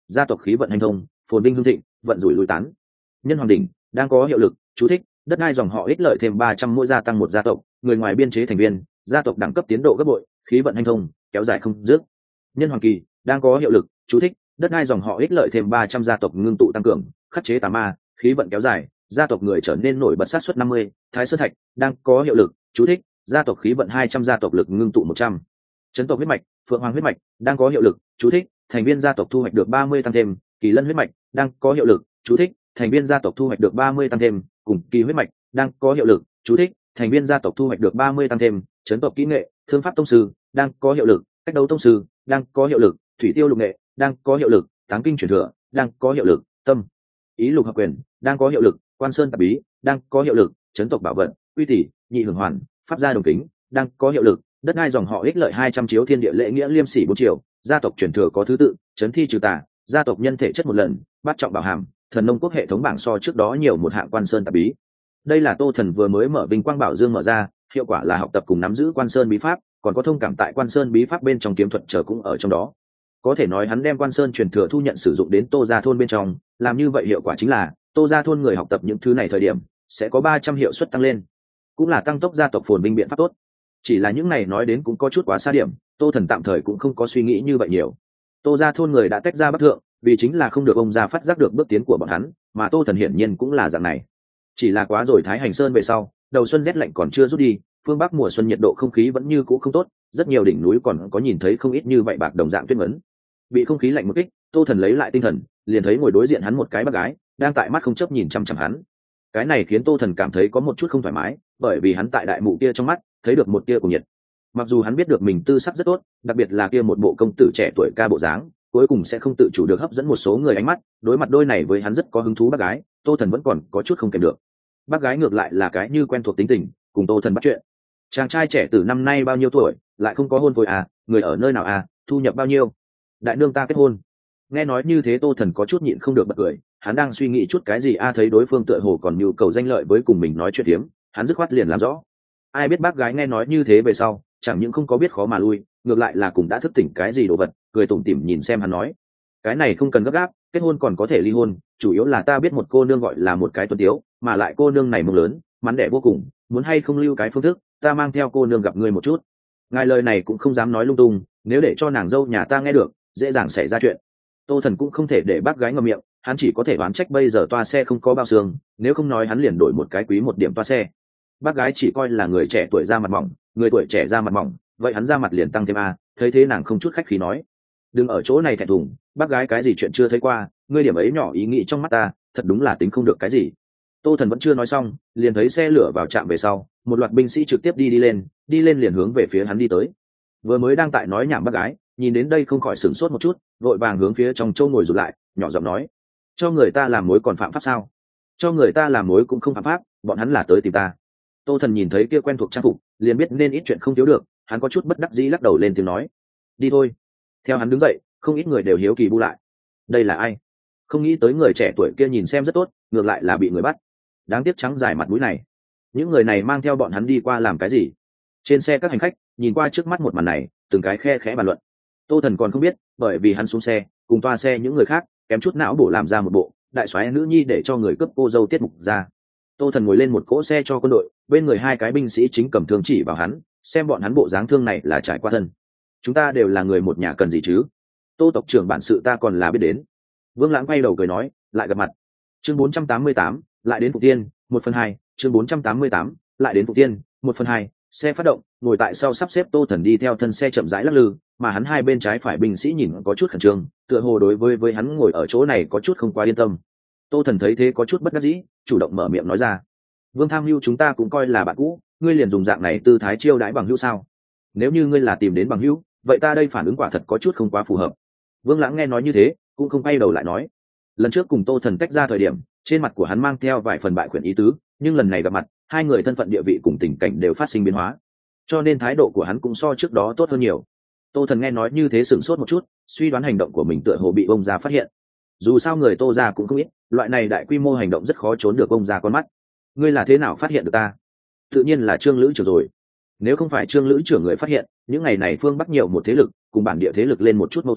gia tộc khí vận hành thông, phồn vinh hưng thịnh, vận rủi lùi tán. Nhân hoàng đỉnh đang có hiệu lực, chú thích, đất đai dòng họ ích lợi thêm 300 mỗi gia tăng một gia tộc, người ngoài biên chế thành viên, gia tộc đẳng cấp tiến độ gấp bội, khí vận hành thông, kéo dài không dứt. Nhân hoàng kỳ đang có hiệu lực, chú thích, đất đai dòng họ ích lợi thêm 300 gia tộc ngưng tụ tăng cường, khắc chế tà ma, khí vận kéo dài, gia tộc người trở nên nổi bật sát suất 50. Thái Sơn thạch đang có hiệu lực, chú thích, gia tộc khí vận 200 gia tộc lực ngưng tụ 100. Chấn tộc huyết mạch, phượng hoàng huyết mạch đang có hiệu lực, chú thích, thành viên gia tộc thu hoạch được 30 tăng thêm. Kỳ lân huyết mạch đang có hiệu lực, chú thích, thành viên gia tộc thu hoạch được 30 tăng thêm. Cùng kỳ huyết mạch đang có hiệu lực, chú thích, thành viên gia tộc thu hoạch được 30 tăng thêm. Chấn tộc kỹ nghệ, thương pháp tông sư đang có hiệu lực, cách đấu tông sư đang có hiệu lực, thủy tiêu lục nghệ đang có hiệu lực, táng kinh truyền thừa đang có hiệu lực, tâm ý lục hợp quyền đang có hiệu lực, quan sơn tạp bí đang có hiệu lực, chấn tộc bảo vật, uy tỷ nhị hưởng hoàn, pháp gia đồng kính đang có hiệu lực, đất đai dòng họ ích lợi 200 chiếu thiên địa lễ nghĩa liêm sỉ 4 triệu, gia tộc truyền thừa có thứ tự, chấn thi trừ tà, gia tộc nhân thể chất một lần, bát trọng bảo hàm, thần nông quốc hệ thống bảng so trước đó nhiều một hạng quan sơn tạp bí. Đây là Tô Thần vừa mới mở Vinh Quang Bảo Dương mở ra, hiệu quả là học tập cùng nắm giữ quan sơn bí pháp, còn có thông cảm tại quan sơn bí pháp bên trong kiếm thuật trở cũng ở trong đó. Có thể nói hắn đem quan sơn truyền thừa thu nhận sử dụng đến Tô Gia thôn bên trong, làm như vậy hiệu quả chính là Tô Gia thôn người học tập những thứ này thời điểm sẽ có 300 hiệu suất tăng lên, cũng là tăng tốc gia tộc phồn vinh biện pháp tốt. Chỉ là những này nói đến cũng có chút quá xa điểm, Tô Thần tạm thời cũng không có suy nghĩ như vậy nhiều. Tô Gia thôn người đã tách ra Bắc Thượng, vì chính là không được ông gia phát giác được bước tiến của bọn hắn, mà Tô Thần hiển nhiên cũng là dạng này. Chỉ là quá rồi Thái Hành Sơn về sau, đầu xuân rét lạnh còn chưa rút đi, phương Bắc mùa xuân nhiệt độ không khí vẫn như cũ không tốt, rất nhiều đỉnh núi còn có nhìn thấy không ít như vậy bạc đồng dạng tuyết ngấn. Bị không khí lạnh một kích, Tô Thần lấy lại tinh thần, liền thấy ngồi đối diện hắn một cái bác gái, đang tại mắt không chớp nhìn chằm chằm hắn. Cái này khiến Tô Thần cảm thấy có một chút không thoải mái, bởi vì hắn tại đại mụ kia trong mắt thấy được một tia của nhiệt. Mặc dù hắn biết được mình tư sắc rất tốt, đặc biệt là kia một bộ công tử trẻ tuổi ca bộ dáng, cuối cùng sẽ không tự chủ được hấp dẫn một số người ánh mắt, đối mặt đôi này với hắn rất có hứng thú bác gái, Tô Thần vẫn còn có chút không kèm được. Bác gái ngược lại là cái như quen thuộc tính tình, cùng Tô Thần bắt chuyện. Chàng trai trẻ từ năm nay bao nhiêu tuổi, lại không có hôn phối à, người ở nơi nào à, thu nhập bao nhiêu? Đại nương ta kết hôn. Nghe nói như thế Tô Thần có chút nhịn không được bật cười, hắn đang suy nghĩ chút cái gì thấy đối phương tựa hồ còn nhu cầu danh lợi với cùng mình nói chuyện tiếm, hắn dứt khoát liền làm rõ. Ai biết bác gái nghe nói như thế về sau, chẳng những không có biết khó mà lui, ngược lại là cũng đã thức tỉnh cái gì đồ vật, cười tủm tỉm nhìn xem hắn nói, cái này không cần gấp gáp, kết hôn còn có thể ly hôn, chủ yếu là ta biết một cô nương gọi là một cái tuấn tiếu, mà lại cô nương này mông lớn, mắn đẻ vô cùng, muốn hay không lưu cái phương thức, ta mang theo cô nương gặp ngươi một chút. Ngài lời này cũng không dám nói lung tung, nếu để cho nàng dâu nhà ta nghe được, dễ dàng xảy ra chuyện. Tô Thần cũng không thể để bác gái ngậm miệng, hắn chỉ có thể đoán trách bây giờ toa xe không có bao xương, nếu không nói hắn liền đổi một cái quý một điểm toa xe. Bác gái chỉ coi là người trẻ tuổi ra mặt mỏng, người tuổi trẻ ra mặt mỏng, vậy hắn ra mặt liền tăng thêm thấy thế nàng không chút khách khí nói, đừng ở chỗ này thẹn thùng, bác gái cái gì chuyện chưa thấy qua, ngươi điểm ấy nhỏ ý nghĩ trong mắt ta, thật đúng là tính không được cái gì. Tô Thần vẫn chưa nói xong, liền thấy xe lửa vào trạm về sau, một loạt binh sĩ trực tiếp đi lên liền hướng về phía hắn đi tới. Vừa mới đang tại nói nhảm bác gái, nhìn đến đây không khỏi sửng sốt một chút, vội vàng hướng phía trong châu ngồi rụt lại, nhỏ giọng nói, cho người ta làm mối còn phạm pháp sao? Cho người ta làm mối cũng không phạm pháp, bọn hắn là tới tìm ta. Tô Thần nhìn thấy kia quen thuộc trang phục, liền biết nên ít chuyện không thiếu được, hắn có chút bất đắc dĩ lắc đầu lên tiếng nói, đi thôi. Theo hắn đứng dậy, không ít người đều hiếu kỳ bu lại, đây là ai? Không nghĩ tới người trẻ tuổi kia nhìn xem rất tốt, ngược lại là bị người bắt, đáng tiếc trắng dài mặt mũi này. Những người này mang theo bọn hắn đi qua làm cái gì? Trên xe các hành khách nhìn qua trước mắt một màn này, từng cái khe khẽ bàn luận. Tô Thần còn không biết, bởi vì hắn xuống xe cùng toa xe những người khác kém chút não bổ làm ra một bộ đại soái nữ nhi để cho người cướp cô dâu tiết mục ra. Tô Thần ngồi lên một cỗ xe cho quân đội, bên người hai cái binh sĩ chính cầm thương chỉ vào hắn, xem bọn hắn bộ dáng thương này là trải qua thân. Chúng ta đều là người một nhà cần gì chứ? Tô tộc trưởng bản sự ta còn là biết đến. Vương Lãng quay đầu cười nói, lại gặp mặt. Chương 488, lại đến Phục Tiên, 1/2, chương 488, lại đến Phục Tiên, 1/2. Xe phát động, ngồi tại sau sắp xếp Tô Thần đi theo thân xe chậm rãi lắc lư, mà hắn hai bên trái phải binh sĩ nhìn có chút khẩn trương, tựa hồ đối với hắn ngồi ở chỗ này có chút không quá yên tâm. Tô Thần thấy thế có chút bất đắc dĩ, chủ động mở miệng nói ra, Vương Tham Hưu chúng ta cũng coi là bạn cũ, ngươi liền dùng dạng này tư thái chiêu đãi bằng hữu sao? Nếu như ngươi là tìm đến bằng hữu, vậy ta đây phản ứng quả thật có chút không quá phù hợp. Vương Lãng nghe nói như thế, cũng không quay đầu lại nói, lần trước cùng Tô Thần tách ra thời điểm, trên mặt của hắn mang theo vài phần bại khuyển ý tứ, nhưng lần này gặp mặt, hai người thân phận địa vị cùng tình cảnh đều phát sinh biến hóa, cho nên thái độ của hắn cũng so trước đó tốt hơn nhiều. Tô Thần nghe nói như thế sửng sốt một chút, suy đoán hành động của mình tựa hồ bị ông già phát hiện. Dù sao người Tô gia cũng không ít, loại này đại quy mô hành động rất khó trốn được ông già con mắt. Ngươi là thế nào phát hiện được ta? Tự nhiên là Trương Lữ trưởng rồi. Nếu không phải Trương Lữ trưởng người phát hiện, những ngày này phương Bắc nhiều một thế lực cùng bản địa thế lực lên một chút mâu thuẫn,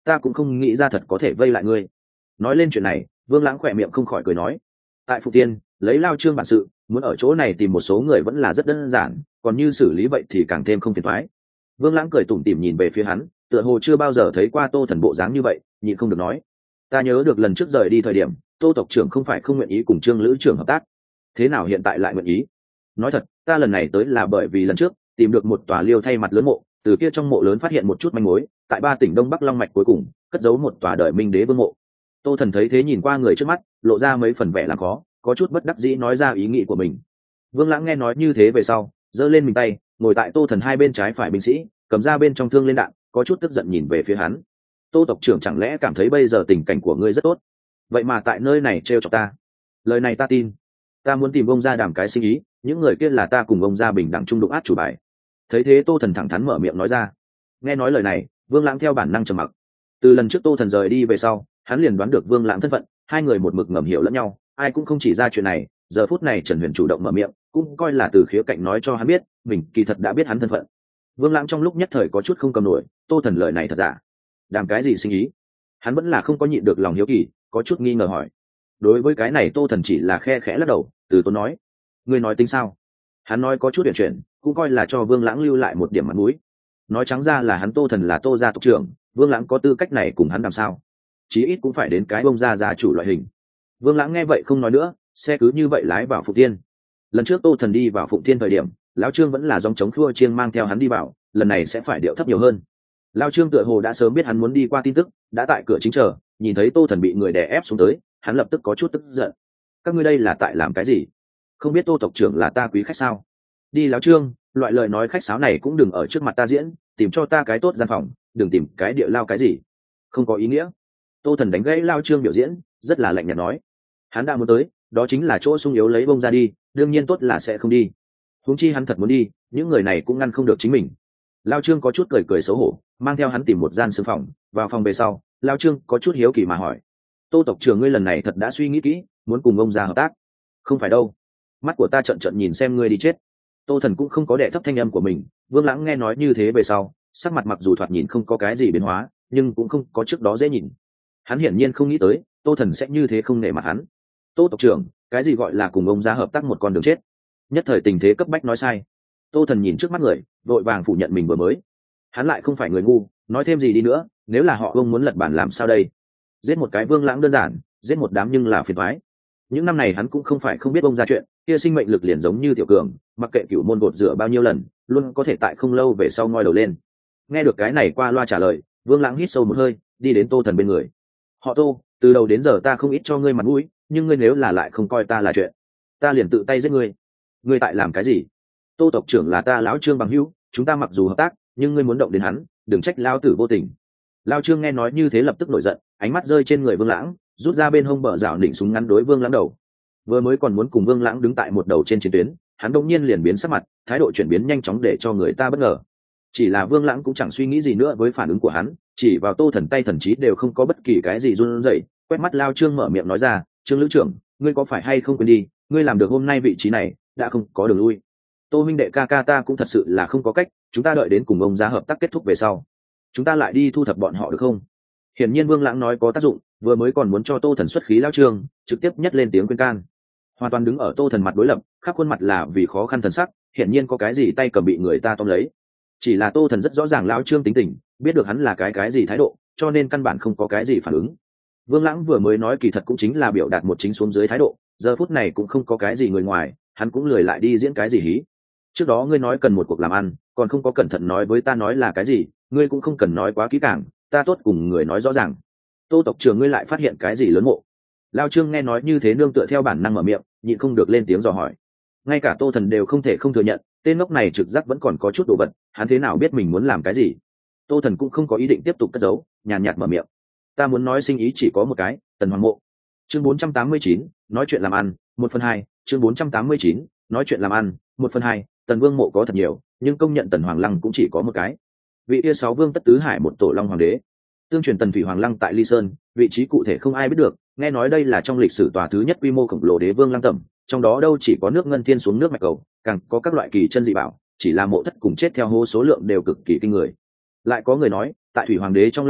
ta cũng không nghĩ ra thật có thể vây lại ngươi. Nói lên chuyện này, Vương Lãng khỏe miệng không khỏi cười nói, tại Phục Tiên lấy Lao Trương bản sự, muốn ở chỗ này tìm một số người vẫn là rất đơn giản, còn như xử lý vậy thì càng thêm không phiền toái. Vương Lãng cười tủm tỉm nhìn về phía hắn, tựa hồ chưa bao giờ thấy qua Tô Thần bộ dáng như vậy, nhịn không được nói, ta nhớ được lần trước rời đi thời điểm, Tô tộc trưởng không phải không nguyện ý cùng Trương lữ trưởng hợp tác, thế nào hiện tại lại nguyện ý? Nói thật, ta lần này tới là bởi vì lần trước tìm được một tòa liêu thay mặt lớn mộ, từ kia trong mộ lớn phát hiện một chút manh mối, tại 3 tỉnh Đông Bắc Long mạch cuối cùng cất giấu một tòa đời Minh Đế vương mộ. Tô Thần thấy thế nhìn qua người trước mắt, lộ ra mấy phần vẻ làm khó, có chút bất đắc dĩ nói ra ý nghĩ của mình. Vương Lãng nghe nói như thế về sau, giơ lên mình tay, ngồi tại Tô Thần hai bên trái phải binh sĩ, cầm ra bên trong thương lên đạn, có chút tức giận nhìn về phía hắn. Tô tộc trưởng chẳng lẽ cảm thấy bây giờ tình cảnh của ngươi rất tốt, vậy mà tại nơi này trêu chọc ta? Lời này ta tin. Ta muốn tìm ông ra đàm cái sinh ý, những người kia là ta cùng ông ra bình đẳng trung đụng át chủ bài. Thấy thế Tô Thần thẳng thắn mở miệng nói ra. Nghe nói lời này, Vương Lãng theo bản năng trầm mặc. Từ lần trước Tô Thần rời đi về sau, hắn liền đoán được Vương Lãng thân phận, hai người một mực ngầm hiểu lẫn nhau, ai cũng không chỉ ra chuyện này. Giờ phút này Trần Huyền chủ động mở miệng, cũng coi là từ khía cạnh nói cho hắn biết mình kỳ thật đã biết hắn thân phận. Vương Lãng trong lúc nhất thời có chút không cầm nổi, Tô Thần lời này thật giả, đàm cái gì sinh ý? Hắn vẫn là không có nhịn được lòng hiếu kỳ, có chút nghi ngờ hỏi. Đối với cái này Tô Thần chỉ là khe khẽ lắc đầu, từ tốn nói, ngươi nói tính sao? Hắn nói có chút huyền chuyển, cũng coi là cho Vương Lãng lưu lại một điểm mặt mũi. Nói trắng ra là hắn Tô Thần là Tô gia tộc trưởng, Vương Lãng có tư cách này cùng hắn làm sao? Chí ít cũng phải đến cái bông gia gia chủ loại hình. Vương Lãng nghe vậy không nói nữa, xe cứ như vậy lái vào Phụng Thiên. Lần trước Tô Thần đi vào Phụng Thiên thời điểm, lão Trương vẫn là dòng chống khua chiêng mang theo hắn đi vào, lần này sẽ phải điệu thấp nhiều hơn. Lão Trương tựa hồ đã sớm biết hắn muốn đi qua tin tức, đã tại cửa chính chờ, nhìn thấy Tô Thần bị người đè ép xuống tới, hắn lập tức có chút tức giận. Các ngươi đây là tại làm cái gì? Không biết Tô tộc trưởng là ta quý khách sao? Đi lão Trương, loại lời nói khách sáo này cũng đừng ở trước mặt ta diễn, tìm cho ta cái tốt gian phòng, đừng tìm cái địa lao cái gì, không có ý nghĩa. Tô Thần đánh gãy lão Trương biểu diễn, rất là lạnh nhạt nói, hắn đã muốn tới, đó chính là chỗ sung yếu lấy bông ra đi, đương nhiên tốt là sẽ không đi. Huống chi hắn thật muốn đi, những người này cũng ngăn không được chính mình. Lão Trương có chút cười cười xấu hổ, mang theo hắn tìm một gian sương phòng, vào phòng về sau, Lão Trương có chút hiếu kỳ mà hỏi, Tô tộc trưởng ngươi lần này thật đã suy nghĩ kỹ, muốn cùng ông già hợp tác? Không phải đâu, mắt của ta trợn trợn nhìn xem ngươi đi chết. Tô Thần cũng không có đệ thấp thanh âm của mình. Vương Lãng nghe nói như thế về sau, sắc mặt mặc dù thoạt nhìn không có cái gì biến hóa, nhưng cũng không có trước đó dễ nhìn. Hắn hiển nhiên không nghĩ tới Tô Thần sẽ như thế không nể mặt hắn. Tô tộc trưởng, cái gì gọi là cùng ông già hợp tác một con đường chết? Nhất thời tình thế cấp bách nói sai. Tô Thần nhìn trước mắt người, vội vàng phủ nhận mình vừa mới. Hắn lại không phải người ngu, nói thêm gì đi nữa, nếu là họ ông muốn lật bản làm sao đây? Giết một cái Vương Lãng đơn giản, giết một đám nhưng là phiền toái. Những năm này hắn cũng không phải không biết ông ra chuyện, kia sinh mệnh lực liền giống như Tiểu Cường, mặc kệ cửu môn gột rửa bao nhiêu lần, luôn có thể tại không lâu về sau ngoi đầu lên. Nghe được cái này qua loa trả lời, Vương Lãng hít sâu một hơi, đi đến Tô Thần bên người. Họ Tô, từ đầu đến giờ ta không ít cho ngươi mặt mũi, nhưng ngươi nếu là lại không coi ta là chuyện, ta liền tự tay giết ngươi. Ngươi tại làm cái gì? Tô tộc trưởng là ta lão Trương bằng hữu, chúng ta mặc dù hợp tác, nhưng ngươi muốn động đến hắn, đừng trách lão tử vô tình. Lão Trương nghe nói như thế lập tức nổi giận, ánh mắt rơi trên người Vương Lãng, rút ra bên hông bờ rào định súng ngắn đối Vương Lãng đầu. Vừa mới còn muốn cùng Vương Lãng đứng tại một đầu trên chiến tuyến, hắn đột nhiên liền biến sắc mặt, thái độ chuyển biến nhanh chóng để cho người ta bất ngờ. Chỉ là Vương Lãng cũng chẳng suy nghĩ gì nữa với phản ứng của hắn, chỉ vào Tô Thần tay thần trí đều không có bất kỳ cái gì run rẩy, quét mắt Lao Trương mở miệng nói ra, Trương lữ trưởng, ngươi có phải hay không quên đi, ngươi làm được hôm nay vị trí này, đã không có đường lui. Tô huynh đệ ca ca ta cũng thật sự là không có cách, chúng ta đợi đến cùng ông giá hợp tác kết thúc về sau, chúng ta lại đi thu thập bọn họ được không? Hiển nhiên Vương Lãng nói có tác dụng, vừa mới còn muốn cho Tô Thần xuất khí Lao Trương, trực tiếp nhấc lên tiếng khuyên can. Hoàn toàn đứng ở Tô Thần mặt đối lập, khắp khuôn mặt là vì khó khăn thần sắc, hiển nhiên có cái gì tay cầm bị người ta tóm lấy. Chỉ là Tô Thần rất rõ ràng Lão Trương tính tình, biết được hắn là cái gì thái độ, cho nên căn bản không có cái gì phản ứng. Vương Lãng vừa mới nói kỳ thật cũng chính là biểu đạt một chính xuống dưới thái độ, giờ phút này cũng không có cái gì người ngoài, hắn cũng lười lại đi diễn cái gì hí. Trước đó ngươi nói cần một cuộc làm ăn, còn không có cẩn thận nói với ta nói là cái gì, ngươi cũng không cần nói quá kỹ càng, ta tốt cùng người nói rõ ràng. Tô tộc trưởng ngươi lại phát hiện cái gì lớn mộ? Lao Trương nghe nói như thế nương tựa theo bản năng mở miệng, nhịn không được lên tiếng dò hỏi. Ngay cả Tô Thần đều không thể không thừa nhận, tên ngốc này trực giác vẫn còn có chút đồ vật, hắn thế nào biết mình muốn làm cái gì? Tô Thần cũng không có ý định tiếp tục cất giấu, nhàn nhạt mở miệng. Ta muốn nói sinh ý chỉ có một cái, Tần Hoàng mộ. Chương 489, nói chuyện làm ăn, 1/2, chương 489, nói chuyện làm ăn, 1/2, Tần Vương mộ có thật nhiều, nhưng công nhận Tần Hoàng Lăng cũng chỉ có một cái. Vị kia 6 vương tất tứ hải một tổ long hoàng đế. Tương truyền Tần Thủy Hoàng Lăng tại Ly Sơn, vị trí cụ thể không ai biết được, nghe nói đây là trong lịch sử tòa thứ nhất quy mô khổng lồ đế vương lăng tẩm, trong đó đâu chỉ có nước ngân thiên xuống nước mạch cầu, càng có các loại kỳ chân dị bảo, chỉ là mộ thất cùng chết theo hô số lượng đều cực kỳ kinh người. Lại có người nói, tại Thủy Hoàng đế trong lăng mộ,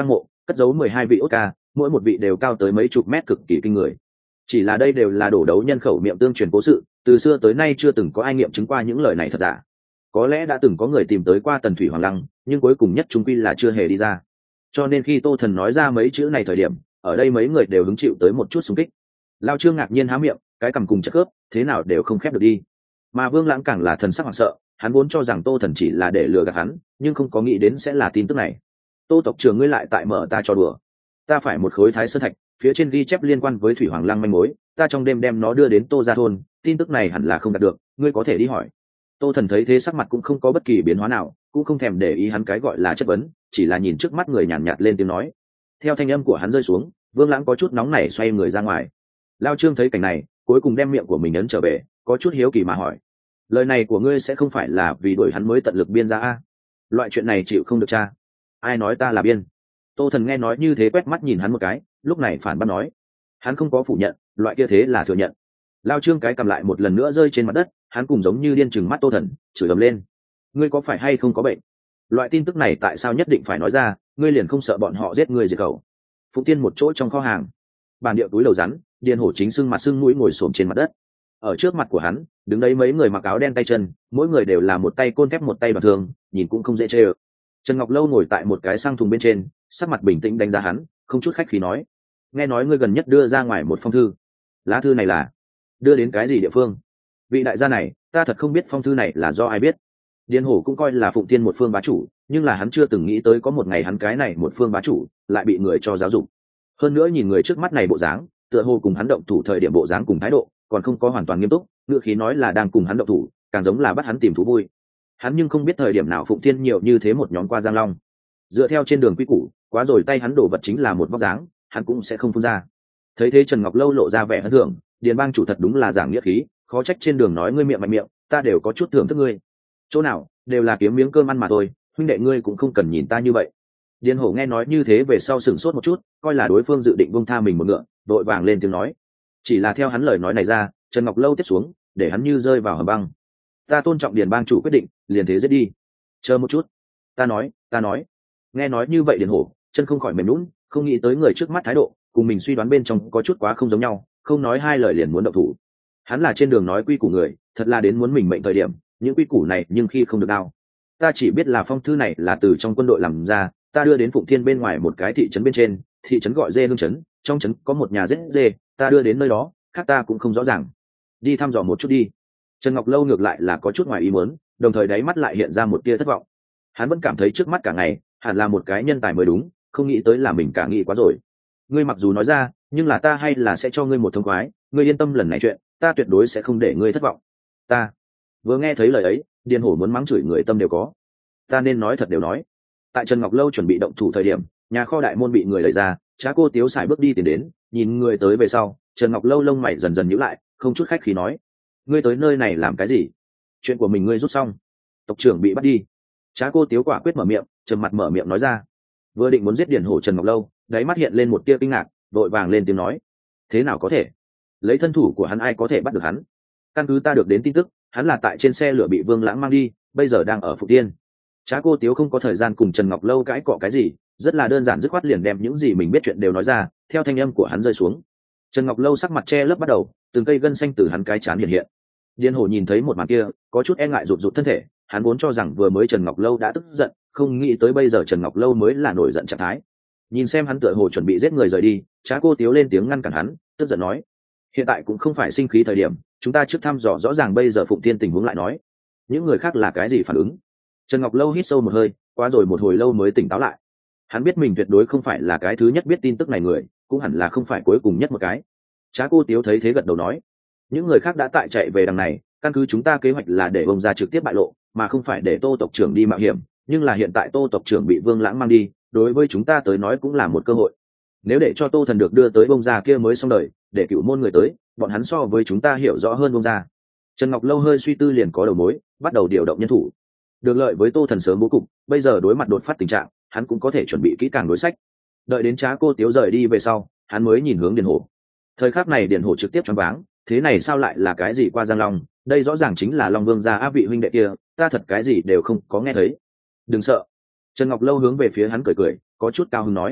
cất giấu 12 vị Oscar, mỗi một vị đều cao tới mấy chục mét, cực kỳ kinh người. Chỉ là đây đều là đổ đấu nhân khẩu miệng tương truyền cố sự, từ xưa tới nay chưa từng có ai nghiệm chứng qua những lời này thật giả. Có lẽ đã từng có người tìm tới qua Tần Thủy Hoàng Lăng, nhưng cuối cùng nhất trung quy là chưa hề đi ra. Cho nên khi Tô Thần nói ra mấy chữ này thời điểm, ở đây mấy người đều hứng chịu tới một chút xung kích. Lao Trương ngạc nhiên há miệng, cái cằm cùng chất khớp, thế nào đều không khép được đi. Mà Vương Lãng càng là thần sắc hoảng sợ, hắn vốn cho rằng Tô Thần chỉ là để lừa gạt hắn, nhưng không có nghĩ đến sẽ là tin tức này. Tô tộc trưởng, ngươi lại tại mở ta cho đùa. Ta phải một khối Thái Sơn thạch, phía trên ghi chép liên quan với Thủy Hoàng Lăng manh mối, ta trong đêm đem nó đưa đến Tô gia thôn, tin tức này hẳn là không đạt được, ngươi có thể đi hỏi. Tô Thần thấy thế sắc mặt cũng không có bất kỳ biến hóa nào, cũng không thèm để ý hắn cái gọi là chất vấn, chỉ là nhìn trước mắt người nhàn nhạt lên tiếng nói. Theo thanh âm của hắn rơi xuống, Vương Lãng có chút nóng nảy xoay người ra ngoài. Lao Trương thấy cảnh này, cuối cùng đem miệng của mình ấn trở về, có chút hiếu kỳ mà hỏi: lời này của ngươi sẽ không phải là vì đuổi hắn mới tận lực biên ra a? Loại chuyện này chịu không được cha. Ai nói ta là biên? Tô Thần nghe nói như thế quét mắt nhìn hắn một cái, lúc này phản bác nói. Hắn không có phủ nhận, loại kia thế là thừa nhận. Lao Trương cái cầm lại một lần nữa rơi trên mặt đất, hắn cùng giống như điên trừng mắt Tô Thần, chửi ầm lên: ngươi có phải hay không có bệnh? Loại tin tức này tại sao nhất định phải nói ra, ngươi liền không sợ bọn họ giết ngươi diệt khẩu? Phụng Tiên một chỗ trong kho hàng, bàn điệu túi đầu rắn, Điền Hổ chính sưng mặt sưng mũi ngồi xổm trên mặt đất. Ở trước mặt của hắn đứng đấy mấy người mặc áo đen tay chân, mỗi người đều là một tay côn thép một tay bạc thường, nhìn cũng không dễ chê ơ. Trần Ngọc Lâu ngồi tại một cái sang thùng bên trên, sắc mặt bình tĩnh đánh giá hắn, không chút khách khí nói: nghe nói ngươi gần nhất đưa ra ngoài một phong thư, lá thư này là đưa đến cái gì địa phương? Vị đại gia này, ta thật không biết phong thư này là do ai biết. Điền Hổ cũng coi là Phụng Tiên một phương bá chủ, nhưng là hắn chưa từng nghĩ tới có một ngày hắn cái này một phương bá chủ lại bị người cho giáo dục. Hơn nữa nhìn người trước mắt này bộ dáng, tựa hồ cùng hắn động thủ thời điểm bộ dáng cùng thái độ còn không có hoàn toàn nghiêm túc, ngựa khí nói là đang cùng hắn động thủ, càng giống là bắt hắn tìm thú vui. Hắn nhưng không biết thời điểm nào Phụng Tiên nhiều như thế một nhóm qua Giang Long. Dựa theo trên đường quy củ, quá rồi tay hắn đổ vật chính là một vóc dáng, hắn cũng sẽ không phun ra. Thấy thế Trần Ngọc Lâu lộ ra vẻ hân thưởng, Điền bang chủ thật đúng là giảng nghĩa khí, khó trách trên đường nói ngươi miệng mạnh miệng, ta đều có chút thưởng thức ngươi. Chỗ nào, đều là kiếm miếng cơm ăn mà thôi, huynh đệ ngươi cũng không cần nhìn ta như vậy. Điền Hổ nghe nói như thế về sau sửng sốt một chút, coi là đối phương dự định buông tha mình một ngựa, đội vàng lên tiếng nói. Chỉ là theo hắn lời nói này ra, Trần Ngọc Lâu tiếp xuống, để hắn như rơi vào hầm băng. Ta tôn trọng Điền bang chủ quyết định, liền thế giết đi. Chờ một chút, ta nói. Nghe nói như vậy Điền Hổ chân không khỏi mềm nhũn, không nghĩ tới người trước mắt thái độ cùng mình suy đoán bên trong có chút quá không giống nhau, không nói hai lời liền muốn động thủ. Hắn là trên đường nói quy củ người, thật là đến muốn mình mệnh thời điểm, những quy củ này nhưng khi không được đao. Ta chỉ biết là phong thư này là từ trong quân đội làm ra, ta đưa đến Phụng Thiên bên ngoài một cái thị trấn bên trên, thị trấn gọi Dê Hương trấn, trong trấn có một nhà giết dê, ta đưa đến nơi đó, khác ta cũng không rõ ràng. Đi thăm dò một chút đi. Trần Ngọc Lâu ngược lại là có chút ngoài ý muốn, đồng thời đáy mắt lại hiện ra một tia thất vọng. Hắn vẫn cảm thấy trước mắt cả ngày hẳn là một cái nhân tài mới đúng, không nghĩ tới là mình cả nghĩ quá rồi. Ngươi mặc dù nói ra, nhưng là ta hay là sẽ cho ngươi một thông khoái, ngươi yên tâm lần này chuyện, ta tuyệt đối sẽ không để ngươi thất vọng. Ta vừa nghe thấy lời ấy, Điền Hổ muốn mắng chửi người tâm đều có. Ta nên nói thật đều nói. Tại Trần Ngọc Lâu chuẩn bị động thủ thời điểm, nhà kho đại môn bị người đẩy ra, Trá Cô Tiếu xài bước đi tiến đến, nhìn người tới về sau, Trần Ngọc Lâu lông mày dần dần nhíu lại, không chút khách khí nói: ngươi tới nơi này làm cái gì? Chuyện của mình ngươi rút xong, tộc trưởng bị bắt đi. Trá Cô Tiếu quả quyết mở miệng, trầm mặt mở miệng nói ra. Vừa định muốn giết Điền Hổ Trần Ngọc Lâu, đáy mắt hiện lên một tia kinh ngạc, vội vàng lên tiếng nói: thế nào có thể? Lấy thân thủ của hắn ai có thể bắt được hắn? Căn cứ ta được đến tin tức, hắn là tại trên xe lửa bị Vương Lãng mang đi, bây giờ đang ở Phụng Tiên. Trá Cô Tiếu không có thời gian cùng Trần Ngọc Lâu cãi cọ cái gì, rất là đơn giản dứt khoát liền đem những gì mình biết chuyện đều nói ra. Theo thanh âm của hắn rơi xuống, Trần Ngọc Lâu sắc mặt che lấp bắt đầu, từng cây gân xanh từ hắn cái trán hiện hiện. Điền Hổ nhìn thấy một màn kia, có chút e ngại rụt rụt thân thể, hắn vốn cho rằng vừa mới Trần Ngọc Lâu đã tức giận, không nghĩ tới bây giờ Trần Ngọc Lâu mới là nổi giận trạng thái. Nhìn xem hắn tựa hồ chuẩn bị giết người rời đi, Trá Cô Tiếu lên tiếng ngăn cản hắn, tức giận nói: hiện tại cũng không phải sinh khí thời điểm, chúng ta trước thăm dò rõ ràng bây giờ Phụng Thiên tình huống lại nói. Những người khác là cái gì phản ứng? Trần Ngọc Lâu hít sâu một hơi, qua rồi một hồi lâu mới tỉnh táo lại. Hắn biết mình tuyệt đối không phải là cái thứ nhất biết tin tức này người, cũng hẳn là không phải cuối cùng nhất một cái. Trá Cô Tiếu thấy thế gật đầu nói: những người khác đã tại chạy về đằng này, căn cứ chúng ta kế hoạch là để ông ra trực tiếp bại lộ, mà không phải để Tô tộc trưởng đi mạo hiểm. Nhưng là hiện tại Tô tộc trưởng bị Vương Lãng mang đi, đối với chúng ta tới nói cũng là một cơ hội. Nếu để cho Tô thần được đưa tới bông ra kia mới xong đời, để cựu môn người tới, bọn hắn so với chúng ta hiểu rõ hơn bông ra. Trần Ngọc Lâu hơi suy tư liền có đầu mối, bắt đầu điều động nhân thủ. Được lợi với Tô thần sớm bố cục, bây giờ đối mặt đột phát tình trạng, hắn cũng có thể chuẩn bị kỹ càng đối sách. Đợi đến Trá Cô Tiếu rời đi về sau, hắn mới nhìn hướng Điền Hổ. Thời khắc này Điền Hổ trực tiếp choáng váng, thế này sao lại là cái gì qua Giang Long, đây rõ ràng chính là Long Vương gia áp vị huynh đệ kia, ta thật cái gì đều không có nghe thấy. Đừng sợ. Trần Ngọc Lâu hướng về phía hắn cười cười, có chút cao hứng nói: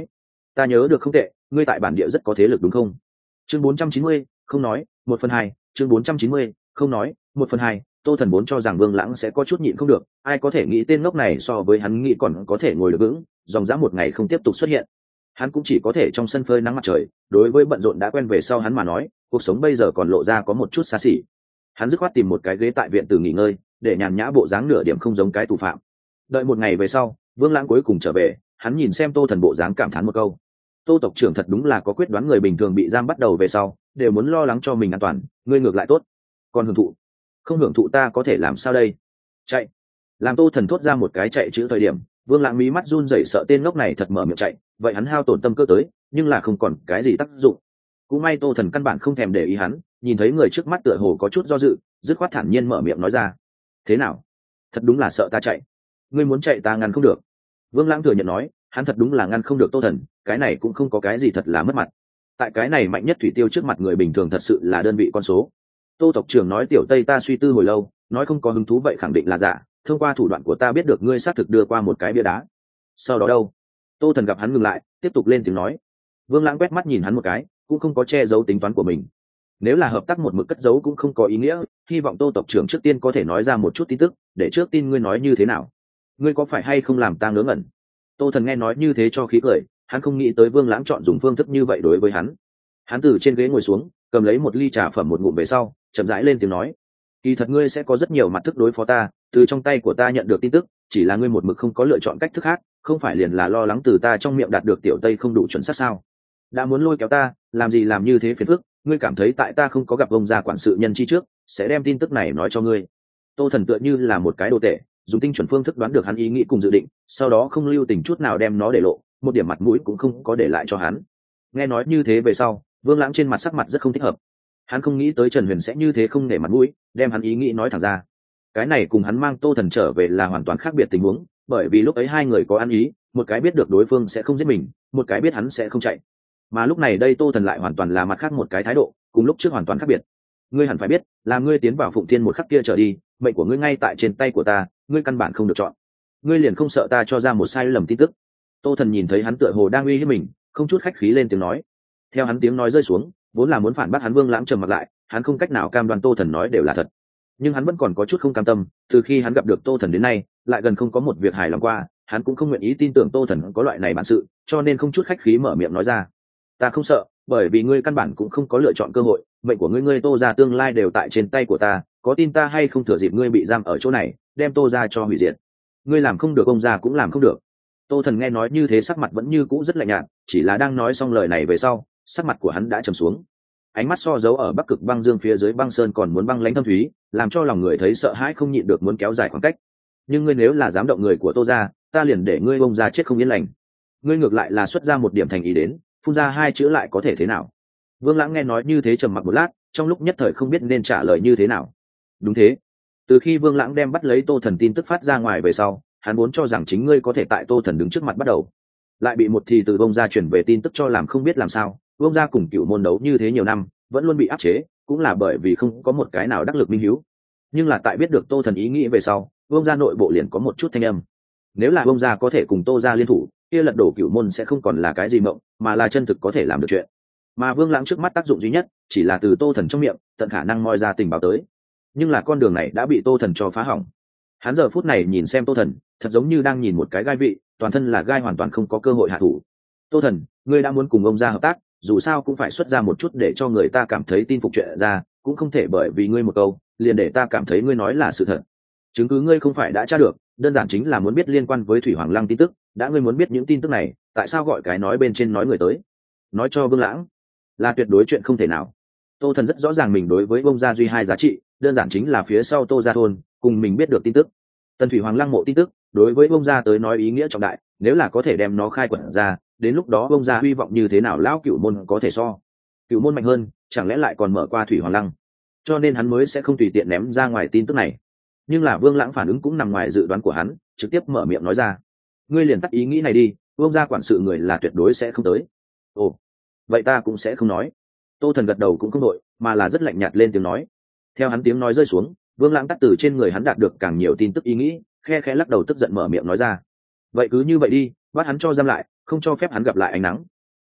Ta nhớ được không tệ, ngươi tại bản địa rất có thế lực đúng không? Chương 490, không nói, 1/2, chương 490, không nói, 1/2. Tô Thần vốn cho rằng Vương Lãng sẽ có chút nhịn không được, ai có thể nghĩ tên ngốc này so với hắn nghĩ còn có thể ngồi được vững, dòng dã một ngày không tiếp tục xuất hiện. Hắn cũng chỉ có thể trong sân phơi nắng mặt trời, đối với bận rộn đã quen về sau hắn mà nói, cuộc sống bây giờ còn lộ ra có một chút xa xỉ. Hắn dứt khoát tìm một cái ghế tại viện tử nghỉ ngơi, để nhàn nhã bộ dáng nửa điểm không giống cái tù phạm. Đợi một ngày về sau, Vương Lãng cuối cùng trở về, hắn nhìn xem Tô Thần bộ dáng cảm thán một câu. Tô tộc trưởng thật đúng là có quyết đoán, người bình thường bị giam bắt đầu về sau đều muốn lo lắng cho mình an toàn, ngươi ngược lại tốt. Còn hưởng thụ, không hưởng thụ ta có thể làm sao đây? Chạy. Làm Tô Thần thốt ra một cái chạy chữ thời điểm, Vương Lãng mí mắt run rẩy sợ tên ngốc này thật mở miệng chạy, vậy hắn hao tổn tâm cơ tới, nhưng là không còn cái gì tác dụng. Cũng may Tô Thần căn bản không thèm để ý hắn, nhìn thấy người trước mắt tựa hồ có chút do dự, dứt khoát thản nhiên mở miệng nói ra. Thế nào? Thật đúng là sợ ta chạy. Ngươi muốn chạy ta ngăn không được. Vương Lãng thừa nhận nói, hắn thật đúng là ngăn không được Tô Thần, cái này cũng không có cái gì thật là mất mặt. Tại cái này mạnh nhất thủy tiêu trước mặt người bình thường thật sự là đơn vị con số. Tô tộc trưởng nói tiểu Tây ta suy tư hồi lâu, nói không có hứng thú vậy khẳng định là giả, thông qua thủ đoạn của ta biết được ngươi xác thực đưa qua một cái bia đá. Sau đó đâu? Tô Thần gặp hắn ngừng lại, tiếp tục lên tiếng nói. Vương Lãng quét mắt nhìn hắn một cái, cũng không có che giấu tính toán của mình. Nếu là hợp tác một mực cất giấu cũng không có ý nghĩa, hy vọng Tô tộc trưởng trước tiên có thể nói ra một chút tin tức, để trước tin ngươi nói như thế nào. Ngươi có phải hay không làm ta ngớ ngẩn? Tô Thần nghe nói như thế cho khí cười, hắn không nghĩ tới Vương Lãng chọn dùng phương thức như vậy đối với hắn. Hắn từ trên ghế ngồi xuống, cầm lấy một ly trà phẩm một ngụm về sau, chậm rãi lên tiếng nói. Kỳ thật ngươi sẽ có rất nhiều mặt thức đối phó ta, từ trong tay của ta nhận được tin tức, chỉ là ngươi một mực không có lựa chọn cách thức khác, không phải liền là lo lắng từ ta trong miệng đạt được tiểu Tây không đủ chuẩn xác sao? Đã muốn lôi kéo ta, làm gì làm như thế phiền phức, ngươi cảm thấy tại ta không có gặp ông già quản sự nhân chi trước, sẽ đem tin tức này nói cho ngươi. Tô Thần tựa như là một cái đồ tệ, dùng tinh chuẩn phương thức đoán được hắn ý nghĩ cùng dự định, sau đó không lưu tình chút nào đem nó để lộ, một điểm mặt mũi cũng không có để lại cho hắn. Nghe nói như thế về sau, Vương Lãng trên mặt sắc mặt rất không thích hợp. Hắn không nghĩ tới Trần Huyền sẽ như thế không nể mặt mũi, đem hắn ý nghĩ nói thẳng ra. Cái này cùng hắn mang Tô Thần trở về là hoàn toàn khác biệt tình huống, bởi vì lúc ấy hai người có ăn ý, một cái biết được đối phương sẽ không giết mình, một cái biết hắn sẽ không chạy. Mà lúc này đây Tô Thần lại hoàn toàn là mặt khác một cái thái độ, cùng lúc trước hoàn toàn khác biệt. Ngươi hẳn phải biết, là ngươi tiến vào Phụng Thiên một khắc kia trở đi, mệnh của ngươi ngay tại trên tay của ta, ngươi căn bản không được chọn. Ngươi liền không sợ ta cho ra một sai lầm tin tức? Tô Thần nhìn thấy hắn tựa hồ đang uy hiếp mình, không chút khách khí lên tiếng nói. Theo hắn tiếng nói rơi xuống, vốn là muốn phản bác hắn Vương Lãng trầm mặt lại, hắn không cách nào cam đoan Tô Thần nói đều là thật, nhưng hắn vẫn còn có chút không cam tâm. Từ khi hắn gặp được Tô Thần đến nay, lại gần không có một việc hài lòng qua, hắn cũng không nguyện ý tin tưởng Tô Thần có loại này bản sự, cho nên không chút khách khí mở miệng nói ra. Ta không sợ, bởi vì ngươi căn bản cũng không có lựa chọn cơ hội, mệnh của ngươi Tô gia tương lai đều tại trên tay của ta, có tin ta hay không thừa dịp ngươi bị giam ở chỗ này, đem Tô gia cho hủy diệt. Ngươi làm không được, ông gia cũng làm không được. Tô Thần nghe nói như thế sắc mặt vẫn như cũ rất lạnh nhạt, chỉ là đang nói xong lời này về sau, sắc mặt của hắn đã trầm xuống. Ánh mắt so dấu ở Bắc Cực băng dương phía dưới băng sơn còn muốn băng lãnh thâm thúy, làm cho lòng người thấy sợ hãi không nhịn được muốn kéo dài khoảng cách. Nhưng ngươi nếu là dám động người của Tô gia, ta liền để ngươi ông gia chết không yên lành. Ngươi ngược lại là xuất ra một điểm thành ý đến, phun ra hai chữ lại có thể thế nào? Vương Lãng nghe nói như thế trầm mặc một lát, trong lúc nhất thời không biết nên trả lời như thế nào. Đúng thế, từ khi Vương Lãng đem bắt lấy Tô Thần tin tức phát ra ngoài về sau, hắn vốn cho rằng chính ngươi có thể tại Tô Thần đứng trước mặt bắt đầu, lại bị một thì từ bông ra chuyển về tin tức cho làm không biết làm sao. Bông ra cùng Cựu Môn đấu như thế nhiều năm, vẫn luôn bị áp chế, cũng là bởi vì không có một cái nào đắc lực minh hiếu. Nhưng là tại biết được Tô Thần ý nghĩ về sau, bông ra nội bộ liền có một chút thanh âm. Nếu là bông ra có thể cùng Tô ra liên thủ, kia lật đổ Cựu Môn sẽ không còn là cái gì mộng, mà là chân thực có thể làm được chuyện. Mà Vương Lãng trước mắt tác dụng duy nhất chỉ là từ Tô Thần trong miệng tận khả năng moi ra tình báo tới, nhưng là con đường này đã bị Tô Thần cho phá hỏng. Hắn giờ phút này nhìn xem Tô Thần, thật giống như đang nhìn một cái gai vị, toàn thân là gai, hoàn toàn không có cơ hội hạ thủ. Tô Thần, ngươi đã muốn cùng ông ra hợp tác, dù sao cũng phải xuất ra một chút để cho người ta cảm thấy tin phục chuyện ra, cũng không thể bởi vì ngươi một câu liền để ta cảm thấy ngươi nói là sự thật. Chứng cứ ngươi không phải đã tra được, đơn giản chính là muốn biết liên quan với Thủy Hoàng Lăng tin tức. Đã ngươi muốn biết những tin tức này, tại sao gọi cái nói bên trên nói người tới, nói cho Vương Lãng, là tuyệt đối chuyện không thể nào. Tô Thần rất rõ ràng mình đối với bông gia duy hai giá trị, đơn giản chính là phía sau Tô gia thôn cùng mình biết được tin tức. Tần Thủy Hoàng Lăng mộ tin tức đối với bông gia tới nói ý nghĩa trọng đại, nếu là có thể đem nó khai quật ra, đến lúc đó bông gia hy vọng như thế nào lão Cựu Môn có thể so. Cựu Môn mạnh hơn, chẳng lẽ lại còn mở qua Thủy Hoàng Lăng, cho nên hắn mới sẽ không tùy tiện ném ra ngoài tin tức này. Nhưng là Vương Lãng phản ứng cũng nằm ngoài dự đoán của hắn, trực tiếp mở miệng nói ra. Ngươi liền tắt ý nghĩ này đi, bông gia quản sự người là tuyệt đối sẽ không tới. Ồ, vậy ta cũng sẽ không nói. Tô Thần gật đầu cũng không đội, mà là rất lạnh nhạt lên tiếng nói. Theo hắn tiếng nói rơi xuống, Vương Lãng tắt từ trên người hắn đạt được càng nhiều tin tức ý nghĩ, khe khẽ lắc đầu tức giận mở miệng nói ra. Vậy cứ như vậy đi, bắt hắn cho giam lại, không cho phép hắn gặp lại ánh nắng,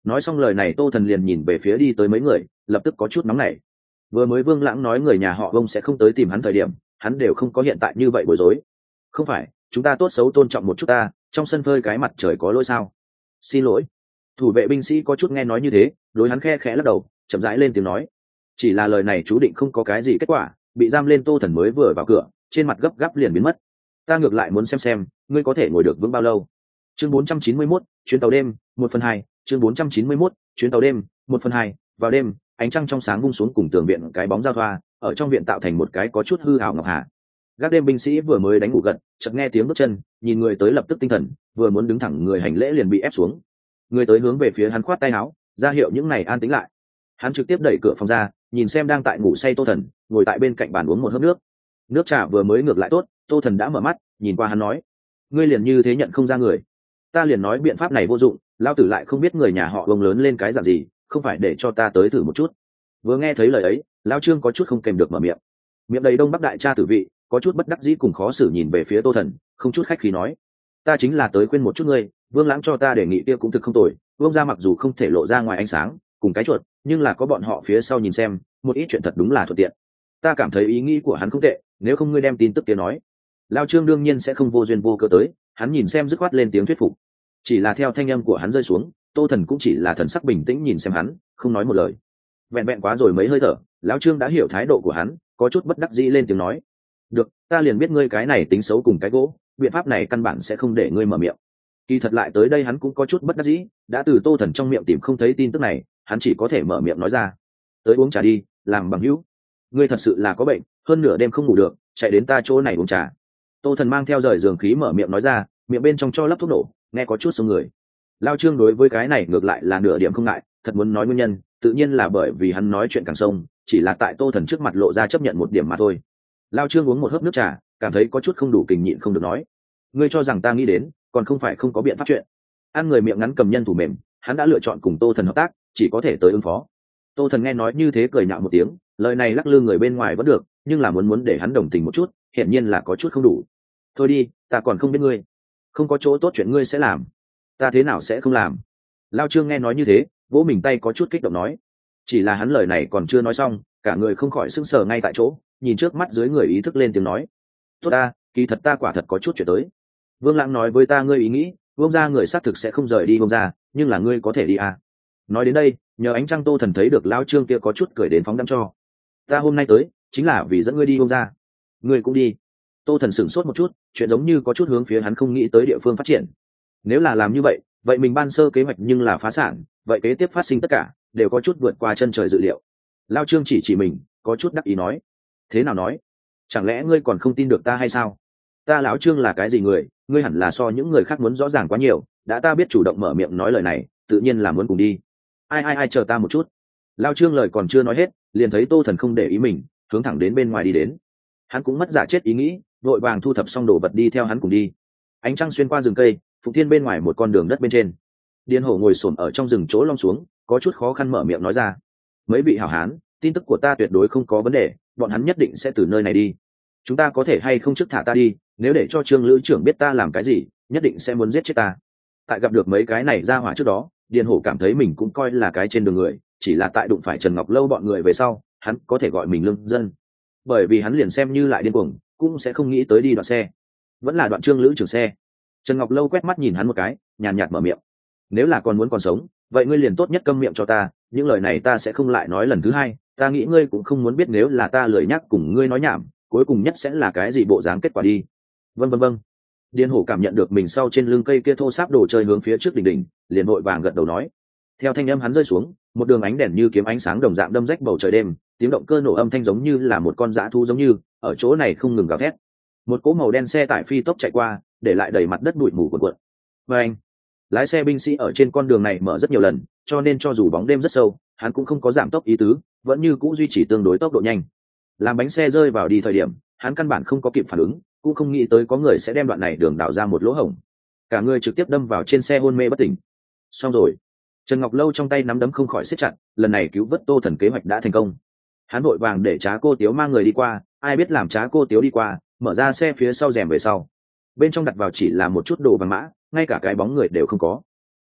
Nói xong lời này Tô Thần liền nhìn về phía đi tới mấy người, lập tức có chút nóng nảy. Vừa mới Vương Lãng nói người nhà họ Vương sẽ không tới tìm hắn thời điểm, hắn đều không có hiện tại như vậy bối rối. Không phải, chúng ta tốt xấu tôn trọng một chút ta, trong sân phơi cái mặt trời có lỗi sao? Xin lỗi. Thủ vệ binh sĩ có chút nghe nói như thế, đối hắn khe khẽ lắc đầu, chậm rãi lên tiếng nói. Chỉ là lời này chú định không có cái gì kết quả, bị giam lên Tô Thần mới vừa vào cửa, trên mặt gấp gáp liền biến mất. Ta ngược lại muốn xem ngươi có thể ngồi được vững bao lâu. Chương 491, chuyến tàu đêm, 1/2, chương 491, chuyến tàu đêm, 1/2, vào đêm, ánh trăng trong sáng vung xuống cùng tường viện cái bóng giao thoa, ở trong viện tạo thành một cái có chút hư ảo ngọc hạ. Gác đêm binh sĩ vừa mới đánh ngủ gật, chợt nghe tiếng bước chân, nhìn người tới lập tức tinh thần, vừa muốn đứng thẳng người hành lễ liền bị ép xuống. Người tới hướng về phía hắn khoát tay áo, ra hiệu những này an tĩnh lại. Hắn trực tiếp đẩy cửa phòng ra, nhìn xem đang tại ngủ say Tô Thần, ngồi tại bên cạnh bàn uống một hớp nước. Nước trà vừa mới ngược lại tốt, Tô Thần đã mở mắt, nhìn qua hắn nói: "Ngươi liền như thế nhận không ra người? Ta liền nói biện pháp này vô dụng, lao tử lại không biết người nhà họ Vương lớn lên cái dạng gì, không phải để cho ta tới thử một chút." Vừa nghe thấy lời ấy, Lão Trương có chút không kèm được mở miệng. Miệng đầy Đông Bắc đại cha tử vị, có chút bất đắc dĩ cùng khó xử nhìn về phía Tô Thần, không chút khách khí nói: "Ta chính là tới khuyên một chút ngươi, Vương Lãng cho ta đề nghị kia cũng thực không tồi, Vương gia mặc dù không thể lộ ra ngoài ánh sáng, cùng cái chuột, nhưng là có bọn họ phía sau nhìn xem, một ít chuyện thật đúng là thuận tiện. Ta cảm thấy ý nghĩ của hắn không tệ, nếu không ngươi đem tin tức kia nói." Lão Trương đương nhiên sẽ không vô duyên vô cớ tới, hắn nhìn xem dứt khoát lên tiếng thuyết phục. Chỉ là theo thanh âm của hắn rơi xuống, Tô Thần cũng chỉ là thần sắc bình tĩnh nhìn xem hắn, không nói một lời. Vẹn vẹn quá rồi mấy hơi thở, lão Trương đã hiểu thái độ của hắn, có chút bất đắc dĩ lên tiếng nói: "Được, ta liền biết ngươi cái này tính xấu cùng cái gỗ, biện pháp này căn bản sẽ không để ngươi mở miệng." Kỳ thật lại tới đây hắn cũng có chút bất đắc dĩ, đã từ Tô Thần trong miệng tìm không thấy tin tức này, hắn chỉ có thể mở miệng nói ra: "Tới uống trà đi, làm bằng hữu. Ngươi thật sự là có bệnh, hơn nửa đêm không ngủ được, chạy đến ta chỗ này uống trà." Tô Thần mang theo rời giường khí mở miệng nói ra, miệng bên trong cho lấp thuốc nổ, nghe có chút sông người. Lao Trương đối với cái này ngược lại là nửa điểm không ngại, thật muốn nói nguyên nhân, tự nhiên là bởi vì hắn nói chuyện càng sông, chỉ là tại Tô Thần trước mặt lộ ra chấp nhận một điểm mà thôi. Lao Trương uống một hớp nước trà, cảm thấy có chút không đủ kình nhịn không được nói: "Ngươi cho rằng ta nghĩ đến, còn không phải không có biện pháp chuyện." Ăn người miệng ngắn cầm nhân thủ mềm, hắn đã lựa chọn cùng Tô Thần hợp tác, chỉ có thể tới ứng phó. Tô Thần nghe nói như thế cười nhạo một tiếng, lời này lắc lư người bên ngoài vẫn được, nhưng là muốn để hắn đồng tình một chút, hiển nhiên là có chút không đủ. "Thôi đi, ta còn không biết ngươi, không có chỗ tốt chuyện ngươi sẽ làm, ta thế nào sẽ không làm." Lao Trương nghe nói như thế, vỗ mình tay có chút kích động nói. Chỉ là hắn lời này còn chưa nói xong, cả người không khỏi sững sờ ngay tại chỗ, nhìn trước mắt dưới người ý thức lên tiếng nói: "Tốt ta, kỳ thật ta quả thật có chút chuyện tới. Vương Lãng nói với ta ngươi ý nghĩ, Vương gia người xác thực sẽ không rời đi Vương gia, nhưng là ngươi có thể đi à?" Nói đến đây, nhờ ánh trăng Tô Thần thấy được Lao Trương kia có chút cười đến phóng đăm cho. "Ta hôm nay tới chính là vì dẫn ngươi đi Vương gia." "Ngươi cũng đi?" Tô Thần sửng sốt một chút, chuyện giống như có chút hướng phía hắn không nghĩ tới địa phương phát triển. Nếu là làm như vậy, vậy mình ban sơ kế hoạch nhưng là phá sản, vậy kế tiếp phát sinh tất cả đều có chút vượt qua chân trời dự liệu. Lao Trương chỉ mình, có chút đắc ý nói: "Thế nào nói? Chẳng lẽ ngươi còn không tin được ta hay sao? Ta lão Trương là cái gì người, ngươi hẳn là so những người khác muốn rõ ràng quá nhiều, đã ta biết chủ động mở miệng nói lời này, tự nhiên là muốn cùng đi. Ai chờ ta một chút." Lao Trương lời còn chưa nói hết, liền thấy Tô Thần không để ý mình, hướng thẳng đến bên ngoài đi đến. Hắn cũng mất giả chết ý nghĩ, vội vàng thu thập xong đồ vật đi theo hắn cùng đi. Ánh trăng xuyên qua rừng cây, Phụng Thiên bên ngoài một con đường đất bên trên. Điền Hổ ngồi xổm ở trong rừng chỗ lom xuống, có chút khó khăn mở miệng nói ra: "Mấy vị hảo hán, tin tức của ta tuyệt đối không có vấn đề, bọn hắn nhất định sẽ từ nơi này đi. Chúng ta có thể hay không trước thả ta đi, nếu để cho Trương Lữ trưởng biết ta làm cái gì, nhất định sẽ muốn giết chết ta." Tại gặp được mấy cái này ra hỏa trước đó, Điền Hổ cảm thấy mình cũng coi là cái trên đường người, chỉ là tại đụng phải Trần Ngọc Lâu bọn người về sau, hắn có thể gọi mình lương dân. Bởi vì hắn liền xem như lại điên cuồng, cũng sẽ không nghĩ tới đi đoạn xe, vẫn là đoạn Trương Lữ trưởng xe. Trần Ngọc Lâu quét mắt nhìn hắn một cái, nhàn nhạt mở miệng: "Nếu là còn muốn còn sống, vậy ngươi liền tốt nhất câm miệng cho ta, những lời này ta sẽ không lại nói lần thứ hai, ta nghĩ ngươi cũng không muốn biết nếu là ta lười nhắc cùng ngươi nói nhảm, cuối cùng nhất sẽ là cái gì bộ dáng kết quả đi." Vâng. Điền Hổ cảm nhận được mình sau trên lưng cây kia thô sáp đồ chơi hướng phía trước đỉnh, liền vội vàng gật đầu nói. Theo thanh âm hắn rơi xuống, một đường ánh đèn như kiếm ánh sáng đồng dạng đâm rách bầu trời đêm, tiếng động cơ nổ âm thanh giống như là một con dã thú giống như ở chỗ này không ngừng gào thét. Một cỗ màu đen xe tải phi tốc chạy qua, để lại đầy mặt đất bụi mù cuồn cuộn. Và anh, lái xe binh sĩ ở trên con đường này mở rất nhiều lần, cho nên cho dù bóng đêm rất sâu, hắn cũng không có giảm tốc ý tứ, vẫn như cũ duy trì tương đối tốc độ nhanh. Làm bánh xe rơi vào đi thời điểm, hắn căn bản không có kịp phản ứng, cũng không nghĩ tới có người sẽ đem đoạn này đường đào ra một lỗ hổng. Cả người trực tiếp đâm vào trên xe hôn mê bất tỉnh. Xong rồi. Trần Ngọc Lâu trong tay nắm đấm không khỏi siết chặt, lần này cứu vớt Tô Thần kế hoạch đã thành công. Hắn vội vàng để Trá Cô Tiếu mang người đi qua, ai biết làm Trá Cô Tiếu đi qua, mở ra xe phía sau rèm về sau. Bên trong đặt vào chỉ là một chút đồ vàng mã, ngay cả cái bóng người đều không có.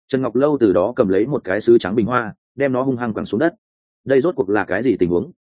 Trần Ngọc Lâu từ đó cầm lấy một cái sứ trắng bình hoa, đem nó hung hăng quẳng xuống đất. Đây rốt cuộc là cái gì tình huống?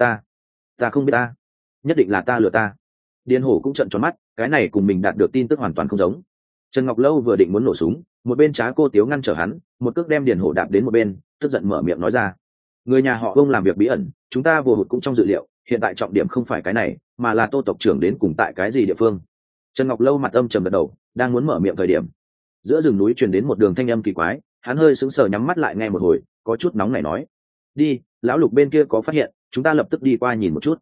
Ta không biết ta. Nhất định là ta lừa ta. Điền Hổ cũng trợn tròn mắt, cái này cùng mình đạt được tin tức hoàn toàn không giống. Trần Ngọc Lâu vừa định muốn nổ súng, một bên Trá Cô Tiếu ngăn trở hắn, một cước đem Điền Hổ đạp đến một bên, tức giận mở miệng nói ra: người nhà họ Vương làm việc bí ẩn, chúng ta vừa hụt cũng trong dự liệu, hiện tại trọng điểm không phải cái này, mà là Tô tộc trưởng đến cùng tại cái gì địa phương. Trần Ngọc Lâu mặt âm trầm gật đầu, đang muốn mở miệng thời điểm, giữa rừng núi truyền đến một đường thanh âm kỳ quái, hắn hơi sững sờ nhắm mắt lại nghe một hồi, có chút nóng nảy nói: đi, lão Lục bên kia có phát hiện, chúng ta lập tức đi qua nhìn một chút.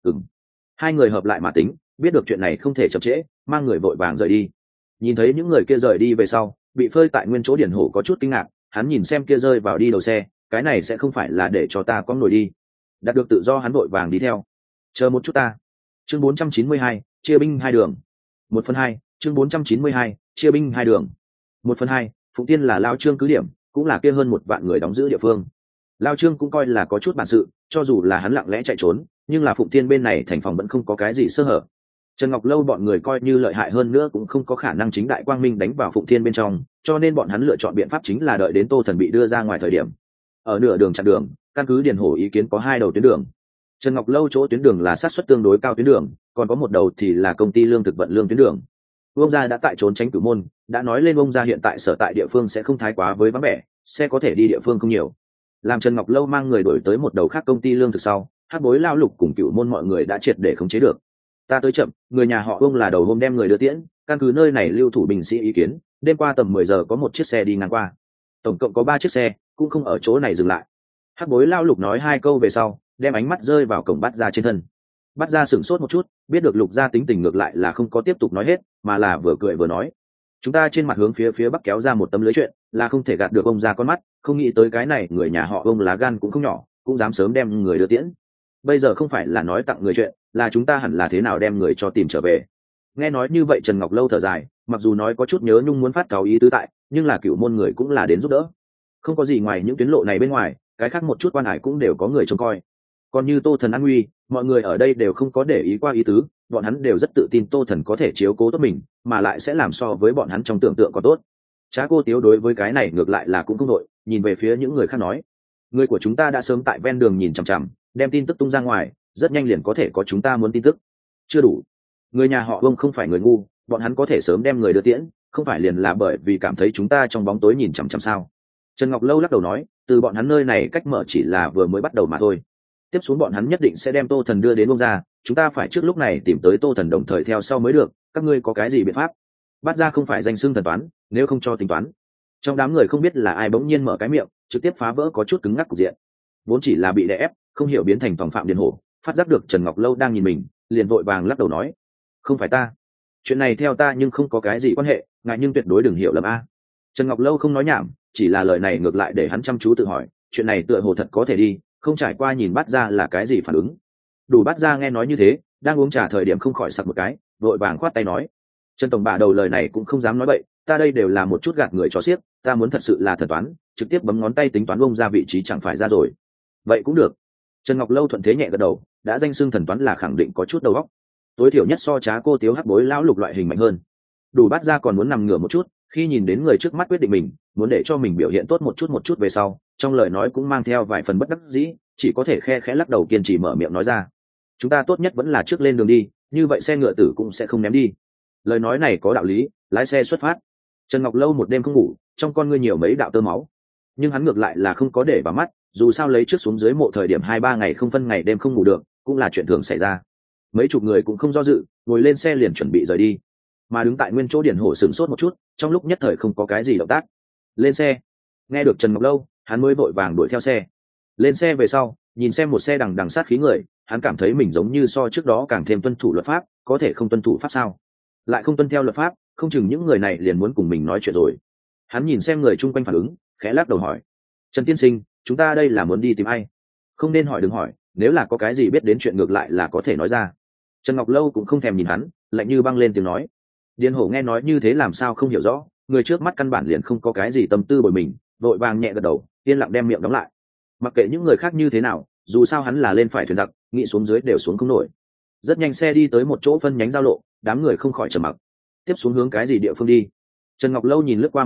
Hai người hợp lại mà tính, biết được chuyện này không thể chậm trễ, mang người vội vàng rời đi. Nhìn thấy những người kia rời đi về sau, bị phơi tại nguyên chỗ Điển Hổ có chút kinh ngạc, hắn nhìn xem kia rơi vào đi đầu xe, cái này sẽ không phải là để cho ta có nổi đi. Đạt được tự do hắn vội vàng đi theo. Chờ một chút ta. Chương 492, chia binh hai đường. 1/2, chương 492, chia binh hai đường. 1/2, Phụng Tiên là Lao Trương cứ điểm, cũng là kia hơn 1 vạn người đóng giữ địa phương. Lao Trương cũng coi là có chút bản sự, cho dù là hắn lặng lẽ chạy trốn, nhưng là Phụng Tiên bên này thành phòng vẫn không có cái gì sơ hở. Trần Ngọc Lâu bọn người coi như lợi hại hơn nữa cũng không có khả năng chính đại quang minh đánh vào Phụng Thiên bên trong, cho nên bọn hắn lựa chọn biện pháp chính là đợi đến Tô Thần bị đưa ra ngoài thời điểm. Ở nửa đường chặn đường, căn cứ Điền Hổ ý kiến có 2 đầu tuyến đường. Trần Ngọc Lâu chỗ tuyến đường là sát suất tương đối cao tuyến đường, còn có một đầu thì là công ty lương thực vận lương tuyến đường. Ông gia đã tại trốn tránh Cửu Môn, đã nói lên ông gia hiện tại sở tại địa phương sẽ không thái quá với vắng vẻ, xe có thể đi địa phương không nhiều. Làm Trần Ngọc Lâu mang người đổi tới một đầu khác công ty lương thực sau, Hắc Bối Lao Lục cùng Cửu Môn mọi người đã triệt để khống chế được. Ta tới chậm, người nhà họ Ông là đầu hôm đem người đưa tiễn, căn cứ nơi này lưu thủ binh sĩ ý kiến, đêm qua tầm 10 giờ có một chiếc xe đi ngang qua, tổng cộng có 3 chiếc xe, cũng không ở chỗ này dừng lại. Hắc Bối Lao Lục nói 2 câu về sau, đem ánh mắt rơi vào cổng Bát Gia trên thân. Bát Gia sửng sốt một chút, biết được Lục gia tính tình ngược lại là không có tiếp tục nói hết, mà là vừa cười vừa nói: chúng ta trên mặt hướng phía bắc kéo ra một tấm lưới chuyện, là không thể gạt được ông gia con mắt, không nghĩ tới cái này người nhà họ Ông lá gan cũng không nhỏ, cũng dám sớm đem người đưa tiễn. Bây giờ không phải là nói tặng người chuyện, là chúng ta hẳn là thế nào đem người cho tìm trở về. Nghe nói như vậy Trần Ngọc Lâu thở dài, mặc dù nói có chút nhớ nhung muốn phát cáo ý tứ tại, nhưng là Cửu Môn người cũng là đến giúp đỡ, không có gì ngoài những tuyến lộ này bên ngoài, cái khác một chút quan hải cũng đều có người trông coi. Còn như Tô Thần an nguy, mọi người ở đây đều không có để ý qua ý tứ, bọn hắn đều rất tự tin Tô Thần có thể chiếu cố tốt mình, mà lại sẽ làm so với bọn hắn trong tưởng tượng có tốt. Trá Cô Tiếu đối với cái này ngược lại là cũng không đội, nhìn về phía những người khác nói: người của chúng ta đã sớm tại ven đường nhìn chằm chằm, đem tin tức tung ra ngoài, rất nhanh liền có thể có chúng ta muốn tin tức. Chưa đủ, người nhà họ Ông không phải người ngu, bọn hắn có thể sớm đem người đưa tiễn, không phải liền là bởi vì cảm thấy chúng ta trong bóng tối nhìn chằm chằm sao? Trần Ngọc Lâu lắc đầu nói: từ bọn hắn nơi này cách mở chỉ là vừa mới bắt đầu mà thôi, tiếp xuống bọn hắn nhất định sẽ đem Tô Thần đưa đến Ông gia, chúng ta phải trước lúc này tìm tới Tô Thần đồng thời theo sau mới được. Các ngươi có cái gì biện pháp? Bát Gia không phải danh xưng thần toán, nếu không cho tính toán. Trong đám người không biết là ai bỗng nhiên mở cái miệng, trực tiếp phá vỡ có chút cứng ngắc cục diện. Vốn chỉ là bị đè ép, không hiểu biến thành tòng phạm Điền Hổ, phát giác được Trần Ngọc Lâu đang nhìn mình, liền vội vàng lắc đầu nói: không phải ta, chuyện này theo ta nhưng không có cái gì quan hệ, ngài nhưng tuyệt đối đừng hiểu lầm a. Trần Ngọc Lâu không nói nhảm, chỉ là lời này ngược lại để hắn chăm chú tự hỏi, chuyện này tựa hồ thật có thể đi, không trải qua nhìn Bát Gia là cái gì phản ứng. Đủ Bát Gia nghe nói như thế, đang uống trà thời điểm không khỏi sặc một cái, vội vàng khoát tay nói: Trần tổng bạ đầu lời này cũng không dám nói bậy, ta đây đều là một chút gạt người cho xiếc, ta muốn thật sự là thần toán, trực tiếp bấm ngón tay tính toán ông ra vị trí chẳng phải ra rồi. Vậy cũng được. Trần Ngọc Lâu thuận thế nhẹ gật đầu, đã danh xưng thần toán là khẳng định có chút đầu óc, tối thiểu nhất so Trá Cô Tiếu Hắc Bối Lão Lục loại hình mạnh hơn. Đủ Bát Gia còn muốn nằm ngửa một chút, khi nhìn đến người trước mắt quyết định mình, muốn để cho mình biểu hiện tốt một chút về sau, trong lời nói cũng mang theo vài phần bất đắc dĩ, chỉ có thể khe khẽ lắc đầu kiên trì mở miệng nói ra: chúng ta tốt nhất vẫn là trước lên đường đi, như vậy xe ngựa tử cũng sẽ không ném đi. Lời nói này có đạo lý, lái xe xuất phát. Trần Ngọc Lâu một đêm không ngủ, trong con ngươi nhiều mấy đạo tơ máu, nhưng hắn ngược lại là không có để vào mắt, dù sao lấy trước xuống dưới mộ thời điểm 2-3 ngày không phân ngày đêm không ngủ được, cũng là chuyện thường xảy ra. Mấy chục người cũng không do dự, ngồi lên xe liền chuẩn bị rời đi. Mà đứng tại nguyên chỗ Điền Hổ sửng sốt một chút, trong lúc nhất thời không có cái gì động tác. Lên xe. Nghe được Trần Ngọc Lâu, hắn mới vội vàng đuổi theo xe. Lên xe về sau, nhìn xem một xe đằng sát khí người, hắn cảm thấy mình giống như so trước đó càng thêm tuân thủ luật pháp, có thể không tuân thủ pháp sao? Lại không tuân theo luật pháp, không chừng những người này liền muốn cùng mình nói chuyện rồi. Hắn nhìn xem người chung quanh phản ứng, khẽ lắc đầu hỏi: Trần tiên sinh, chúng ta đây là muốn đi tìm ai? Không nên hỏi đừng hỏi, nếu là có cái gì biết đến chuyện ngược lại là có thể nói ra. Trần Ngọc Lâu cũng không thèm nhìn hắn, lạnh như băng lên tiếng nói. Điền Hổ nghe nói như thế làm sao không hiểu rõ, người trước mắt căn bản liền không có cái gì tâm tư bồi mình, vội vàng nhẹ gật đầu, yên lặng đem miệng đóng lại. Mặc kệ những người khác như thế nào, dù sao hắn là lên phải thuyền giặc, nghĩ xuống dưới đều xuống không nổi. Rất nhanh xe đi tới một chỗ phân nhánh giao lộ, đám người không khỏi trầm mặc. Tiếp xuống hướng cái gì địa phương đi? Trần Ngọc Lâu nhìn lướt qua mặt đất,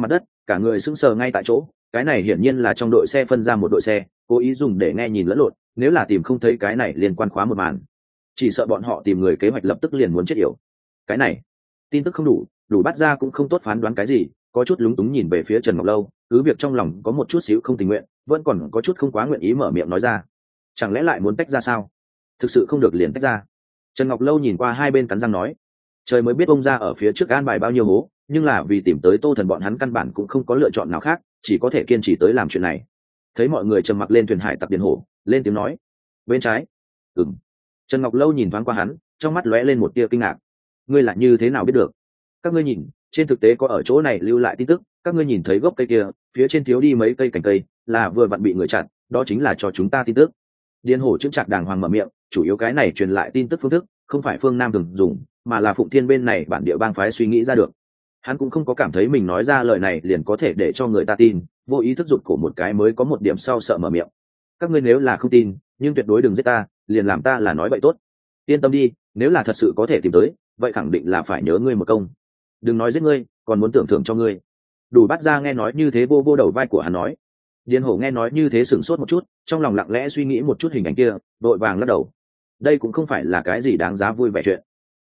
cả người sững sờ ngay tại chỗ. Cái này hiển nhiên là trong đội xe phân ra một đội xe, cố ý dùng để nghe nhìn lẫn lộn, nếu là tìm không thấy cái này liên quan khóa một màn, chỉ sợ bọn họ tìm người kế hoạch lập tức liền muốn chết yểu. Cái này tin tức không đủ bắt ra cũng không tốt phán đoán cái gì, có chút lúng túng nhìn về phía Trần Ngọc Lâu, cứ việc trong lòng có một chút xíu không tình nguyện, vẫn còn có chút không quá nguyện ý mở miệng nói ra. Chẳng lẽ lại muốn tách ra sao? Thực sự không được liền tách ra. Trần Ngọc Lâu nhìn qua hai bên cắn răng nói, trời mới biết ông ra ở phía trước an bài bao nhiêu hố, nhưng là vì tìm tới Tô Thần bọn hắn căn bản cũng không có lựa chọn nào khác, chỉ có thể kiên trì tới làm chuyện này. Thấy mọi người trầm mặc lên thuyền hải tặc Điền Hổ, lên tiếng nói, bên trái. Trần Ngọc Lâu nhìn thoáng qua hắn, trong mắt lóe lên một tia kinh ngạc. Ngươi là như thế nào biết được? Các ngươi nhìn, trên thực tế có ở chỗ này lưu lại tin tức, các ngươi nhìn thấy gốc cây kia, phía trên thiếu đi mấy cây cành cây, là vừa vặn bị người chặn, đó chính là cho chúng ta tin tức. Điền Hổ chững chạc đàng hoàng mở miệng, chủ yếu cái này truyền lại tin tức phương thức, không phải phương Nam thường dùng, mà là Phụng Thiên bên này bản địa bang phái suy nghĩ ra được. Hắn cũng không có cảm thấy mình nói ra lời này liền có thể để cho người ta tin, vô ý thức giục cổ một cái mới có một điểm sau sợ mở miệng. Các ngươi nếu là không tin, nhưng tuyệt đối đừng giết ta, liền làm ta là nói bậy tốt. Yên tâm đi, nếu là thật sự có thể tìm tới, vậy khẳng định là phải nhớ ngươi một công. Đừng nói giết ngươi, còn muốn tưởng thưởng cho ngươi. Đủ bắt ra nghe nói như thế vô vô đầu vai của hắn nói. Điền Hổ nghe nói như thế sửng sốt một chút, trong lòng lặng lẽ suy nghĩ một chút hình ảnh kia, đội vàng lắc đầu. Đây cũng không phải là cái gì đáng giá vui vẻ chuyện.